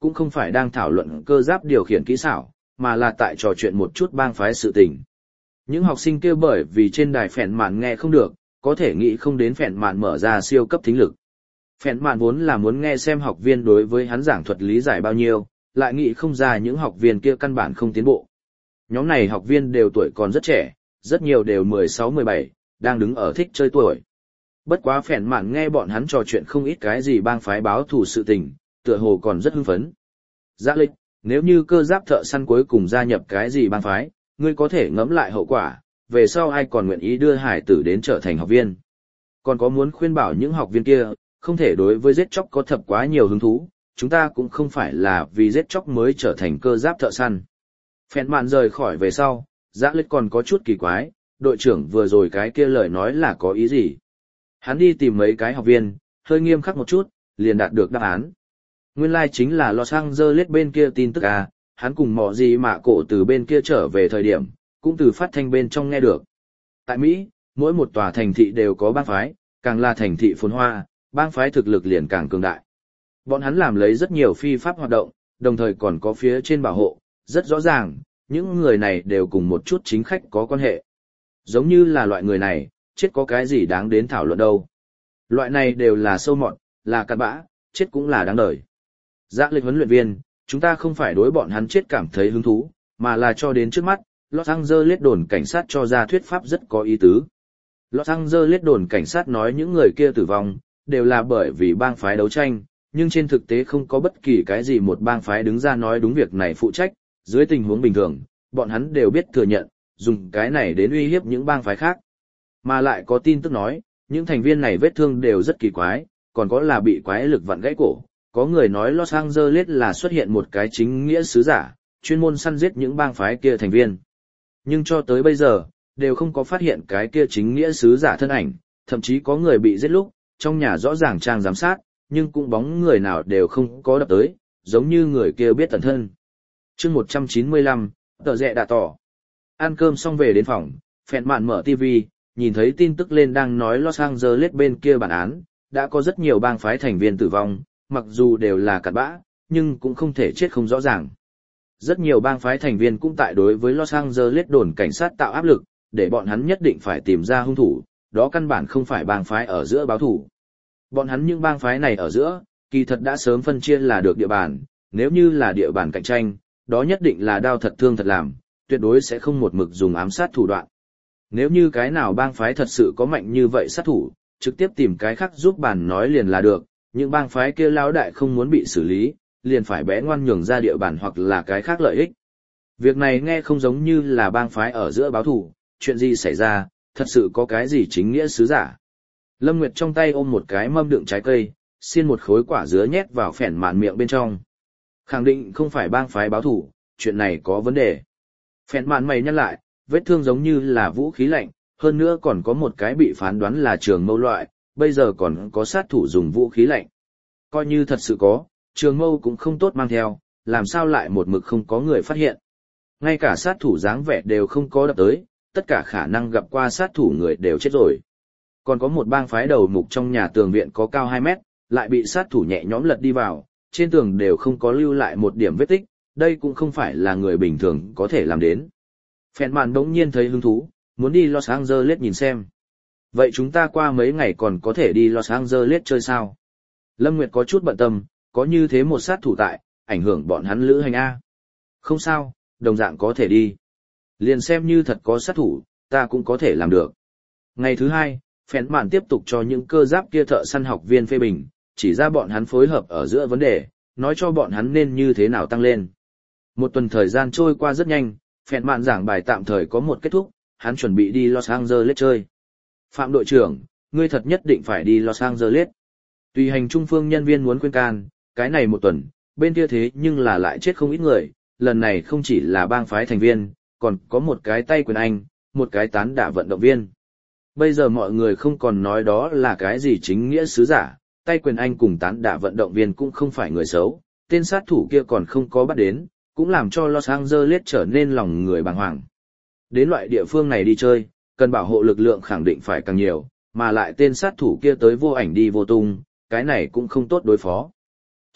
cũng không phải đang thảo luận cơ giáp điều khiển kỹ xảo, mà là tại trò chuyện một chút bang phái sự tình. Những học sinh kia bởi vì trên đài phèn mạn nghe không được, có thể nghĩ không đến phèn mạn mở ra siêu cấp thính lực. Phèn mạn vốn là muốn nghe xem học viên đối với hắn giảng thuật lý giải bao nhiêu, lại nghĩ không ra những học viên kia căn bản không tiến bộ. Nhóm này học viên đều tuổi còn rất trẻ, rất nhiều đều mười sáu mười bảy, đang đứng ở thích chơi tuổi. Bất quá phèn mạn nghe bọn hắn trò chuyện không ít cái gì bang phái báo thù sự tình, tựa hồ còn rất hưng phấn. Dạ lịch, nếu như cơ giáp thợ săn cuối cùng gia nhập cái gì bang phái, ngươi có thể ngẫm lại hậu quả, về sau ai còn nguyện ý đưa hải tử đến trở thành học viên. Còn có muốn khuyên bảo những học viên kia, không thể đối với giết chóc có thập quá nhiều hứng thú, chúng ta cũng không phải là vì giết chóc mới trở thành cơ giáp thợ săn. Phèn mạn rời khỏi về sau, Dạ lịch còn có chút kỳ quái, đội trưởng vừa rồi cái kia lời nói là có ý gì? Hắn đi tìm mấy cái học viên, hơi nghiêm khắc một chút, liền đạt được đáp án. Nguyên lai like chính là Los Angeles bên kia tin tức à, hắn cùng mọ gì mà cổ từ bên kia trở về thời điểm, cũng từ phát thanh bên trong nghe được. Tại Mỹ, mỗi một tòa thành thị đều có bang phái, càng là thành thị phồn hoa, bang phái thực lực liền càng cường đại. Bọn hắn làm lấy rất nhiều phi pháp hoạt động, đồng thời còn có phía trên bảo hộ, rất rõ ràng, những người này đều cùng một chút chính khách có quan hệ. Giống như là loại người này, chết có cái gì đáng đến thảo luận đâu. Loại này đều là sâu mọt, là cặn bã, chết cũng là đáng đời. Dạ lịch huấn luyện viên, chúng ta không phải đối bọn hắn chết cảm thấy hứng thú, mà là cho đến trước mắt, Los Angeles đồn cảnh sát cho ra thuyết pháp rất có ý tứ. Los Angeles đồn cảnh sát nói những người kia tử vong, đều là bởi vì bang phái đấu tranh, nhưng trên thực tế không có bất kỳ cái gì một bang phái đứng ra nói đúng việc này phụ trách, dưới tình huống bình thường, bọn hắn đều biết thừa nhận, dùng cái này đến uy hiếp những bang phái khác. Mà lại có tin tức nói, những thành viên này vết thương đều rất kỳ quái, còn có là bị quái lực vặn gãy cổ. Có người nói Los Angeles là xuất hiện một cái chính nghĩa sứ giả, chuyên môn săn giết những bang phái kia thành viên. Nhưng cho tới bây giờ, đều không có phát hiện cái kia chính nghĩa sứ giả thân ảnh, thậm chí có người bị giết lúc, trong nhà rõ ràng trang giám sát, nhưng cũng bóng người nào đều không có đập tới, giống như người kia biết tận thân. Chương một trăm chín mươi lăm, tờ rẹ đã tỏ. Ăn cơm xong về đến phòng, phèn mạn mở ti vi, nhìn thấy tin tức lên đang nói Los Angeles bên kia bản án, đã có rất nhiều bang phái thành viên tử vong, mặc dù đều là cặn bã, nhưng cũng không thể chết không rõ ràng. Rất nhiều bang phái thành viên cũng tại đối với Los Angeles đồn cảnh sát tạo áp lực, để bọn hắn nhất định phải tìm ra hung thủ, đó căn bản không phải bang phái ở giữa báo thủ. Bọn hắn những bang phái này ở giữa, kỳ thật đã sớm phân chia là được địa bàn, nếu như là địa bàn cạnh tranh, đó nhất định là đao thật thương thật làm, tuyệt đối sẽ không một mực dùng ám sát thủ đoạn. Nếu như cái nào bang phái thật sự có mạnh như vậy sát thủ, trực tiếp tìm cái khác giúp bàn nói liền là được, những bang phái kia lão đại không muốn bị xử lý, liền phải bé ngoan nhường ra địa bàn hoặc là cái khác lợi ích. Việc này nghe không giống như là bang phái ở giữa báo thủ, chuyện gì xảy ra, thật sự có cái gì chính nghĩa sứ giả. Lâm Nguyệt trong tay ôm một cái mâm đựng trái cây, xiên một khối quả dứa nhét vào phèn mạn miệng bên trong. Khẳng định không phải bang phái báo thủ, chuyện này có vấn đề. Phèn mạn mày nhăn lại, vết thương giống như là vũ khí lạnh, hơn nữa còn có một cái bị phán đoán là trường mâu loại, bây giờ còn có sát thủ dùng vũ khí lạnh. Coi như thật sự có, trường mâu cũng không tốt mang theo, làm sao lại một mực không có người phát hiện. Ngay cả sát thủ dáng vẻ đều không có đập tới, tất cả khả năng gặp qua sát thủ người đều chết rồi. Còn có một bang phái đầu mục trong nhà tường viện có cao hai mét, lại bị sát thủ nhẹ nhõm lật đi vào, trên tường đều không có lưu lại một điểm vết tích, đây cũng không phải là người bình thường có thể làm đến. Phèn mạn đống nhiên thấy hứng thú, muốn đi Los Angeles nhìn xem. Vậy chúng ta qua mấy ngày còn có thể đi Los Angeles chơi sao? Lâm Nguyệt có chút bận tâm, có như thế một sát thủ tại, ảnh hưởng bọn hắn lữ hành A. Không sao, đồng dạng có thể đi. Liền xem như thật có sát thủ, ta cũng có thể làm được. Ngày thứ hai, phèn mạn tiếp tục cho những cơ giáp kia thợ săn học viên phê bình, chỉ ra bọn hắn phối hợp ở giữa vấn đề, nói cho bọn hắn nên như thế nào tăng lên. Một tuần thời gian trôi qua rất nhanh, phèn mạn giảng bài tạm thời có một kết thúc, hắn chuẩn bị đi Los Angeles chơi. Phạm đội trưởng, ngươi thật nhất định phải đi Los Angeles. Tùy hành trung phương nhân viên muốn khuyên can, cái này một tuần, bên kia thế nhưng là lại chết không ít người, lần này không chỉ là bang phái thành viên, còn có một cái tay quyền anh, một cái tán đả vận động viên. Bây giờ mọi người không còn nói đó là cái gì chính nghĩa sứ giả, tay quyền anh cùng tán đả vận động viên cũng không phải người xấu, tên sát thủ kia còn không có bắt đến, cũng làm cho Los Angeles trở nên lòng người bàng hoàng. Đến loại địa phương này đi chơi, cần bảo hộ lực lượng khẳng định phải càng nhiều, mà lại tên sát thủ kia tới vô ảnh đi vô tung, cái này cũng không tốt đối phó.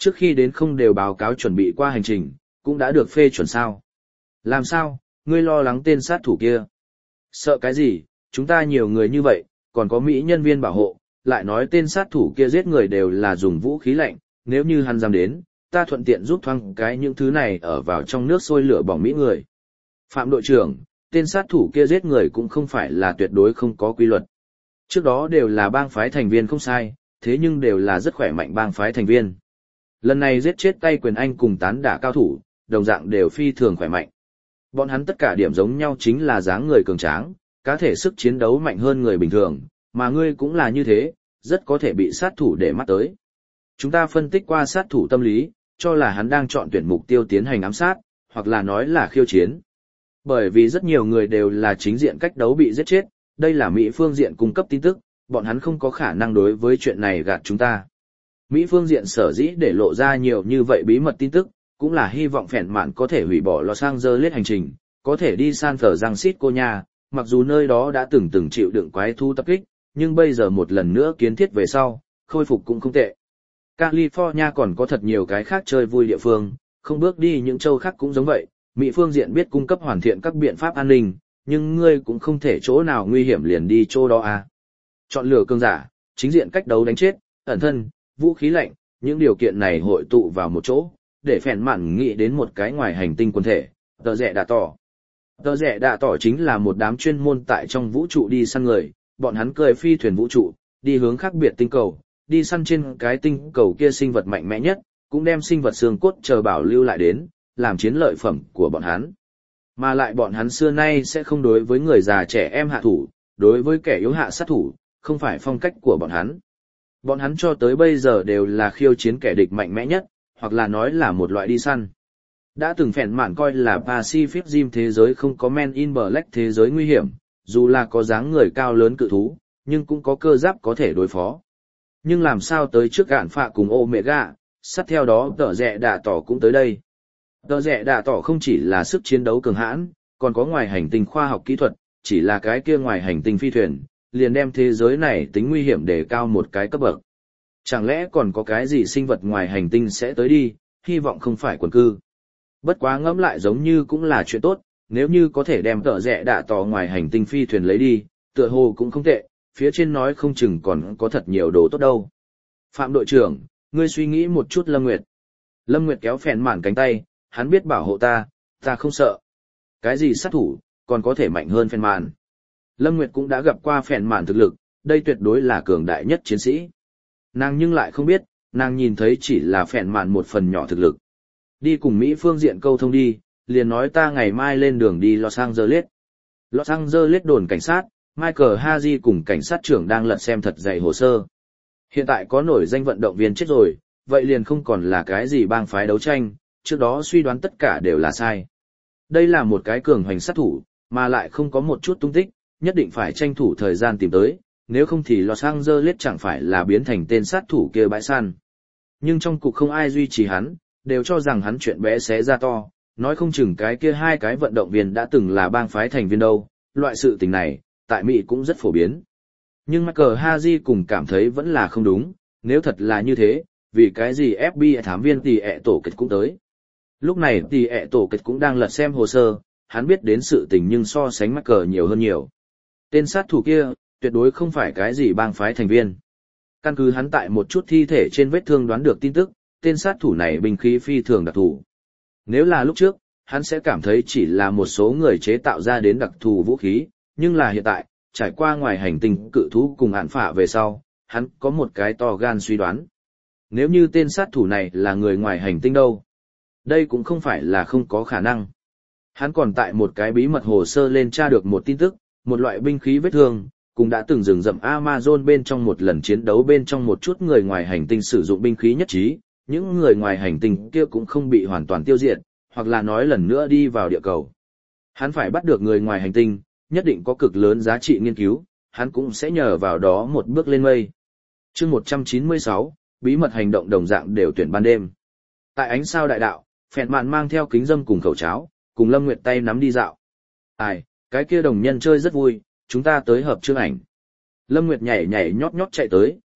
Trước khi đến không đều báo cáo chuẩn bị qua hành trình, cũng đã được phê chuẩn sao. Làm sao, ngươi lo lắng tên sát thủ kia? Sợ cái gì, chúng ta nhiều người như vậy, còn có Mỹ nhân viên bảo hộ, lại nói tên sát thủ kia giết người đều là dùng vũ khí lạnh, nếu như hắn dám đến, ta thuận tiện giúp thoáng cái những thứ này ở vào trong nước sôi lửa bỏng Mỹ người. Phạm đội trưởng, tên sát thủ kia giết người cũng không phải là tuyệt đối không có quy luật. Trước đó đều là bang phái thành viên không sai, thế nhưng đều là rất khỏe mạnh bang phái thành viên. Lần này giết chết tay quyền anh cùng tán đả cao thủ, đồng dạng đều phi thường khỏe mạnh. Bọn hắn tất cả điểm giống nhau chính là dáng người cường tráng, cá thể sức chiến đấu mạnh hơn người bình thường, mà ngươi cũng là như thế, rất có thể bị sát thủ để mắt tới. Chúng ta phân tích qua sát thủ tâm lý, cho là hắn đang chọn tuyển mục tiêu tiến hành ám sát, hoặc là nói là khiêu chiến. Bởi vì rất nhiều người đều là chính diện cách đấu bị giết chết, đây là Mỹ phương diện cung cấp tin tức, bọn hắn không có khả năng đối với chuyện này gạt chúng ta. Mỹ phương diện sở dĩ để lộ ra nhiều như vậy bí mật tin tức, cũng là hy vọng phèn mạn có thể hủy bỏ Los Angeles hành trình, có thể đi San Francisco nha, mặc dù nơi đó đã từng từng chịu đựng quái thú tập kích, nhưng bây giờ một lần nữa kiến thiết về sau, khôi phục cũng không tệ. California còn có thật nhiều cái khác chơi vui địa phương, không bước đi những châu khác cũng giống vậy, Mỹ phương diện biết cung cấp hoàn thiện các biện pháp an ninh, nhưng ngươi cũng không thể chỗ nào nguy hiểm liền đi chỗ đó à. Chọn lựa cường giả, chính diện cách đấu đánh chết, ẩn thân, vũ khí lạnh, những điều kiện này hội tụ vào một chỗ, để phèn mạn nghĩ đến một cái ngoài hành tinh quân thể, tờ rẽ đạ tỏ. Tờ rẽ đạ tỏ chính là một đám chuyên môn tại trong vũ trụ đi săn người, bọn hắn cười phi thuyền vũ trụ, đi hướng khác biệt tinh cầu, đi săn trên cái tinh cầu kia sinh vật mạnh mẽ nhất, cũng đem sinh vật xương cốt chờ bảo lưu lại đến, làm chiến lợi phẩm của bọn hắn. Mà lại bọn hắn xưa nay sẽ không đối với người già trẻ em hạ thủ, đối với kẻ yếu hạ sát thủ, không phải phong cách của bọn hắn. Bọn hắn cho tới bây giờ đều là khiêu chiến kẻ địch mạnh mẽ nhất, hoặc là nói là một loại đi săn. Đã từng phèn mạn coi là Pacific Rim thế giới không có Men in Black thế giới nguy hiểm, dù là có dáng người cao lớn cự thú, nhưng cũng có cơ giáp có thể đối phó. Nhưng làm sao tới trước gạn phạ cùng Omega, sát theo đó tờ rẽ đạ tỏ cũng tới đây. Tờ rẽ đạ tỏ không chỉ là sức chiến đấu cường hãn, còn có ngoài hành tinh khoa học kỹ thuật, chỉ là cái kia ngoài hành tinh phi thuyền, liền đem thế giới này tính nguy hiểm đề cao một cái cấp bậc. Chẳng lẽ còn có cái gì sinh vật ngoài hành tinh sẽ tới đi, hy vọng không phải quần cư. Bất quá ngẫm lại giống như cũng là chuyện tốt, nếu như có thể đem tờ rẽ đạ tỏ ngoài hành tinh phi thuyền lấy đi, tựa hồ cũng không tệ, phía trên nói không chừng còn có thật nhiều đồ tốt đâu. Phạm đội trưởng, ngươi suy nghĩ một chút Lâm Nguyệt. Lâm Nguyệt kéo phèn mạn cánh tay, hắn biết bảo hộ ta, ta không sợ. Cái gì sát thủ, còn có thể mạnh hơn phèn mạn. Lâm Nguyệt cũng đã gặp qua phèn mạn thực lực, đây tuyệt đối là cường đại nhất chiến sĩ. Nàng nhưng lại không biết, nàng nhìn thấy chỉ là phèn mạn một phần nhỏ thực lực. Đi cùng Mỹ phương diện câu thông đi, liền nói ta ngày mai lên đường đi Los Angeles. Los Angeles đồn cảnh sát, Michael Haji cùng cảnh sát trưởng đang lật xem thật dày hồ sơ. Hiện tại có nổi danh vận động viên chết rồi, vậy liền không còn là cái gì bang phái đấu tranh, trước đó suy đoán tất cả đều là sai. Đây là một cái cường hoành sát thủ, mà lại không có một chút tung tích, nhất định phải tranh thủ thời gian tìm tới, nếu không thì Los Angeles chẳng phải là biến thành tên sát thủ kia bãi săn. Nhưng trong cục không ai duy trì hắn, đều cho rằng hắn chuyện bé xé ra to, nói không chừng cái kia hai cái vận động viên đã từng là bang phái thành viên đâu, loại sự tình này, tại Mỹ cũng rất phổ biến. Nhưng Michael Haji cùng cảm thấy vẫn là không đúng, nếu thật là như thế, vì cái gì ép bê i thám viên tỷ ẹ tổ kịch cũng tới. Lúc này tỷ ẹ tổ kịch cũng đang lật xem hồ sơ, hắn biết đến sự tình nhưng so sánh Michael nhiều hơn nhiều. Tên sát thủ kia, tuyệt đối không phải cái gì bang phái thành viên. Căn cứ hắn tại một chút thi thể trên vết thương đoán được tin tức, tên sát thủ này binh khí phi thường đặc thù. Nếu là lúc trước, hắn sẽ cảm thấy chỉ là một số người chế tạo ra đến đặc thù vũ khí, nhưng là hiện tại, trải qua ngoài hành tinh cự thú cùng hạn phả về sau, hắn có một cái to gan suy đoán. Nếu như tên sát thủ này là người ngoài hành tinh đâu? Đây cũng không phải là không có khả năng. Hắn còn tại một cái bí mật hồ sơ lên tra được một tin tức, một loại binh khí vết thương, cũng đã từng rừng rậm Amazon bên trong một lần chiến đấu bên trong một chút người ngoài hành tinh sử dụng binh khí nhất trí, những người ngoài hành tinh kia cũng không bị hoàn toàn tiêu diệt, hoặc là nói lần nữa đi vào địa cầu. Hắn phải bắt được người ngoài hành tinh, nhất định có cực lớn giá trị nghiên cứu, hắn cũng sẽ nhờ vào đó một bước lên mây. Chương một trăm chín mươi sáu, bí mật hành động đồng dạng đều tuyển ban đêm. Tại ánh sao đại đạo, phèn mạn mang theo kính dâm cùng khẩu cháo, cùng Lâm Nguyệt tay nắm đi dạo. Ai, cái kia đồng nhân chơi rất vui, chúng ta tới hợp chương ảnh. Lâm Nguyệt nhảy nhảy nhót nhót chạy tới,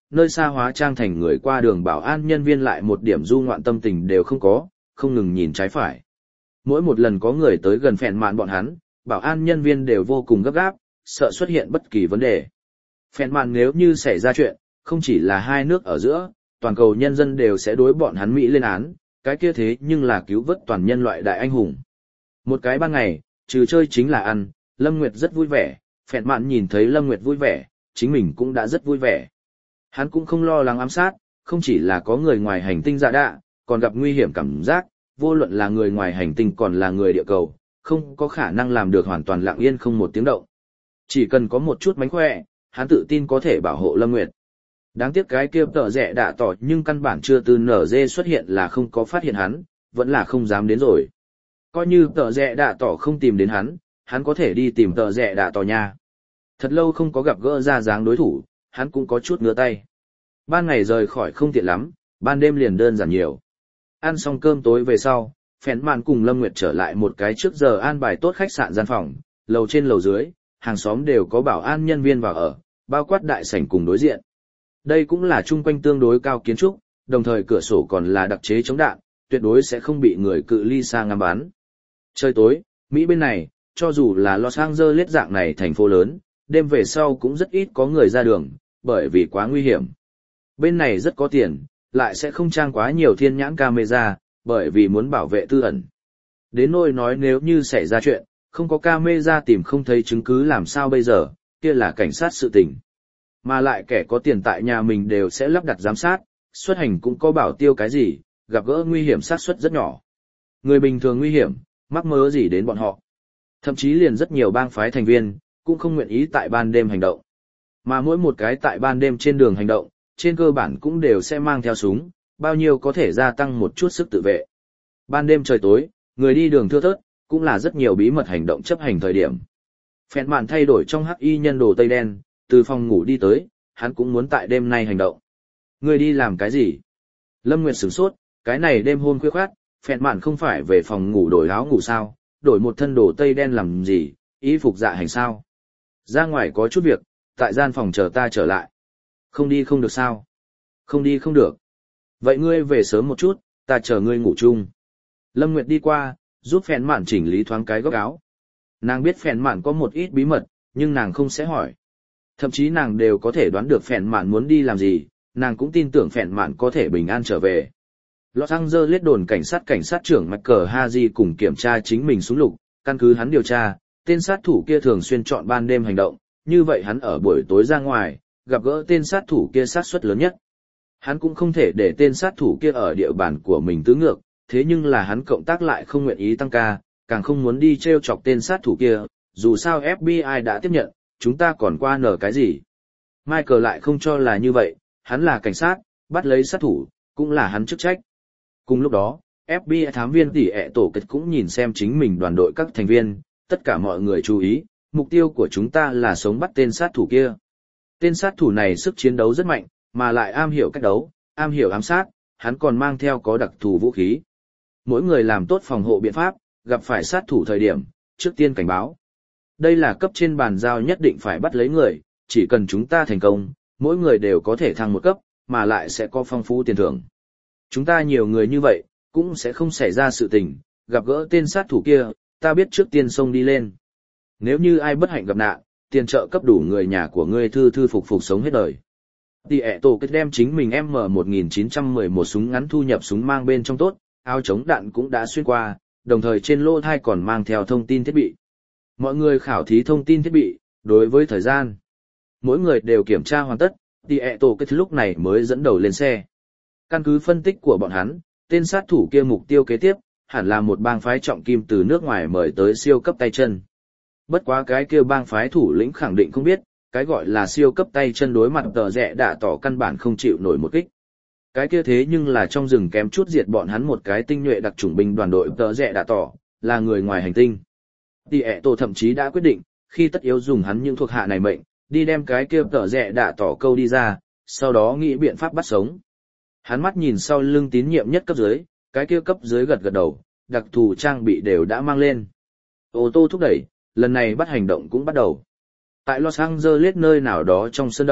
nơi xa hóa trang thành người qua đường bảo an nhân viên lại một điểm du ngoạn tâm tình đều không có, không ngừng nhìn trái phải. Mỗi một lần có người tới gần phèn mạn bọn hắn, bảo an nhân viên đều vô cùng gấp gáp, sợ xuất hiện bất kỳ vấn đề. Phèn mạn nếu như xảy ra chuyện, không chỉ là hai nước ở giữa, toàn cầu nhân dân đều sẽ đối bọn hắn Mỹ lên án, cái kia thế nhưng là cứu vớt toàn nhân loại đại anh hùng. Một cái ban ngày, trừ chơi chính là ăn, Lâm Nguyệt rất vui vẻ, phèn mạn nhìn thấy Lâm Nguyệt vui vẻ, chính mình cũng đã rất vui vẻ. Hắn cũng không lo lắng ám sát, không chỉ là có người ngoài hành tinh dạ đạ, còn gặp nguy hiểm cảm giác, vô luận là người ngoài hành tinh còn là người địa cầu, không có khả năng làm được hoàn toàn lặng yên không một tiếng động. Chỉ cần có một chút mánh khỏe, hắn tự tin có thể bảo hộ Lâm Nguyệt. Đáng tiếc cái kia tợ rẻ đạ tỏ nhưng căn bản chưa từ nở dê xuất hiện là không có phát hiện hắn, vẫn là không dám đến rồi. Coi như tợ rẻ đạ tỏ không tìm đến hắn, hắn có thể đi tìm tợ rẻ đạ tỏ nha. Thật lâu không có gặp gỡ ra dáng đối thủ, hắn cũng có chút ngứa tay. Ban ngày rời khỏi không tiện lắm, ban đêm liền đơn giản nhiều. Ăn xong cơm tối về sau, phèn mạn cùng Lâm Nguyệt trở lại một cái trước giờ an bài tốt khách sạn gian phòng, lầu trên lầu dưới, hàng xóm đều có bảo an nhân viên vào ở, bao quát đại sảnh cùng đối diện. Đây cũng là chung quanh tương đối cao kiến trúc, đồng thời cửa sổ còn là đặc chế chống đạn, tuyệt đối sẽ không bị người cự ly xa ngắm bắn. Trời tối, Mỹ bên này, cho dù là Los Angeles dạng này thành phố lớn, đêm về sau cũng rất ít có người ra đường, bởi vì quá nguy hiểm. Bên này rất có tiền, lại sẽ không trang quá nhiều thiên nhãn camera, bởi vì muốn bảo vệ tư ẩn. Đến nỗi nói nếu như xảy ra chuyện, không có camera tìm không thấy chứng cứ làm sao bây giờ, kia là cảnh sát sự tình. Mà lại kẻ có tiền tại nhà mình đều sẽ lắp đặt giám sát, xuất hành cũng có bảo tiêu cái gì, gặp gỡ nguy hiểm xác suất rất nhỏ. Người bình thường nguy hiểm, mắc mớ gì đến bọn họ. Thậm chí liền rất nhiều bang phái thành viên, cũng không nguyện ý tại ban đêm hành động. Mà mỗi một cái tại ban đêm trên đường hành động, trên cơ bản cũng đều sẽ mang theo súng, bao nhiêu có thể gia tăng một chút sức tự vệ. Ban đêm trời tối, người đi đường thưa thớt, cũng là rất nhiều bí mật hành động chấp hành thời điểm. Phèn mạn thay đổi trong hắc y nhân đồ tây đen, từ phòng ngủ đi tới, hắn cũng muốn tại đêm nay hành động. Người đi làm cái gì? Lâm Nguyệt sửng sốt, cái này đêm hôm khuya khoát, phèn mạn không phải về phòng ngủ đổi áo ngủ sao, đổi một thân đồ tây đen làm gì, y phục dạ hành sao? Ra ngoài có chút việc, tại gian phòng chờ ta trở lại. Không đi không được sao? Không đi không được. Vậy ngươi về sớm một chút, ta chờ ngươi ngủ chung. Lâm Nguyệt đi qua, giúp phèn mạn chỉnh lý thoáng cái góc áo. Nàng biết phèn mạn có một ít bí mật, nhưng nàng không sẽ hỏi. Thậm chí nàng đều có thể đoán được phèn mạn muốn đi làm gì, nàng cũng tin tưởng phèn mạn có thể bình an trở về. Los Angeles đồn cảnh sát cảnh sát trưởng Michael Haji cùng kiểm tra chính mình súng lục, căn cứ hắn điều tra, tên sát thủ kia thường xuyên chọn ban đêm hành động, như vậy hắn ở buổi tối ra ngoài, gặp gỡ tên sát thủ kia sát suất lớn nhất. Hắn cũng không thể để tên sát thủ kia ở địa bàn của mình tứ ngược, thế nhưng là hắn cộng tác lại không nguyện ý tăng ca, càng không muốn đi treo chọc tên sát thủ kia, dù sao ép bê i đã tiếp nhận, chúng ta còn qua nở cái gì. Michael lại không cho là như vậy, hắn là cảnh sát, bắt lấy sát thủ, cũng là hắn chức trách. Cùng lúc đó, ép bê i thám viên tỉ ẹ tổ kết cũng nhìn xem chính mình đoàn đội các thành viên, tất cả mọi người chú ý, mục tiêu của chúng ta là sống bắt tên sát thủ kia. Tên sát thủ này sức chiến đấu rất mạnh, mà lại am hiểu cách đấu, am hiểu ám sát, hắn còn mang theo có đặc thù vũ khí. Mỗi người làm tốt phòng hộ biện pháp, gặp phải sát thủ thời điểm, trước tiên cảnh báo. Đây là cấp trên bàn giao nhất định phải bắt lấy người, chỉ cần chúng ta thành công, mỗi người đều có thể thăng một cấp, mà lại sẽ có phong phú tiền thưởng. Chúng ta nhiều người như vậy, cũng sẽ không xảy ra sự tình, gặp gỡ tên sát thủ kia, ta biết trước tiên xông đi lên. Nếu như ai bất hạnh gặp nạn, tiền trợ cấp đủ người nhà của ngươi thư thư phục phục sống hết đời. Tỉ ẹ tổ kết đem chính mình M một nghìn chín trăm mười một súng ngắn thu nhập súng mang bên trong tốt, áo chống đạn cũng đã xuyên qua, đồng thời trên lô thai còn mang theo thông tin thiết bị. Mọi người khảo thí thông tin thiết bị, đối với thời gian. Mỗi người đều kiểm tra hoàn tất, Tỉ ẹ tổ kết lúc này mới dẫn đầu lên xe. Căn cứ phân tích của bọn hắn, tên sát thủ kia mục tiêu kế tiếp, hẳn là một bang phái trọng kim từ nước ngoài mời tới siêu cấp tay chân. Bất quá cái kia bang phái thủ lĩnh khẳng định không biết, cái gọi là siêu cấp tay chân đối mặt tờ rẽ đã tỏ căn bản không chịu nổi một kích. Cái kia thế nhưng là trong rừng kém chút diệt bọn hắn một cái tinh nhuệ đặc chủng binh đoàn đội tờ rẽ đã tỏ, là người ngoài hành tinh. Tỉ ẹ tổ thậm chí đã quyết định, khi tất yếu dùng hắn những thuộc hạ này mệnh, đi đem cái kia tờ rẽ đã tỏ câu đi ra, sau đó nghĩ biện pháp bắt sống. Hắn mắt nhìn sau lưng tín nhiệm nhất cấp dưới, cái kia cấp dưới gật gật đầu, đặc thù trang bị đều đã mang lên. Ô tô thúc đẩy, lần này bắt hành động cũng bắt đầu. Tại Los Angeles nơi nào đó trong sơn động,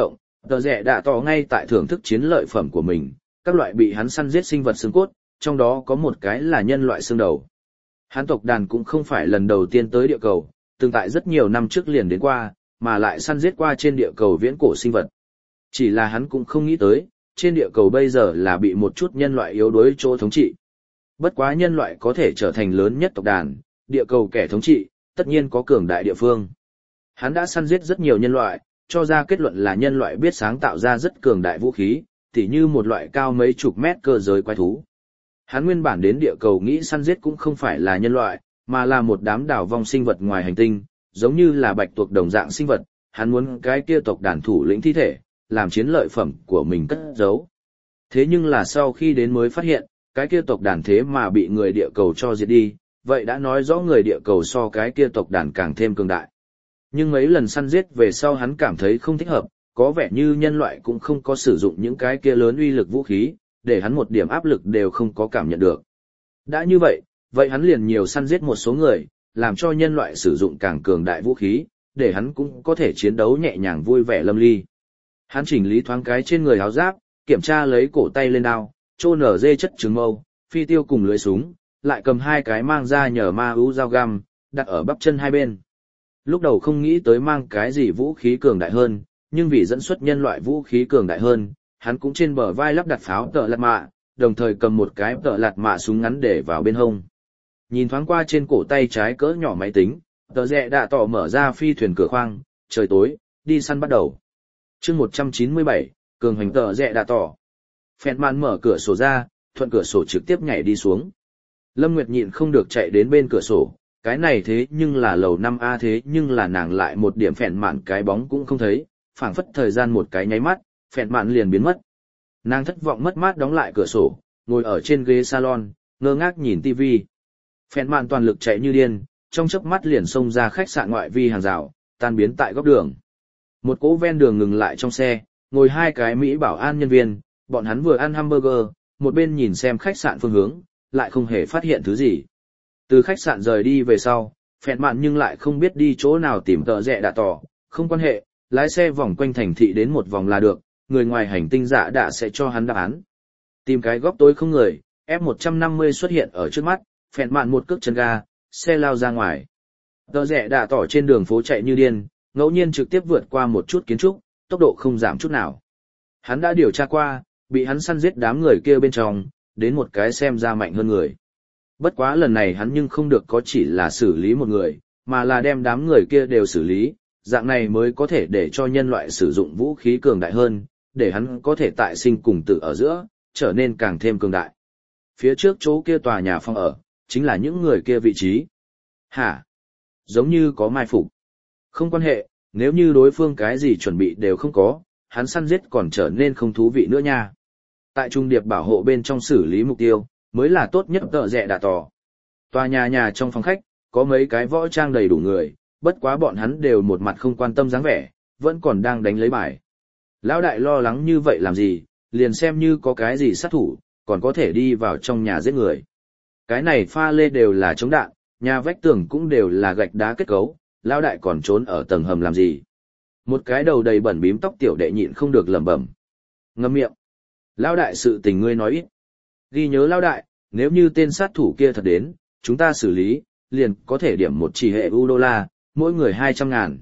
Tờ rẽ đã tỏ ngay tại thưởng thức chiến lợi phẩm của mình, các loại bị hắn săn giết sinh vật xương cốt, trong đó có một cái là nhân loại xương đầu. Hắn tộc đàn cũng không phải lần đầu tiên tới địa cầu, từng tại rất nhiều năm trước liền đến qua, mà lại săn giết qua trên địa cầu viễn cổ sinh vật. Chỉ là hắn cũng không nghĩ tới, trên địa cầu bây giờ là bị một chút nhân loại yếu đuối chỗ thống trị. Bất quá nhân loại có thể trở thành lớn nhất tộc đàn, địa cầu kẻ thống trị, tất nhiên có cường đại địa phương. Hắn đã săn giết rất nhiều nhân loại, cho ra kết luận là nhân loại biết sáng tạo ra rất cường đại vũ khí, tỉ như một loại cao mấy chục mét cơ giới quái thú. Hắn nguyên bản đến địa cầu nghĩ săn giết cũng không phải là nhân loại, mà là một đám đảo vong sinh vật ngoài hành tinh, giống như là bạch tuộc đồng dạng sinh vật, hắn muốn cái kia tộc đàn thủ lĩnh thi thể, làm chiến lợi phẩm của mình cất giấu. Thế nhưng là sau khi đến mới phát hiện, cái kia tộc đàn thế mà bị người địa cầu cho diệt đi, vậy đã nói rõ người địa cầu so cái kia tộc đàn càng thêm cường đại. Nhưng mấy lần săn giết về sau hắn cảm thấy không thích hợp, có vẻ như nhân loại cũng không có sử dụng những cái kia lớn uy lực vũ khí, để hắn một điểm áp lực đều không có cảm nhận được. Đã như vậy, vậy hắn liền nhiều săn giết một số người, làm cho nhân loại sử dụng càng cường đại vũ khí, để hắn cũng có thể chiến đấu nhẹ nhàng vui vẻ lâm ly. Hắn chỉnh lý thoáng cái trên người áo giáp, kiểm tra lấy cổ tay lên đao, trô nở dê chất trứng mâu, phi tiêu cùng lưới súng, lại cầm hai cái mang ra nhờ ma ưu dao găm, đặt ở bắp chân hai bên. Lúc đầu không nghĩ tới mang cái gì vũ khí cường đại hơn, nhưng vì dẫn xuất nhân loại vũ khí cường đại hơn, hắn cũng trên bờ vai lắp đặt pháo tợ lạt mạ, đồng thời cầm một cái tợ lạt mạ súng ngắn để vào bên hông. Nhìn thoáng qua trên cổ tay trái cỡ nhỏ máy tính, tờ rẽ đã tỏ mở ra phi thuyền cửa khoang, trời tối, đi săn bắt đầu. chương một trăm chín mươi bảy, cường hành tờ rẽ đã tỏ. Phẹn màn mở cửa sổ ra, thuận cửa sổ trực tiếp nhảy đi xuống. Lâm Nguyệt nhịn không được chạy đến bên cửa sổ, cái này thế nhưng là lầu năm A thế nhưng là nàng lại một điểm phẹn mạn cái bóng cũng không thấy, phảng phất thời gian một cái nháy mắt, phẹn mạn liền biến mất. Nàng thất vọng mất mát đóng lại cửa sổ, ngồi ở trên ghế salon, ngơ ngác nhìn tivi. Phẹn mạn toàn lực chạy như điên, trong chớp mắt liền xông ra khách sạn ngoại vi hàng rào, tan biến tại góc đường. Một cỗ ven đường ngừng lại trong xe, ngồi hai cái Mỹ bảo an nhân viên, bọn hắn vừa ăn hamburger, một bên nhìn xem khách sạn phương hướng, lại không hề phát hiện thứ gì. Từ khách sạn rời đi về sau, phẹn mạn nhưng lại không biết đi chỗ nào tìm tợ rẽ đã tỏ, không quan hệ, lái xe vòng quanh thành thị đến một vòng là được, người ngoài hành tinh dạ đã sẽ cho hắn đáp án. Tìm cái góc tối không người, F một trăm năm mươi xuất hiện ở trước mắt, phẹn mạn một cước chân ga, xe lao ra ngoài. Tợ rẽ đã tỏ trên đường phố chạy như điên, ngẫu nhiên trực tiếp vượt qua một chút kiến trúc, tốc độ không giảm chút nào. Hắn đã điều tra qua, bị hắn săn giết đám người kia bên trong, đến một cái xem ra mạnh hơn người. Bất quá lần này hắn nhưng không được có chỉ là xử lý một người, mà là đem đám người kia đều xử lý, dạng này mới có thể để cho nhân loại sử dụng vũ khí cường đại hơn, để hắn có thể tại sinh cùng tử ở giữa, trở nên càng thêm cường đại. Phía trước chỗ kia tòa nhà phòng ở, chính là những người kia vị trí. Hả? Giống như có mai phục. Không quan hệ, nếu như đối phương cái gì chuẩn bị đều không có, hắn săn giết còn trở nên không thú vị nữa nha. Tại trung điệp bảo hộ bên trong xử lý mục tiêu, mới là tốt nhất tợ rẽ đã tỏ. Tòa nhà nhà trong phòng khách, có mấy cái võ trang đầy đủ người, bất quá bọn hắn đều một mặt không quan tâm dáng vẻ, vẫn còn đang đánh lấy bài. Lão đại lo lắng như vậy làm gì, liền xem như có cái gì sát thủ, còn có thể đi vào trong nhà giết người. Cái này pha lê đều là chống đạn, nhà vách tường cũng đều là gạch đá kết cấu, lão đại còn trốn ở tầng hầm làm gì. Một cái đầu đầy bẩn bím tóc tiểu đệ nhịn không được lẩm bẩm. Ngậm miệng. Lão đại sự tình ngươi nói ít. Ghi nhớ lão đại, nếu như tên sát thủ kia thật đến, chúng ta xử lý, liền có thể điểm một chỉ hệ u đô la, mỗi người hai trăm ngàn.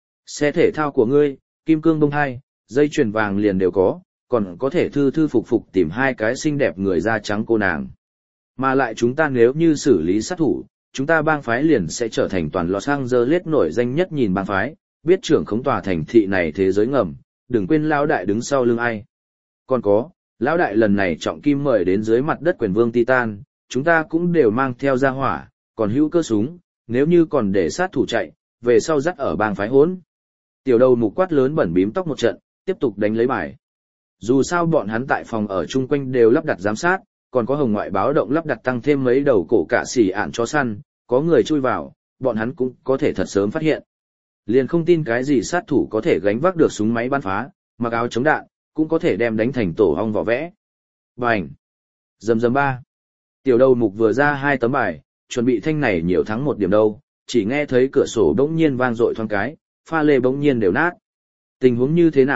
Xe thể thao của ngươi, kim cương bông hai, dây chuyền vàng liền đều có, còn có thể thư thư phục phục tìm hai cái xinh đẹp người da trắng cô nàng. Mà lại chúng ta nếu như xử lý sát thủ, chúng ta bang phái liền sẽ trở thành toàn Los Angeles nổi danh nhất nhìn bang phái, biết trưởng khống tòa thành thị này thế giới ngầm, đừng quên lão đại đứng sau lưng ai. Còn có, lão đại lần này trọng kim mời đến dưới mặt đất quyền vương Titan, chúng ta cũng đều mang theo ra hỏa, còn hữu cơ súng, nếu như còn để sát thủ chạy, về sau dắt ở bang phái hỗn. Tiểu đầu mục quát lớn bẩn bím tóc một trận, tiếp tục đánh lấy bài. Dù sao bọn hắn tại phòng ở chung quanh đều lắp đặt giám sát, còn có hồng ngoại báo động lắp đặt tăng thêm mấy đầu cổ cả xỉ ạn chó săn, có người chui vào, bọn hắn cũng có thể thật sớm phát hiện. Liền không tin cái gì sát thủ có thể gánh vác được súng máy bắn phá, mặc áo chống đạn, cũng có thể đem đánh thành tổ ong vỏ vẽ. Bành! Dầm dầm ba! Tiểu đầu mục vừa ra hai tấm bài, chuẩn bị thanh này nhiều thắng một điểm đâu, chỉ nghe thấy cửa sổ bỗng nhiên vang dội thoáng cái, pha lê bỗng nhiên đều nát. Tình huống như thế nào,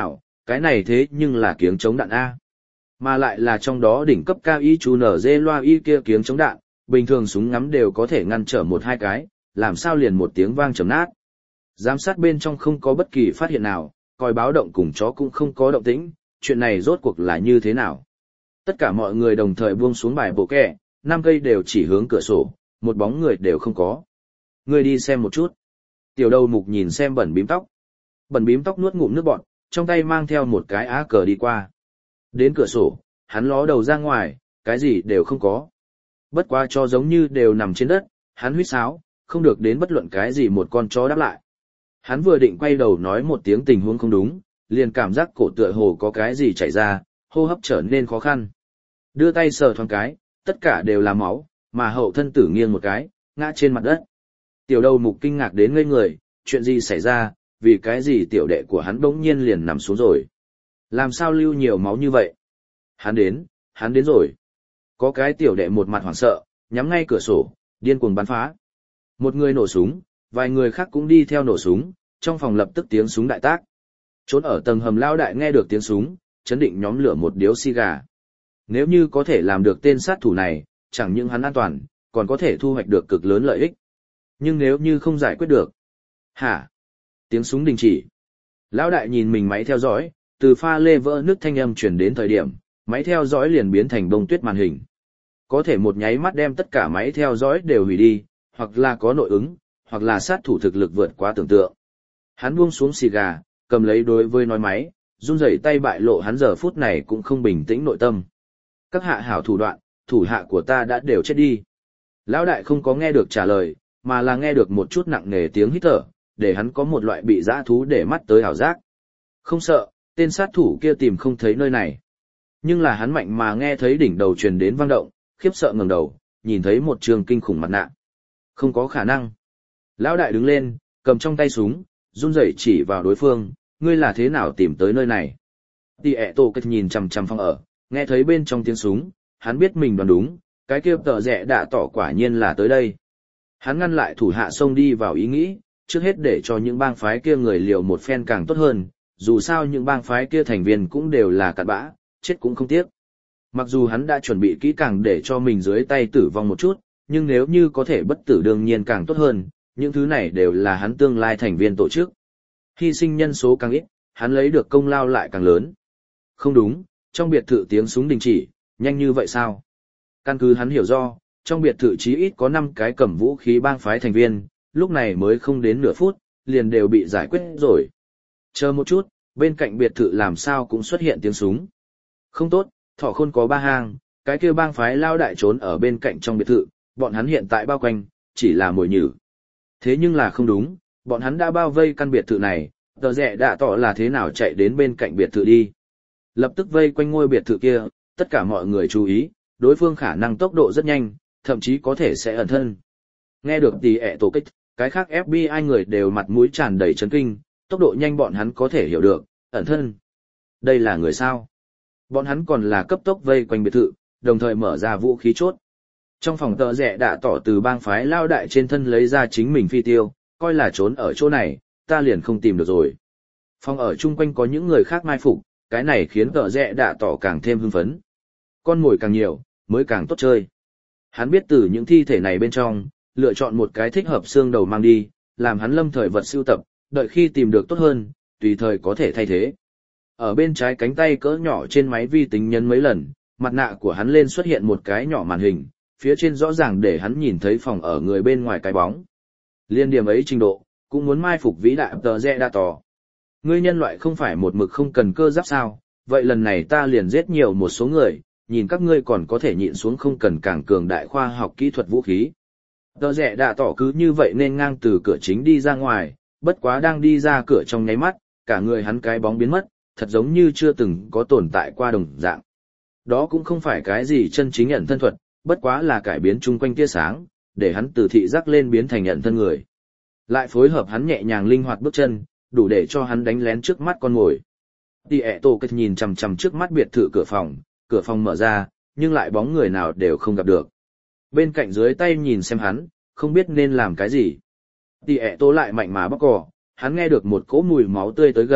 Cái này thế nhưng là kiếng chống đạn A. Mà lại là trong đó đỉnh cấp cao y chú nở dê loa y kia kiếng chống đạn, bình thường súng ngắm đều có thể ngăn trở một hai cái, làm sao liền một tiếng vang trầm nát. Giám sát bên trong không có bất kỳ phát hiện nào, coi báo động cùng chó cũng không có động tĩnh, chuyện này rốt cuộc là như thế nào. Tất cả mọi người đồng thời buông xuống bài bộ kẹ, năm cây đều chỉ hướng cửa sổ, một bóng người đều không có. Người đi xem một chút. Tiểu đầu mục nhìn xem bẩn bím tóc. Bẩn bím tóc nuốt ngụm nước bọt, trong tay mang theo một cái á cờ đi qua. Đến cửa sổ, hắn ló đầu ra ngoài, cái gì đều không có. Bất quá chó giống như đều nằm trên đất, hắn huýt sáo, không được đến bất luận cái gì một con chó đáp lại. Hắn vừa định quay đầu nói một tiếng tình huống không đúng, liền cảm giác cổ tựa hồ có cái gì chảy ra, hô hấp trở nên khó khăn. Đưa tay sờ thoáng cái, tất cả đều là máu, mà hậu thân tử nghiêng một cái, ngã trên mặt đất. Tiểu đầu mục kinh ngạc đến ngây người, chuyện gì xảy ra, vì cái gì tiểu đệ của hắn bỗng nhiên liền nằm xuống rồi. Làm sao lưu nhiều máu như vậy? Hắn đến, hắn đến rồi. Có cái tiểu đệ một mặt hoảng sợ, nhắm ngay cửa sổ, điên cuồng bắn phá. Một người nổ súng, vài người khác cũng đi theo nổ súng, trong phòng lập tức tiếng súng đại tác. Trốn ở tầng hầm lao đại nghe được tiếng súng, chấn định nhóm lửa một điếu xì gà. Nếu như có thể làm được tên sát thủ này, chẳng những hắn an toàn, còn có thể thu hoạch được cực lớn lợi ích. Nhưng nếu như không giải quyết được. Hả? Tiếng súng đình chỉ. Lão đại nhìn mình máy theo dõi, từ pha lê vỡ nước thanh âm chuyển đến thời điểm, máy theo dõi liền biến thành bông tuyết màn hình. Có thể một nháy mắt đem tất cả máy theo dõi đều hủy đi, hoặc là có nội ứng, hoặc là sát thủ thực lực vượt quá tưởng tượng. Hắn buông xuống xì gà, cầm lấy đối với nói máy, run rẩy tay bại lộ hắn giờ phút này cũng không bình tĩnh nội tâm. Các hạ hảo thủ đoạn, thủ hạ của ta đã đều chết đi. Lão đại không có nghe được trả lời, mà là nghe được một chút nặng nề tiếng hít thở, để hắn có một loại bị dã thú để mắt tới ảo giác. Không sợ, tên sát thủ kia tìm không thấy nơi này. Nhưng là hắn mạnh mà nghe thấy đỉnh đầu truyền đến vang động, khiếp sợ ngẩng đầu, nhìn thấy một trường kinh khủng mặt nạ. Không có khả năng. Lão đại đứng lên, cầm trong tay súng, run rẩy chỉ vào đối phương, ngươi là thế nào tìm tới nơi này? Tì ẹ tổ cách nhìn chằm chằm phòng ở, nghe thấy bên trong tiếng súng, hắn biết mình đoán đúng, cái kia tợ rẽ đã tỏ quả nhiên là tới đây. Hắn ngăn lại thủ hạ xông đi vào ý nghĩ, trước hết để cho những bang phái kia người liều một phen càng tốt hơn, dù sao những bang phái kia thành viên cũng đều là cặn bã, chết cũng không tiếc. Mặc dù hắn đã chuẩn bị kỹ càng để cho mình dưới tay tử vong một chút, nhưng nếu như có thể bất tử đương nhiên càng tốt hơn, những thứ này đều là hắn tương lai thành viên tổ chức. Hy sinh nhân số càng ít, hắn lấy được công lao lại càng lớn. Không đúng, trong biệt thự tiếng súng đình chỉ, nhanh như vậy sao? Căn cứ hắn hiểu do, trong biệt thự chí ít có năm cái cầm vũ khí bang phái thành viên, lúc này mới không đến nửa phút, liền đều bị giải quyết rồi. Chờ một chút, bên cạnh biệt thự làm sao cũng xuất hiện tiếng súng. Không tốt, thỏ khôn có ba hang, cái kia bang phái lao đại trốn ở bên cạnh trong biệt thự, bọn hắn hiện tại bao quanh, chỉ là mồi nhử. Thế nhưng là không đúng, bọn hắn đã bao vây căn biệt thự này, tờ rẽ đã tỏ là thế nào chạy đến bên cạnh biệt thự đi. Lập tức vây quanh ngôi biệt thự kia, tất cả mọi người chú ý, đối phương khả năng tốc độ rất nhanh, thậm chí có thể sẽ ẩn thân. Nghe được tì ẹ tổ kích, cái khác ép bê i người đều mặt mũi tràn đầy chấn kinh, tốc độ nhanh bọn hắn có thể hiểu được, ẩn thân. Đây là người sao? Bọn hắn còn là cấp tốc vây quanh biệt thự, đồng thời mở ra vũ khí chốt. Trong phòng tờ rẽ đã tỏ từ bang phái lao đại trên thân lấy ra chính mình phi tiêu, coi là trốn ở chỗ này, ta liền không tìm được rồi. Phòng ở chung quanh có những người khác mai phục, cái này khiến tờ rẽ đã tỏ càng thêm hưng phấn. Con mồi càng nhiều, mới càng tốt chơi. Hắn biết từ những thi thể này bên trong, lựa chọn một cái thích hợp xương đầu mang đi, làm hắn lâm thời vật sưu tập, đợi khi tìm được tốt hơn, tùy thời có thể thay thế. Ở bên trái cánh tay cỡ nhỏ trên máy vi tính nhấn mấy lần, mặt nạ của hắn lên xuất hiện một cái nhỏ màn hình, phía trên rõ ràng để hắn nhìn thấy phòng ở người bên ngoài cái bóng. Liên điểm ấy trình độ, cũng muốn mai phục vĩ đại tờ rẽ đa tỏ. Ngươi nhân loại không phải một mực không cần cơ giáp sao, vậy lần này ta liền giết nhiều một số người, nhìn các ngươi còn có thể nhịn xuống không cần càng cường đại khoa học kỹ thuật vũ khí. Tờ rẽ đa tỏ cứ như vậy nên ngang từ cửa chính đi ra ngoài, bất quá đang đi ra cửa trong nháy mắt, cả người hắn cái bóng biến mất, thật giống như chưa từng có tồn tại qua đồng dạng. Đó cũng không phải cái gì chân chính ẩn thân thuật, bất quá là cải biến chung quanh tia sáng, để hắn từ thị giác lên biến thành ẩn thân người. Lại phối hợp hắn nhẹ nhàng linh hoạt bước chân, đủ để cho hắn đánh lén trước mắt con mồi. Tì ẹ tổ cách nhìn chằm chằm trước mắt biệt thự cửa phòng, cửa phòng mở ra, nhưng lại bóng người nào đều không gặp được. Bên cạnh dưới tay nhìn xem hắn, không biết nên làm cái gì. Tì ẹ tổ lại mạnh mà bóc cò, hắn nghe được một cỗ mùi máu tươi tới gần,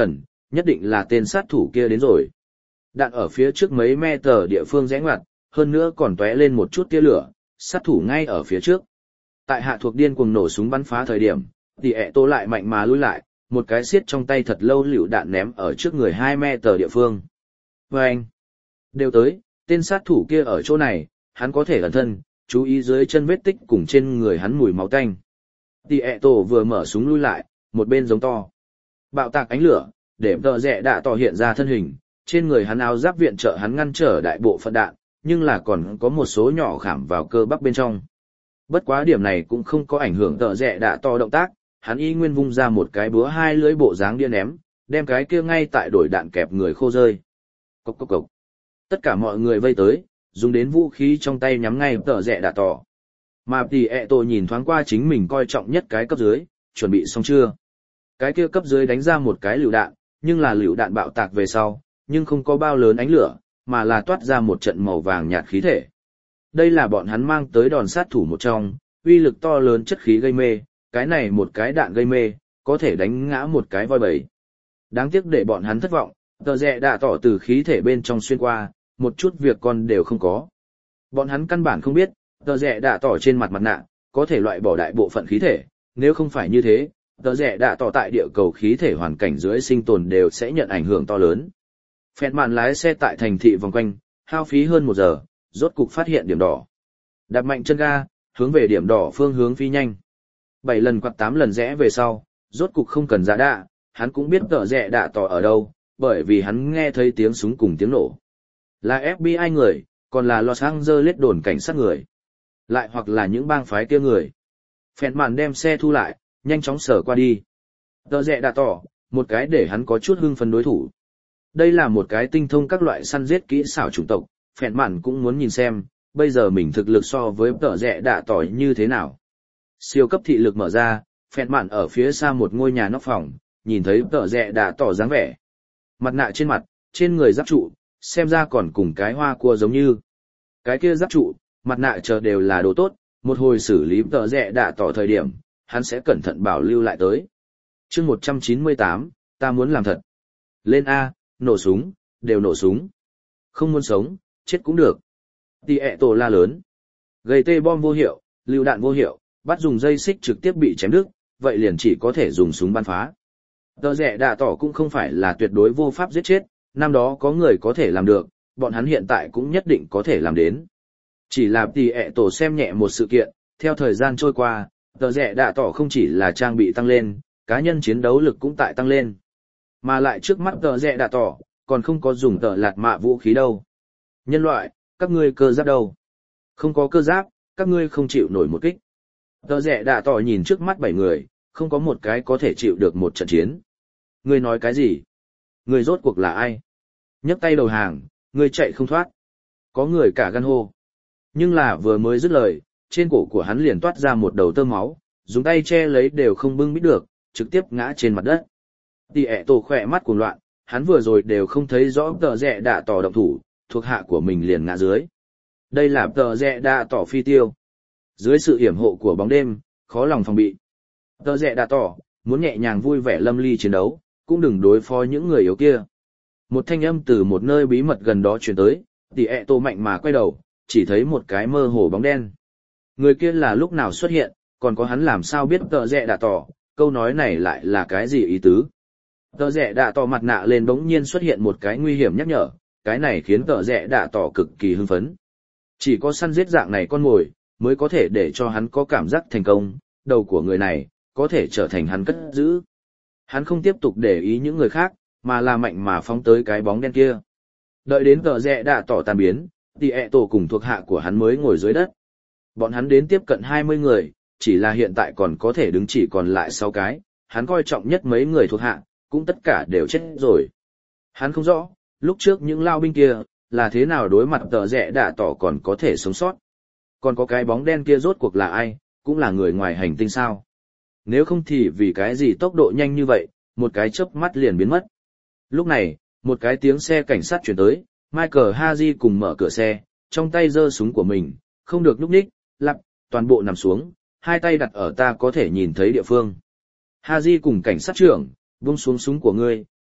nhất định là tên sát thủ kia đến rồi. Đạn ở phía trước mấy me tờ địa phương rẽ ngoặt, hơn nữa còn tóe lên một chút tia lửa, sát thủ ngay ở phía trước. Tại hạ thuộc điên cuồng nổ súng bắn phá thời điểm, thì ẹ tô lại mạnh mà lui lại, một cái xiết trong tay thật lâu lựu đạn ném ở trước người hai me tờ địa phương. Và anh, đều tới, tên sát thủ kia ở chỗ này, hắn có thể ẩn thân, chú ý dưới chân vết tích cùng trên người hắn mùi máu tanh. Thì ẹ tô vừa mở súng lui lại, một bên giống to. Bạo tạc ánh lửa, để tờ rẽ đã tỏ hiện ra thân hình, trên người hắn áo giáp viện trợ hắn ngăn trở đại bộ phận đạn, nhưng là còn có một số nhỏ khảm vào cơ bắp bên trong. Bất quá điểm này cũng không có ảnh hưởng tờ rẽ đã to động tác, hắn y nguyên vung ra một cái búa hai lưỡi bộ dáng đĩa ném, đem cái kia ngay tại đổi đạn kẹp người khô rơi. Cốc cốc cốc. Tất cả mọi người vây tới, dùng đến vũ khí trong tay nhắm ngay tờ rẽ đã tỏ. Mà tỷ ẹ tổ nhìn thoáng qua chính mình coi trọng nhất cái cấp dưới, chuẩn bị xong chưa? Cái kia cấp dưới đánh ra một cái lựu đạn, nhưng là lựu đạn bạo tạc về sau, nhưng không có bao lớn ánh lửa, mà là toát ra một trận màu vàng nhạt khí thể. Đây là bọn hắn mang tới đòn sát thủ một trong, uy lực to lớn chất khí gây mê, cái này một cái đạn gây mê, có thể đánh ngã một cái voi bầy. Đáng tiếc để bọn hắn thất vọng, tờ rẽ đã tỏ từ khí thể bên trong xuyên qua, một chút việc con đều không có. Bọn hắn căn bản không biết, tờ rẽ đã tỏ trên mặt mặt nạ, có thể loại bỏ đại bộ phận khí thể, nếu không phải như thế, tờ rẽ đã tỏ tại địa cầu khí thể hoàn cảnh dưới sinh tồn đều sẽ nhận ảnh hưởng to lớn. Phẹt màn lái xe tại thành thị vòng quanh, hao phí hơn một giờ, rốt cục phát hiện điểm đỏ. Đạp mạnh chân ga, hướng về điểm đỏ phương hướng phi nhanh. Bảy lần quặt tám lần rẽ về sau, rốt cục không cần ra đạ, hắn cũng biết tờ rẽ đạ tỏ ở đâu, bởi vì hắn nghe thấy tiếng súng cùng tiếng nổ. Là ép bê i người, còn là Los Angeles đồn cảnh sát người. Lại hoặc là những bang phái kia người. Phẹt màn đem xe thu lại, nhanh chóng sở qua đi. Tờ rẽ đạ tỏ, một cái để hắn có chút hưng phấn đối thủ. Đây là một cái tinh thông các loại săn giết kỹ xảo chủng tộc, phẹn mạn cũng muốn nhìn xem, bây giờ mình thực lực so với tờ rẽ đạ tỏ như thế nào. Siêu cấp thị lực mở ra, phẹn mạn ở phía xa một ngôi nhà nóc phòng, nhìn thấy tờ rẽ đạ tỏ dáng vẻ. Mặt nạ trên mặt, trên người giáp trụ, xem ra còn cùng cái hoa cua giống như. Cái kia giáp trụ, mặt nạ chờ đều là đồ tốt, một hồi xử lý tờ rẽ đạ tỏ thời điểm, hắn sẽ cẩn thận bảo lưu lại tới. chương một trăm chín mươi tám, ta muốn làm thật. Lên A, nổ súng, đều nổ súng. Không muốn sống, chết cũng được. Tì ẹ tổ la lớn. Gầy tê bom vô hiệu, lưu đạn vô hiệu, bắt dùng dây xích trực tiếp bị chém đứt, vậy liền chỉ có thể dùng súng bắn phá. Tờ rẽ đạ tỏ cũng không phải là tuyệt đối vô pháp giết chết, năm đó có người có thể làm được, bọn hắn hiện tại cũng nhất định có thể làm đến. Chỉ là tì ẹ tổ xem nhẹ một sự kiện, theo thời gian trôi qua, tờ rẽ đạ tỏ không chỉ là trang bị tăng lên, cá nhân chiến đấu lực cũng tại tăng lên. Mà lại trước mắt tờ rẽ đạ tỏ, còn không có dùng tờ lạt mạ vũ khí đâu. Nhân loại, các ngươi cơ giáp đâu? Không có cơ giáp, các ngươi không chịu nổi một kích. Tờ rẽ đạ tỏ nhìn trước mắt bảy người, không có một cái có thể chịu được một trận chiến. Ngươi nói cái gì? Ngươi rốt cuộc là ai? Nhấc tay đầu hàng, ngươi chạy không thoát. Có người cả gan hô. Nhưng là vừa mới dứt lời, trên cổ của hắn liền toát ra một đầu tơ máu, dùng tay che lấy đều không bưng bít được, trực tiếp ngã trên mặt đất. Tì ẹ tổ khỏe mắt cuồng loạn, hắn vừa rồi đều không thấy rõ tờ rẽ đạ tỏ động thủ, thuộc hạ của mình liền ngã dưới. Đây là tờ rẽ đạ tỏ phi tiêu. Dưới sự hiểm hộ của bóng đêm, khó lòng phòng bị. Tờ rẽ đạ tỏ, muốn nhẹ nhàng vui vẻ lâm ly chiến đấu, cũng đừng đối phó những người yếu kia. Một thanh âm từ một nơi bí mật gần đó truyền tới, tì ẹ tổ mạnh mà quay đầu, chỉ thấy một cái mơ hồ bóng đen. Người kia là lúc nào xuất hiện, còn có hắn làm sao biết tờ rẽ đạ tỏ, câu nói này lại là cái gì ý tứ? Tờ rẽ đạ tỏ mặt nạ lên bỗng nhiên xuất hiện một cái nguy hiểm nhắc nhở, cái này khiến tờ rẽ đạ tỏ cực kỳ hưng phấn. Chỉ có săn giết dạng này con mồi, mới có thể để cho hắn có cảm giác thành công, đầu của người này, có thể trở thành hắn cất giữ. Hắn không tiếp tục để ý những người khác, mà là mạnh mà phóng tới cái bóng đen kia. Đợi đến tờ rẽ đạ tỏ tan biến, thì ẹ tổ cùng thuộc hạ của hắn mới ngồi dưới đất. Bọn hắn đến tiếp cận hai mươi người, chỉ là hiện tại còn có thể đứng chỉ còn lại sáu cái, hắn coi trọng nhất mấy người thuộc hạ, cũng tất cả đều chết rồi. Hắn không rõ, lúc trước những lao binh kia, là thế nào đối mặt tờ rẽ đạ tỏ còn có thể sống sót. Còn có cái bóng đen kia rốt cuộc là ai, cũng là người ngoài hành tinh sao. Nếu không thì vì cái gì tốc độ nhanh như vậy, một cái chớp mắt liền biến mất. Lúc này, một cái tiếng xe cảnh sát chuyển tới, Michael Haji cùng mở cửa xe, trong tay giơ súng của mình, không được núp ních, lặp, toàn bộ nằm xuống, hai tay đặt ở ta có thể nhìn thấy địa phương. Haji cùng cảnh sát trưởng, buông xuống súng của ngươi,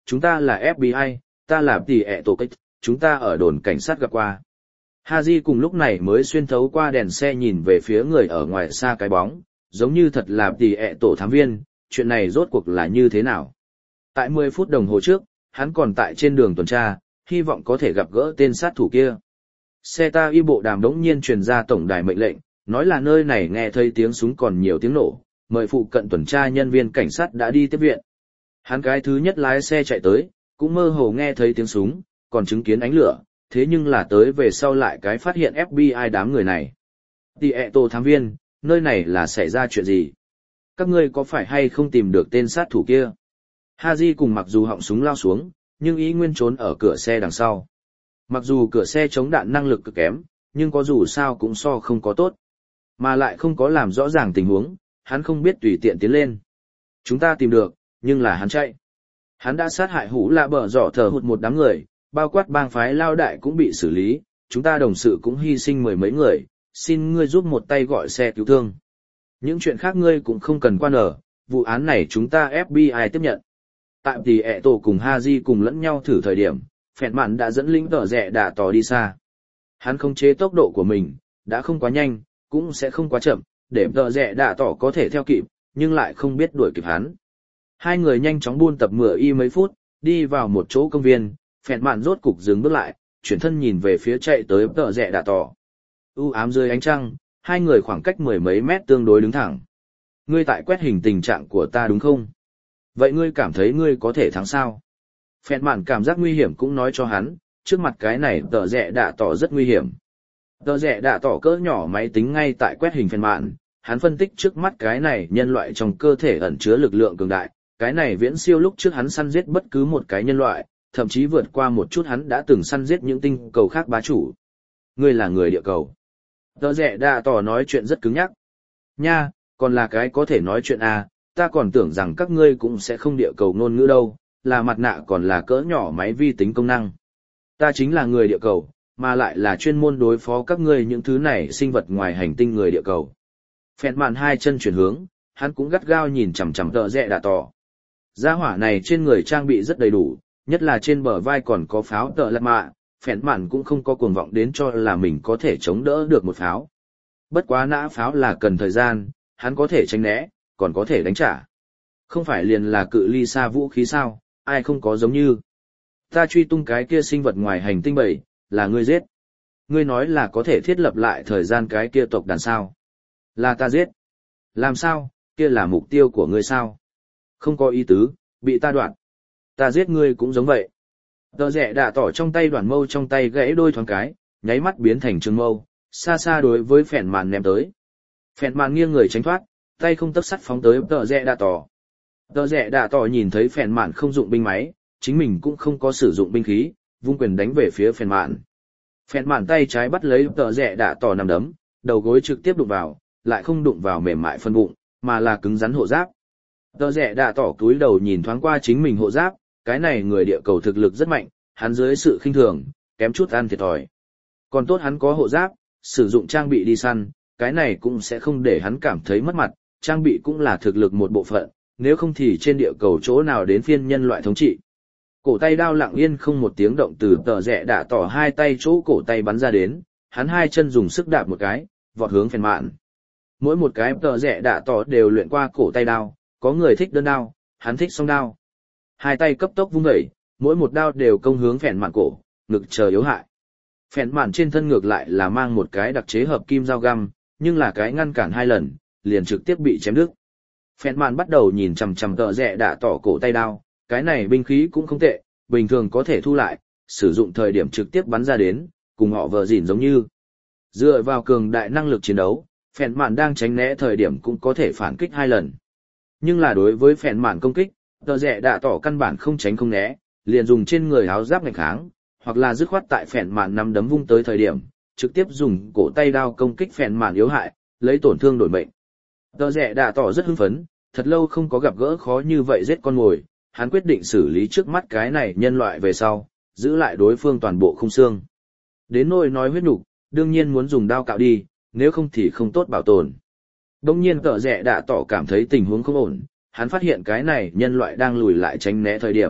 chúng ta là ép bê i, ta là tỷ ẹ tổ cách, chúng ta ở đồn cảnh sát gặp qua. Haji cùng lúc này mới xuyên thấu qua đèn xe nhìn về phía người ở ngoài xa cái bóng, giống như thật là tỷ ẹ tổ thám viên, chuyện này rốt cuộc là như thế nào. Tại mười phút đồng hồ trước, hắn còn tại trên đường tuần tra, hy vọng có thể gặp gỡ tên sát thủ kia. Xe ta y bộ đàm đống nhiên truyền ra tổng đài mệnh lệnh, nói là nơi này nghe thấy tiếng súng còn nhiều tiếng nổ, mời phụ cận tuần tra nhân viên cảnh sát đã đi tiếp viện. Hắn cái thứ nhất lái xe chạy tới, cũng mơ hồ nghe thấy tiếng súng, còn chứng kiến ánh lửa, thế nhưng là tới về sau lại cái phát hiện ép bê i đám người này. Tỷ ẹ tổ thám viên, nơi này là xảy ra chuyện gì? Các ngươi có phải hay không tìm được tên sát thủ kia? Haji cùng mặc dù họng súng lao xuống, nhưng ý nguyên trốn ở cửa xe đằng sau. Mặc dù cửa xe chống đạn năng lực cực kém, nhưng có dù sao cũng so không có tốt. Mà lại không có làm rõ ràng tình huống, hắn không biết tùy tiện tiến lên. Chúng ta tìm được, nhưng là hắn chạy. Hắn đã sát hại hủ lạ bờ dọ thờ hụt một đám người, bao quát bang phái lao đại cũng bị xử lý, chúng ta đồng sự cũng hy sinh mười mấy người, xin ngươi giúp một tay gọi xe cứu thương. Những chuyện khác ngươi cũng không cần quan ở, vụ án này chúng ta ép bê i tiếp nhận. Tại tỷ ẹ tổ cùng Haji cùng lẫn nhau thử thời điểm, phẹn mạn đã dẫn lính tờ rẽ đạ tỏ đi xa. Hắn không chế tốc độ của mình, đã không quá nhanh, cũng sẽ không quá chậm, để tờ rẽ đạ tỏ có thể theo kịp, nhưng lại không biết đuổi kịp hắn. Hai người nhanh chóng buôn tập mửa y mấy phút, đi vào một chỗ công viên, phẹn mạn rốt cục dừng bước lại, chuyển thân nhìn về phía chạy tới tờ rẽ đạ tỏ. U ám dưới ánh trăng, hai người khoảng cách mười mấy mét tương đối đứng thẳng. Ngươi tại quét hình tình trạng của ta đúng không? Vậy ngươi cảm thấy ngươi có thể thắng sao? Phẹn mạn cảm giác nguy hiểm cũng nói cho hắn, trước mặt cái này tờ rẽ đạ tỏ rất nguy hiểm. Tờ rẽ đạ tỏ cỡ nhỏ máy tính ngay tại quét hình phẹn mạn, hắn phân tích trước mắt cái này nhân loại trong cơ thể ẩn chứa lực lượng cường đại, cái này viễn siêu lúc trước hắn săn giết bất cứ một cái nhân loại, thậm chí vượt qua một chút hắn đã từng săn giết những tinh cầu khác bá chủ. Ngươi là người địa cầu. Tờ rẽ đạ tỏ nói chuyện rất cứng nhắc. Nha, còn là cái có thể nói chuyện à, ta còn tưởng rằng các ngươi cũng sẽ không địa cầu ngôn ngữ đâu, là mặt nạ còn là cỡ nhỏ máy vi tính công năng. Ta chính là người địa cầu, mà lại là chuyên môn đối phó các ngươi những thứ này sinh vật ngoài hành tinh người địa cầu. Phẹn mạn hai chân chuyển hướng, hắn cũng gắt gao nhìn chằm chằm tờ rẽ đạ tỏ. Gia hỏa này trên người trang bị rất đầy đủ, nhất là trên bờ vai còn có pháo tợ lạt mạ, phẹn mạn cũng không có cuồng vọng đến cho là mình có thể chống đỡ được một pháo. Bất quá nã pháo là cần thời gian, hắn có thể tránh né, còn có thể đánh trả. Không phải liền là cự ly xa vũ khí sao, ai không có giống như. Ta truy tung cái kia sinh vật ngoài hành tinh bảy, là ngươi giết. Ngươi nói là có thể thiết lập lại thời gian cái kia tộc đàn sao. Là ta giết. Làm sao, kia là mục tiêu của ngươi sao? Không có ý tứ, bị ta đoạn. Ta giết ngươi cũng giống vậy. Tờ rẽ đạ tỏ trong tay đoạn mâu trong tay gãy đôi thoáng cái, nháy mắt biến thành trường mâu, xa xa đối với phèn màn ném tới. Phèn màn nghiêng người tránh thoát, tay không tấc sắt phóng tới tờ rẽ đạ tỏ. Tờ rẽ đạ tỏ nhìn thấy phèn màn không dụng binh máy, chính mình cũng không có sử dụng binh khí, vung quyền đánh về phía phèn màn. Phèn màn tay trái bắt lấy tờ rẽ đạ tỏ nằm đấm, đầu gối trực tiếp đụng vào, lại không đụng vào mềm mại phân bụng, mà là cứng rắn hộ giáp. Tờ rẽ đạ tỏ cúi đầu nhìn thoáng qua chính mình hộ giáp, cái này người địa cầu thực lực rất mạnh, hắn dưới sự khinh thường, kém chút ăn thiệt thòi. Còn tốt hắn có hộ giáp, sử dụng trang bị đi săn, cái này cũng sẽ không để hắn cảm thấy mất mặt, trang bị cũng là thực lực một bộ phận, nếu không thì trên địa cầu chỗ nào đến phiên nhân loại thống trị. Cổ tay đao lặng yên không một tiếng động từ tờ rẽ đạ tỏ hai tay chỗ cổ tay bắn ra đến, hắn hai chân dùng sức đạp một cái, vọt hướng phèn mạn. Mỗi một cái tờ rẽ đạ tỏ đều luyện qua cổ tay đao, có người thích đơn đao, hắn thích song đao. Hai tay cấp tốc vung dậy, mỗi một đao đều công hướng phèn mạn cổ, ngực chờ yếu hại. Phèn mạn trên thân ngược lại là mang một cái đặc chế hợp kim dao găm, nhưng là cái ngăn cản hai lần, liền trực tiếp bị chém đứt. Phèn mạn bắt đầu nhìn chằm chằm tờ rẽ đạ tỏ cổ tay đao, cái này binh khí cũng không tệ, bình thường có thể thu lại, sử dụng thời điểm trực tiếp bắn ra đến, cùng họ vợ dỉn giống như. Dựa vào cường đại năng lực chiến đấu, phèn mạn đang tránh né thời điểm cũng có thể phản kích hai lần. Nhưng là đối với phèn mạn công kích, tờ rẽ đạ tỏ căn bản không tránh không né, liền dùng trên người áo giáp nghênh kháng, hoặc là dứt khoát tại phèn mạn nắm đấm vung tới thời điểm, trực tiếp dùng cổ tay đao công kích phèn mạn yếu hại, lấy tổn thương đổi mệnh. Tờ rẽ đạ tỏ rất hưng phấn, thật lâu không có gặp gỡ khó như vậy giết con mồi, hắn quyết định xử lý trước mắt cái này nhân loại về sau, giữ lại đối phương toàn bộ khung xương. Đến nỗi nói huyết nục, đương nhiên muốn dùng đao cạo đi, nếu không thì không tốt bảo tồn. Đông nhiên tờ rẽ đạ tỏ cảm thấy tình huống không ổn, hắn phát hiện cái này nhân loại đang lùi lại tránh né thời điểm,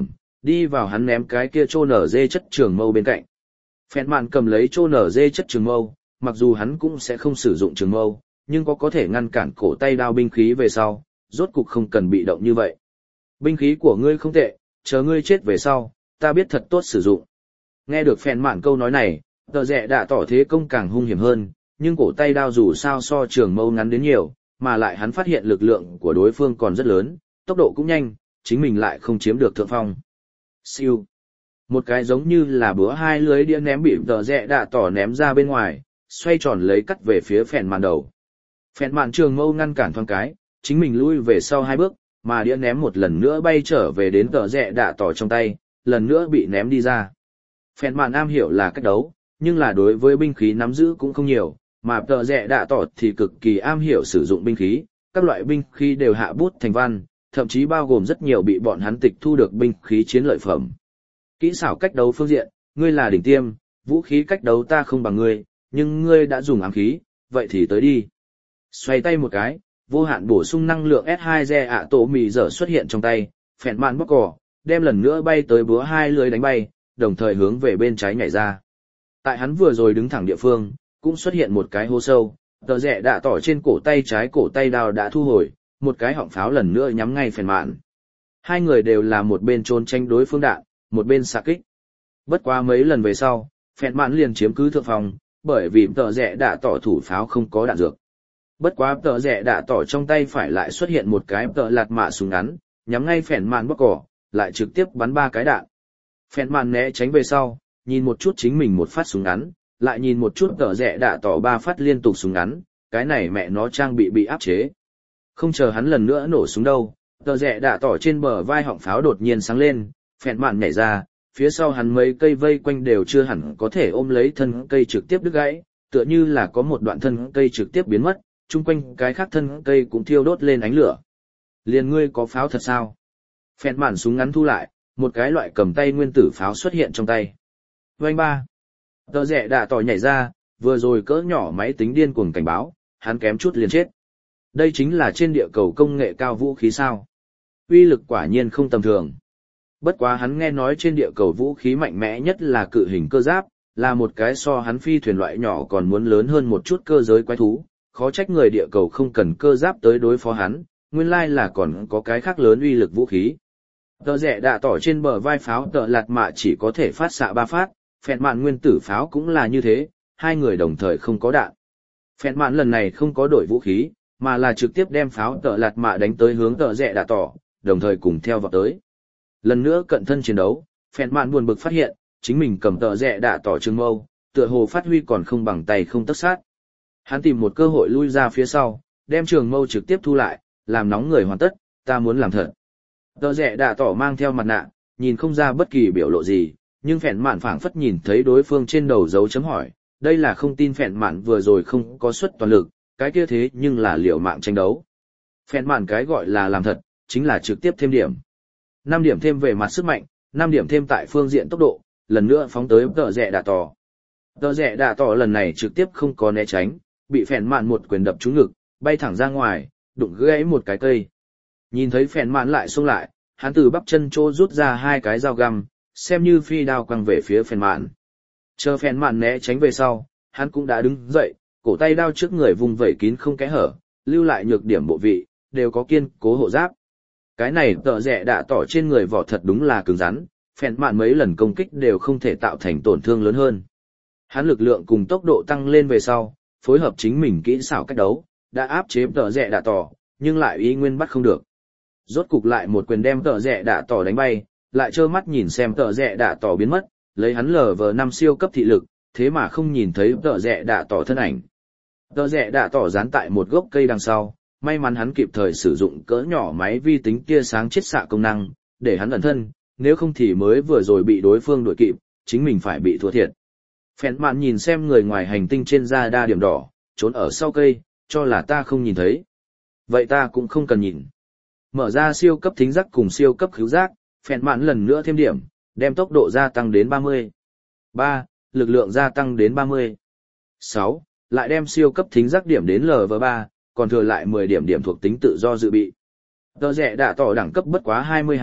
đi vào hắn ném cái kia trô nở dê chất trường mâu bên cạnh. Phẹn mạn cầm lấy trô nở dê chất trường mâu, mặc dù hắn cũng sẽ không sử dụng trường mâu, nhưng có có thể ngăn cản cổ tay đao binh khí về sau, rốt cục không cần bị động như vậy. Binh khí của ngươi không tệ, chờ ngươi chết về sau, ta biết thật tốt sử dụng. Nghe được phèn mạn câu nói này, tờ rẽ đã tỏ thế công càng hung hiểm hơn, nhưng cổ tay đao dù sao so trường mâu ngắn đến nhiều, mà lại hắn phát hiện lực lượng của đối phương còn rất lớn, tốc độ cũng nhanh, chính mình lại không chiếm được thượng phong. Siêu. Một cái giống như là búa hai lưới đĩa ném bị tờ rẽ đã tỏ ném ra bên ngoài, xoay tròn lấy cắt về phía phèn mạn đầu. Phèn mạn trường mâu ngăn cản thoáng cái, chính mình lui về sau hai bước, mà đĩa ném một lần nữa bay trở về đến tờ rẽ đã tỏ trong tay, lần nữa bị ném đi ra. Phèn mạn am hiểu là cách đấu, nhưng là đối với binh khí nắm giữ cũng không nhiều, mà tờ rẽ đã tỏ thì cực kỳ am hiểu sử dụng binh khí, các loại binh khí đều hạ bút thành văn, thậm chí bao gồm rất nhiều bị bọn hắn tịch thu được binh khí chiến lợi phẩm. Kỹ xảo cách đấu phương diện, ngươi là đỉnh tiêm, vũ khí cách đấu ta không bằng ngươi, nhưng ngươi đã dùng ám khí, vậy thì tới đi. Xoay tay một cái, vô hạn bổ sung năng lượng S hai Re ạ tổ mì dở xuất hiện trong tay, phèn mạn bóc cỏ, đem lần nữa bay tới búa hai lưới đánh bay, đồng thời hướng về bên trái nhảy ra. Tại hắn vừa rồi đứng thẳng địa phương, cũng xuất hiện một cái hố sâu, tờ rẽ đã tỏ trên cổ tay trái cổ tay đao đã thu hồi, một cái họng pháo lần nữa nhắm ngay phèn mạn. Hai người đều là một bên trốn tranh đối phương đạn, một bên xạ kích. Bất quá mấy lần về sau, phèn mạn liền chiếm cứ thượng phòng, bởi vì tờ rẽ đã tỏ thủ pháo không có đạn dược. Bất quá tờ rẽ đã tỏ trong tay phải lại xuất hiện một cái tờ lạt mạ súng ngắn, nhắm ngay phèn mạn bóc cỏ, lại trực tiếp bắn ba cái đạn. Phèn mạn né tránh về sau, nhìn một chút chính mình một phát súng ngắn, lại nhìn một chút tờ rẽ đã tỏ ba phát liên tục súng ngắn, cái này mẹ nó trang bị bị áp chế. Không chờ hắn lần nữa nổ súng đâu, tờ rẽ đã tỏ trên bờ vai họng pháo đột nhiên sáng lên, phèn mạn nhảy ra, phía sau hắn mấy cây vây quanh đều chưa hẳn có thể ôm lấy thân cây trực tiếp đứt gãy, tựa như là có một đoạn thân cây trực tiếp biến mất, chung quanh cái khác thân cây cũng thiêu đốt lên ánh lửa. Liền ngươi có pháo thật sao? Phèn mạn súng ngắn thu lại, một cái loại cầm tay nguyên tử pháo xuất hiện trong tay. Vành ba. Tờ rẽ đã tỏ nhảy ra, vừa rồi cỡ nhỏ máy tính điên cuồng cảnh báo, hắn kém chút liền chết. Đây chính là trên địa cầu công nghệ cao vũ khí sao. Uy lực quả nhiên không tầm thường. Bất quá hắn nghe nói trên địa cầu vũ khí mạnh mẽ nhất là cự hình cơ giáp, là một cái so hắn phi thuyền loại nhỏ còn muốn lớn hơn một chút cơ giới quái thú, khó trách người địa cầu không cần cơ giáp tới đối phó hắn, nguyên lai là còn có cái khác lớn uy lực vũ khí. Tờ rẽ đã tỏ trên bờ vai pháo tợ lạt mạ chỉ có thể phát xạ ba phát, phèn mạn nguyên tử pháo cũng là như thế, hai người đồng thời không có đạn. Phèn mạn lần này không có đổi vũ khí, mà là trực tiếp đem pháo tợ lạt mạ đánh tới hướng tợ rẽ đã tỏ, đồng thời cùng theo vào tới. Lần nữa cận thân chiến đấu, phèn mạn buồn bực phát hiện, chính mình cầm tợ rẽ đã tỏ trường mâu, tựa hồ phát huy còn không bằng tay không tất sát. Hắn tìm một cơ hội lui ra phía sau, đem trường mâu trực tiếp thu lại, làm nóng người hoàn tất, ta muốn làm thật. Tợ rẽ đã tỏ mang theo mặt nạ, nhìn không ra bất kỳ biểu lộ gì, nhưng phèn mạn phảng phất nhìn thấy đối phương trên đầu dấu chấm hỏi, đây là không tin phèn mạn vừa rồi không có suất toàn lực, cái kia thế nhưng là liều mạng tranh đấu. Phèn mạn cái gọi là làm thật, chính là trực tiếp thêm điểm. năm điểm thêm về mặt sức mạnh, năm điểm thêm tại phương diện tốc độ, lần nữa phóng tới tợ rẽ đã tỏ. Tợ rẽ đã tỏ lần này trực tiếp không có né tránh, bị phèn mạn một quyền đập trúng ngực, bay thẳng ra ngoài, đụng gãy một cái cây. Nhìn thấy phèn mạn lại xông lại, hắn từ bắp chân chỗ rút ra hai cái dao găm, xem như phi đao quăng về phía phèn mạn. Chờ phèn mạn né tránh về sau, hắn cũng đã đứng dậy, cổ tay đao trước người vùng vẩy kín không kẽ hở, lưu lại nhược điểm bộ vị, đều có kiên cố hộ giáp. Cái này tợ rẽ đã tỏ trên người vỏ thật đúng là cứng rắn, phèn mạn mấy lần công kích đều không thể tạo thành tổn thương lớn hơn. Hắn lực lượng cùng tốc độ tăng lên về sau, phối hợp chính mình kỹ xảo cách đấu, đã áp chế tợ rẽ đã tỏ, nhưng lại ý nguyên bắt không được. Rốt cục lại một quyền đem tợ rẽ đã tỏ đánh bay, lại trơ mắt nhìn xem tợ rẽ đã tỏ biến mất, lấy hắn lờ vờ năm siêu cấp thị lực, thế mà không nhìn thấy tợ rẽ đã tỏ thân ảnh. Tợ rẽ đã tỏ dán tại một gốc cây đằng sau, may mắn hắn kịp thời sử dụng cỡ nhỏ máy vi tính tia sáng chiết xạ công năng, để hắn ẩn thân, nếu không thì mới vừa rồi bị đối phương đuổi kịp, chính mình phải bị thua thiệt. Phèn mạn nhìn xem người ngoài hành tinh trên da đa điểm đỏ, trốn ở sau cây, cho là ta không nhìn thấy. Vậy ta cũng không cần nhìn. Mở ra siêu cấp thính giác cùng siêu cấp khứu giác, phèn mạn lần nữa thêm điểm, đem tốc độ gia tăng đến ba mươi. ba. Lực lượng gia tăng đến ba mươi. sáu. Lại đem siêu cấp thính giác điểm đến lv ba, còn thừa lại mười điểm điểm thuộc tính tự do dự bị. Tờ rẽ đã tỏ đẳng cấp bất quá hai mươi hai,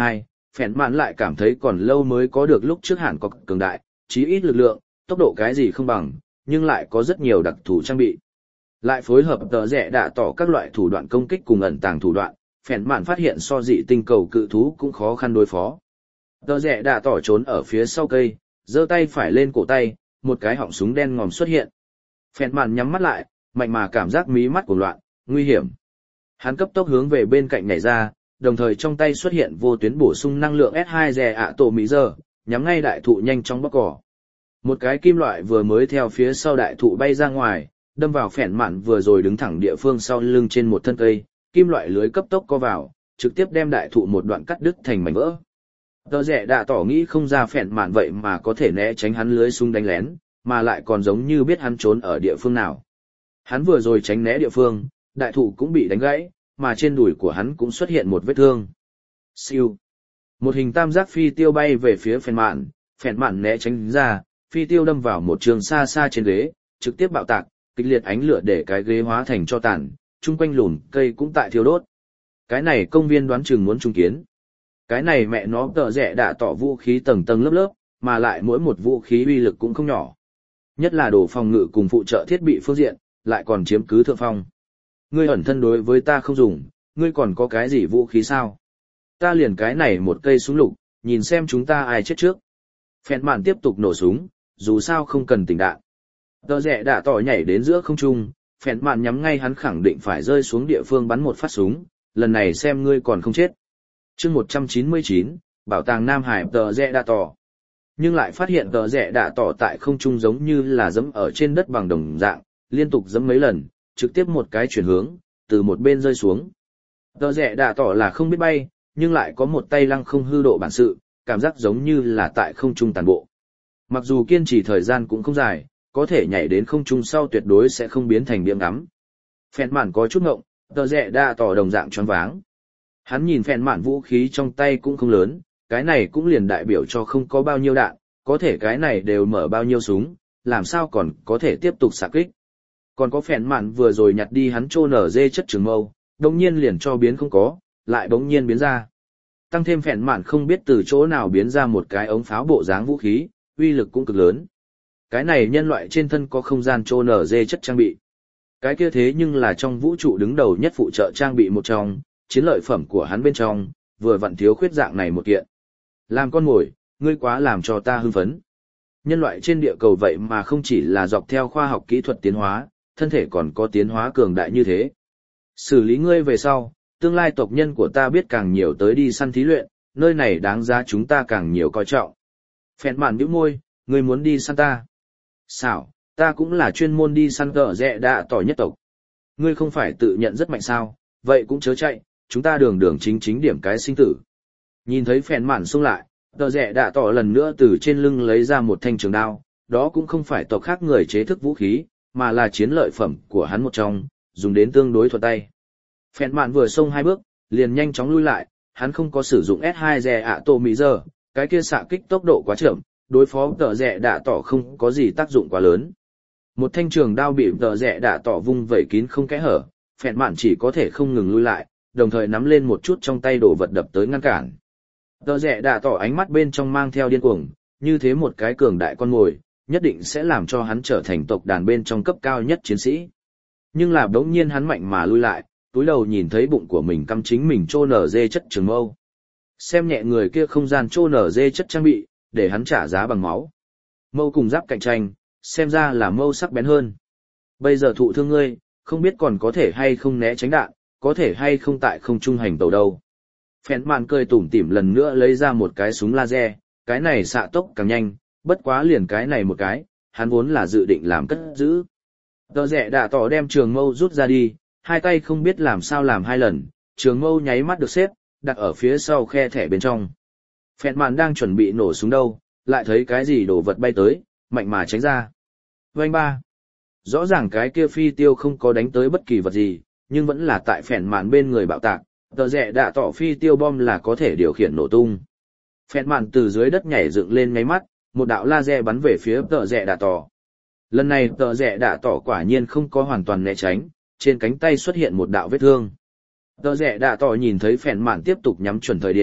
phèn mạn lại cảm thấy còn lâu mới có được lúc trước hẳn có cường đại, chí ít lực lượng, tốc độ cái gì không bằng, nhưng lại có rất nhiều đặc thù trang bị. Lại phối hợp tờ rẽ đạ tỏ các loại thủ đoạn công kích cùng ẩn tàng thủ đoạn, phèn mạn phát hiện so dị tinh cầu cự thú cũng khó khăn đối phó. Tờ rẽ đạ tỏ trốn ở phía sau cây, giơ tay phải lên cổ tay, một cái họng súng đen ngòm xuất hiện. Phèn mạn nhắm mắt lại, mạnh mà cảm giác mí mắt cuồng loạn, nguy hiểm. Hắn cấp tốc hướng về bên cạnh nhảy ra, đồng thời trong tay xuất hiện vô tuyến bổ sung năng lượng S hai rè ạ tổ mỹ giờ, nhắm ngay đại thụ nhanh trong bóc cỏ. Một cái kim loại vừa mới theo phía sau đại thụ bay ra ngoài, đâm vào phèn mạn vừa rồi đứng thẳng địa phương sau lưng trên một thân cây, kim loại lưới cấp tốc co vào, trực tiếp đem đại thụ một đoạn cắt đứt thành mảnh vỡ. Tờ rẽ đã tỏ nghĩ không ra phèn mạn vậy mà có thể né tránh hắn lưới súng đánh lén, mà lại còn giống như biết hắn trốn ở địa phương nào. Hắn vừa rồi tránh né địa phương, đại thụ cũng bị đánh gãy, mà trên đùi của hắn cũng xuất hiện một vết thương. Siêu. Một hình tam giác phi tiêu bay về phía phèn mạn, phèn mạn né tránh ra, phi tiêu đâm vào một trường xa xa trên ghế, trực tiếp bạo tạc, kịch liệt ánh lửa để cái ghế hóa thành tro tàn, chung quanh lùn cây cũng tại thiêu đốt. Cái này công viên đoán chừng muốn trung kiến. Cái này mẹ nó tờ rẽ đã tỏ vũ khí tầng tầng lớp lớp, mà lại mỗi một vũ khí uy lực cũng không nhỏ. Nhất là đồ phòng ngự cùng phụ trợ thiết bị phương diện, lại còn chiếm cứ thượng phong. Ngươi ẩn thân đối với ta không dùng, ngươi còn có cái gì vũ khí sao? Ta liền cái này một cây súng lục, nhìn xem chúng ta ai chết trước. Phèn mạn tiếp tục nổ súng, dù sao không cần tỉnh đạn. Tờ rẽ đã tỏ nhảy đến giữa không trung, phèn mạn nhắm ngay hắn khẳng định phải rơi xuống địa phương bắn một phát súng, lần này xem ngươi còn không chết. Chương một trăm chín mươi chín, Bảo tàng Nam Hải tờ rẽ đã tỏ. Nhưng lại phát hiện tờ rẽ đã tỏ tại không trung giống như là dẫm ở trên đất bằng đồng dạng, liên tục dẫm mấy lần, trực tiếp một cái chuyển hướng, từ một bên rơi xuống. Tờ rẽ đã tỏ là không biết bay, nhưng lại có một tay lăng không hư độ bản sự, cảm giác giống như là tại không trung tàn bộ. Mặc dù kiên trì thời gian cũng không dài, có thể nhảy đến không trung sau tuyệt đối sẽ không biến thành điểm ngắm. Phèn mạn có chút ngộng, tờ rẽ đã tỏ đồng dạng choáng váng. Hắn nhìn phèn mạn vũ khí trong tay cũng không lớn, cái này cũng liền đại biểu cho không có bao nhiêu đạn, có thể cái này đều mở bao nhiêu súng, làm sao còn có thể tiếp tục xạ kích. Còn có phèn mạn vừa rồi nhặt đi hắn trô nở dê chất trường mâu, đồng nhiên liền cho biến không có, lại bỗng nhiên biến ra. Tăng thêm phèn mạn không biết từ chỗ nào biến ra một cái ống pháo bộ dáng vũ khí, uy lực cũng cực lớn. Cái này nhân loại trên thân có không gian trô nở dê chất trang bị. Cái kia thế nhưng là trong vũ trụ đứng đầu nhất phụ trợ trang bị một trong, chiến lợi phẩm của hắn bên trong, vừa vặn thiếu khuyết dạng này một kiện. Làm con mồi, ngươi quá làm cho ta hưng phấn. Nhân loại trên địa cầu vậy mà không chỉ là dọc theo khoa học kỹ thuật tiến hóa, thân thể còn có tiến hóa cường đại như thế. Xử lý ngươi về sau, tương lai tộc nhân của ta biết càng nhiều tới đi săn thí luyện, nơi này đáng giá chúng ta càng nhiều coi trọng. Phèn mạn nhíu môi, ngươi muốn đi săn ta. Xảo, ta cũng là chuyên môn đi săn cờ rẽ đạ tỏ nhất tộc. Ngươi không phải tự nhận rất mạnh sao, vậy cũng chớ chạy, chúng ta đường đường chính chính điểm cái sinh tử. Nhìn thấy phèn mạn xông lại, tờ rẽ đạ tỏ lần nữa từ trên lưng lấy ra một thanh trường đao, đó cũng không phải tộc khác người chế thức vũ khí, mà là chiến lợi phẩm của hắn một trong, dùng đến tương đối thuận tay. Phèn mạn vừa xông hai bước, liền nhanh chóng lui lại, hắn không có sử dụng S hai rè ạ tổ mỹ giờ, cái kia xạ kích tốc độ quá chậm, đối phó tờ rẽ đạ tỏ không có gì tác dụng quá lớn. Một thanh trường đao bị tờ rẽ đạ tỏ vung vẩy kín không kẽ hở, phèn mạn chỉ có thể không ngừng lui lại, đồng thời nắm lên một chút trong tay đồ vật đập tới ngăn cản. Tờ rẽ đạ tỏ ánh mắt bên trong mang theo điên cuồng, như thế một cái cường đại con mồi, nhất định sẽ làm cho hắn trở thành tộc đàn bên trong cấp cao nhất chiến sĩ. Nhưng là đống nhiên hắn mạnh mà lui lại, túi đầu nhìn thấy bụng của mình cắm chính mình trô nở dê chất trường mâu. Xem nhẹ người kia không gian trô nở dê chất trang bị, để hắn trả giá bằng máu. Mâu cùng giáp cạnh tranh, xem ra là mâu sắc bén hơn. Bây giờ thụ thương ngươi, không biết còn có thể hay không né tránh đạn, có thể hay không tại không trung hành tàu đâu. Phèn mạn cười tủm tỉm lần nữa lấy ra một cái súng laser, cái này xạ tốc càng nhanh, bất quá liền cái này một cái, hắn vốn là dự định làm cất giữ. Tờ rẽ đã tỏ đem trường mâu rút ra đi, hai tay không biết làm sao làm hai lần, trường mâu nháy mắt được xếp, đặt ở phía sau khe thẻ bên trong. Phèn mạn đang chuẩn bị nổ súng đâu, lại thấy cái gì đồ vật bay tới, mạnh mà tránh ra. Vành ba. Rõ ràng cái kia phi tiêu không có đánh tới bất kỳ vật gì, nhưng vẫn là tại phèn mạn bên người bạo tạc, tờ rẽ đã tỏ phi tiêu bom là có thể điều khiển nổ tung. Phèn mạn từ dưới đất nhảy dựng lên ngáy mắt, một đạo laser bắn về phía tờ rẽ đã tỏ. Lần này tờ rẽ đã tỏ quả nhiên không có hoàn toàn né tránh, trên cánh tay xuất hiện một đạo vết thương. Tờ rẽ đã tỏ nhìn thấy phèn mạn tiếp tục nhắm chuẩn thời điểm,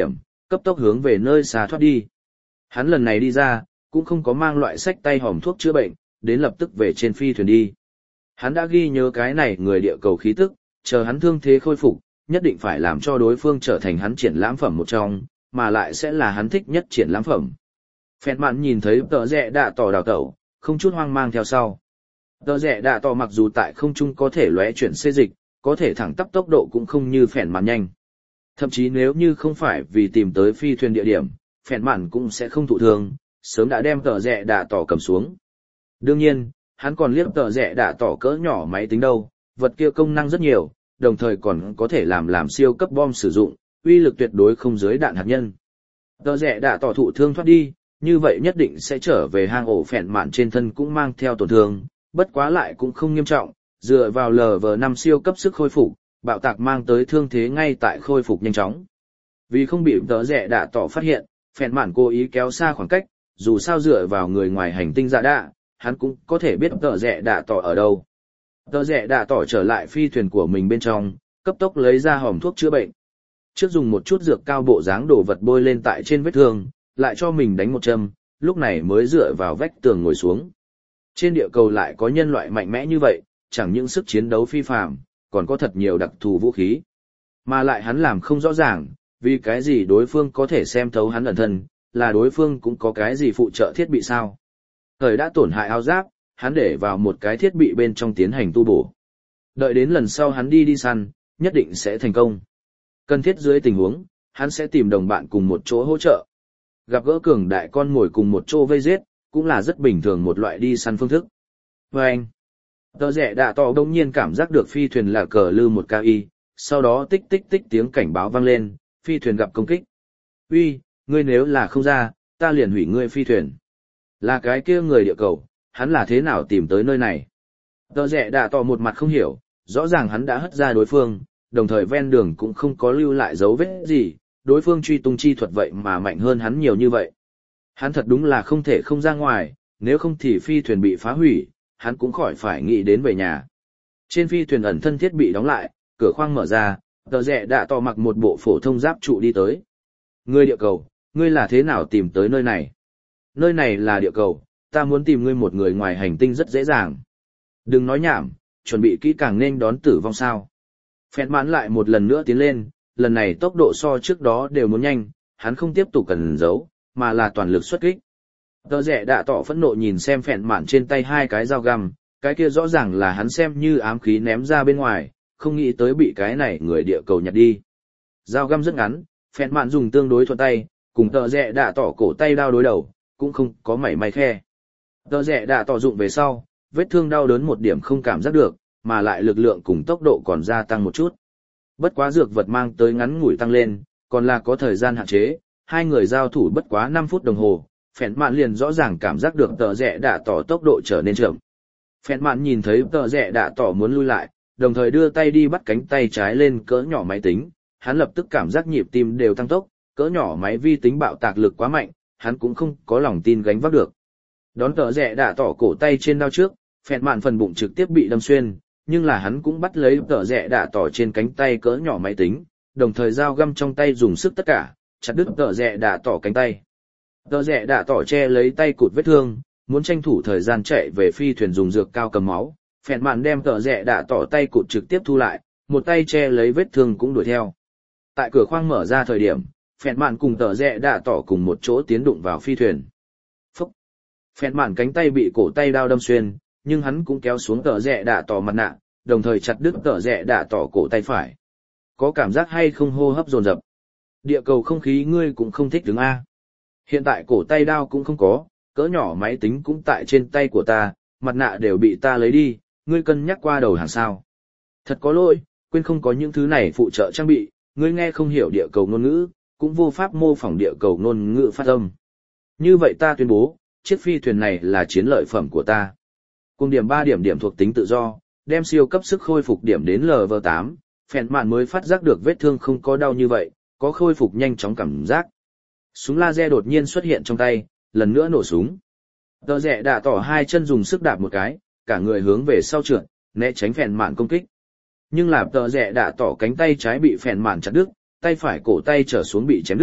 cấp tốc hướng về nơi xa thoát đi. Hắn lần này đi ra, cũng không có mang loại sách tay hòm thuốc chữa bệnh, đến lập tức về trên phi thuyền đi. Hắn đã ghi nhớ cái này người địa cầu khí tức, chờ hắn thương thế khôi phục, nhất định phải làm cho đối phương trở thành hắn triển lãm phẩm một trong, mà lại sẽ là hắn thích nhất triển lãm phẩm. Phẹn mạn nhìn thấy tờ rẽ đạ tỏ đào tẩu, không chút hoang mang theo sau. Tờ rẽ đạ tỏ mặc dù tại không trung có thể lóe chuyển xê dịch, có thể thẳng tắp tốc độ cũng không như phẹn mạn nhanh. Thậm chí nếu như không phải vì tìm tới phi thuyền địa điểm, phẹn mạn cũng sẽ không thụ thương, sớm đã đem tờ rẽ đạ tỏ cầm xuống. Đương nhiên, hắn còn liếc tờ rẽ đạ tỏ cỡ nhỏ máy tính đâu, vật kia công năng rất nhiều, đồng thời còn có thể làm làm siêu cấp bom sử dụng, uy lực tuyệt đối không dưới đạn hạt nhân. Tờ rẽ đạ tỏ thụ thương thoát đi, như vậy nhất định sẽ trở về hang ổ phèn mạn trên thân cũng mang theo tổn thương, bất quá lại cũng không nghiêm trọng, dựa vào lờ vờ năm siêu cấp sức khôi phục, bạo tạc mang tới thương thế ngay tại khôi phục nhanh chóng. Vì không bị tờ rẽ đạ tỏ phát hiện, phèn mạn cố ý kéo xa khoảng cách, dù sao dựa vào người ngoài hành tinh dạ đạ, hắn cũng có thể biết tờ rẽ đạ tỏ ở đâu. Tờ rẽ đạ tỏ trở lại phi thuyền của mình bên trong, cấp tốc lấy ra hòm thuốc chữa bệnh. Trước dùng một chút dược cao bộ dáng đồ vật bôi lên tại trên vết thương, lại cho mình đánh một châm, lúc này mới dựa vào vách tường ngồi xuống. Trên địa cầu lại có nhân loại mạnh mẽ như vậy, chẳng những sức chiến đấu phi phàm, còn có thật nhiều đặc thù vũ khí. Mà lại hắn làm không rõ ràng, vì cái gì đối phương có thể xem thấu hắn ẩn thân, là đối phương cũng có cái gì phụ trợ thiết bị sao. Thời đã tổn hại áo giáp, hắn để vào một cái thiết bị bên trong tiến hành tu bổ. Đợi đến lần sau hắn đi đi săn, nhất định sẽ thành công. Cần thiết dưới tình huống, hắn sẽ tìm đồng bạn cùng một chỗ hỗ trợ. Gặp gỡ cường đại con mồi cùng một chỗ vây giết, cũng là rất bình thường một loại đi săn phương thức. Và anh, tờ rẽ đạ tỏ đông nhiên cảm giác được phi thuyền là cờ lư một ca y, sau đó tích tích tích tiếng cảnh báo vang lên, phi thuyền gặp công kích. Uy, ngươi nếu là không ra, ta liền hủy ngươi phi thuyền. Là cái kia người địa cầu, hắn là thế nào tìm tới nơi này? Tờ rẽ đạ tỏ một mặt không hiểu, rõ ràng hắn đã hất ra đối phương, đồng thời ven đường cũng không có lưu lại dấu vết gì, đối phương truy tung chi thuật vậy mà mạnh hơn hắn nhiều như vậy. Hắn thật đúng là không thể không ra ngoài, nếu không thì phi thuyền bị phá hủy, hắn cũng khỏi phải nghĩ đến về nhà. Trên phi thuyền ẩn thân thiết bị đóng lại, cửa khoang mở ra, tờ rẽ đạ tỏ mặc một bộ phổ thông giáp trụ đi tới. Ngươi địa cầu, ngươi là thế nào tìm tới nơi này? Nơi này là địa cầu, ta muốn tìm ngươi một người ngoài hành tinh rất dễ dàng. Đừng nói nhảm, chuẩn bị kỹ càng nên đón tử vong sao. Phẹn mãn lại một lần nữa tiến lên, lần này tốc độ so trước đó đều muốn nhanh, hắn không tiếp tục cần giấu, mà là toàn lực xuất kích. Tờ rẽ đạ tỏ phẫn nộ nhìn xem phẹn mạn trên tay hai cái dao găm, cái kia rõ ràng là hắn xem như ám khí ném ra bên ngoài, không nghĩ tới bị cái này người địa cầu nhặt đi. Dao găm rất ngắn, phẹn mạn dùng tương đối thuận tay, cùng tờ rẽ đạ tỏ cổ tay đao đối đầu, cũng không có mảy may khe. Tờ rẽ đạ tỏ dụng về sau, vết thương đau đớn một điểm không cảm giác được, mà lại lực lượng cùng tốc độ còn gia tăng một chút. Bất quá dược vật mang tới ngắn ngủi tăng lên, còn là có thời gian hạn chế, hai người giao thủ bất quá năm phút đồng hồ, phèn mạn liền rõ ràng cảm giác được tờ rẽ đạ tỏ tốc độ trở nên chậm. Phèn mạn nhìn thấy tờ rẽ đạ tỏ muốn lui lại, đồng thời đưa tay đi bắt cánh tay trái lên cỡ nhỏ máy tính, hắn lập tức cảm giác nhịp tim đều tăng tốc, cỡ nhỏ máy vi tính bạo tạc lực quá mạnh, hắn cũng không có lòng tin gánh vác được. Đón tờ rẽ đạ tỏ cổ tay trên đao trước, phèn mạn phần bụng trực tiếp bị đâm xuyên, nhưng là hắn cũng bắt lấy tờ rẽ đạ tỏ trên cánh tay cỡ nhỏ máy tính, đồng thời dao găm trong tay dùng sức tất cả, chặt đứt tờ rẽ đạ tỏ cánh tay. Tờ rẽ đạ tỏ che lấy tay cụt vết thương, muốn tranh thủ thời gian chạy về phi thuyền dùng dược cao cầm máu, phèn mạn đem tờ rẽ đạ tỏ tay cụt trực tiếp thu lại, một tay che lấy vết thương cũng đuổi theo. Tại cửa khoang mở ra thời điểm, phèn mạn cùng tờ rẽ đạ tỏ cùng một chỗ tiến đụng vào phi thuyền. Phúc! Phèn mạn cánh tay bị cổ tay đao đâm xuyên, nhưng hắn cũng kéo xuống tờ rẽ đạ tỏ mặt nạ, đồng thời chặt đứt tờ rẽ đạ tỏ cổ tay phải. Có cảm giác hay không hô hấp dồn dập? Địa cầu không khí ngươi cũng không thích đứng A. Hiện tại cổ tay đao cũng không có, cỡ nhỏ máy tính cũng tại trên tay của ta, mặt nạ đều bị ta lấy đi, ngươi cân nhắc qua đầu hàng sao. Thật có lỗi, quên không có những thứ này phụ trợ trang bị, ngươi nghe không hiểu địa cầu ngôn ngữ, cũng vô pháp mô phỏng địa cầu ngôn ngữ phát âm. Như vậy ta tuyên bố, chiếc phi thuyền này là chiến lợi phẩm của ta. Cùng điểm ba điểm điểm thuộc tính tự do, đem siêu cấp sức khôi phục điểm đến lv tám, phèn mạn mới phát giác được vết thương không có đau như vậy, có khôi phục nhanh chóng cảm giác. Súng laser đột nhiên xuất hiện trong tay, lần nữa nổ súng. Tờ rẽ đạ tỏ hai chân dùng sức đạp một cái, cả người hướng về sau trượt, né tránh phèn mạn công kích. Nhưng là tờ rẽ đạ tỏ cánh tay trái bị phèn mạn chặt đứt, tay phải cổ tay trở xuống bị chém đứt,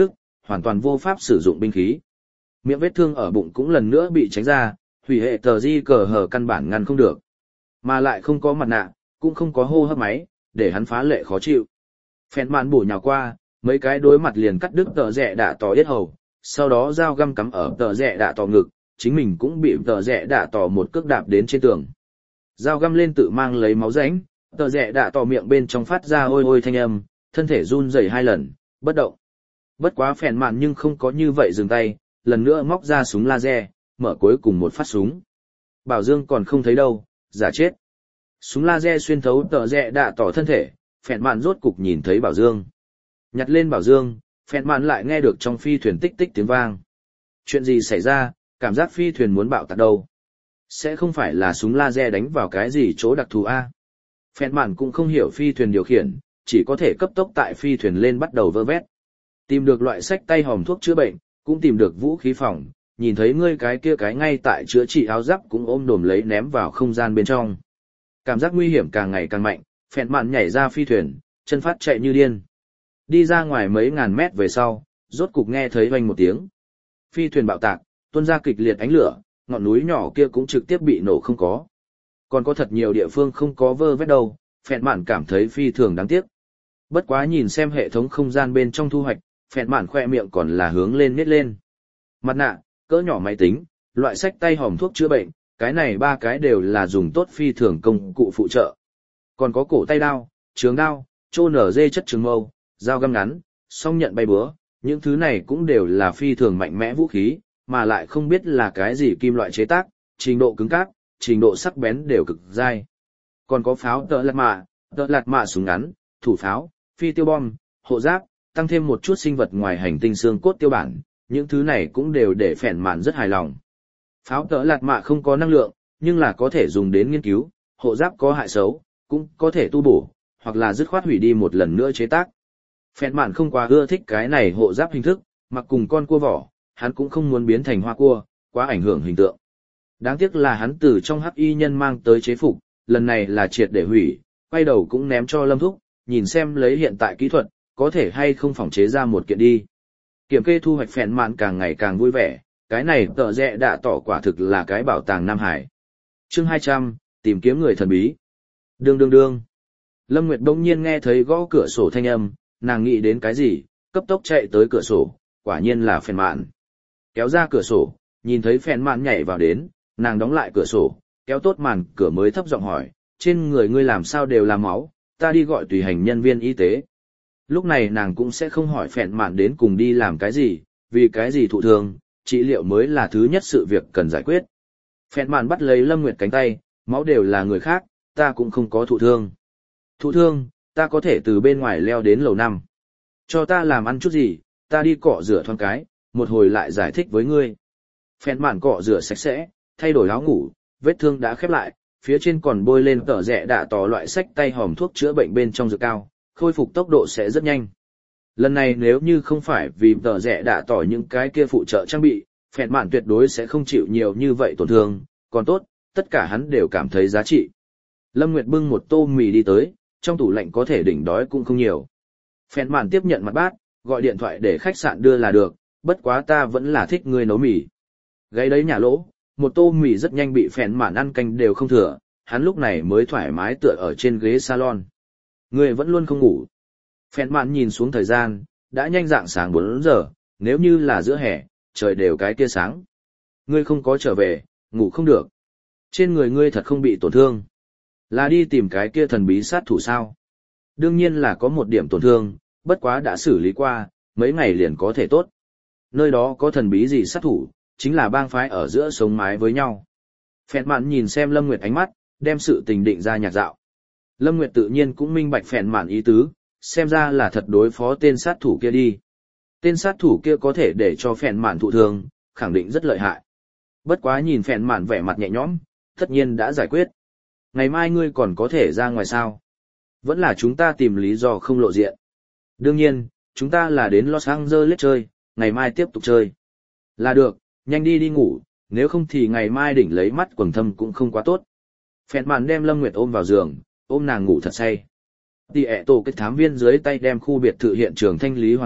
hoàn toàn vô pháp sử dụng binh khí. Miệng vết thương ở bụng cũng lần nữa bị tránh ra, hủy hệ tờ di cờ hở căn bản ngăn không được. Mà lại không có mặt nạ, cũng không có hô hấp máy, để hắn phá lệ khó chịu. Phèn mạn bổ nhào qua, mấy cái đối mặt liền cắt đứt tờ rẽ đạ tỏ yết hầu, sau đó dao găm cắm ở tờ rẽ đạ tỏ ngực, chính mình cũng bị tờ rẽ đạ tỏ một cước đạp đến trên tường. Dao găm lên tự mang lấy máu rãnh, tờ rẽ đạ tỏ miệng bên trong phát ra ôi ôi thanh âm, thân thể run rẩy hai lần, bất động. Bất quá phèn mạn nhưng không có như vậy dừng tay, lần nữa móc ra súng laser, mở cuối cùng một phát súng. Bảo Dương còn không thấy đâu, giả chết. Súng laser xuyên thấu tờ rẽ đạ tỏ thân thể, phèn mạn rốt cục nhìn thấy Bảo Dương. Nhặt lên Bảo Dương, phèn mạn lại nghe được trong phi thuyền tích tích tiếng vang. Chuyện gì xảy ra, cảm giác phi thuyền muốn bạo tạc đâu. Sẽ không phải là súng laser đánh vào cái gì chỗ đặc thù a? Phèn mạn cũng không hiểu phi thuyền điều khiển, chỉ có thể cấp tốc tại phi thuyền lên bắt đầu vơ vét. Tìm được loại sách tay hòm thuốc chữa bệnh, cũng tìm được vũ khí phòng, nhìn thấy ngươi cái kia cái ngay tại chữa trị áo giáp cũng ôm đồm lấy ném vào không gian bên trong. Cảm giác nguy hiểm càng ngày càng mạnh, phèn mạn nhảy ra phi thuyền, chân phát chạy như điên. Đi ra ngoài mấy ngàn mét về sau, rốt cục nghe thấy vang một tiếng. Phi thuyền bạo tạc, tuôn ra kịch liệt ánh lửa, ngọn núi nhỏ kia cũng trực tiếp bị nổ không có. Còn có thật nhiều địa phương không có vơ vét đâu, phèn mạn cảm thấy phi thường đáng tiếc. Bất quá nhìn xem hệ thống không gian bên trong thu hoạch, phèn mạn khoe miệng còn là hướng lên nít lên. Mặt nạ, cỡ nhỏ máy tính, loại sách tay hòm thuốc chữa bệnh, cái này ba cái đều là dùng tốt phi thường công cụ phụ trợ. Còn có cổ tay đao, trường đao, trô nở dê chất trường mâu, dao găm ngắn, song nhận bay búa, những thứ này cũng đều là phi thường mạnh mẽ vũ khí, mà lại không biết là cái gì kim loại chế tác, trình độ cứng cáp, trình độ sắc bén đều cực dai. Còn có pháo tợ lạt mạ, tợ lạt mạ súng ngắn, thủ pháo, phi tiêu bom, hộ giáp, tăng thêm một chút sinh vật ngoài hành tinh xương cốt tiêu bản, những thứ này cũng đều để phèn mạn rất hài lòng. Pháo tợ lạt mạ không có năng lượng, nhưng là có thể dùng đến nghiên cứu, hộ giáp có hại xấu, cũng có thể tu bổ, hoặc là dứt khoát hủy đi một lần nữa chế tác. Phèn mạn không quá ưa thích cái này hộ giáp hình thức, mặc cùng con cua vỏ, hắn cũng không muốn biến thành hoa cua, quá ảnh hưởng hình tượng. Đáng tiếc là hắn từ trong hắc y nhân mang tới chế phục, lần này là triệt để hủy, quay đầu cũng ném cho Lâm Thúc, nhìn xem lấy hiện tại kỹ thuật, có thể hay không phòng chế ra một kiện đi. Kiểm kê thu hoạch phèn mạn càng ngày càng vui vẻ, cái này tợ rẽ đã tỏ quả thực là cái bảo tàng Nam Hải. Chương hai trăm, tìm kiếm người thần bí. Đương đương đương. Lâm Nguyệt bỗng nhiên nghe thấy gõ cửa sổ thanh âm, nàng nghĩ đến cái gì, cấp tốc chạy tới cửa sổ, quả nhiên là phèn mạn. Kéo ra cửa sổ, nhìn thấy phèn mạn nhảy vào đến, nàng đóng lại cửa sổ, kéo tốt màn cửa mới thấp giọng hỏi, trên người ngươi làm sao đều là máu, ta đi gọi tùy hành nhân viên y tế. Lúc này nàng cũng sẽ không hỏi phèn mạn đến cùng đi làm cái gì, vì cái gì thụ thương, trị liệu mới là thứ nhất sự việc cần giải quyết. Phèn mạn bắt lấy Lâm Nguyệt cánh tay, máu đều là người khác, ta cũng không có thụ thương. Thụ thương, ta có thể từ bên ngoài leo đến lầu năm. Cho ta làm ăn chút gì, ta đi cọ rửa thoáng cái, một hồi lại giải thích với ngươi. Phèn mạn cọ rửa sạch sẽ, thay đổi áo ngủ, vết thương đã khép lại, phía trên còn bôi lên tờ rẽ đạ tỏ loại sách tay hòm thuốc chữa bệnh bên trong dược cao, khôi phục tốc độ sẽ rất nhanh. Lần này nếu như không phải vì tờ rẽ đạ tỏ những cái kia phụ trợ trang bị, phèn mạn tuyệt đối sẽ không chịu nhiều như vậy tổn thương, còn tốt, tất cả hắn đều cảm thấy giá trị. Lâm Nguyệt bưng một tô mì đi tới, trong tủ lạnh có thể đỉnh đói cũng không nhiều. Phèn mạn tiếp nhận mặt bát, gọi điện thoại để khách sạn đưa là được, bất quá ta vẫn là thích ngươi nấu mì. Gáy đấy nhà lỗ, một tô mì rất nhanh bị phèn mạn ăn canh đều không thừa, hắn lúc này mới thoải mái tựa ở trên ghế salon. Ngươi vẫn luôn không ngủ. Phèn mạn nhìn xuống thời gian, đã nhanh dạng sáng bốn giờ, nếu như là giữa hè, trời đều cái tia sáng. Ngươi không có trở về, ngủ không được. Trên người ngươi thật không bị tổn thương. Là đi tìm cái kia thần bí sát thủ sao? Đương nhiên là có một điểm tổn thương, bất quá đã xử lý qua, mấy ngày liền có thể tốt. Nơi đó có thần bí gì sát thủ, chính là bang phái ở giữa sống mái với nhau. Phèn mạn nhìn xem Lâm Nguyệt ánh mắt, đem sự tình định ra nhạc dạo. Lâm Nguyệt tự nhiên cũng minh bạch phèn mạn ý tứ, xem ra là thật đối phó tên sát thủ kia đi. Tên sát thủ kia có thể để cho phèn mạn thụ thương, khẳng định rất lợi hại. Bất quá nhìn phèn mạn vẻ mặt nhẹ nhõm, tất nhiên đã giải quyết. Ngày mai ngươi còn có thể ra ngoài sao? Vẫn là chúng ta tìm lý do không lộ diện. Đương nhiên, chúng ta là đến Los Angeles chơi, ngày mai tiếp tục chơi. Là được, nhanh đi đi ngủ, nếu không thì ngày mai đỉnh lấy mắt quầng thâm cũng không quá tốt. Phèn mạn đem Lâm Nguyệt ôm vào giường, ôm nàng ngủ thật say. Tỷ ẹ tổ cái thám viên dưới tay đem khu biệt thự hiện trường thanh lý hoàn tất,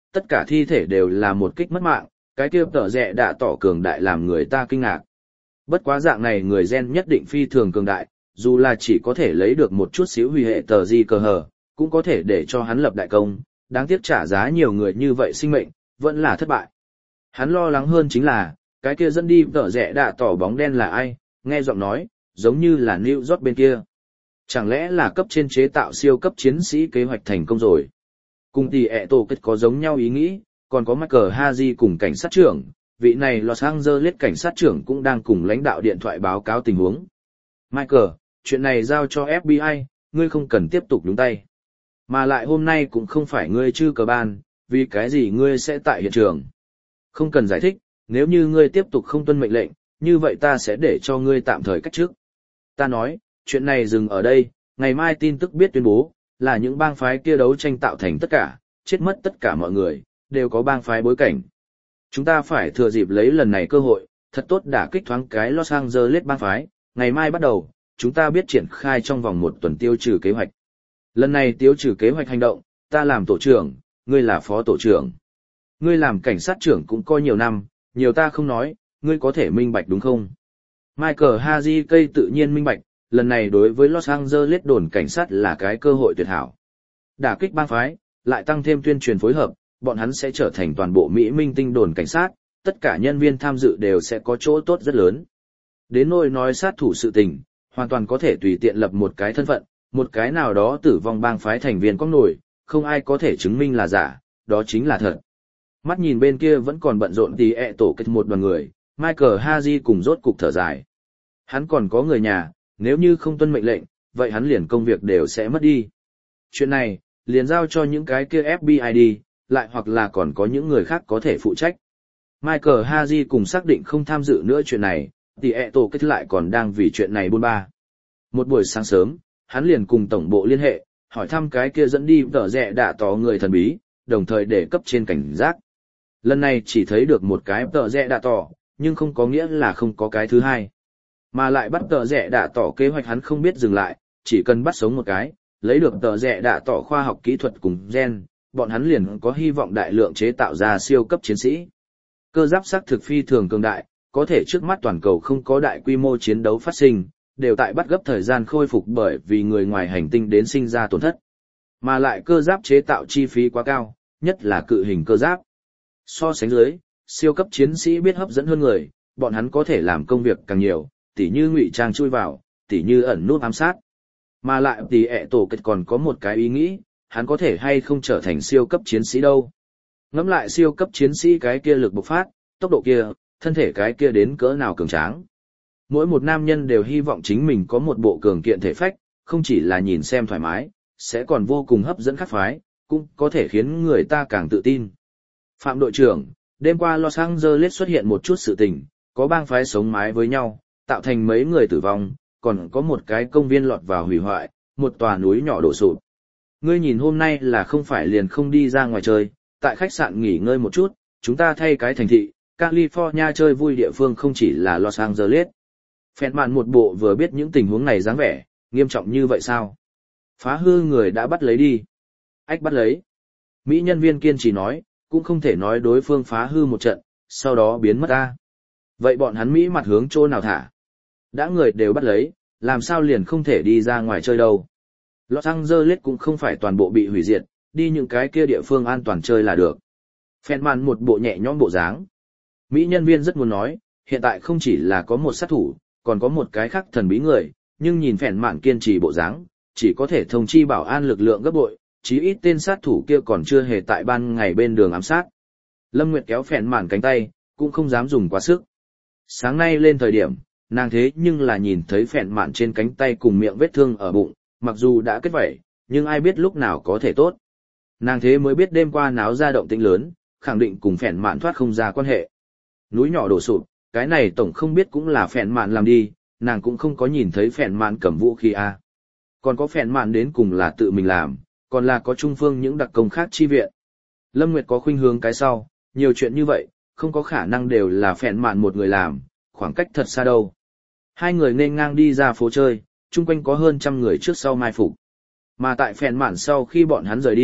tất cả thi thể đều là một kích mất mạng, cái kia tở rẹ đã tỏ cường đại làm người ta kinh ngạc. Bất quá dạng này người gen nhất định phi thường cường đại, dù là chỉ có thể lấy được một chút xíu hủy hệ tờ di cờ hờ, cũng có thể để cho hắn lập đại công, đáng tiếc trả giá nhiều người như vậy sinh mệnh, vẫn là thất bại. Hắn lo lắng hơn chính là, cái kia dẫn đi tở rẽ đạ tỏ bóng đen là ai, nghe giọng nói, giống như là New York bên kia. Chẳng lẽ là cấp trên chế tạo siêu cấp chiến sĩ kế hoạch thành công rồi? Cùng tỷ ẹ tổ kết có giống nhau ý nghĩ, còn có Michael Haji cùng cảnh sát trưởng, vị này Los Angeles cảnh sát trưởng cũng đang cùng lãnh đạo điện thoại báo cáo tình huống. Michael, chuyện này giao cho ép bê i, ngươi không cần tiếp tục nhúng tay. Mà lại hôm nay cũng không phải ngươi chư cờ ban, vì cái gì ngươi sẽ tại hiện trường. Không cần giải thích, nếu như ngươi tiếp tục không tuân mệnh lệnh, như vậy ta sẽ để cho ngươi tạm thời cách trước. Ta nói, chuyện này dừng ở đây, ngày mai tin tức biết tuyên bố, là những bang phái kia đấu tranh tạo thành tất cả, chết mất tất cả mọi người, đều có bang phái bối cảnh. Chúng ta phải thừa dịp lấy lần này cơ hội, thật tốt đả kích thoáng cái Los Angeles bang phái, ngày mai bắt đầu, chúng ta biết triển khai trong vòng một tuần tiêu trừ kế hoạch. Lần này tiêu trừ kế hoạch hành động, ta làm tổ trưởng, ngươi là phó tổ trưởng. Ngươi làm cảnh sát trưởng cũng coi nhiều năm, nhiều ta không nói, ngươi có thể minh bạch đúng không? Michael Haji cây tự nhiên minh bạch, lần này đối với Los Angeles đồn cảnh sát là cái cơ hội tuyệt hảo. Đả kích bang phái, lại tăng thêm tuyên truyền phối hợp, bọn hắn sẽ trở thành toàn bộ Mỹ minh tinh đồn cảnh sát, tất cả nhân viên tham dự đều sẽ có chỗ tốt rất lớn. Đến nỗi nói sát thủ sự tình, hoàn toàn có thể tùy tiện lập một cái thân phận, một cái nào đó tử vong bang phái thành viên có nổi, không ai có thể chứng minh là giả, đó chính là thật. Mắt nhìn bên kia vẫn còn bận rộn tí ẹ tổ kết một đoàn người, Michael Haji cùng rốt cục thở dài. Hắn còn có người nhà, nếu như không tuân mệnh lệnh, vậy hắn liền công việc đều sẽ mất đi. Chuyện này, liền giao cho những cái kia ép bê i đi, lại hoặc là còn có những người khác có thể phụ trách. Michael Haji cùng xác định không tham dự nữa chuyện này, thì ẹ tổ kết lại còn đang vì chuyện này buôn ba. Một buổi sáng sớm, hắn liền cùng tổng bộ liên hệ, hỏi thăm cái kia dẫn đi tở rẽ đạ tỏ người thần bí, đồng thời để cấp trên cảnh giác. Lần này chỉ thấy được một cái tở rẽ đạ tỏ, nhưng không có nghĩa là không có cái thứ hai. Mà lại bắt tở rẽ đạ tỏ kế hoạch hắn không biết dừng lại, chỉ cần bắt sống một cái, lấy được tở rẽ đạ tỏ khoa học kỹ thuật cùng gen, bọn hắn liền có hy vọng đại lượng chế tạo ra siêu cấp chiến sĩ. Cơ giáp sắc thực phi thường cường đại, có thể trước mắt toàn cầu không có đại quy mô chiến đấu phát sinh, đều tại bắt gấp thời gian khôi phục bởi vì người ngoài hành tinh đến sinh ra tổn thất. Mà lại cơ giáp chế tạo chi phí quá cao, nhất là cự hình cơ giáp. So sánh dưới, siêu cấp chiến sĩ biết hấp dẫn hơn người, bọn hắn có thể làm công việc càng nhiều, tỉ như ngụy trang chui vào, tỉ như ẩn nút ám sát. Mà lại tỷ ẹ tổ kết còn có một cái ý nghĩ, hắn có thể hay không trở thành siêu cấp chiến sĩ đâu. Ngẫm lại siêu cấp chiến sĩ cái kia lực bộc phát, tốc độ kia, thân thể cái kia đến cỡ nào cường tráng. Mỗi một nam nhân đều hy vọng chính mình có một bộ cường kiện thể phách, không chỉ là nhìn xem thoải mái, sẽ còn vô cùng hấp dẫn khác phái, cũng có thể khiến người ta càng tự tin. Phạm đội trưởng, đêm qua Los Angeles xuất hiện một chút sự tình, có bang phái sống mái với nhau, tạo thành mấy người tử vong, còn có một cái công viên lọt vào hủy hoại, một tòa núi nhỏ đổ sụp. Ngươi nhìn hôm nay là không phải liền không đi ra ngoài chơi, tại khách sạn nghỉ ngơi một chút, chúng ta thay cái thành thị, California chơi vui địa phương không chỉ là Los Angeles. Phẹn mạn một bộ vừa biết những tình huống này dáng vẻ, nghiêm trọng như vậy sao? Phá hư người đã bắt lấy đi. Ách bắt lấy. Mỹ nhân viên kiên trì nói, cũng không thể nói đối phương phá hư một trận, sau đó biến mất ta. Vậy bọn hắn Mỹ mặt hướng chỗ nào thả? Đã người đều bắt lấy, làm sao liền không thể đi ra ngoài chơi đâu? Los Angeles cũng không phải toàn bộ bị hủy diệt, đi những cái kia địa phương an toàn chơi là được. Phẹn mạn một bộ nhẹ nhõm bộ dáng. Mỹ nhân viên rất muốn nói, hiện tại không chỉ là có một sát thủ, còn có một cái khác thần bí người, nhưng nhìn phèn mạn kiên trì bộ dáng, chỉ có thể thông chi bảo an lực lượng gấp bội, chí ít tên sát thủ kia còn chưa hề tại ban ngày bên đường ám sát. Lâm Nguyệt kéo phèn mạn cánh tay, cũng không dám dùng quá sức. Sáng nay lên thời điểm, nàng thế nhưng là nhìn thấy phèn mạn trên cánh tay cùng miệng vết thương ở bụng, mặc dù đã kết vẩy, nhưng ai biết lúc nào có thể tốt. Nàng thế mới biết đêm qua náo ra động tĩnh lớn, khẳng định cùng phèn mạn thoát không ra quan hệ. Núi nhỏ đổ sụp, cái này tổng không biết cũng là phèn mạn làm đi, nàng cũng không có nhìn thấy phèn mạn cầm vũ khí a. À. Còn có phèn mạn đến cùng là tự mình làm, còn là có trung phương những đặc công khác chi viện. Lâm Nguyệt có khuynh hướng cái sau, nhiều chuyện như vậy, không có khả năng đều là phèn mạn một người làm, khoảng cách thật xa đâu. Hai người nên ngang đi ra phố chơi, chung quanh có hơn trăm người trước sau mai phục. Mà tại phèn mạn sau khi bọn hắn rời đi,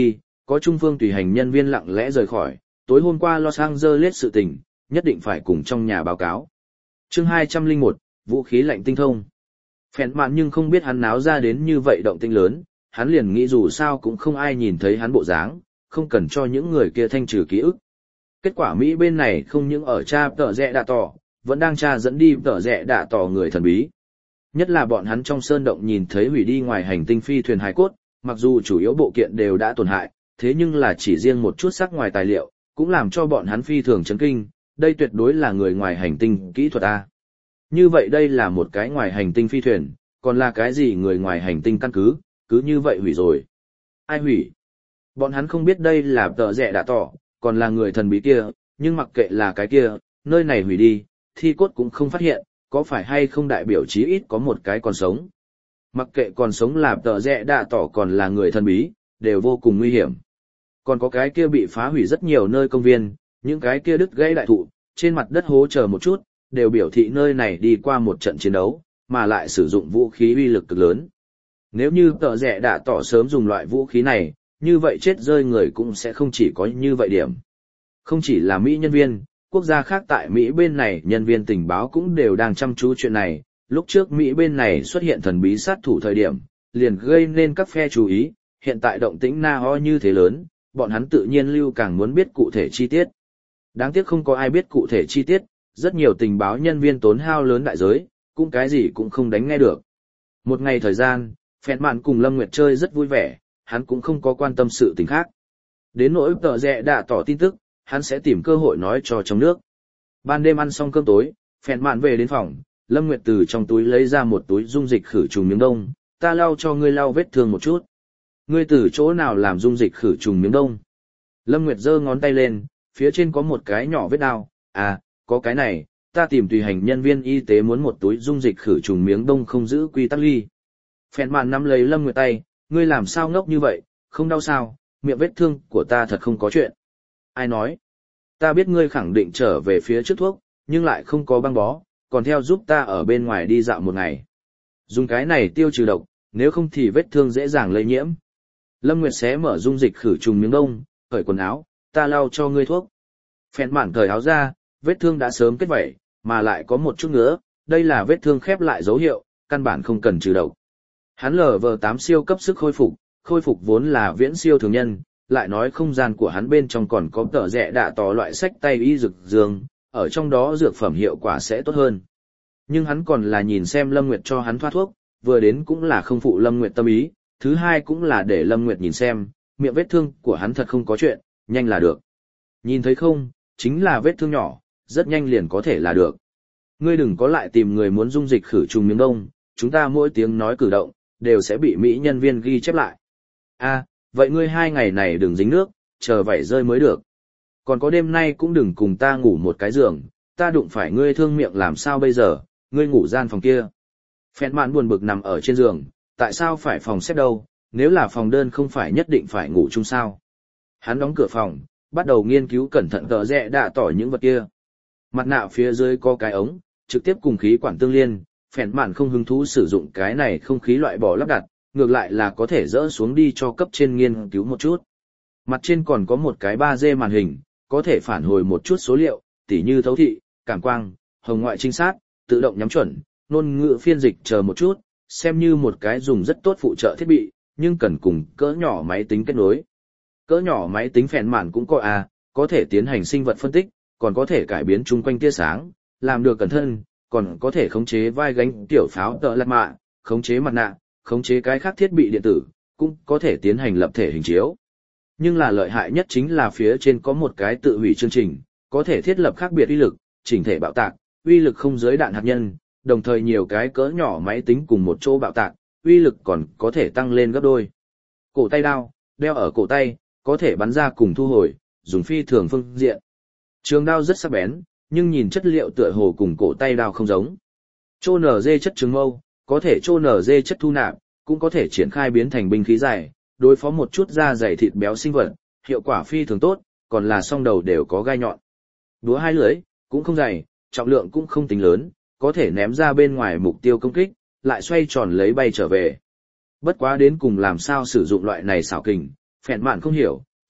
có trung phương tùy hành nhân viên lặng lẽ rời khỏi, tối hôm qua Los Angeles sự tình, nhất định phải cùng trong nhà báo cáo. Chương hai trăm lẻ một, vũ khí lạnh tinh thông. Phèn mạn nhưng không biết hắn náo ra đến như vậy động tĩnh lớn, hắn liền nghĩ dù sao cũng không ai nhìn thấy hắn bộ dáng, không cần cho những người kia thanh trừ ký ức. Kết quả Mỹ bên này không những ở tra tờ rẽ đạ tỏ, vẫn đang tra dẫn đi tờ rẽ đạ tỏ người thần bí. Nhất là bọn hắn trong sơn động nhìn thấy hủy đi ngoài hành tinh phi thuyền hài cốt, mặc dù chủ yếu bộ kiện đều đã tổn hại, thế nhưng là chỉ riêng một chút sắc ngoài tài liệu, cũng làm cho bọn hắn phi thường chấn kinh, đây tuyệt đối là người ngoài hành tinh kỹ thuật A. Như vậy đây là một cái ngoài hành tinh phi thuyền, còn là cái gì người ngoài hành tinh căn cứ, cứ như vậy hủy rồi. Ai hủy? Bọn hắn không biết đây là tờ rẽ đã tỏ, còn là người thần bí kia, nhưng mặc kệ là cái kia, nơi này hủy đi, thi cốt cũng không phát hiện, có phải hay không đại biểu chí ít có một cái còn sống. Mặc kệ còn sống là tờ rẽ đã tỏ còn là người thần bí, đều vô cùng nguy hiểm. Còn có cái kia bị phá hủy rất nhiều nơi công viên, những cái kia đứt gãy đại thụ, trên mặt đất hố chờ một chút, đều biểu thị nơi này đi qua một trận chiến đấu, mà lại sử dụng vũ khí uy lực cực lớn. Nếu như tờ rẽ đã tỏ sớm dùng loại vũ khí này, như vậy chết rơi người cũng sẽ không chỉ có như vậy điểm. Không chỉ là Mỹ nhân viên, quốc gia khác tại Mỹ bên này nhân viên tình báo cũng đều đang chăm chú chuyện này. Lúc trước Mỹ bên này xuất hiện thần bí sát thủ thời điểm, liền gây nên các phe chú ý, hiện tại động tĩnh na ho như thế lớn, bọn hắn tự nhiên lưu càng muốn biết cụ thể chi tiết. Đáng tiếc không có ai biết cụ thể chi tiết, rất nhiều tình báo nhân viên tốn hao lớn đại giới, cũng cái gì cũng không đánh nghe được. Một ngày thời gian, Phẹn Mạn cùng Lâm Nguyệt chơi rất vui vẻ, hắn cũng không có quan tâm sự tình khác. Đến nỗi tờ rẽ đã tỏ tin tức, hắn sẽ tìm cơ hội nói cho trong nước. Ban đêm ăn xong cơm tối, Phẹn Mạn về đến phòng, Lâm Nguyệt từ trong túi lấy ra một túi dung dịch khử trùng miếng đông, ta lau cho ngươi lau vết thương một chút. Ngươi từ chỗ nào làm dung dịch khử trùng miếng đông? Lâm Nguyệt giơ ngón tay lên, phía trên có một cái nhỏ vết đao, à, có cái này, ta tìm tùy hành nhân viên y tế muốn một túi dung dịch khử trùng miếng đông không giữ quy tắc ly. Phèn màn nắm lấy Lâm Nguyệt tay, ngươi làm sao ngốc như vậy, không đau sao, miệng vết thương của ta thật không có chuyện. Ai nói? Ta biết ngươi khẳng định trở về phía trước thuốc, nhưng lại không có băng bó, còn theo giúp ta ở bên ngoài đi dạo một ngày. Dùng cái này tiêu trừ độc, nếu không thì vết thương dễ dàng lây nhiễm. Lâm Nguyệt xé mở dung dịch khử trùng miếng đông, cởi quần áo, ta lau cho ngươi thuốc. Phèn màn cởi áo ra, vết thương đã sớm kết vảy, mà lại có một chút nữa, đây là vết thương khép lại dấu hiệu, căn bản không cần trừ độc. Hắn lờ vờ tám siêu cấp sức khôi phục, khôi phục vốn là viễn siêu thường nhân, lại nói không gian của hắn bên trong còn có tờ rẽ đạ tỏ loại sách tay y dược dương, ở trong đó dược phẩm hiệu quả sẽ tốt hơn. Nhưng hắn còn là nhìn xem Lâm Nguyệt cho hắn thoa thuốc, vừa đến cũng là không phụ Lâm Nguyệt tâm ý, thứ hai cũng là để Lâm Nguyệt nhìn xem, miệng vết thương của hắn thật không có chuyện, nhanh là được. Nhìn thấy không, chính là vết thương nhỏ, rất nhanh liền có thể là được. Ngươi đừng có lại tìm người muốn dung dịch khử trùng miếng đông, chúng ta mỗi tiếng nói cử động, đều sẽ bị Mỹ nhân viên ghi chép lại. A, vậy ngươi hai ngày này đừng dính nước, chờ vảy rơi mới được. Còn có đêm nay cũng đừng cùng ta ngủ một cái giường, ta đụng phải ngươi thương miệng làm sao bây giờ, ngươi ngủ gian phòng kia. Phèn mạn buồn bực nằm ở trên giường, tại sao phải phòng xếp đâu, nếu là phòng đơn không phải nhất định phải ngủ chung sao. Hắn đóng cửa phòng, bắt đầu nghiên cứu cẩn thận tờ rẽ đạ tỏi những vật kia. Mặt nạ phía dưới có cái ống, trực tiếp cùng khí quản tương liên, phèn mạn không hứng thú sử dụng cái này không khí loại bỏ lắp đặt, ngược lại là có thể dỡ xuống đi cho cấp trên nghiên cứu một chút. Mặt trên còn có một cái ba D màn hình, có thể phản hồi một chút số liệu, tỉ như thấu thị, cảm quang, hồng ngoại trinh sát, tự động nhắm chuẩn, ngôn ngữ phiên dịch chờ một chút, xem như một cái dùng rất tốt phụ trợ thiết bị, nhưng cần cùng cỡ nhỏ máy tính kết nối. Cỡ nhỏ máy tính phèn mạn cũng có à, có thể tiến hành sinh vật phân tích, còn có thể cải biến chung quanh tia sáng, làm được cẩn thận, còn có thể khống chế vai gánh tiểu pháo tợ lạt mạ, khống chế mặt nạ, khống chế cái khác thiết bị điện tử, cũng có thể tiến hành lập thể hình chiếu. Nhưng là lợi hại nhất chính là phía trên có một cái tự hủy chương trình, có thể thiết lập khác biệt uy lực, chỉnh thể bạo tạc, uy lực không giới đạn hạt nhân, đồng thời nhiều cái cỡ nhỏ máy tính cùng một chỗ bạo tạc, uy lực còn có thể tăng lên gấp đôi. Cổ tay đao, đeo ở cổ tay, có thể bắn ra cùng thu hồi, dùng phi thường phương diện. Trường đao rất sắc bén, nhưng nhìn chất liệu tựa hồ cùng cổ tay đao không giống. Chô nở dê chất trường mâu, có thể chô nở dê chất thu nạp, cũng có thể triển khai biến thành binh khí dài, đối phó một chút da dày thịt béo sinh vật, hiệu quả phi thường tốt, còn là song đầu đều có gai nhọn. Đúa hai lưỡi, cũng không dày, trọng lượng cũng không tính lớn, có thể ném ra bên ngoài mục tiêu công kích, lại xoay tròn lấy bay trở về. Bất quá đến cùng làm sao sử dụng loại này xảo kình, phèn mạn không hiểu,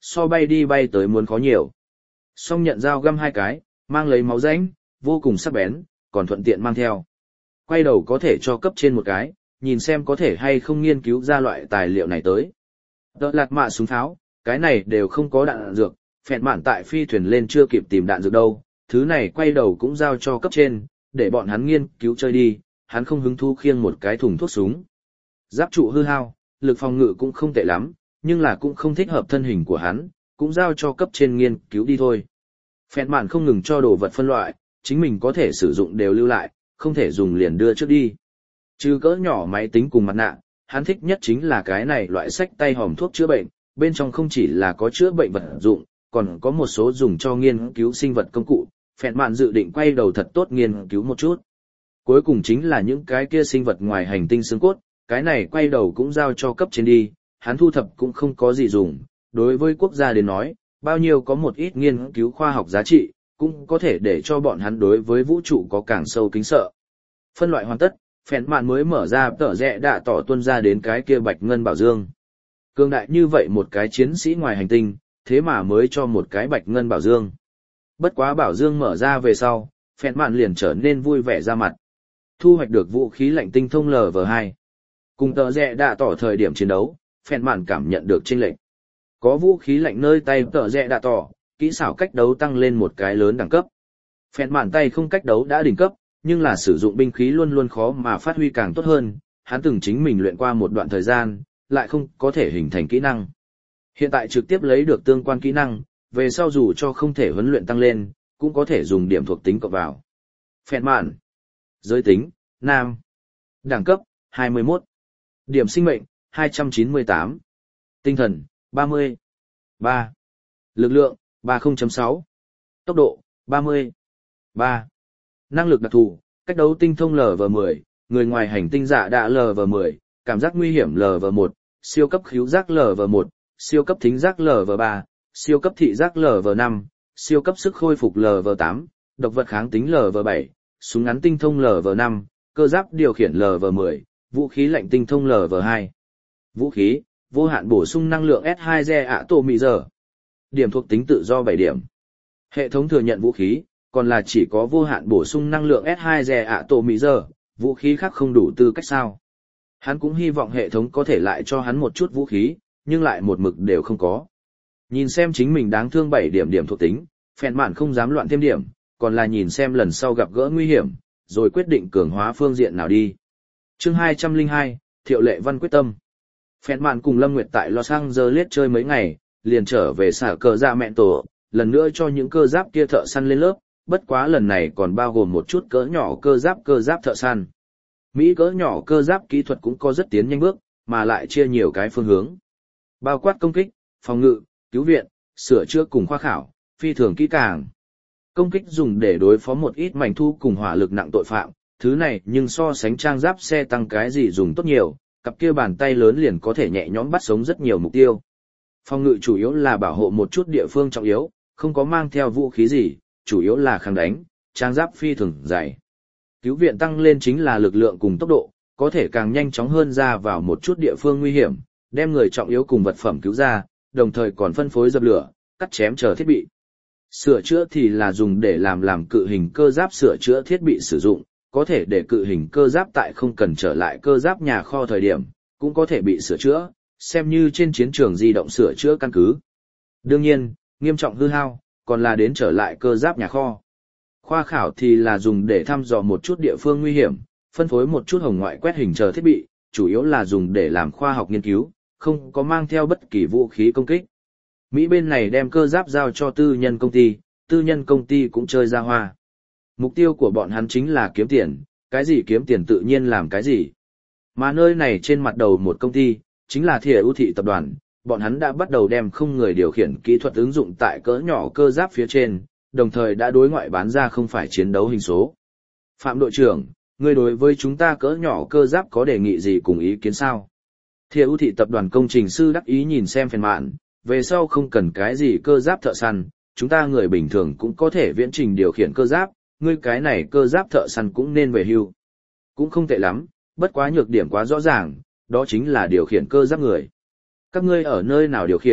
so bay đi bay tới muốn khó nhiều. Song nhận dao găm hai cái, mang lấy máu rãnh, vô cùng sắc bén, còn thuận tiện mang theo. Quay đầu có thể cho cấp trên một cái, nhìn xem có thể hay không nghiên cứu ra loại tài liệu này tới. Đợt lạt mạ súng pháo, cái này đều không có đạn, đạn dược, phẹn mạn tại phi thuyền lên chưa kịp tìm đạn dược đâu, thứ này quay đầu cũng giao cho cấp trên, để bọn hắn nghiên cứu chơi đi, hắn không hứng thú khiêng một cái thùng thuốc súng. Giáp trụ hư hao, lực phòng ngự cũng không tệ lắm, nhưng là cũng không thích hợp thân hình của hắn, cũng giao cho cấp trên nghiên cứu đi thôi. Phẹn mạn không ngừng cho đồ vật phân loại, chính mình có thể sử dụng đều lưu lại, không thể dùng liền đưa trước đi. Trừ cỡ nhỏ máy tính cùng mặt nạ, hắn thích nhất chính là cái này loại sách tay hòm thuốc chữa bệnh, bên trong không chỉ là có chữa bệnh vật dụng, còn có một số dùng cho nghiên cứu sinh vật công cụ, phẹn mạn dự định quay đầu thật tốt nghiên cứu một chút. Cuối cùng chính là những cái kia sinh vật ngoài hành tinh xương cốt, cái này quay đầu cũng giao cho cấp trên đi, hắn thu thập cũng không có gì dùng, đối với quốc gia đến nói, bao nhiêu có một ít nghiên cứu khoa học giá trị, cũng có thể để cho bọn hắn đối với vũ trụ có càng sâu kính sợ. Phân loại hoàn tất, phèn mạn mới mở ra tờ rẽ đạ tỏ tuân ra đến cái kia bạch ngân bảo dương. Cường đại như vậy một cái chiến sĩ ngoài hành tinh, thế mà mới cho một cái bạch ngân bảo dương. Bất quá bảo dương mở ra về sau, phèn mạn liền trở nên vui vẻ ra mặt. Thu hoạch được vũ khí lạnh tinh thông lv hai. Cùng tờ rẽ đạ tỏ thời điểm chiến đấu, phèn mạn cảm nhận được chênh lệch. Có vũ khí lạnh nơi tay tờ rẽ đạ tỏ, kỹ xảo cách đấu tăng lên một cái lớn đẳng cấp. Phèn mạn tay không cách đấu đã đỉnh cấp, nhưng là sử dụng binh khí luôn luôn khó mà phát huy càng tốt hơn, hắn từng chính mình luyện qua một đoạn thời gian, lại không có thể hình thành kỹ năng. Hiện tại trực tiếp lấy được tương quan kỹ năng, về sau dù cho không thể huấn luyện tăng lên, cũng có thể dùng điểm thuộc tính cộng vào. Phèn mạn. Giới tính, nam. Đẳng cấp, hai mươi mốt. Điểm sinh mệnh, hai trăm chín mươi tám. Tinh thần, ba mươi. ba. Lực lượng, ba mươi phẩy sáu. Tốc độ, ba mươi. ba. Năng lực đặc thù, cách đấu tinh thông lv mười, người ngoài hành tinh dạ đạ lv mười, cảm giác nguy hiểm lv một, siêu cấp khứu giác lv một, siêu cấp thính giác lv ba, siêu cấp thị giác lv năm, siêu cấp sức khôi phục lv tám, độc vật kháng tính lv bảy, súng ngắn tinh thông lv năm, cơ giáp điều khiển lv mười, vũ khí lạnh tinh thông lv hai. Vũ khí, vô hạn bổ sung năng lượng S hai Ge ạ tổ mị giờ. Điểm thuộc tính tự do bảy điểm. Hệ thống thừa nhận vũ khí, còn là chỉ có vô hạn bổ sung năng lượng S hai Ge ạ tổ mị giờ, vũ khí khác không đủ tư cách sao. Hắn cũng hy vọng hệ thống có thể lại cho hắn một chút vũ khí, nhưng lại một mực đều không có. Nhìn xem chính mình đáng thương bảy điểm điểm thuộc tính, phèn mạn không dám loạn thêm điểm, còn là nhìn xem lần sau gặp gỡ nguy hiểm, rồi quyết định cường hóa phương diện nào đi. Chương hai trăm lẻ hai, Thiệu Lệ Văn quyết tâm. Phèn mạn cùng Lâm Nguyệt tại Los Angeles chơi mấy ngày, liền trở về xả cờ dạ mẹn tổ, lần nữa cho những cơ giáp kia thợ săn lên lớp, bất quá lần này còn bao gồm một chút cỡ nhỏ cơ giáp cơ giáp thợ săn. Mỹ cỡ nhỏ cơ giáp kỹ thuật cũng có rất tiến nhanh bước, mà lại chia nhiều cái phương hướng. Bao quát công kích, phòng ngự, cứu viện, sửa chữa cùng khoa khảo, phi thường kỹ càng. Công kích dùng để đối phó một ít mảnh thu cùng hỏa lực nặng tội phạm, thứ này nhưng so sánh trang giáp xe tăng cái gì dùng tốt nhiều, cặp kia bàn tay lớn liền có thể nhẹ nhõm bắt sống rất nhiều mục tiêu. Phòng ngự chủ yếu là bảo hộ một chút địa phương trọng yếu, không có mang theo vũ khí gì, chủ yếu là kháng đánh, trang giáp phi thường dày. Cứu viện tăng lên chính là lực lượng cùng tốc độ, có thể càng nhanh chóng hơn ra vào một chút địa phương nguy hiểm, đem người trọng yếu cùng vật phẩm cứu ra, đồng thời còn phân phối dập lửa, cắt chém chờ thiết bị. Sửa chữa thì là dùng để làm làm cự hình cơ giáp sửa chữa thiết bị sử dụng, có thể để cự hình cơ giáp tại không cần trở lại cơ giáp nhà kho thời điểm, cũng có thể bị sửa chữa, xem như trên chiến trường di động sửa chữa căn cứ. Đương nhiên, nghiêm trọng hư hao, còn là đến trở lại cơ giáp nhà kho. Khoa khảo thì là dùng để thăm dò một chút địa phương nguy hiểm, phân phối một chút hồng ngoại quét hình chờ thiết bị, chủ yếu là dùng để làm khoa học nghiên cứu, không có mang theo bất kỳ vũ khí công kích. Mỹ bên này đem cơ giáp giao cho tư nhân công ty, tư nhân công ty cũng chơi ra hoa. Mục tiêu của bọn hắn chính là kiếm tiền, cái gì kiếm tiền tự nhiên làm cái gì. Mà nơi này trên mặt đầu một công ty, chính là Thìa ưu thị tập đoàn, bọn hắn đã bắt đầu đem không người điều khiển kỹ thuật ứng dụng tại cỡ nhỏ cơ giáp phía trên, đồng thời đã đối ngoại bán ra không phải chiến đấu hình số. Phạm đội trưởng, người đối với chúng ta cỡ nhỏ cơ giáp có đề nghị gì cùng ý kiến sao? Thìa ưu thị tập đoàn công trình sư đắc ý nhìn xem phèn mạn, về sau không cần cái gì cơ giáp thợ săn, chúng ta người bình thường cũng có thể viễn trình điều khiển cơ giáp, ngươi cái này cơ giáp thợ săn cũng nên về hưu. Cũng không tệ lắm, bất quá nhược điểm quá rõ ràng, đó chính là điều khiển cơ giáp người. Các ngươi ở nơi nào điều khiển,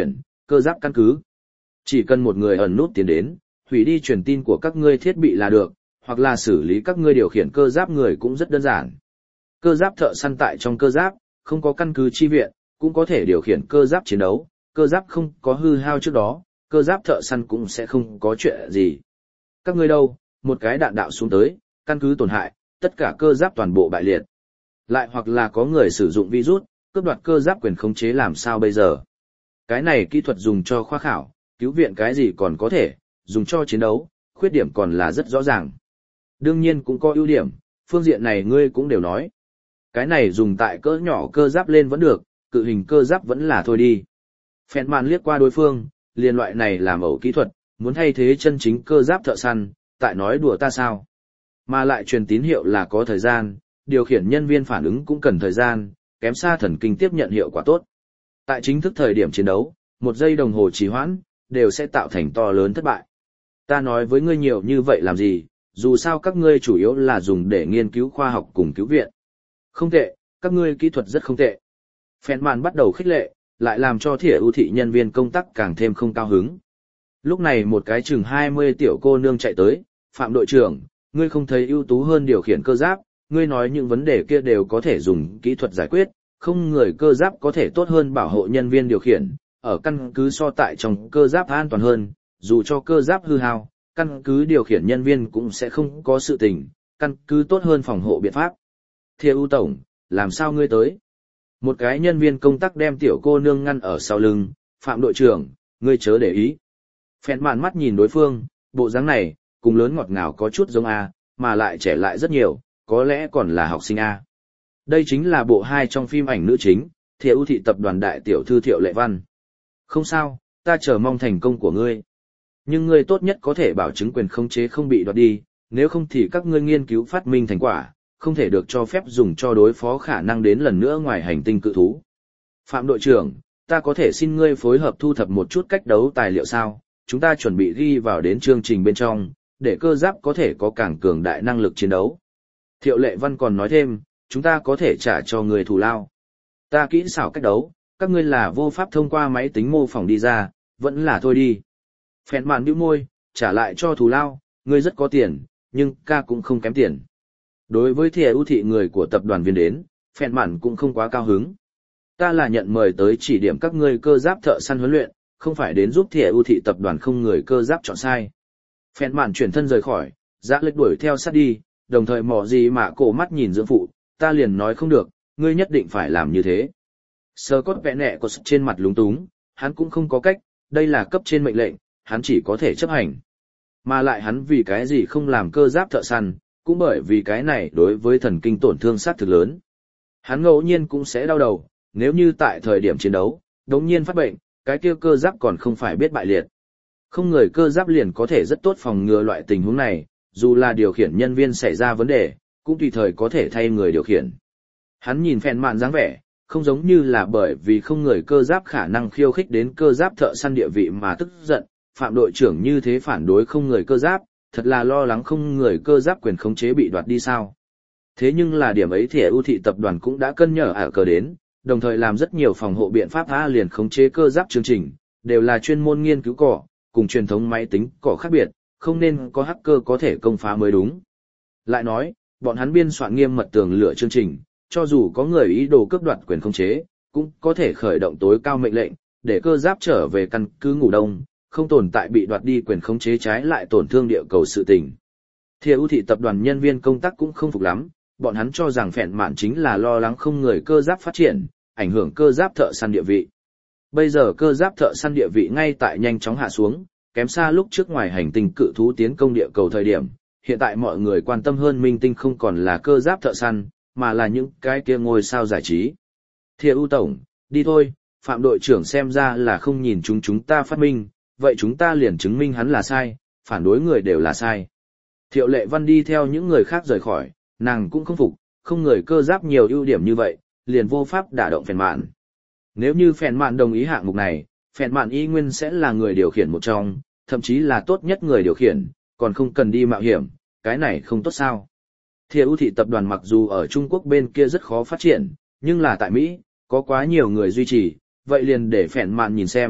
cơ giáp căn cứ. Chỉ cần một người ẩn nút tiến đến, hủy đi truyền tin của các ngươi thiết bị là được, hoặc là xử lý các ngươi điều khiển cơ giáp người cũng rất đơn giản. Cơ giáp thợ săn tại trong cơ giáp, không có căn cứ chi viện, cũng có thể điều khiển cơ giáp chiến đấu, cơ giáp không có hư hao trước đó, cơ giáp thợ săn cũng sẽ không có chuyện gì. Các ngươi đâu, một cái đạn đạo xuống tới, căn cứ tổn hại, tất cả cơ giáp toàn bộ bại liệt. Lại hoặc là có người sử dụng virus, cướp đoạt cơ giáp quyền khống chế làm sao bây giờ? Cái này kỹ thuật dùng cho khoa khảo, cứu viện cái gì còn có thể, dùng cho chiến đấu, khuyết điểm còn là rất rõ ràng. Đương nhiên cũng có ưu điểm, phương diện này ngươi cũng đều nói. Cái này dùng tại cỡ nhỏ cơ giáp lên vẫn được, cự hình cơ giáp vẫn là thôi đi. Phèn màn liếc qua đối phương, liên loại này làm ẩu kỹ thuật, muốn thay thế chân chính cơ giáp thợ săn, tại nói đùa ta sao. Mà lại truyền tín hiệu là có thời gian, điều khiển nhân viên phản ứng cũng cần thời gian, kém xa thần kinh tiếp nhận hiệu quả tốt. Tại chính thức thời điểm chiến đấu, một giây đồng hồ trì hoãn, đều sẽ tạo thành to lớn thất bại. Ta nói với ngươi nhiều như vậy làm gì, dù sao các ngươi chủ yếu là dùng để nghiên cứu khoa học cùng cứu viện. Không tệ, các ngươi kỹ thuật rất không tệ. Phèn màn bắt đầu khích lệ, lại làm cho thỉa ưu thị nhân viên công tác càng thêm không cao hứng. Lúc này một cái chừng hai mươi tiểu cô nương chạy tới, Phạm đội trưởng, ngươi không thấy ưu tú hơn điều khiển cơ giáp, ngươi nói những vấn đề kia đều có thể dùng kỹ thuật giải quyết, không người cơ giáp có thể tốt hơn bảo hộ nhân viên điều khiển, ở căn cứ so tại trong cơ giáp an toàn hơn, dù cho cơ giáp hư hao, căn cứ điều khiển nhân viên cũng sẽ không có sự tình, căn cứ tốt hơn phòng hộ biện pháp. Thìa ưu tổng, làm sao ngươi tới? Một cái nhân viên công tác đem tiểu cô nương ngăn ở sau lưng, Phạm đội trưởng, ngươi chớ để ý. Phèn màn mắt nhìn đối phương, bộ dáng này, cùng lớn ngọt ngào có chút giống A, mà lại trẻ lại rất nhiều, có lẽ còn là học sinh A. Đây chính là bộ hai trong phim ảnh nữ chính, Thìa ưu thị tập đoàn đại tiểu thư Thiệu Lệ Văn. Không sao, ta chờ mong thành công của ngươi. Nhưng ngươi tốt nhất có thể bảo chứng quyền khống chế không bị đoạt đi, nếu không thì các ngươi nghiên cứu phát minh thành quả, không thể được cho phép dùng cho đối phó khả năng đến lần nữa ngoài hành tinh cự thú. Phạm đội trưởng, ta có thể xin ngươi phối hợp thu thập một chút cách đấu tài liệu sao, chúng ta chuẩn bị ghi vào đến chương trình bên trong, để cơ giáp có thể có càng cường đại năng lực chiến đấu. Thiệu Lệ Văn còn nói thêm, chúng ta có thể trả cho người thù lao. Ta kỹ xảo cách đấu, các ngươi là vô pháp thông qua máy tính mô phỏng đi ra, vẫn là thôi đi. Phèn màn bĩu môi, trả lại cho thù lao, ngươi rất có tiền, nhưng ca cũng không kém tiền. Đối với thìa ưu thị người của tập đoàn viên đến, phèn màn cũng không quá cao hứng. Ta là nhận mời tới chỉ điểm các ngươi cơ giáp thợ săn huấn luyện, không phải đến giúp thìa ưu thị tập đoàn không người cơ giáp chọn sai. Phèn màn chuyển thân rời khỏi, Dã Lệch đuổi theo sát đi, đồng thời mò gì mà cổ mắt nhìn dưỡng phụ, ta liền nói không được, ngươi nhất định phải làm như thế. Sơ cốt vẽ nẹ có trên mặt lúng túng, hắn cũng không có cách, đây là cấp trên mệnh lệnh, hắn chỉ có thể chấp hành. Mà lại hắn vì cái gì không làm cơ giáp thợ săn, cũng bởi vì cái này đối với thần kinh tổn thương sát thực lớn. Hắn ngẫu nhiên cũng sẽ đau đầu, nếu như tại thời điểm chiến đấu, đống nhiên phát bệnh, cái kia cơ giáp còn không phải biết bại liệt. Không người cơ giáp liền có thể rất tốt phòng ngừa loại tình huống này, dù là điều khiển nhân viên xảy ra vấn đề, cũng tùy thời có thể thay người điều khiển. Hắn nhìn phèn mạn dáng vẻ, không giống như là bởi vì không người cơ giáp khả năng khiêu khích đến cơ giáp thợ săn địa vị mà tức giận, Phạm đội trưởng như thế phản đối không người cơ giáp, thật là lo lắng không người cơ giáp quyền khống chế bị đoạt đi sao. Thế nhưng là điểm ấy thìa ưu thị tập đoàn cũng đã cân nhở ả cờ đến, đồng thời làm rất nhiều phòng hộ biện pháp A liền khống chế cơ giáp chương trình, đều là chuyên môn nghiên cứu cỏ, cùng truyền thống máy tính cỏ khác biệt, không nên có hacker có thể công phá mới đúng. Lại nói, bọn hắn biên soạn nghiêm mật tường lửa chương trình, cho dù có người ý đồ cướp đoạt quyền khống chế, cũng có thể khởi động tối cao mệnh lệnh, để cơ giáp trở về căn cứ ngủ đông, không tồn tại bị đoạt đi quyền khống chế trái lại tổn thương địa cầu sự tình. Thìa ưu thị tập đoàn nhân viên công tác cũng không phục lắm, bọn hắn cho rằng phèn mạn chính là lo lắng không người cơ giáp phát triển, ảnh hưởng cơ giáp thợ săn địa vị. Bây giờ cơ giáp thợ săn địa vị ngay tại nhanh chóng hạ xuống, kém xa lúc trước ngoài hành tinh cự thú tiến công địa cầu thời điểm, hiện tại mọi người quan tâm hơn minh tinh không còn là cơ giáp thợ săn, mà là những cái kia ngôi sao giải trí. Thìa ưu tổng, đi thôi, Phạm đội trưởng xem ra là không nhìn chúng chúng ta phát minh, vậy chúng ta liền chứng minh hắn là sai, phản đối người đều là sai. Thiệu Lệ Văn đi theo những người khác rời khỏi, nàng cũng không phục, không người cơ giáp nhiều ưu điểm như vậy, liền vô pháp đả động phèn mạn. Nếu như phèn mạn đồng ý hạng mục này, phèn mạn y nguyên sẽ là người điều khiển một trong, thậm chí là tốt nhất người điều khiển, còn không cần đi mạo hiểm, cái này không tốt sao. Thìa ưu thị tập đoàn mặc dù ở Trung Quốc bên kia rất khó phát triển, nhưng là tại Mỹ, có quá nhiều người duy trì, vậy liền để phèn mạn nhìn xem,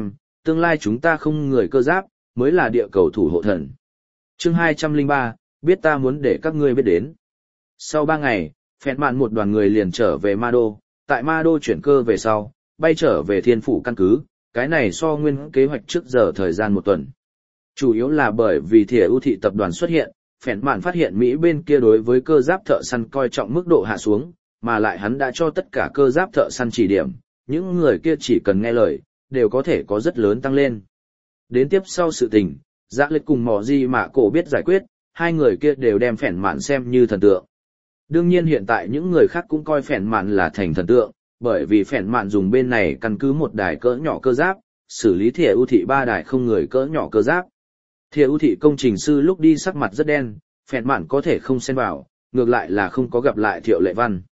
tương lai chúng ta không người cơ giáp, mới là địa cầu thủ hộ thần. Chương hai trăm lẻ ba, biết ta muốn để các ngươi biết đến. Sau ba ngày, phẹn mạn một đoàn người liền trở về Ma Đô, tại Ma Đô chuyển cơ về sau, bay trở về thiên phủ căn cứ, cái này so nguyên kế hoạch trước giờ thời gian một tuần. Chủ yếu là bởi vì Thìa ưu thị tập đoàn xuất hiện, phẹn mạn phát hiện Mỹ bên kia đối với cơ giáp thợ săn coi trọng mức độ hạ xuống, mà lại hắn đã cho tất cả cơ giáp thợ săn chỉ điểm, những người kia chỉ cần nghe lời, đều có thể có rất lớn tăng lên. Đến tiếp sau sự tình, Dạ Lịch cùng Mỏ Di Mạ Cổ biết giải quyết, hai người kia đều đem phèn mạn xem như thần tượng. Đương nhiên hiện tại những người khác cũng coi phèn mạn là thành thần tượng, bởi vì phèn mạn dùng bên này căn cứ một đài cỡ nhỏ cơ giáp, xử lý Thìa ưu thị ba đài không người cỡ nhỏ cơ giáp. Thìa ưu thị công trình sư lúc đi sắc mặt rất đen, phèn mạn có thể không xen vào, ngược lại là không có gặp lại Thiệu Lệ Văn.